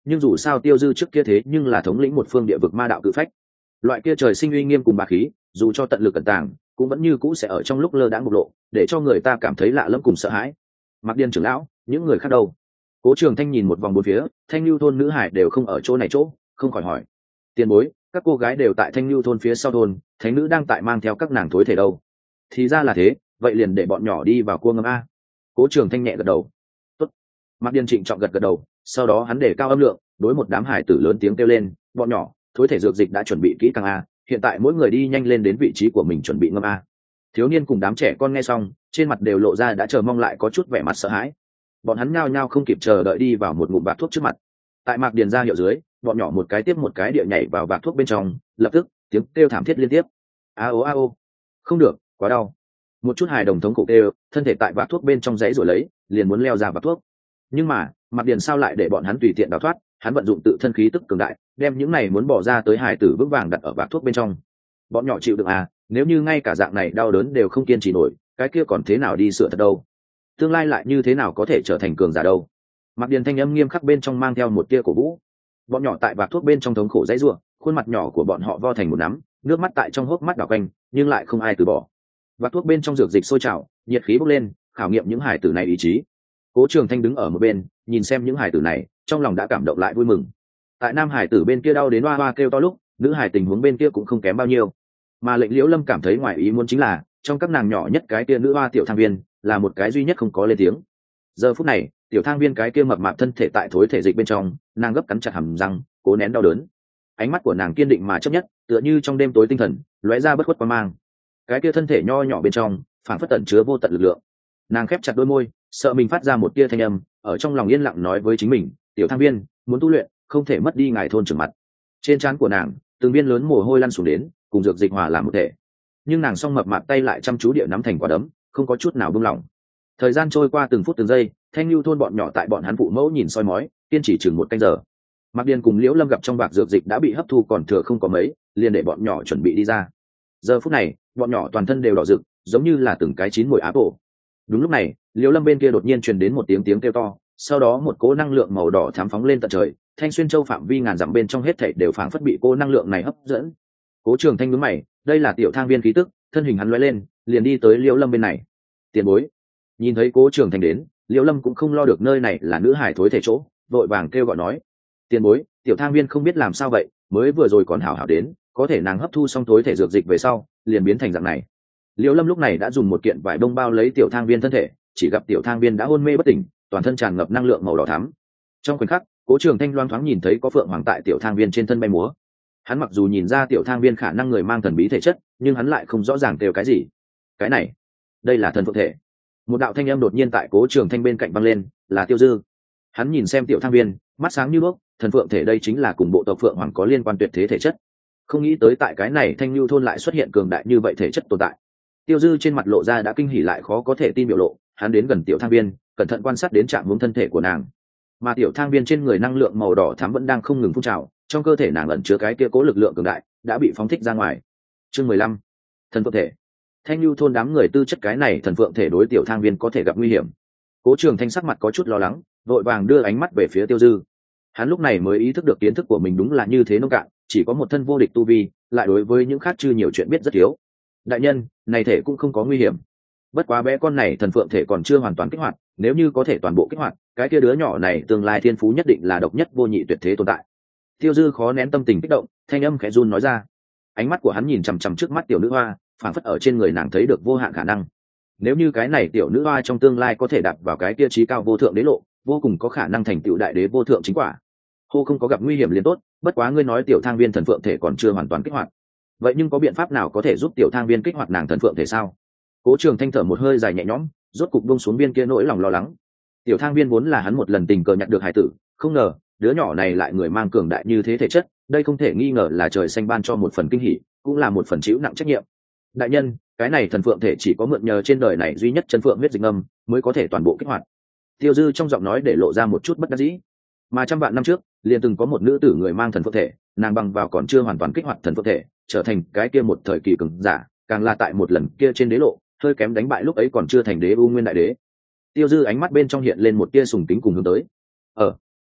Speaker 1: nhưng dù sao tiêu dư trước kia thế nhưng là thống lĩnh một phương địa vực ma đạo cự phách, loại kia trời sinh uy nghiêm cùng bá khí dù cho tận lực cẩn tàng cũng vẫn như cũ sẽ ở trong lúc lơ đãng bộc lộ, để cho người ta cảm thấy lạ lẫm cùng sợ hãi. Mặc Điền trưởng lão, những người khác đâu? Cố Trường Thanh nhìn một vòng bốn phía, Thanh Lưu thôn nữ hải đều không ở chỗ này chỗ, không khỏi hỏi. Tiền bối, các cô gái đều tại Thanh Lưu thôn phía sau thôn, thánh nữ đang tại mang theo các nàng thối thể đâu. Thì ra là thế, vậy liền để bọn nhỏ đi vào cua ngâm a. Cố Trường Thanh nhẹ gật đầu. Tốt. Mặc Điền trịnh trọng gật gật đầu, sau đó hắn để cao âm lượng, đối một đám hải tử lớn tiếng kêu lên, bọn nhỏ, thối thể dược dịch đã chuẩn bị kỹ càng a, hiện tại mỗi người đi nhanh lên đến vị trí của mình chuẩn bị ngâm a. Thiếu niên cùng đám trẻ con nghe xong, trên mặt đều lộ ra đã chờ mong lại có chút vẻ mặt sợ hãi. Bọn hắn nhao nhao không kịp chờ đợi đi vào một ngụm bạc thuốc trước mặt. Tại Mạc Điền ra hiệu dưới, bọn nhỏ một cái tiếp một cái địa nhảy vào bạc thuốc bên trong, lập tức tiếng kêu thảm thiết liên tiếp. A ô a ô, không được, quá đau. Một chút hài đồng thống khổ kêu, thân thể tại bạc thuốc bên trong giấy rồi lấy, liền muốn leo ra bạc thuốc. Nhưng mà, Mạc Điền sao lại để bọn hắn tùy tiện đào thoát? Hắn vận dụng tự thân khí tức cường đại, đem những này muốn bỏ ra tới hài tử vững vàng đặt ở bạc thuốc bên trong. Bọn nhỏ chịu đựng à? Nếu như ngay cả dạng này đau đớn đều không kiên trì nổi, cái kia còn thế nào đi sửa thật đâu? Tương lai lại như thế nào có thể trở thành cường giả đâu? Mạc Điền thanh âm nghiêm khắc bên trong mang theo một tia cổ vũ. Bọn nhỏ tại bạc thuốc bên trong thống khổ dãy rủa, khuôn mặt nhỏ của bọn họ vo thành một nắm, nước mắt tại trong hốc mắt đảo quanh, nhưng lại không ai từ bỏ. Bạc thuốc bên trong dược dịch sôi trào, nhiệt khí bốc lên, khảo nghiệm những hải tử này ý chí. Cố Trường Thanh đứng ở một bên, nhìn xem những hải tử này, trong lòng đã cảm động lại vui mừng. Tại nam hải tử bên kia đau đến oa oa kêu to lúc, nữ hải tình huống bên kia cũng không kém bao nhiêu. Mà Lệnh Liễu Lâm cảm thấy ngoài ý muốn chính là, trong các nàng nhỏ nhất cái kia nữ hoa tiểu thang viên, là một cái duy nhất không có lên tiếng. Giờ phút này, tiểu thang viên cái kia mập mạp thân thể tại thối thể dịch bên trong, nàng gấp cắn chặt hàm răng, cố nén đau đớn. Ánh mắt của nàng kiên định mà chấp nhất, tựa như trong đêm tối tinh thần, lóe ra bất khuất quang mang. Cái kia thân thể nho nhỏ bên trong, phảng phất tẩn chứa vô tận lực lượng. Nàng khép chặt đôi môi, sợ mình phát ra một tia thanh âm, ở trong lòng yên lặng nói với chính mình, tiểu thang viên, muốn tu luyện, không thể mất đi ngài thôn trưởng mặt. Trên trán của nàng, từng viên lớn mồ hôi lăn xuống đến, cùng dược dịch hòa làm một thể. Nhưng nàng song mập mạp tay lại chăm chú địa nắm thành quả đấm, không có chút nào buông lỏng. Thời gian trôi qua từng phút từng giây, Thanh Lưu thôn bọn nhỏ tại bọn hắn phụ mẫu nhìn soi mói, kiên trì chừng một canh giờ. Mạc Điền cùng Liễu Lâm gặp trong bạc dược dịch đã bị hấp thu còn thừa không có mấy, liền để bọn nhỏ chuẩn bị đi ra. Giờ phút này, bọn nhỏ toàn thân đều đỏ rực, giống như là từng cái chín mùi áp ổ. Đúng lúc này, Liễu Lâm bên kia đột nhiên truyền đến một tiếng tiếng kêu to, sau đó một cỗ năng lượng màu đỏ thám phóng lên tận trời, Thanh Xuyên Châu phạm vi ngàn dặm bên trong hết thảy đều phảng phất bị cỗ năng lượng này hấp dẫn. Cố Trường Thanh nhướng mày, đây là tiểu thang viên khí tức, thân hình hắn lóe lên, liền đi tới Liễu Lâm bên này. Tiền bối. Nhìn thấy Cố Trường Thanh đến, Liễu Lâm cũng không lo được nơi này là nữ hải thối thể chỗ, vội vàng kêu gọi nói: "Tiền bối, tiểu thang viên không biết làm sao vậy, mới vừa rồi còn hảo hảo đến, có thể nàng hấp thu xong thối thể dược dịch về sau, liền biến thành dạng này." Liễu Lâm lúc này đã dùng một kiện vải bông bao lấy tiểu thang viên thân thể, chỉ gặp tiểu thang viên đã hôn mê bất tỉnh, toàn thân tràn ngập năng lượng màu đỏ thắm. Trong khoảnh khắc, Cố Trường Thanh loáng thoáng nhìn thấy có phượng hoàng tại tiểu thang viên trên thân bay múa. Hắn mặc dù nhìn ra tiểu thang viên khả năng người mang thần bí thể chất, nhưng hắn lại không rõ ràng kêu cái gì. Cái này, đây là thần phượng thể. Một đạo thanh âm đột nhiên tại Cố Trường Thanh bên cạnh vang lên, là Tiêu Dư. Hắn nhìn xem tiểu thang viên, mắt sáng như đuốc, thần phượng thể đây chính là cùng bộ tộc phượng hoàng có liên quan tuyệt thế thể chất. Không nghĩ tới tại cái này Thanh Lưu thôn lại xuất hiện cường đại như vậy thể chất tồn tại. Tiêu Dư trên mặt lộ ra đã kinh hỉ lại khó có thể tin biểu lộ, hắn đến gần tiểu thang viên, cẩn thận quan sát đến trạng hướng thân thể của nàng. Mà tiểu thang viên trên người năng lượng màu đỏ thắm vẫn đang không ngừng phun trào, trong cơ thể nàng ẩn chứa cái kia cố lực lượng cường đại, đã bị phóng thích ra ngoài. Chương mười lăm, thần phượng thể. Thanh Lưu thôn đám người tư chất cái này thần phượng thể đối tiểu thang viên có thể gặp nguy hiểm. Cố Trường Thanh sắc mặt có chút lo lắng, vội vàng đưa ánh mắt về phía Tiêu Dư. Hắn lúc này mới ý thức được kiến thức của mình đúng là như thế nông cạn, chỉ có một thân vô địch tu vi, lại đối với những khác chưa nhiều chuyện biết rất thiếu. Đại nhân, này thể cũng không có nguy hiểm. Bất quá bé con này thần phượng thể còn chưa hoàn toàn kích hoạt, nếu như có thể toàn bộ kích hoạt, cái kia đứa nhỏ này tương lai thiên phú nhất định là độc nhất vô nhị tuyệt thế tồn tại. Tiêu Dư khó nén tâm tình kích động, thanh âm khẽ run nói ra. Ánh mắt của hắn nhìn chằm chằm trước mắt tiểu nữ hoa, phảng phất ở trên người nàng thấy được vô hạn khả năng. Nếu như cái này tiểu nữ hoa trong tương lai có thể đạt vào cái kia trí cao vô thượng đế lộ, vô cùng có khả năng thành tựu đại đế vô thượng chính quả. Hô không có gặp nguy hiểm liền tốt, bất quá ngươi nói tiểu thang viên thần phượng thể còn chưa hoàn toàn kích hoạt. Vậy nhưng có biện pháp nào có thể giúp tiểu thang viên kích hoạt nàng thần phượng thể sao? Cố Trường Thanh thở một hơi dài nhẹ nhõm, rốt cục buông xuống viên kia nỗi lòng lo lắng. Tiểu thang viên vốn là hắn một lần tình cờ nhặt được hải tử, không ngờ đứa nhỏ này lại người mang cường đại như thế thể chất, đây không thể nghi ngờ là trời xanh ban cho một phần kinh hỉ, cũng là một phần chịu nặng trách nhiệm. Đại nhân, cái này thần phượng thể chỉ có mượn nhờ trên đời này duy nhất chân phượng huyết dịch âm mới có thể toàn bộ kích hoạt. Tiêu Dư trong giọng nói để lộ ra một chút bất đắc dĩ. Mà trăm vạn năm trước, liền từng có một nữ tử người mang thần phượng thể, nàng bằng vào còn chưa hoàn toàn kích hoạt thần phượng thể, trở thành cái kia một thời kỳ cường giả, càng là tại một lần kia trên đế lộ, hơi kém đánh bại lúc ấy còn chưa thành đế U Nguyên đại đế. Tiêu Dư ánh mắt bên trong hiện lên một tia sùng kính cùng hướng tới. Ờ,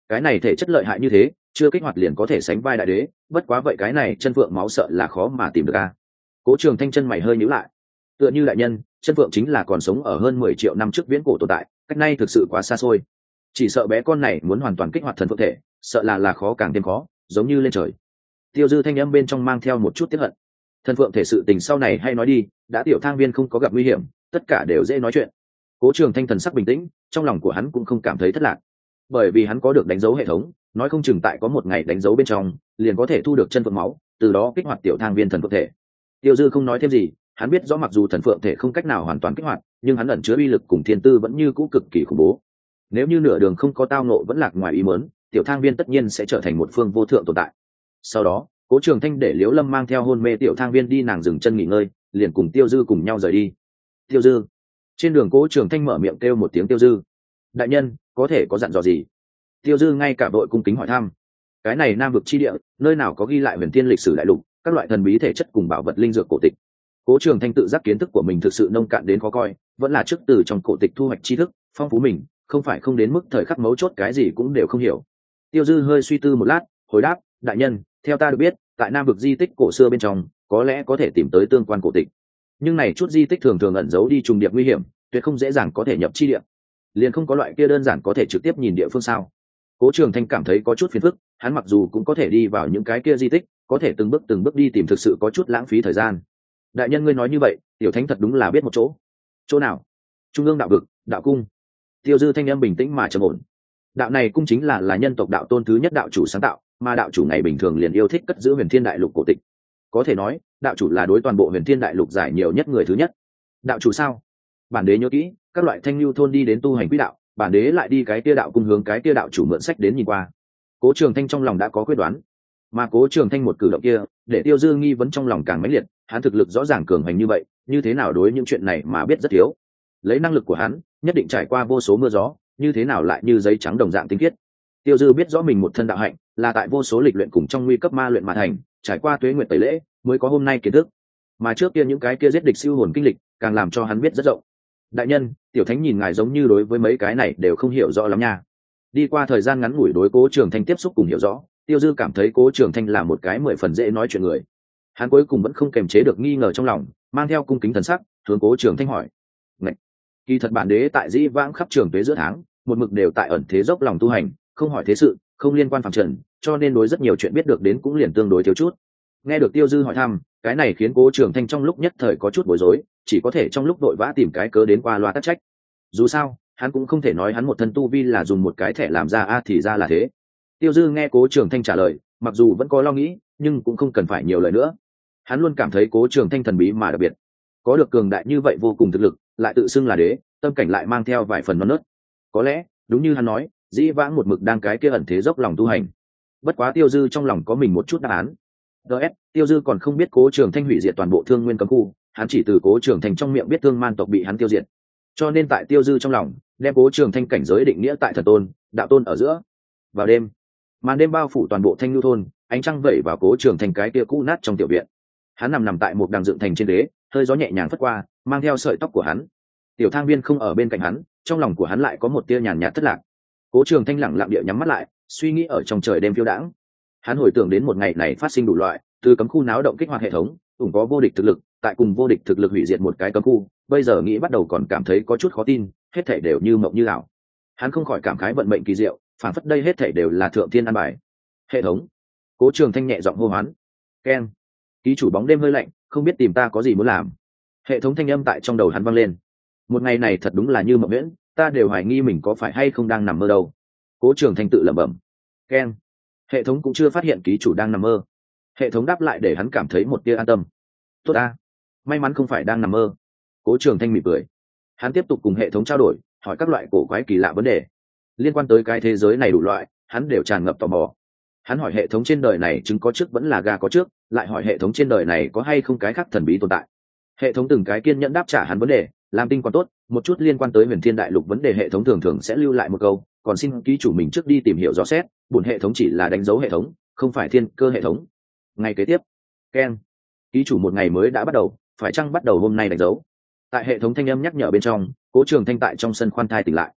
Speaker 1: cái này thể chất lợi hại như thế, chưa kích hoạt liền có thể sánh vai đại đế, bất quá vậy cái này chân phượng máu sợ là khó mà tìm được a. Cố Trường Thanh chân mày hơi nhíu lại. Tựa như đại nhân, chân phượng chính là còn sống ở hơn mười triệu năm trước viễn cổ tồn tại, cách nay thực sự quá xa xôi. Chỉ sợ bé con này muốn hoàn toàn kích hoạt thần phượng thể, sợ là là khó càng thêm khó, giống như lên trời. Tiêu Dư thanh âm bên trong mang theo một chút tiếc hận. Thần phượng thể sự tình sau này hay nói đi, đã tiểu thang viên không có gặp nguy hiểm, tất cả đều dễ nói chuyện. Cố Trường Thanh thần sắc bình tĩnh, trong lòng của hắn cũng không cảm thấy thất lạc, bởi vì hắn có được đánh dấu hệ thống, nói không chừng tại có một ngày đánh dấu bên trong, liền có thể thu được chân phượng máu, từ đó kích hoạt tiểu thang viên thần phượng thể. Tiêu Dư không nói thêm gì, hắn biết rõ mặc dù thần phượng thể không cách nào hoàn toàn kích hoạt, nhưng hắn ẩn chứa uy lực cùng thiên tư vẫn như cũ cực kỳ khủng bố. Nếu như nửa đường không có tao nộ vẫn lạc ngoài ý muốn, tiểu thang viên tất nhiên sẽ trở thành một phương vô thượng tồn tại. Sau đó, Cố Trường Thanh để Liễu Lâm mang theo hôn mê tiểu thang viên đi nàng dừng chân nghỉ ngơi, liền cùng Tiêu Dư cùng nhau rời đi. Tiêu Dư. Trên đường Cố Trường Thanh mở miệng kêu một tiếng Tiêu Dư. Đại nhân, có thể có dặn dò gì? Tiêu Dư ngay cả đội cung kính hỏi thăm. Cái này Nam vực chi địa, nơi nào có ghi lại huyền thiên lịch sử đại lục, các loại thần bí thể chất cùng bảo vật linh dược cổ tịch. Cố Trường Thanh tự giác kiến thức của mình thực sự nông cạn đến khó coi, vẫn là trước từ trong cổ tịch thu hoạch tri thức, phong phú mình, không phải không đến mức thời khắc mấu chốt cái gì cũng đều không hiểu. Tiêu Dư hơi suy tư một lát, hồi đáp, đại nhân, theo ta được biết, tại Nam vực di tích cổ xưa bên trong, có lẽ có thể tìm tới tương quan cổ tịch. Nhưng này chút di tích thường thường ẩn giấu đi trùng điệp nguy hiểm, tuyệt không dễ dàng có thể nhập chi địa. Liền không có loại kia đơn giản có thể trực tiếp nhìn địa phương sao? Cố Trường Thanh cảm thấy có chút phiền phức, hắn mặc dù cũng có thể đi vào những cái kia di tích, có thể từng bước từng bước đi tìm thực sự có chút lãng phí thời gian. Đại nhân ngươi nói như vậy, tiểu thánh thật đúng là biết một chỗ. Chỗ nào? Trung ương đạo vực, đạo cung. Tiêu Dư thanh âm bình tĩnh mà trầm ổn. Đạo này cung chính là là nhân tộc đạo tôn thứ nhất đạo chủ sáng tạo, mà đạo chủ này bình thường liền yêu thích cất giữ huyền thiên đại lục cổ tịch. Có thể nói, đạo chủ là đối toàn bộ huyền thiên đại lục giải nhiều nhất người thứ nhất. Đạo chủ sao? Bản đế nhớ kỹ, các loại thanh lưu thôn đi đến tu hành quỹ đạo, bản đế lại đi cái kia đạo cung hướng cái kia đạo chủ mượn sách đến nhìn qua. Cố Trường Thanh trong lòng đã có quyết đoán, mà Cố Trường Thanh một cử động kia, để Tiêu Dư nghi vấn trong lòng càng mãnh liệt, hắn thực lực rõ ràng cường hành như vậy, như thế nào đối những chuyện này mà biết rất thiếu. Lấy năng lực của hắn, nhất định trải qua vô số mưa gió, như thế nào lại như giấy trắng đồng dạng tinh khiết. Tiêu Dư biết rõ mình một thân đạo hạnh, là tại vô số lịch luyện cùng trong nguy cấp ma luyện mà thành, trải qua tuế nguyệt tẩy lễ, mới có hôm nay kiến thức. Mà trước kia những cái kia giết địch siêu hồn kinh lịch, càng làm cho hắn biết rất rộng. Đại nhân, tiểu thánh nhìn ngài giống như đối với mấy cái này đều không hiểu rõ lắm nha. Đi qua thời gian ngắn ngủi đối Cố Trường Thanh tiếp xúc cùng hiểu rõ, Tiêu Dư cảm thấy Cố Trường Thanh là một cái mười phần dễ nói chuyện người. Hắn cuối cùng vẫn không kềm chế được nghi ngờ trong lòng, mang theo cung kính thần sắc, hướng Cố Trường Thanh hỏi: "Ngạch, kỳ thật bản đế tại Dĩ Vãng khắp trường tuế giữa tháng, một mực đều tại ẩn thế dốc lòng tu hành, không hỏi thế sự, không liên quan phàm trần, cho nên đối rất nhiều chuyện biết được đến cũng liền tương đối thiếu chút." Nghe được Tiêu Dư hỏi thăm, cái này khiến Cố Trường Thanh trong lúc nhất thời có chút bối rối, chỉ có thể trong lúc vội vã tìm cái cớ đến qua loa tắc trách. Dù sao, hắn cũng không thể nói hắn một thân tu vi là dùng một cái thẻ làm ra a thì ra là thế. Tiêu Dư nghe Cố Trường Thanh trả lời, mặc dù vẫn có lo nghĩ, nhưng cũng không cần phải nhiều lời nữa. Hắn luôn cảm thấy Cố Trường Thanh thần bí mà đặc biệt, có được cường đại như vậy vô cùng thực lực, lại tự xưng là đế, tâm cảnh lại mang theo vài phần non nớt. Có lẽ, đúng như hắn nói, Dĩ Vãng một mực đang cái kia ẩn thế dốc lòng tu hành. Bất quá Tiêu Dư trong lòng có mình một chút đáp án. ds Tiêu Dư còn không biết Cố Trường Thanh hủy diệt toàn bộ Thương Nguyên cấm khu, hắn chỉ từ Cố Trường Thanh trong miệng biết Thương Man tộc bị hắn tiêu diệt, cho nên tại Tiêu Dư trong lòng đem Cố Trường Thanh cảnh giới định nghĩa tại thần tôn, đạo tôn ở giữa. Vào đêm, màn đêm bao phủ toàn bộ Thanh Lưu thôn, ánh trăng vẩy vào Cố Trường Thanh cái kia cũ nát trong tiểu viện. Hắn nằm nằm tại một đằng dựng thành trên đế, hơi gió nhẹ nhàng phất qua, mang theo sợi tóc của hắn. Tiểu thang viên không ở bên cạnh hắn, trong lòng của hắn lại có một tia nhàn nhạt thất lạc. Cố Trường Thanh lặng lặng địa nhắm mắt lại, suy nghĩ ở trong trời đêm phiêu đãng. Hắn hồi tưởng đến một ngày này phát sinh đủ loại, từ cấm khu náo động kích hoạt hệ thống, cũng có vô địch thực lực, tại cùng vô địch thực lực hủy diệt một cái cấm khu, bây giờ nghĩ bắt đầu còn cảm thấy có chút khó tin, hết thảy đều như mộng như ảo. Hắn không khỏi cảm khái vận mệnh kỳ diệu, phản phất đây hết thảy đều là thượng thiên an bài. Hệ thống. Cố Trường Thanh nhẹ giọng hô hoán. Keng. Ký chủ bóng đêm hơi lạnh, không biết tìm ta có gì muốn làm. Hệ thống thanh âm tại trong đầu hắn vang lên. Một ngày này thật đúng là như mộng huyễn, ta đều hoài nghi mình có phải hay không đang nằm mơ đâu. Cố Trường Thanh tự lẩm bẩm. Keng. Hệ thống cũng chưa phát hiện ký chủ đang nằm mơ. Hệ thống đáp lại để hắn cảm thấy một tia an tâm. Tốt a, may mắn không phải đang nằm mơ. Cố Trường Thanh mỉm cười. Hắn tiếp tục cùng hệ thống trao đổi, hỏi các loại cổ quái kỳ lạ vấn đề liên quan tới cái thế giới này đủ loại, hắn đều tràn ngập tò mò. Hắn hỏi hệ thống trên đời này trứng có trước vẫn là gà có trước, lại hỏi hệ thống trên đời này có hay không cái khác thần bí tồn tại. Hệ thống từng cái kiên nhẫn đáp trả hắn vấn đề, làm tinh còn tốt, một chút liên quan tới huyền thiên đại lục vấn đề hệ thống thường thường sẽ lưu lại một câu, còn xin ký chủ mình trước đi tìm hiểu rõ xét, bổn hệ thống chỉ là đánh dấu hệ thống, không phải thiên cơ hệ thống. Ngày kế tiếp, keng, ký chủ một ngày mới đã bắt đầu, phải chăng bắt đầu hôm nay đánh dấu. Tại hệ thống thanh âm nhắc nhở bên trong, Cố Trường Thanh tại trong sân khoan thai tỉnh lại.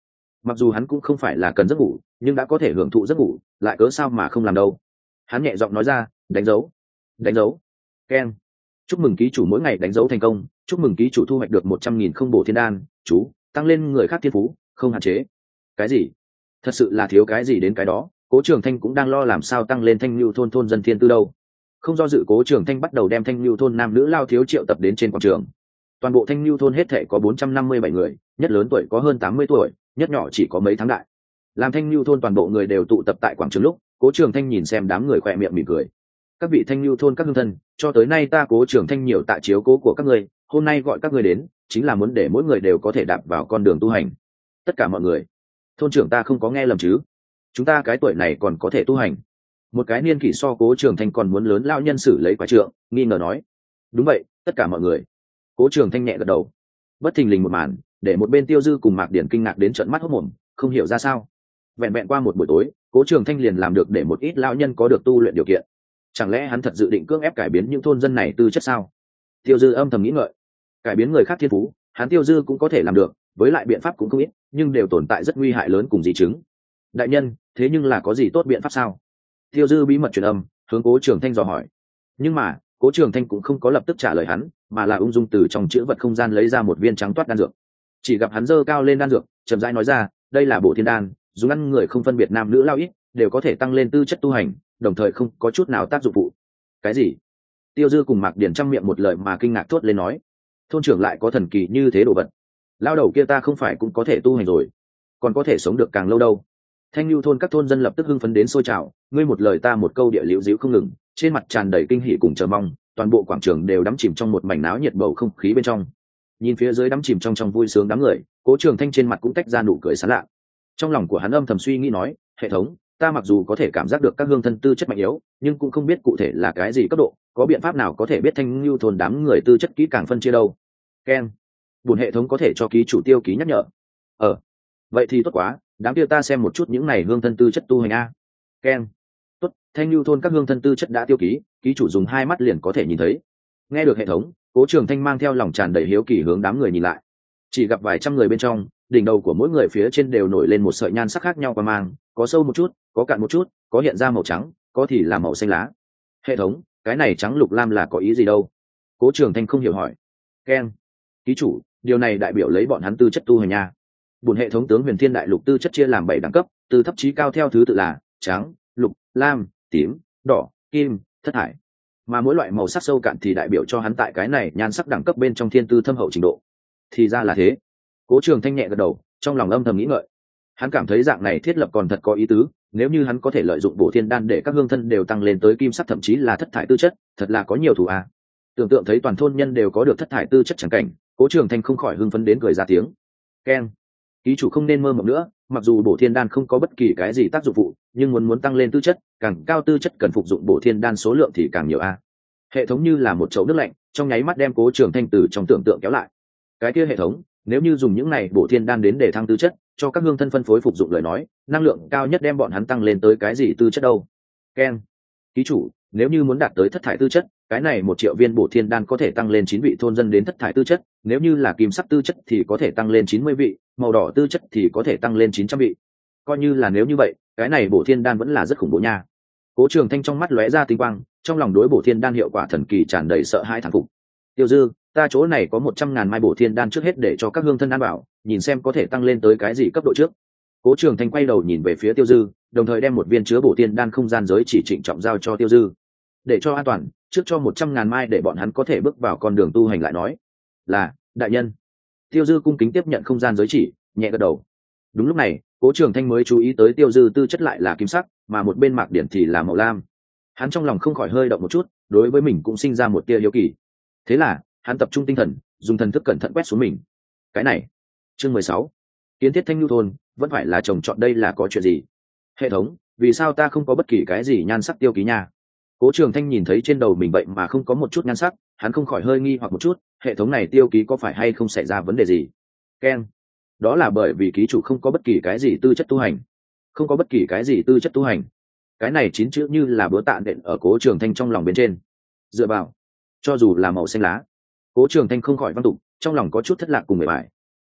Speaker 1: mặc dù hắn cũng không phải là cần giấc ngủ, nhưng đã có thể hưởng thụ giấc ngủ lại cớ sao mà không làm đâu. Hắn nhẹ giọng nói ra, đánh dấu đánh dấu keng, chúc mừng ký chủ mỗi ngày đánh dấu thành công, chúc mừng ký chủ thu hoạch được một trăm nghìn không bổ thiên đan, chú tăng lên người khác thiên phú không hạn chế. Cái gì? Thật sự là thiếu cái gì đến cái đó. Cố Trường Thanh cũng đang lo làm sao tăng lên Thanh Nưu thôn thôn dân thiên tư đâu. Không do dự, Cố Trường Thanh bắt đầu đem Thanh Nưu thôn nam nữ lao thiếu triệu tập đến trên quảng trường. Toàn bộ Thanh Nưu thôn hết thảy có bốn trăm năm mươi bảy người, nhất lớn tuổi có hơn tám mươi tuổi, nhất nhỏ chỉ có mấy tháng đại. Làm Thanh Nưu thôn toàn bộ người đều tụ tập tại quảng trường lúc, Cố Trường Thanh nhìn xem đám người khỏe miệng mỉm cười. Các vị Thanh Nưu thôn các hương thân, cho tới nay ta Cố Trường Thanh nhiều tạ chiếu cố của các ngươi, hôm nay gọi các ngươi đến, chính là muốn để mỗi người đều có thể đạp vào con đường tu hành. Tất cả mọi người, thôn trưởng ta không có nghe lầm chứ? Chúng ta cái tuổi này còn có thể tu hành? Một cái niên kỷ so Cố Trường Thanh còn muốn lớn lão nhân xử lấy quả trượng, nghi ngờ nói. Đúng vậy, tất cả mọi người. Cố Trường Thanh nhẹ gật đầu. Bất thình lình một màn, để một bên Tiêu Dư cùng Mạc Điển kinh ngạc đến trợn mắt hốt mồm, không hiểu ra sao. Vẹn vẹn qua một buổi tối, Cố Trường Thanh liền làm được để một ít lão nhân có được tu luyện điều kiện. Chẳng lẽ hắn thật dự định cưỡng ép cải biến những thôn dân này tư chất sao? Tiêu Dư âm thầm nghĩ ngợi. Cải biến người khác thiên phú, hắn Tiêu Dư cũng có thể làm được, với lại biện pháp cũng không ít, nhưng đều tồn tại rất nguy hại lớn cùng di chứng. Đại nhân, thế nhưng là có gì tốt biện pháp sao? Tiêu Dư bí mật truyền âm, hướng Cố Trường Thanh dò hỏi. Nhưng mà, Cố Trường Thanh cũng không có lập tức trả lời hắn, mà là ung dung từ trong chữ vật không gian lấy ra một viên trắng toát đan dược. Chỉ gặp hắn giơ cao lên đan dược, chậm rãi nói ra, đây là bổ thiên đan, dùng ăn người không phân biệt nam nữ lao ít, đều có thể tăng lên tư chất tu hành, đồng thời không có chút nào tác dụng phụ. Cái gì? Tiêu Dư cùng Mạc Điển trong miệng một lời mà kinh ngạc thốt lên nói, thôn trưởng lại có thần kỳ như thế đồ vật. Lao đầu kia ta không phải cũng có thể tu hành rồi, còn có thể sống được càng lâu đâu. Thanh Nưu thôn các thôn dân lập tức hưng phấn đến sôi trào, ngươi một lời ta một câu địa liễu díu không ngừng, trên mặt tràn đầy kinh hỉ cùng chờ mong, toàn bộ quảng trường đều đắm chìm trong một mảnh náo nhiệt bầu không khí bên trong. Nhìn phía dưới đắm chìm trong trong vui sướng đám người, Cố Trường Thanh trên mặt cũng tách ra nụ cười sảng lạ. Trong lòng của hắn âm thầm suy nghĩ nói, hệ thống, ta mặc dù có thể cảm giác được các hương thân tư chất mạnh yếu, nhưng cũng không biết cụ thể là cái gì cấp độ, có biện pháp nào có thể biết Thanh Nưu thôn đám người tư chất kỹ càng phân chia đâu? Ken, buồn hệ thống có thể cho ký chủ tiêu ký nhắc nhở. Ờ, vậy thì tốt quá, đám kia ta xem một chút những này hương thân tư chất tu hành a. Ken, tốt, Thanh Nưu thôn các hương thân tư chất đã tiêu ký, ký chủ dùng hai mắt liền có thể nhìn thấy. Nghe được hệ thống, Cố Trường Thanh mang theo lòng tràn đầy hiếu kỳ hướng đám người nhìn lại. Chỉ gặp vài trăm người bên trong, đỉnh đầu của mỗi người phía trên đều nổi lên một sợi nhan sắc khác nhau qua mang, có sâu một chút, có cạn một chút, có hiện ra màu trắng, có thì là màu xanh lá. Hệ thống, cái này trắng lục lam là có ý gì đâu? Cố Trường Thanh không hiểu hỏi. Ken, ký chủ, điều này đại biểu lấy bọn hắn tư chất tu hành nha. Bổn hệ thống tướng Huyền Thiên Đại Lục tư chất chia làm bảy đẳng cấp, từ thấp chí cao theo thứ tự là trắng, lục, lam, tím, đỏ, kim, thất thải. Mà mỗi loại màu sắc sâu cạn thì đại biểu cho hắn tại cái này nhan sắc đẳng cấp bên trong thiên tư thâm hậu trình độ. Thì ra là thế. Cố Trường Thanh nhẹ gật đầu, trong lòng âm thầm nghĩ ngợi. Hắn cảm thấy dạng này thiết lập còn thật có ý tứ, nếu như hắn có thể lợi dụng bổ thiên đan để các hương thân đều tăng lên tới kim sắc thậm chí là thất thải tư chất, thật là có nhiều thủ a. Tưởng tượng thấy toàn thôn nhân đều có được thất thải tư chất chẳng cảnh, Cố Trường Thanh không khỏi hưng phấn đến cười ra tiếng. Keng, ký chủ không nên mơ mộng nữa, mặc dù bổ thiên đan không có bất kỳ cái gì tác dụng phụ, nhưng muốn muốn tăng lên tư chất, càng cao tư chất cần phục dụng bổ thiên đan số lượng thì càng nhiều a. Hệ thống như là một chậu nước lạnh, trong nháy mắt đem Cố Trường Thanh từ trong tưởng tượng kéo lại. Cái kia hệ thống, nếu như dùng những này bổ thiên đan đến để thăng tư chất, cho các hương thân phân phối phục dụng lời nói, năng lượng cao nhất đem bọn hắn tăng lên tới cái gì tư chất đâu? Ken, ký chủ, nếu như muốn đạt tới thất thải tư chất, cái này một triệu viên bổ thiên đan có thể tăng lên chín vị thôn dân đến thất thải tư chất, nếu như là kim sắc tư chất thì có thể tăng lên chín mươi vị, màu đỏ tư chất thì có thể tăng lên chín trăm vị. Coi như là nếu như vậy, cái này bổ thiên đan vẫn là rất khủng bố nha. Cố Trường Thanh trong mắt lóe ra tinh quang, trong lòng đối bổ thiên đan hiệu quả thần kỳ tràn đầy sợ hãi thán phục. Tiêu Dư, ta chỗ này có một trăm ngàn mai bổ thiên đan trước hết để cho các hương thân ăn bảo, nhìn xem có thể tăng lên tới cái gì cấp độ trước. Cố Trường Thanh quay đầu nhìn về phía Tiêu Dư, đồng thời đem một viên chứa bổ thiên đan không gian giới chỉ trịnh trọng giao cho Tiêu Dư. Để cho an toàn, trước cho một trăm ngàn mai để bọn hắn có thể bước vào con đường tu hành lại nói. Là, đại nhân. Tiêu Dư cung kính tiếp nhận không gian giới chỉ, nhẹ gật đầu. Đúng lúc này, Cố Trường Thanh mới chú ý tới Tiêu Dư tư chất lại là kim sắc, mà một bên Mạc Điển thì là màu lam. Hắn trong lòng không khỏi hơi động một chút, đối với mình cũng sinh ra một tia hiếu kỳ. Thế là, hắn tập trung tinh thần, dùng thần thức cẩn thận quét xuống mình. Cái này, chương mười sáu, kiến thiết Thanh Nưu thôn, vẫn phải là trồng trọt đây là có chuyện gì? Hệ thống, vì sao ta không có bất kỳ cái gì nhan sắc tiêu ký nha? Cố Trường Thanh nhìn thấy trên đầu mình vậy mà không có một chút nhan sắc, hắn không khỏi hơi nghi hoặc một chút, hệ thống này tiêu ký có phải hay không xảy ra vấn đề gì? Ken, đó là bởi vì ký chủ không có bất kỳ cái gì tư chất tu hành, không có bất kỳ cái gì tư chất tu hành. Cái này chín chữ như là búa tạ nện ở Cố Trường Thanh trong lòng bên trên. Dựa vào, cho dù là màu xanh lá. Cố Trường Thanh không khỏi văn tục, trong lòng có chút thất lạc cùng người bại.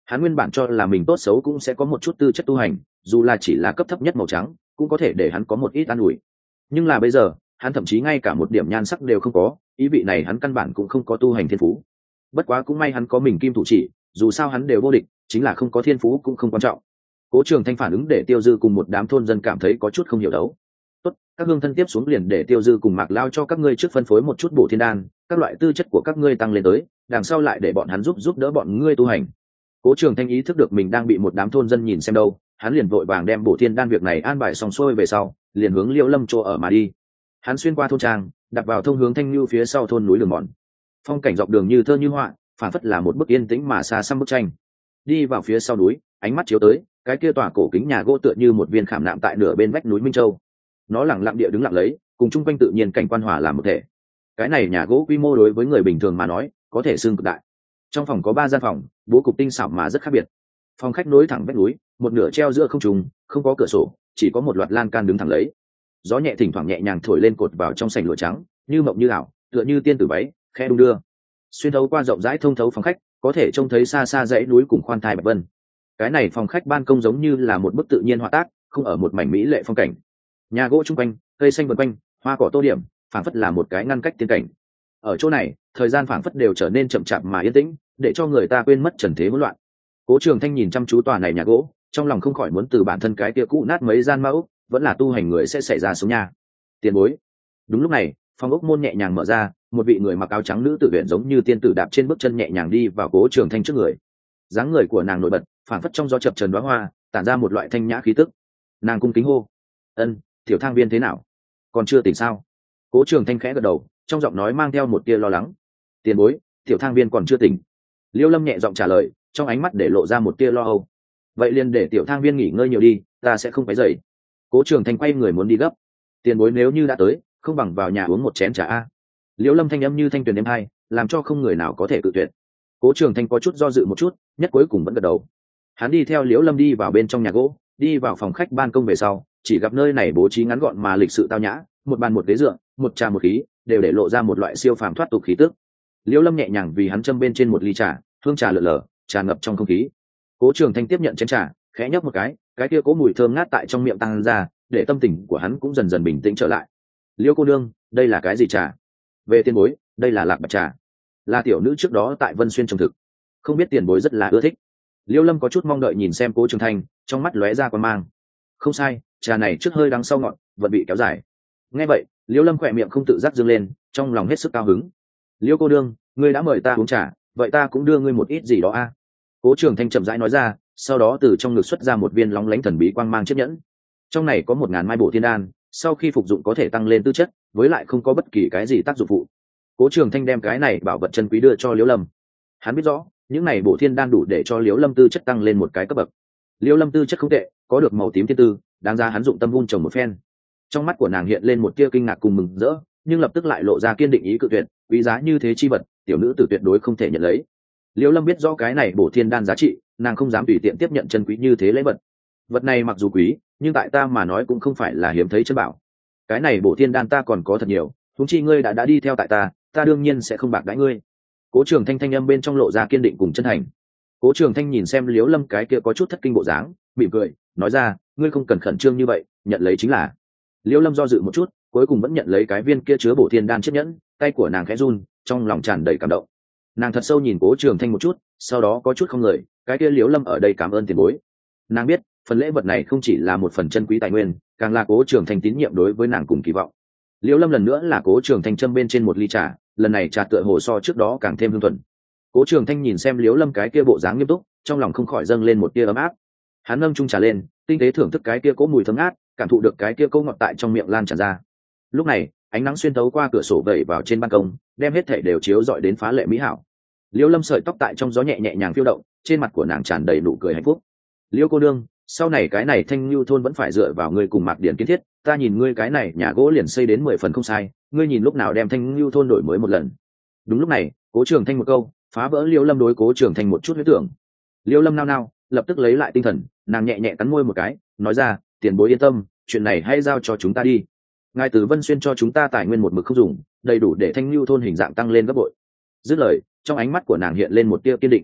Speaker 1: Hắn nguyên bản cho là mình tốt xấu cũng sẽ có một chút tư chất tu hành, dù là chỉ là cấp thấp nhất màu trắng cũng có thể để hắn có một ít an ủi. Nhưng là bây giờ hắn thậm chí ngay cả một điểm nhan sắc đều không có, ý vị này hắn căn bản cũng không có tu hành thiên phú. Bất quá cũng may hắn có mình kim thủ chỉ, dù sao hắn đều vô địch, chính là không có thiên phú cũng không quan trọng. Cố Trường Thanh phản ứng để Tiêu Dư cùng một đám thôn dân cảm thấy có chút không hiểu đấu. Tốt, các hương thân tiếp xuống liền để Tiêu Dư cùng Mạc Lao cho các ngươi trước phân phối một chút bổ thiên đan, các loại tư chất của các ngươi tăng lên tới, đằng sau lại để bọn hắn giúp giúp đỡ bọn ngươi tu hành. Cố Trường Thanh ý thức được mình đang bị một đám thôn dân nhìn xem đâu, hắn liền vội vàng đem bổ thiên đan việc này an bài xong xuôi về sau, liền hướng Liễu Lâm chỗ ở mà đi. Hắn xuyên qua thôn trang, đặt vào thông hướng Thanh Nưu phía sau thôn núi đường mòn. Phong cảnh dọc đường như thơ như họa, phản phất là một bức yên tĩnh mà xa xăm bức tranh. Đi vào phía sau núi, ánh mắt chiếu tới, cái kia tòa cổ kính nhà gỗ tựa như một viên khảm nạm tại nửa bên vách núi Minh Châu. Nó lặng lặng địa đứng lặng lấy, cùng chung quanh tự nhiên cảnh quan hòa làm một thể. Cái này nhà gỗ quy mô đối với người bình thường mà nói, có thể xưng cực đại. Trong phòng có ba gian phòng, bố cục tinh xảo mà rất khác biệt. Phòng khách nối thẳng vách núi, một nửa treo giữa không trung, không có cửa sổ, chỉ có một loạt lan can đứng thẳng lấy. Gió nhẹ thỉnh thoảng nhẹ nhàng thổi lên cột vào trong sảnh lụa trắng, như mộng như ảo, tựa như tiên tử váy, khẽ đung đưa. Xuyên thấu qua rộng rãi thông thấu phòng khách, có thể trông thấy xa xa dãy núi cùng khoan thai bạch vân. Cái này phòng khách ban công giống như là một bức tự nhiên họa tác, không ở một mảnh mỹ lệ phong cảnh. Nhà gỗ chung quanh, cây xanh vần quanh, hoa cỏ tô điểm, phảng phất là một cái ngăn cách tiên cảnh. Ở chỗ này, thời gian phảng phất đều trở nên chậm chạp mà yên tĩnh, để cho người ta quên mất trần thế hỗn loạn. Cố Trường Thanh nhìn chăm chú tòa này nhà gỗ, trong lòng không khỏi muốn từ bản thân cái kia cũ nát mấy gian mẫu, vẫn là tu hành người sẽ xảy ra sống nha. Tiền bối. Đúng lúc này, phòng ốc môn nhẹ nhàng mở ra, một vị người mặc áo trắng nữ tử viện giống như tiên tử đạp trên bước chân nhẹ nhàng đi vào Cố Trường Thanh trước người. Dáng người của nàng nổi bật, phảng phất trong gió chập chờn đóa hoa, tản ra một loại thanh nhã khí tức. Nàng cung kính hô: "Ân, tiểu thang viên thế nào? Còn chưa tỉnh sao?" Cố Trường Thanh khẽ gật đầu, trong giọng nói mang theo một tia lo lắng. "Tiền bối, tiểu thang viên còn chưa tỉnh." Liêu Lâm nhẹ giọng trả lời, trong ánh mắt để lộ ra một tia lo âu. "Vậy liền để tiểu thang viên nghỉ ngơi nhiều đi, ta sẽ không quấy rầy." Cố Trường Thanh quay người muốn đi gấp. "Tiền bối nếu như đã tới, không bằng vào nhà uống một chén trà a." Liêu Lâm thanh âm như thanh tuyền êm hai, làm cho không người nào có thể cự tuyệt. Cố Trường Thanh có chút do dự một chút, nhất cuối cùng vẫn gật đầu. Hắn đi theo Liễu Lâm đi vào bên trong nhà gỗ, đi vào phòng khách ban công về sau, chỉ gặp nơi này bố trí ngắn gọn mà lịch sự tao nhã, một bàn một ghế dựa, một trà một khí, đều để lộ ra một loại siêu phàm thoát tục khí tức. Liễu Lâm nhẹ nhàng vì hắn châm bên trên một ly trà, hương trà lượn lờ, tràn ngập trong không khí. Cố Trường Thanh tiếp nhận chén trà, khẽ nhấp một cái, cái kia cố mùi thơm ngát tại trong miệng tăng ra, để tâm tình của hắn cũng dần dần bình tĩnh trở lại. "Liễu cô nương, đây là cái gì trà?" "Về tiền bối, đây là lạc bạch trà, là tiểu nữ trước đó tại Vân Xuyên trồng thực, không biết tiền bối rất là ưa thích." Liêu Lâm có chút mong đợi nhìn xem Cố Trường Thanh, trong mắt lóe ra quan mang. "Không sai, trà này trước hơi đắng sau ngọt, vẫn bị kéo dài." Nghe vậy, Liêu Lâm khỏe miệng không tự giác dương lên, trong lòng hết sức cao hứng. "Liêu cô đương, ngươi đã mời ta uống trà, vậy ta cũng đưa ngươi một ít gì đó a." Cố Trường Thanh chậm rãi nói ra, sau đó từ trong ngực xuất ra một viên lóng lánh thần bí quang mang chiếc nhẫn. Trong này có một ngàn mai bổ thiên đan, sau khi phục dụng có thể tăng lên tư chất, với lại không có bất kỳ cái gì tác dụng phụ. Cố Trường Thanh đem cái này bảo vật chân quý đưa cho Liễu Lâm. Hắn biết rõ, những này bổ thiên đan đủ để cho Liễu Lâm tư chất tăng lên một cái cấp bậc. Liễu Lâm tư chất không tệ, có được màu tím thiên tư, đáng ra hắn dụng tâm vun trồng một phen. Trong mắt của nàng hiện lên một tia kinh ngạc cùng mừng rỡ, nhưng lập tức lại lộ ra kiên định ý cự tuyệt, quý giá như thế chi vật, tiểu nữ tử tuyệt đối không thể nhận lấy. Liễu Lâm biết rõ cái này bổ thiên đan giá trị, nàng không dám tùy tiện tiếp nhận chân quý như thế lễ vật. Vật này mặc dù quý, nhưng tại ta mà nói cũng không phải là hiếm thấy chân bảo. Cái này bổ thiên đan ta còn có thật nhiều, huống chi ngươi đã đã đi theo tại ta, ta đương nhiên sẽ không bạc đãi ngươi. Cố Trường Thanh thanh âm bên trong lộ ra kiên định cùng chân thành. Cố Trường Thanh nhìn xem Liễu Lâm cái kia có chút thất kinh bộ dáng, mỉm cười, nói ra, ngươi không cần khẩn trương như vậy, nhận lấy chính là. Liễu Lâm do dự một chút, cuối cùng vẫn nhận lấy cái viên kia chứa bổ thiên đan chiếc nhẫn, tay của nàng khẽ run, trong lòng tràn đầy cảm động. Nàng thật sâu nhìn Cố Trường Thanh một chút, sau đó có chút không lời, cái kia Liễu Lâm ở đây cảm ơn tiền bối. Nàng biết, phần lễ vật này không chỉ là một phần chân quý tài nguyên, càng là Cố Trường Thanh tín nhiệm đối với nàng cùng kỳ vọng. Liễu Lâm lần nữa là Cố Trường Thanh châm bên trên một ly trà, lần này trà tựa hồ so trước đó càng thêm hương thuần. Cố Trường Thanh nhìn xem Liễu Lâm cái kia bộ dáng nghiêm túc, trong lòng không khỏi dâng lên một tia ấm áp. Hắn nâng chung trà lên, tinh tế thưởng thức cái kia cố mùi thơm ngát, cảm thụ được cái kia câu ngọt tại trong miệng lan tràn ra. Lúc này, ánh nắng xuyên thấu qua cửa sổ vẩy vào trên ban công, đem hết thảy đều chiếu rọi đến phá lệ mỹ hảo. Liễu Lâm sợi tóc tại trong gió nhẹ nhẹ nhàng phiêu động, trên mặt của nàng tràn đầy nụ cười hạnh phúc. "Liễu cô nương, sau này cái này Thanh Nưu thôn vẫn phải dựa vào ngươi cùng Mạc Điển kiến thiết, ta nhìn ngươi cái này nhà gỗ liền xây đến mười phần không sai, ngươi nhìn lúc nào đem Thanh Nưu thôn đổi mới một lần." Đúng lúc này, Cố Trường Thanh một câu, phá vỡ Liễu Lâm đối Cố Trường Thanh một chút huyết tưởng. Liễu Lâm nao nao, lập tức lấy lại tinh thần, nàng nhẹ nhẹ cắn môi một cái, nói ra, "Tiền bối yên tâm, chuyện này hãy giao cho chúng ta đi. Ngài từ Vân Xuyên cho chúng ta tài nguyên một mực không dùng, đầy đủ để Thanh Nưu thôn hình dạng tăng lên gấp bội." Dứt lời, trong ánh mắt của nàng hiện lên một tia kiên định.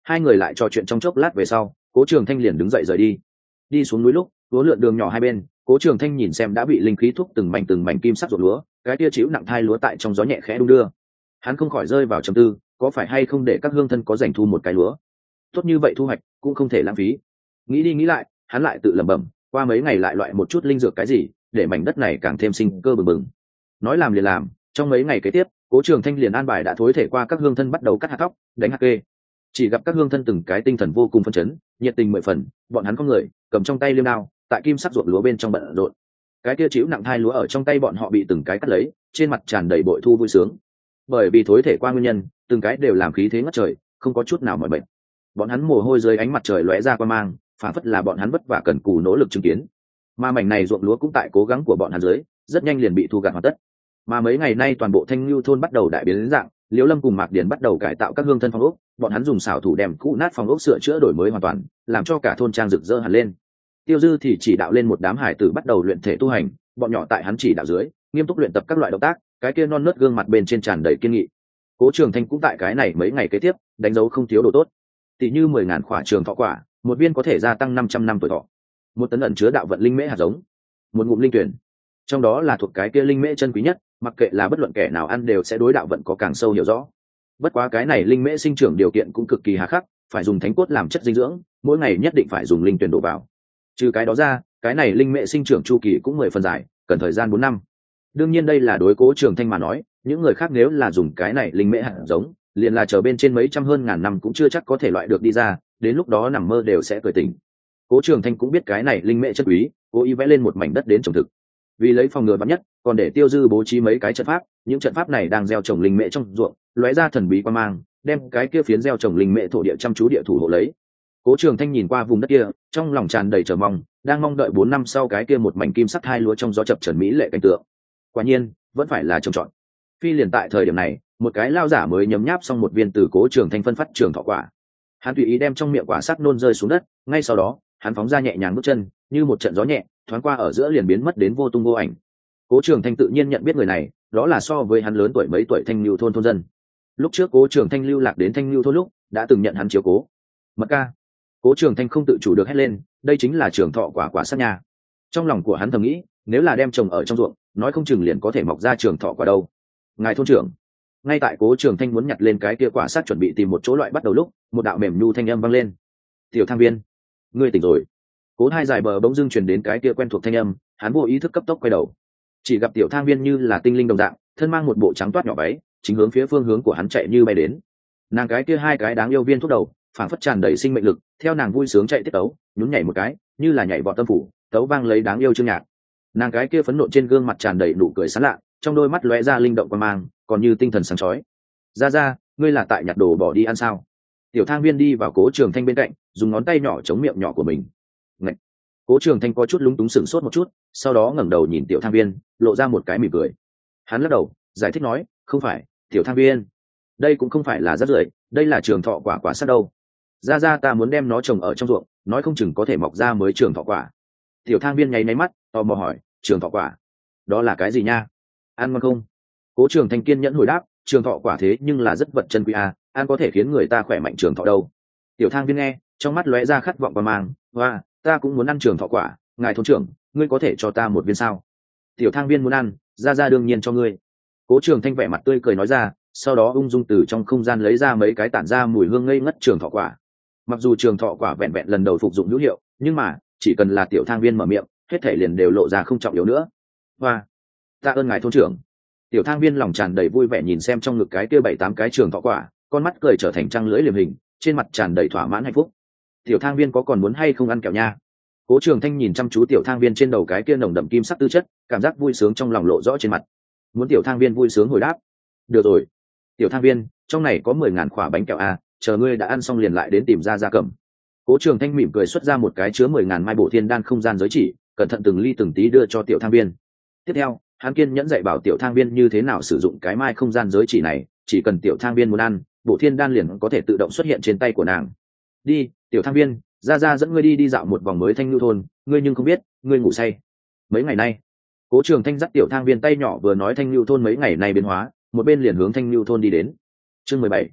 Speaker 1: Hai người lại trò chuyện trong chốc lát về sau, Cố Trường Thanh liền đứng dậy rời đi. Đi xuống núi lúc, lúa lượn đường nhỏ hai bên, Cố Trường Thanh nhìn xem đã bị linh khí thúc từng mảnh từng mảnh kim sắc ruột lúa, cái tia chịu nặng thai lúa tại trong gió nhẹ khẽ đung đưa. Hắn không khỏi rơi vào trầm tư, có phải hay không để các hương thân có dành thu một cái lúa tốt như vậy thu hoạch cũng không thể lãng phí. Nghĩ đi nghĩ lại, hắn lại tự lẩm bẩm, qua mấy ngày lại loại một chút linh dược cái gì để mảnh đất này càng thêm sinh cơ bừng bừng. Nói làm liền làm, trong mấy ngày kế tiếp, Cố Trường Thanh liền an bài đã thối thể qua các hương thân bắt đầu cắt hạt thóc, đánh hạt kê. Chỉ gặp các hương thân từng cái tinh thần vô cùng phấn chấn, nhiệt tình mười phần, bọn hắn có người cầm trong tay liêm đao, tại kim sắc ruột lúa bên trong bận rộn. Cái kia chịu nặng thai lúa ở trong tay bọn họ bị từng cái cắt lấy, trên mặt tràn đầy bội thu vui sướng. Bởi vì thối thể qua nguyên nhân, từng cái đều làm khí thế ngất trời, không có chút nào mỏi mệt. Bọn hắn mồ hôi dưới ánh mặt trời lóe ra qua mang, phản phất là bọn hắn vất vả cần cù nỗ lực chứng kiến. Mà mảnh này ruộng lúa cũng tại cố gắng của bọn hắn dưới, rất nhanh liền bị thu gặt hoàn tất. Mà mấy ngày nay toàn bộ Thanh Nưu thôn bắt đầu đại biến đến dạng, Liễu Lâm cùng Mạc Điền bắt đầu cải tạo các hương thân phong ốc, bọn hắn dùng xảo thủ đem cũ nát phong ốc sửa chữa đổi mới hoàn toàn, làm cho cả thôn trang rực rỡ hẳn lên. Tiêu Dư thì chỉ đạo lên một đám hải tử bắt đầu luyện thể tu hành, bọn nhỏ tại hắn chỉ đạo dưới, nghiêm túc luyện tập các loại động tác, cái kia non nớt gương mặt bên trên tràn đầy kiên nghị. Cố Trường Thanh cũng tại cái này mấy ngày kế tiếp, đánh dấu không thiếu đồ tốt. Tỷ như mười ngàn khỏa trường thọ quả, một viên có thể gia tăng năm trăm năm tuổi thọ, một tấn ẩn chứa đạo vận linh mễ hạt giống, một ngụm linh tuyển, trong đó là thuộc cái kia linh mễ chân quý nhất, mặc kệ là bất luận kẻ nào ăn đều sẽ đối đạo vận có càng sâu hiểu rõ. Bất quá cái này linh mễ sinh trưởng điều kiện cũng cực kỳ hà khắc, phải dùng thánh cốt làm chất dinh dưỡng, mỗi ngày nhất định phải dùng linh tuyển đổ vào. Trừ cái đó ra, cái này linh mễ sinh trưởng chu kỳ cũng mười phần dài, cần thời gian bốn năm. Đương nhiên đây là đối Cố Trường Thanh mà nói, những người khác nếu là dùng cái này linh mễ hạt giống, liền là chờ bên trên mấy trăm hơn ngàn năm cũng chưa chắc có thể loại được đi ra, đến lúc đó nằm mơ đều sẽ cười tỉnh. Cố Trường Thanh cũng biết cái này linh mễ chất quý, cố ý vẽ lên một mảnh đất đến trồng thực. Vì lấy phòng ngừa vạn nhất, còn để Tiêu Dư bố trí mấy cái trận pháp, những trận pháp này đang gieo trồng linh mễ trong ruộng, lóe ra thần bí quang mang, đem cái kia phiến gieo trồng linh mễ thổ địa chăm chú địa thủ hộ lấy. Cố Trường Thanh nhìn qua vùng đất kia, trong lòng tràn đầy chờ mong, đang mong đợi bốn năm sau cái kia một mảnh kim sắc hai lúa trong gió chập chờn mỹ lệ cảnh tượng. Quả nhiên, vẫn phải là trồng trọt. Phi liền tại thời điểm này, một cái lao giả mới nhấm nháp xong một viên từ Cố Trường Thanh phân phát trường thọ quả. Hắn tùy ý đem trong miệng quả sắc nôn rơi xuống đất, ngay sau đó, hắn phóng ra nhẹ nhàng bước chân, như một trận gió nhẹ, thoáng qua ở giữa liền biến mất đến vô tung vô ảnh. Cố Trường Thanh tự nhiên nhận biết người này, đó là so với hắn lớn tuổi mấy tuổi Thanh Nưu thôn thôn dân. Lúc trước Cố Trường Thanh lưu lạc đến Thanh Nưu thôn lúc, đã từng nhận hắn chiếu cố. Mật ca. Cố Trường Thanh không tự chủ được hét lên, đây chính là trường thọ quả quả sắc nha. Trong lòng của hắn thầm nghĩ, nếu là đem trồng ở trong ruộng, nói không chừng liền có thể mọc ra trường thọ quả đâu. Ngài thôn trưởng. Ngay tại Cố Trường Thanh muốn nhặt lên cái kia quả sắc chuẩn bị tìm một chỗ loại bắt đầu lúc, một đạo mềm nhu thanh âm vang lên. Tiểu Thang Viên, ngươi tỉnh rồi. Cố hai dài bờ bỗng dưng truyền đến cái kia quen thuộc thanh âm, hắn vô ý thức cấp tốc quay đầu, chỉ gặp Tiểu Thang Viên như là tinh linh đồng dạng, thân mang một bộ trắng toát nhỏ váy, chính hướng phía phương hướng của hắn chạy như bay đến. Nàng cái kia hai cái đáng yêu viên thuốc đầu, phảng phất tràn đầy sinh mệnh lực, theo nàng vui sướng chạy tiết tấu, nhún nhảy một cái, như là nhảy vọt tâm phủ, tấu vang lấy đáng yêu chương nhạc. Nàng cái kia phấn nộ trên gương mặt tràn đầy nụ cười sán lạ, trong đôi mắt lóe ra linh động quan mang, còn như tinh thần sáng chói. Ra ra, ngươi là tại nhặt đồ bỏ đi ăn sao? Tiểu Thang Viên đi vào Cố Trường Thanh bên cạnh, dùng ngón tay nhỏ chống miệng nhỏ của mình. Ngậy. Cố Trường Thanh có chút lúng túng sửng sốt một chút, sau đó ngẩng đầu nhìn Tiểu Thang Viên, lộ ra một cái mỉm cười. Hắn lắc đầu, giải thích nói, không phải, Tiểu Thang Viên, đây cũng không phải là rác rưởi, đây là trường thọ quả quả sắc đâu. Ra ra ta muốn đem nó trồng ở trong ruộng, nói không chừng có thể mọc ra mới trường thọ quả. Tiểu Thang Viên nháy nháy mắt, tò mò hỏi, trường thọ quả, đó là cái gì nha? Ăn ngon không? Cố Trường Thanh kiên nhẫn hồi đáp, trường thọ quả thế nhưng là rất vật chân quý a, ăn có thể khiến người ta khỏe mạnh trường thọ đâu. Tiểu Thang Viên nghe, trong mắt lóe ra khát vọng và mang, hoa, ta cũng muốn ăn trường thọ quả, ngài thôn trưởng, ngươi có thể cho ta một viên sao? Tiểu Thang Viên muốn ăn, ra ra đương nhiên cho ngươi. Cố Trường Thanh vẻ mặt tươi cười nói ra, sau đó ung dung từ trong không gian lấy ra mấy cái tản ra mùi hương ngây ngất trường thọ quả. Mặc dù trường thọ quả vẹn vẹn lần đầu phục dụng hữu hiệu, nhưng mà chỉ cần là Tiểu Thang Viên mở miệng, hết thể liền đều lộ ra không trọng yếu nữa. Hoa, tạ ơn ngài thôn trưởng. Tiểu Thang Viên lòng tràn đầy vui vẻ nhìn xem trong ngực cái kia bảy tám cái trường thọ quả, con mắt cười trở thành trăng lưỡi liềm hình, trên mặt tràn đầy thỏa mãn hạnh phúc. Tiểu Thang Viên có còn muốn hay không ăn kẹo nha? Cố Trường Thanh nhìn chăm chú Tiểu Thang Viên trên đầu cái kia nồng đậm kim sắc tư chất, cảm giác vui sướng trong lòng lộ rõ trên mặt. Muốn Tiểu Thang Viên vui sướng hồi đáp, được rồi. Tiểu Thang Viên, trong này có mười ngàn khỏa bánh kẹo à, chờ ngươi đã ăn xong liền lại đến tìm ra gia cầm. Cố Trường Thanh mỉm cười xuất ra một cái chứa mười ngàn mai bổ thiên đan không gian giới chỉ, cẩn thận từng ly từng tí đưa cho Tiểu Thang Viên. Tiếp theo, hắn kiên nhẫn dạy bảo Tiểu Thang Viên như thế nào sử dụng cái mai không gian giới chỉ này, chỉ cần Tiểu Thang Viên muốn ăn, bổ thiên đan liền có thể tự động xuất hiện trên tay của nàng. Đi, Tiểu Thang Viên, ra ra dẫn ngươi đi đi dạo một vòng mới Thanh Nưu thôn, ngươi nhưng không biết, ngươi ngủ say. Mấy ngày nay, Cố Trường Thanh dắt Tiểu Thang Viên tay nhỏ vừa nói Thanh Nưu thôn mấy ngày nay biến hóa, một bên liền hướng Thanh Nưu thôn đi đến. Chương mười bảy,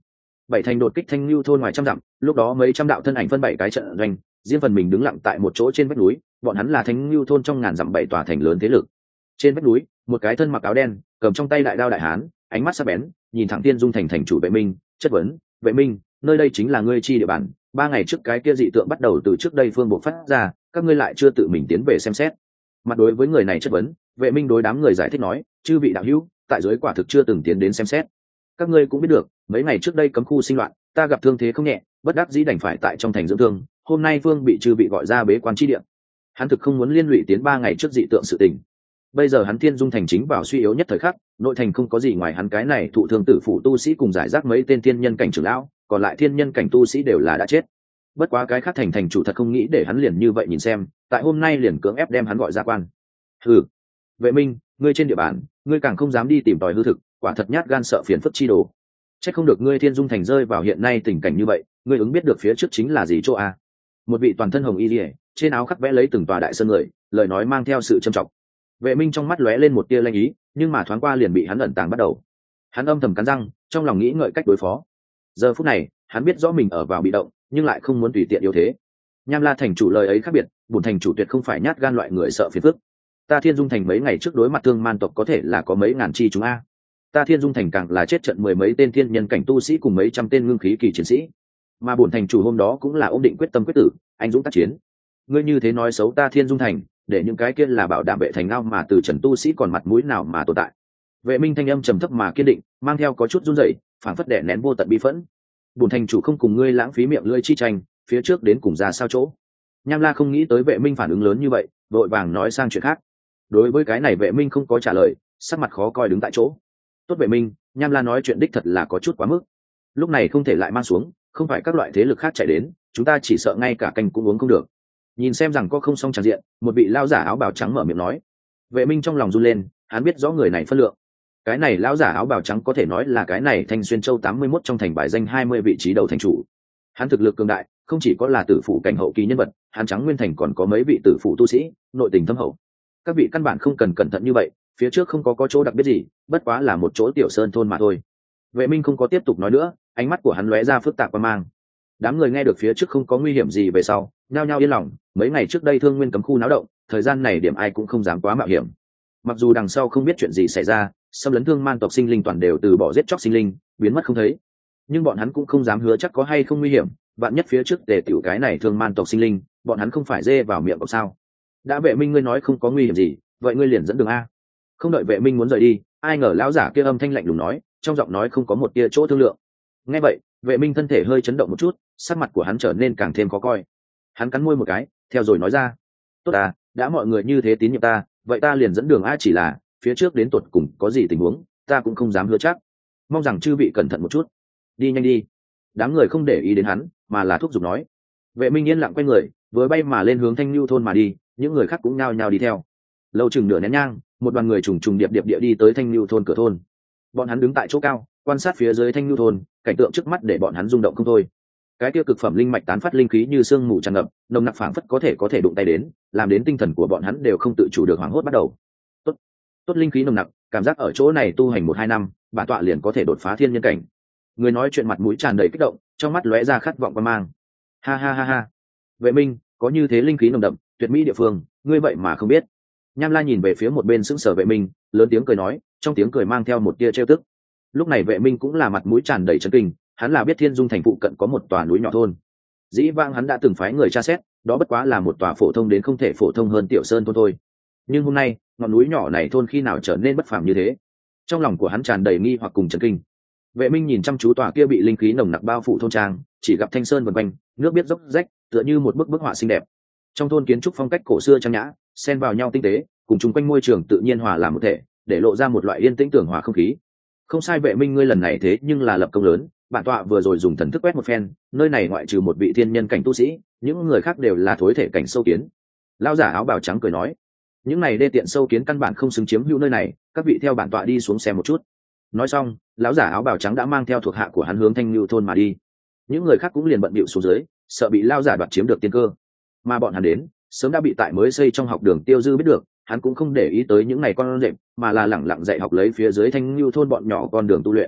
Speaker 1: Bảy thành đột kích thanh lưu thôn ngoài trăm dặm, lúc đó mấy trăm đạo thân ảnh phân bảy cái trận doanh, riêng phần mình đứng lặng tại một chỗ trên vách núi, bọn hắn là thanh lưu thôn trong ngàn dặm bảy tòa thành lớn thế lực. Trên vách núi, một cái thân mặc áo đen, cầm trong tay đại đao đại hán, ánh mắt sắc bén, nhìn thẳng Tiên Dung thành thành chủ Vệ Minh, chất vấn: "Vệ Minh, nơi đây chính là ngươi chi địa bàn, ba ngày trước cái kia dị tượng bắt đầu từ trước đây phương bộ phát ra, các ngươi lại chưa tự mình tiến về xem xét." Mặt đối với người này chất vấn, Vệ Minh đối đám người giải thích nói: "Chư vị đạo hữu, tại giới quả thực chưa từng tiến đến xem xét. Các ngươi cũng biết được, mấy ngày trước đây cấm khu sinh loạn, ta gặp thương thế không nhẹ, bất đắc dĩ đành phải tại trong thành dưỡng thương, hôm nay vương bị chư vị gọi ra bế quan chi địa." Hắn thực không muốn liên lụy tiến ba ngày trước dị tượng sự tình. Bây giờ hắn Thiên Dung thành chính vào suy yếu nhất thời khắc, nội thành không có gì ngoài hắn cái này thụ thương tử phụ tu sĩ cùng giải rác mấy tên thiên nhân cảnh trưởng lão, còn lại thiên nhân cảnh tu sĩ đều là đã chết. Bất quá cái khác thành thành chủ thật không nghĩ để hắn liền như vậy nhìn xem, tại hôm nay liền cưỡng ép đem hắn gọi ra quan. Hừ, Vệ Minh, ngươi trên địa bàn, ngươi càng không dám đi tìm tòi hư thực, quả thật nhát gan sợ phiền phức chi đồ. Chắc không được ngươi Thiên Dung thành rơi vào hiện nay tình cảnh như vậy, ngươi ứng biết được phía trước chính là gì chỗ a? Một vị toàn thân hồng y liễu, trên áo khắc vẽ lấy từng tòa đại sơn người, lời nói mang theo sự trầm trọng. Vệ Minh trong mắt lóe lên một tia lanh ý, nhưng mà thoáng qua liền bị hắn ẩn tàng bắt đầu. Hắn âm thầm cắn răng, trong lòng nghĩ ngợi cách đối phó. Giờ phút này, hắn biết rõ mình ở vào bị động, nhưng lại không muốn tùy tiện yếu thế. Nham La thành chủ lời ấy khác biệt, bổn thành chủ tuyệt không phải nhát gan loại người sợ phiền phức. Ta Thiên Dung thành mấy ngày trước đối mặt thương man tộc có thể là có mấy ngàn chi chúng a. Ta Thiên Dung thành càng là chết trận mười mấy tên thiên nhân cảnh tu sĩ cùng mấy trăm tên ngưng khí kỳ chiến sĩ. Mà bổn thành chủ hôm đó cũng là ôm định quyết tâm quyết tử, anh dũng tác chiến. Ngươi như thế nói xấu ta Thiên Dung thành, để những cái kia là bảo đảm vệ thành ngao mà từ trần tu sĩ còn mặt mũi nào mà tồn tại. Vệ Minh thanh âm trầm thấp mà kiên định, mang theo có chút run rẩy, phảng phất đè nén vô tận bi phẫn. Bổn thành chủ không cùng ngươi lãng phí miệng lưỡi chi tranh, phía trước đến cùng ra sao chỗ. Nham La không nghĩ tới Vệ Minh phản ứng lớn như vậy, vội vàng nói sang chuyện khác. Đối với cái này Vệ Minh không có trả lời, sắc mặt khó coi đứng tại chỗ. Tốt Vệ Minh, Nham La nói chuyện đích thật là có chút quá mức. Lúc này không thể lại mang xuống, không phải các loại thế lực khác chạy đến, chúng ta chỉ sợ ngay cả canh cũng uống không được. Nhìn xem rằng có không xong tràn diện, một vị lão giả áo bào trắng mở miệng nói. Vệ Minh trong lòng run lên, hắn biết rõ người này phân lượng. Cái này lão giả áo bào trắng có thể nói là cái này Thanh Xuyên Châu tám mươi mốt trong thành bài danh hai mươi vị trí đầu thành chủ. Hắn thực lực cường đại, không chỉ có là tử phụ cảnh hậu kỳ nhân vật, hắn Trắng Nguyên thành còn có mấy vị tử phụ tu sĩ, nội tình thâm hậu. Các vị căn bản không cần cẩn thận như vậy, phía trước không có có chỗ đặc biệt gì, bất quá là một chỗ tiểu sơn thôn mà thôi. Vệ Minh không có tiếp tục nói nữa, ánh mắt của hắn lóe ra phức tạp qua mang. Đám người nghe được phía trước không có nguy hiểm gì về sau, nhao nhao yên lòng. Mấy ngày trước đây Thương Nguyên cấm khu náo động, thời gian này điểm ai cũng không dám quá mạo hiểm. Mặc dù đằng sau không biết chuyện gì xảy ra, xâm lấn thương man tộc sinh linh toàn đều từ bỏ giết chóc sinh linh, biến mất không thấy, nhưng bọn hắn cũng không dám hứa chắc có hay không nguy hiểm. Bạn nhất phía trước tề tiểu cái này thương man tộc sinh linh, bọn hắn không phải dê vào miệng cọc sao? Đã Vệ Minh ngươi nói không có nguy hiểm gì, vậy ngươi liền dẫn đường a. Không đợi Vệ Minh muốn rời đi, ai ngờ lão giả kia âm thanh lạnh lùng nói, trong giọng nói không có một tia chỗ thương lượng. Nghe vậy, Vệ Minh thân thể hơi chấn động một chút, sắc mặt của hắn trở nên càng thêm khó coi. Hắn cắn môi một cái, theo rồi nói ra: tốt à, đã mọi người như thế tín nhiệm ta, vậy ta liền dẫn đường a. Chỉ là phía trước đến tuột cùng có gì tình huống, ta cũng không dám hứa chắc, mong rằng chư vị cẩn thận một chút. Đi nhanh đi. Đám người không để ý đến hắn, mà là thúc giục nói. Vệ Minh yên lặng quay người, vừa bay mà lên hướng Thanh Nhu thôn mà đi, những người khác cũng nhao nhao đi theo. Lâu chừng nửa nén nhang, một đoàn người trùng trùng điệp điệp địa đi tới Thanh Nhu thôn cửa thôn. Bọn hắn đứng tại chỗ cao, quan sát phía dưới Thanh Nhu thôn, cảnh tượng trước mắt để bọn hắn rung động không thôi. Cái tiêu cực phẩm linh mạch tán phát linh khí như sương mù tràn ngập, nồng nặc phảng phất có thể có thể đụng tay đến, làm đến tinh thần của bọn hắn đều không tự chủ được hoảng hốt bắt đầu. Tốt, tốt linh khí nồng nặc, cảm giác ở chỗ này tu hành một hai năm, bản tọa liền có thể đột phá thiên nhân cảnh. Người nói chuyện mặt mũi tràn đầy kích động, trong mắt lóe ra khát vọng quan mang. Ha ha ha ha. Vệ Minh, có như thế linh khí nồng đậm, tuyệt mỹ địa phương, ngươi vậy mà không biết. Nham La nhìn về phía một bên sững sờ Vệ Minh, lớn tiếng cười nói, trong tiếng cười mang theo một tia trêu tức. Lúc này Vệ Minh cũng là mặt mũi tràn đầy chấn kinh, hắn là biết Thiên Dung thành phụ cận có một tòa núi nhỏ thôn. Dĩ vãng hắn đã từng phái người tra xét, đó bất quá là một tòa phổ thông đến không thể phổ thông hơn tiểu sơn thôn thôi. Nhưng hôm nay, ngọn núi nhỏ này thôn khi nào trở nên bất phàm như thế? Trong lòng của hắn tràn đầy nghi hoặc cùng chấn kinh. Vệ Minh nhìn chăm chú tòa kia bị linh khí nồng nặc bao phủ thôn trang, chỉ gặp thanh sơn vần quanh, nước biết dốc rách, tựa như một bức bức họa xinh đẹp. Trong thôn kiến trúc phong cách cổ xưa trang nhã, xen vào nhau tinh tế, cùng chung quanh môi trường tự nhiên hòa làm một thể, để lộ ra một loại yên tĩnh tưởng hòa không khí. Không sai Vệ Minh ngươi lần này thế nhưng là lập công lớn, bản tọa vừa rồi dùng thần thức quét một phen, nơi này ngoại trừ một vị thiên nhân cảnh tu sĩ, những người khác đều là thối thể cảnh sâu kiến. Lão giả áo bào trắng cười nói, những này đê tiện sâu kiến căn bản không xứng chiếm hữu nơi này, các vị theo bản tọa đi xuống xem một chút. Nói xong, lão giả áo bào trắng đã mang theo thuộc hạ của hắn hướng Thanh Nhu thôn mà đi. Những người khác cũng liền bận bịu xuống dưới, sợ bị lão giả đoạt chiếm được tiên cơ. Mà bọn hắn đến, sớm đã bị tại mới xây trong học đường Tiêu Dư biết được, hắn cũng không để ý tới những này con rệp, mà là lẳng lặng dạy học lấy phía dưới Thanh Nhu thôn bọn nhỏ con đường tu luyện.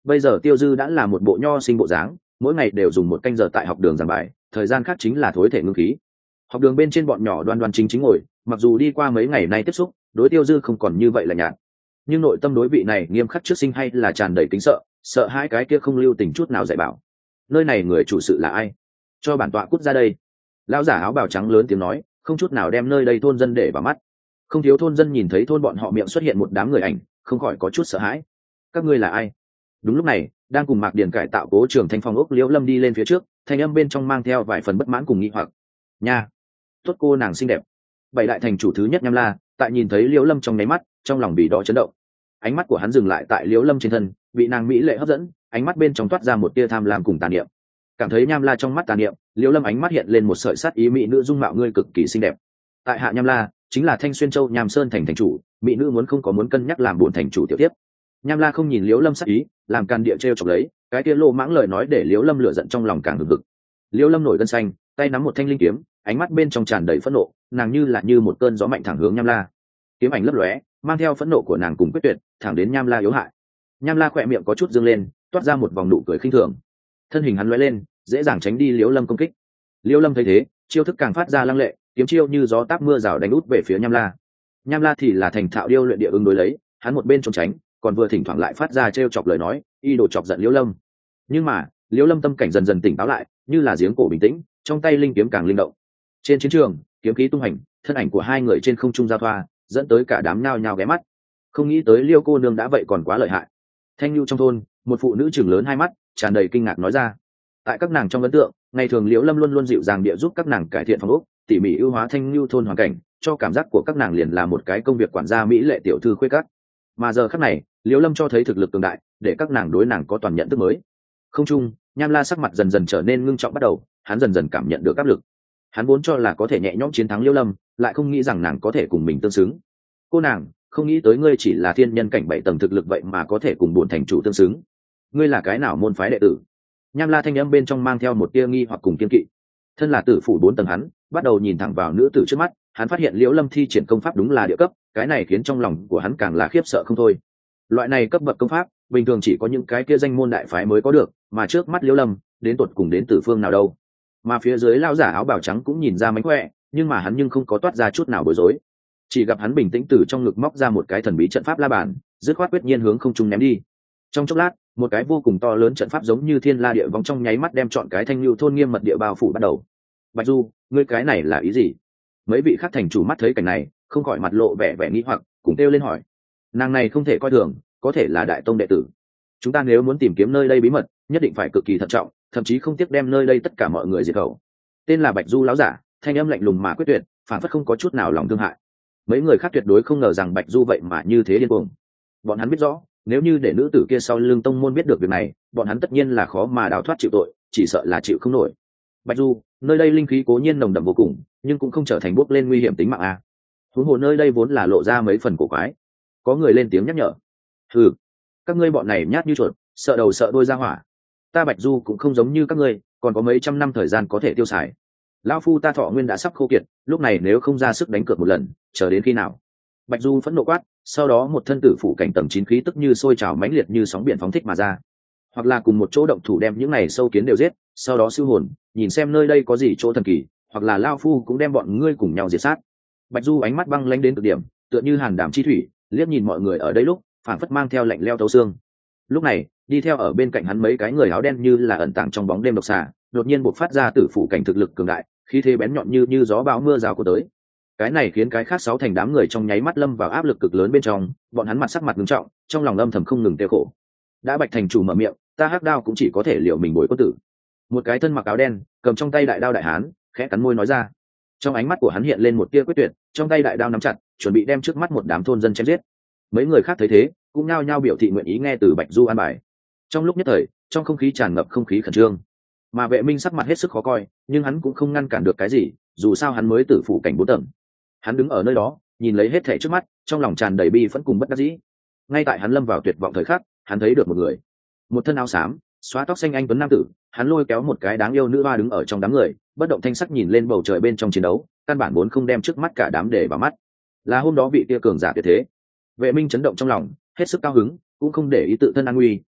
Speaker 1: Bây giờ Tiêu Dư đã là một bộ nho sinh bộ dáng, mỗi ngày đều dùng một canh giờ tại học đường giảng bài, thời gian khác chính là thối thể ngưng khí. Học đường bên trên bọn nhỏ đoan đoan chính chính ngồi, mặc dù đi qua mấy ngày nay tiếp xúc, đối Tiêu Dư không còn như vậy là nhạt, nhưng nội tâm đối vị này nghiêm khắc trước sinh hay là tràn đầy kính sợ, sợ hai cái kia không lưu tình chút nào dạy bảo. Nơi này người chủ sự là ai? Cho bản tọa cút ra đây. Lão giả áo bào trắng lớn tiếng nói, không chút nào đem nơi đây thôn dân để vào mắt. Không thiếu thôn dân nhìn thấy thôn bọn họ miệng xuất hiện một đám người ảnh, không khỏi có chút sợ hãi. Các ngươi là ai? Đúng lúc này, đang cùng Mạc Điền cải tạo cố trường thanh phong ốc Liễu Lâm đi lên phía trước, thanh âm bên trong mang theo vài phần bất mãn cùng nghi hoặc. Nha, tốt cô nàng xinh đẹp. Bảy đại thành chủ thứ nhất Nham La, tại nhìn thấy Liễu Lâm trong nháy mắt, trong lòng bị đó chấn động. Ánh mắt của hắn dừng lại tại Liễu Lâm trên thân, bị nàng mỹ lệ hấp dẫn, ánh mắt bên trong toát ra một tia tham lam cùng tàn niệm. Cảm thấy Nham La trong mắt tàn niệm, Liễu Lâm ánh mắt hiện lên một sợi sát ý, mỹ nữ dung mạo ngươi cực kỳ xinh đẹp. Tại hạ Nham La, chính là Thanh Xuyên Châu Nham Sơn thành thành chủ, mỹ nữ muốn không có muốn cân nhắc làm buồn thành chủ tiểu tiếp. Nham La không nhìn Liễu Lâm sát ý, làm can địa trêu chọc lấy, cái kia lô mãng lời nói để Liễu Lâm lửa giận trong lòng càng hừng hực. Liễu Lâm nổi gân xanh, tay nắm một thanh linh kiếm, ánh mắt bên trong tràn đầy phẫn nộ, nàng như là như một cơn gió mạnh thẳng hướng Nham La. Kiếm ảnh lấp lóe, mang theo phẫn nộ của nàng cùng quyết tuyệt, thẳng đến Nham La yếu hại. Nham La khỏe miệng có chút dương lên, toát ra một vòng nụ cười khinh thường. Thân hình hắn lóe lên, dễ dàng tránh đi Liễu Lâm công kích. Liễu Lâm thấy thế, chiêu thức càng phát ra lăng lệ, kiếm chiêu như gió táp mưa rào đánh út về phía Nham La. Nham La thì là thành thạo điêu luyện địa ứng đối lấy, hắn một bên trốn tránh, còn vừa thỉnh thoảng lại phát ra trêu chọc lời nói, y đồ chọc giận Liễu Lâm. Nhưng mà, Liễu Lâm tâm cảnh dần dần tỉnh táo lại, như là giếng cổ bình tĩnh, trong tay linh kiếm càng linh động. Trên chiến trường, kiếm khí tung hành, thân ảnh của hai người trên không trung giao thoa, dẫn tới cả đám nhao nhao ghé mắt. Không nghĩ tới Liêu cô nương đã vậy còn quá lợi hại. Thanh Nhu trong thôn, một phụ nữ trừng lớn hai mắt, tràn đầy kinh ngạc nói ra. Tại các nàng trong ấn tượng, ngày thường Liễu Lâm luôn luôn dịu dàng địa giúp các nàng cải thiện phòng ốc, tỉ mỉ ưu hóa Thanh Nhu thôn hoàn cảnh, cho cảm giác của các nàng liền là một cái công việc quản gia mỹ lệ tiểu thư khuê các. Mà giờ khắc này, Liễu Lâm cho thấy thực lực cường đại, để các nàng đối nàng có toàn nhận thức mới. Không chung, Nham La sắc mặt dần dần trở nên ngưng trọng bắt đầu, hắn dần dần cảm nhận được áp lực. Hắn vốn cho là có thể nhẹ nhõm chiến thắng Liễu Lâm, lại không nghĩ rằng nàng có thể cùng mình tương xứng. Cô nàng, không nghĩ tới ngươi chỉ là thiên nhân cảnh bảy tầng thực lực vậy mà có thể cùng bổn thành chủ tương xứng. Ngươi là cái nào môn phái đệ tử? Nham La thanh âm bên trong mang theo một tia nghi hoặc cùng kiên kỵ. Thân là tử phủ bốn tầng hắn, bắt đầu nhìn thẳng vào nữ tử trước mắt, hắn phát hiện Liễu Lâm thi triển công pháp đúng là địa cấp, cái này khiến trong lòng của hắn càng là khiếp sợ không thôi. Loại này cấp bậc công pháp, bình thường chỉ có những cái kia danh môn đại phái mới có được, mà trước mắt Liễu Lâm, đến tuột cùng đến từ phương nào đâu? Mà phía dưới lão giả áo bào trắng cũng nhìn ra mánh khỏe, nhưng mà hắn nhưng không có toát ra chút nào bối rối. Chỉ gặp hắn bình tĩnh từ trong ngực móc ra một cái thần bí trận pháp la bàn, dứt khoát quyết nhiên hướng không trung ném đi. Trong chốc lát, một cái vô cùng to lớn trận pháp giống như thiên la địa vong trong nháy mắt đem chọn cái Thanh Lưu thôn nghiêm mật địa bao phủ bắt đầu. Bạch Du, ngươi cái này là ý gì? Mấy vị khác thành chủ mắt thấy cảnh này, không khỏi mặt lộ vẻ vẻ nghi hoặc, cùng kêu lên hỏi. Nàng này không thể coi thường, có thể là đại tông đệ tử. Chúng ta nếu muốn tìm kiếm nơi đây bí mật, nhất định phải cực kỳ thận trọng, thậm chí không tiếc đem nơi đây tất cả mọi người diệt khẩu. Tên là Bạch Du lão giả, thanh âm lạnh lùng mà quyết tuyệt, phản phất không có chút nào lòng thương hại. Mấy người khác tuyệt đối không ngờ rằng Bạch Du vậy mà như thế điên cuồng. Bọn hắn biết rõ, nếu như để nữ tử kia sau lưng tông môn biết được việc này, bọn hắn tất nhiên là khó mà đào thoát chịu tội, chỉ sợ là chịu không nổi. Bạch Du, nơi đây linh khí cố nhiên nồng đậm vô cùng, nhưng cũng không trở thành bước lên nguy hiểm tính mạng a. Huống hồ nơi đây vốn là lộ ra mấy phần cổ quái. Có người lên tiếng nhắc nhở. Hừ, các ngươi bọn này nhát như chuột, sợ đầu sợ đuôi ra hỏa. Ta Bạch Du cũng không giống như các ngươi, còn có mấy trăm năm thời gian có thể tiêu xài. Lão phu ta thọ nguyên đã sắp khô kiệt, lúc này nếu không ra sức đánh cược một lần, chờ đến khi nào? Bạch Du phẫn nộ quát, sau đó một thân tử phủ cảnh tầng chín khí tức như sôi trào mãnh liệt như sóng biển phóng thích mà ra. Hoặc là cùng một chỗ động thủ đem những này sâu kiến đều giết, sau đó siêu hồn, nhìn xem nơi đây có gì chỗ thần kỳ, hoặc là lão phu cũng đem bọn ngươi cùng nhau diệt sát. Bạch Du ánh mắt băng lãnh đến cực điểm, tựa như hàn đảm chi thủy, liếc nhìn mọi người ở đây lúc, phảng phất mang theo lạnh lẽo thấu xương. Lúc này, đi theo ở bên cạnh hắn mấy cái người áo đen như là ẩn tàng trong bóng đêm độc xà, đột nhiên bộc phát ra tử phủ cảnh thực lực cường đại, khí thế bén nhọn như như gió bão mưa rào của tới. Cái này khiến cái khác sáu thành đám người trong nháy mắt lâm vào áp lực cực lớn bên trong, bọn hắn mặt sắc mặt nghiêm trọng, trong lòng âm thầm không ngừng tiêu khổ. Đã Bạch thành chủ mở miệng, ta hắc đao cũng chỉ có thể liệu mình bồi quân tử. Một cái thân mặc áo đen, cầm trong tay đại đao đại hán, khẽ cắn môi nói ra. Trong ánh mắt của hắn hiện lên một tia quyết tuyệt, trong tay đại đao nắm chặt, chuẩn bị đem trước mắt một đám thôn dân chém giết. Mấy người khác thấy thế, cũng nhao nhao biểu thị nguyện ý nghe từ Bạch Du an bài. Trong lúc nhất thời, trong không khí tràn ngập không khí khẩn trương. Mà Vệ Minh sắc mặt hết sức khó coi, nhưng hắn cũng không ngăn cản được cái gì, dù sao hắn mới tử phủ cảnh bốn tầng. Hắn đứng ở nơi đó, nhìn lấy hết thảy trước mắt, trong lòng tràn đầy bi phẫn cùng bất đắc dĩ. Ngay tại hắn lâm vào tuyệt vọng thời khắc, hắn thấy được một người, một thân áo xám, xóa tóc xanh anh tuấn nam tử, hắn lôi kéo một cái đáng yêu nữ hoa đứng ở trong đám người, bất động thanh sắc nhìn lên bầu trời bên trong chiến đấu, căn bản vốn không đem trước mắt cả đám để vào mắt. Là hôm đó vị kia cường giả tuyệt thế. Vệ Minh chấn động trong lòng, hết sức cao hứng, cũng không để ý tự thân an nguy,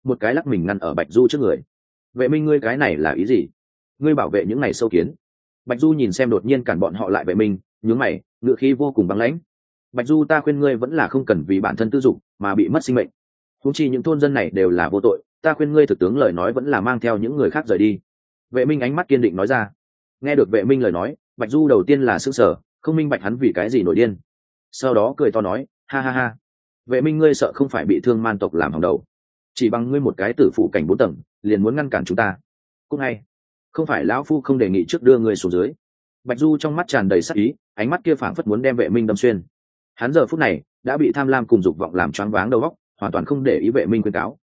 Speaker 1: một cái lắc mình ngăn ở Bạch Du trước người. Vệ minh ngươi cái này là ý gì? Ngươi bảo vệ những này sâu kiến? Bạch Du nhìn xem đột nhiên cản bọn họ lại Vệ minh, nhướng mày, ngựa khí vô cùng băng lãnh. Bạch Du, ta khuyên ngươi vẫn là không cần vì bản thân tư dục mà bị mất sinh mệnh. Huống chi những thôn dân này đều là vô tội, ta khuyên ngươi thực tướng lời nói vẫn là mang theo những người khác rời đi. Vệ minh ánh mắt kiên định nói ra. Nghe được Vệ minh lời nói, Bạch Du đầu tiên là sững sờ, không minh bạch hắn vì cái gì nổi điên. Sau đó cười to nói, ha ha ha, Vệ minh ngươi sợ không phải bị thương man tộc làm hỏng đầu, chỉ bằng ngươi một cái tử phụ cảnh bốn tầng liền muốn ngăn cản chúng ta? Cũng hay, không phải lão phu không đề nghị trước đưa ngươi xuống dưới. Bạch Du trong mắt tràn đầy sắc ý, ánh mắt kia phảng phất muốn đem Vệ minh đâm xuyên. Hắn giờ phút này đã bị tham lam cùng dục vọng làm choáng váng đầu óc, hoàn toàn không để ý Vệ minh khuyên cáo.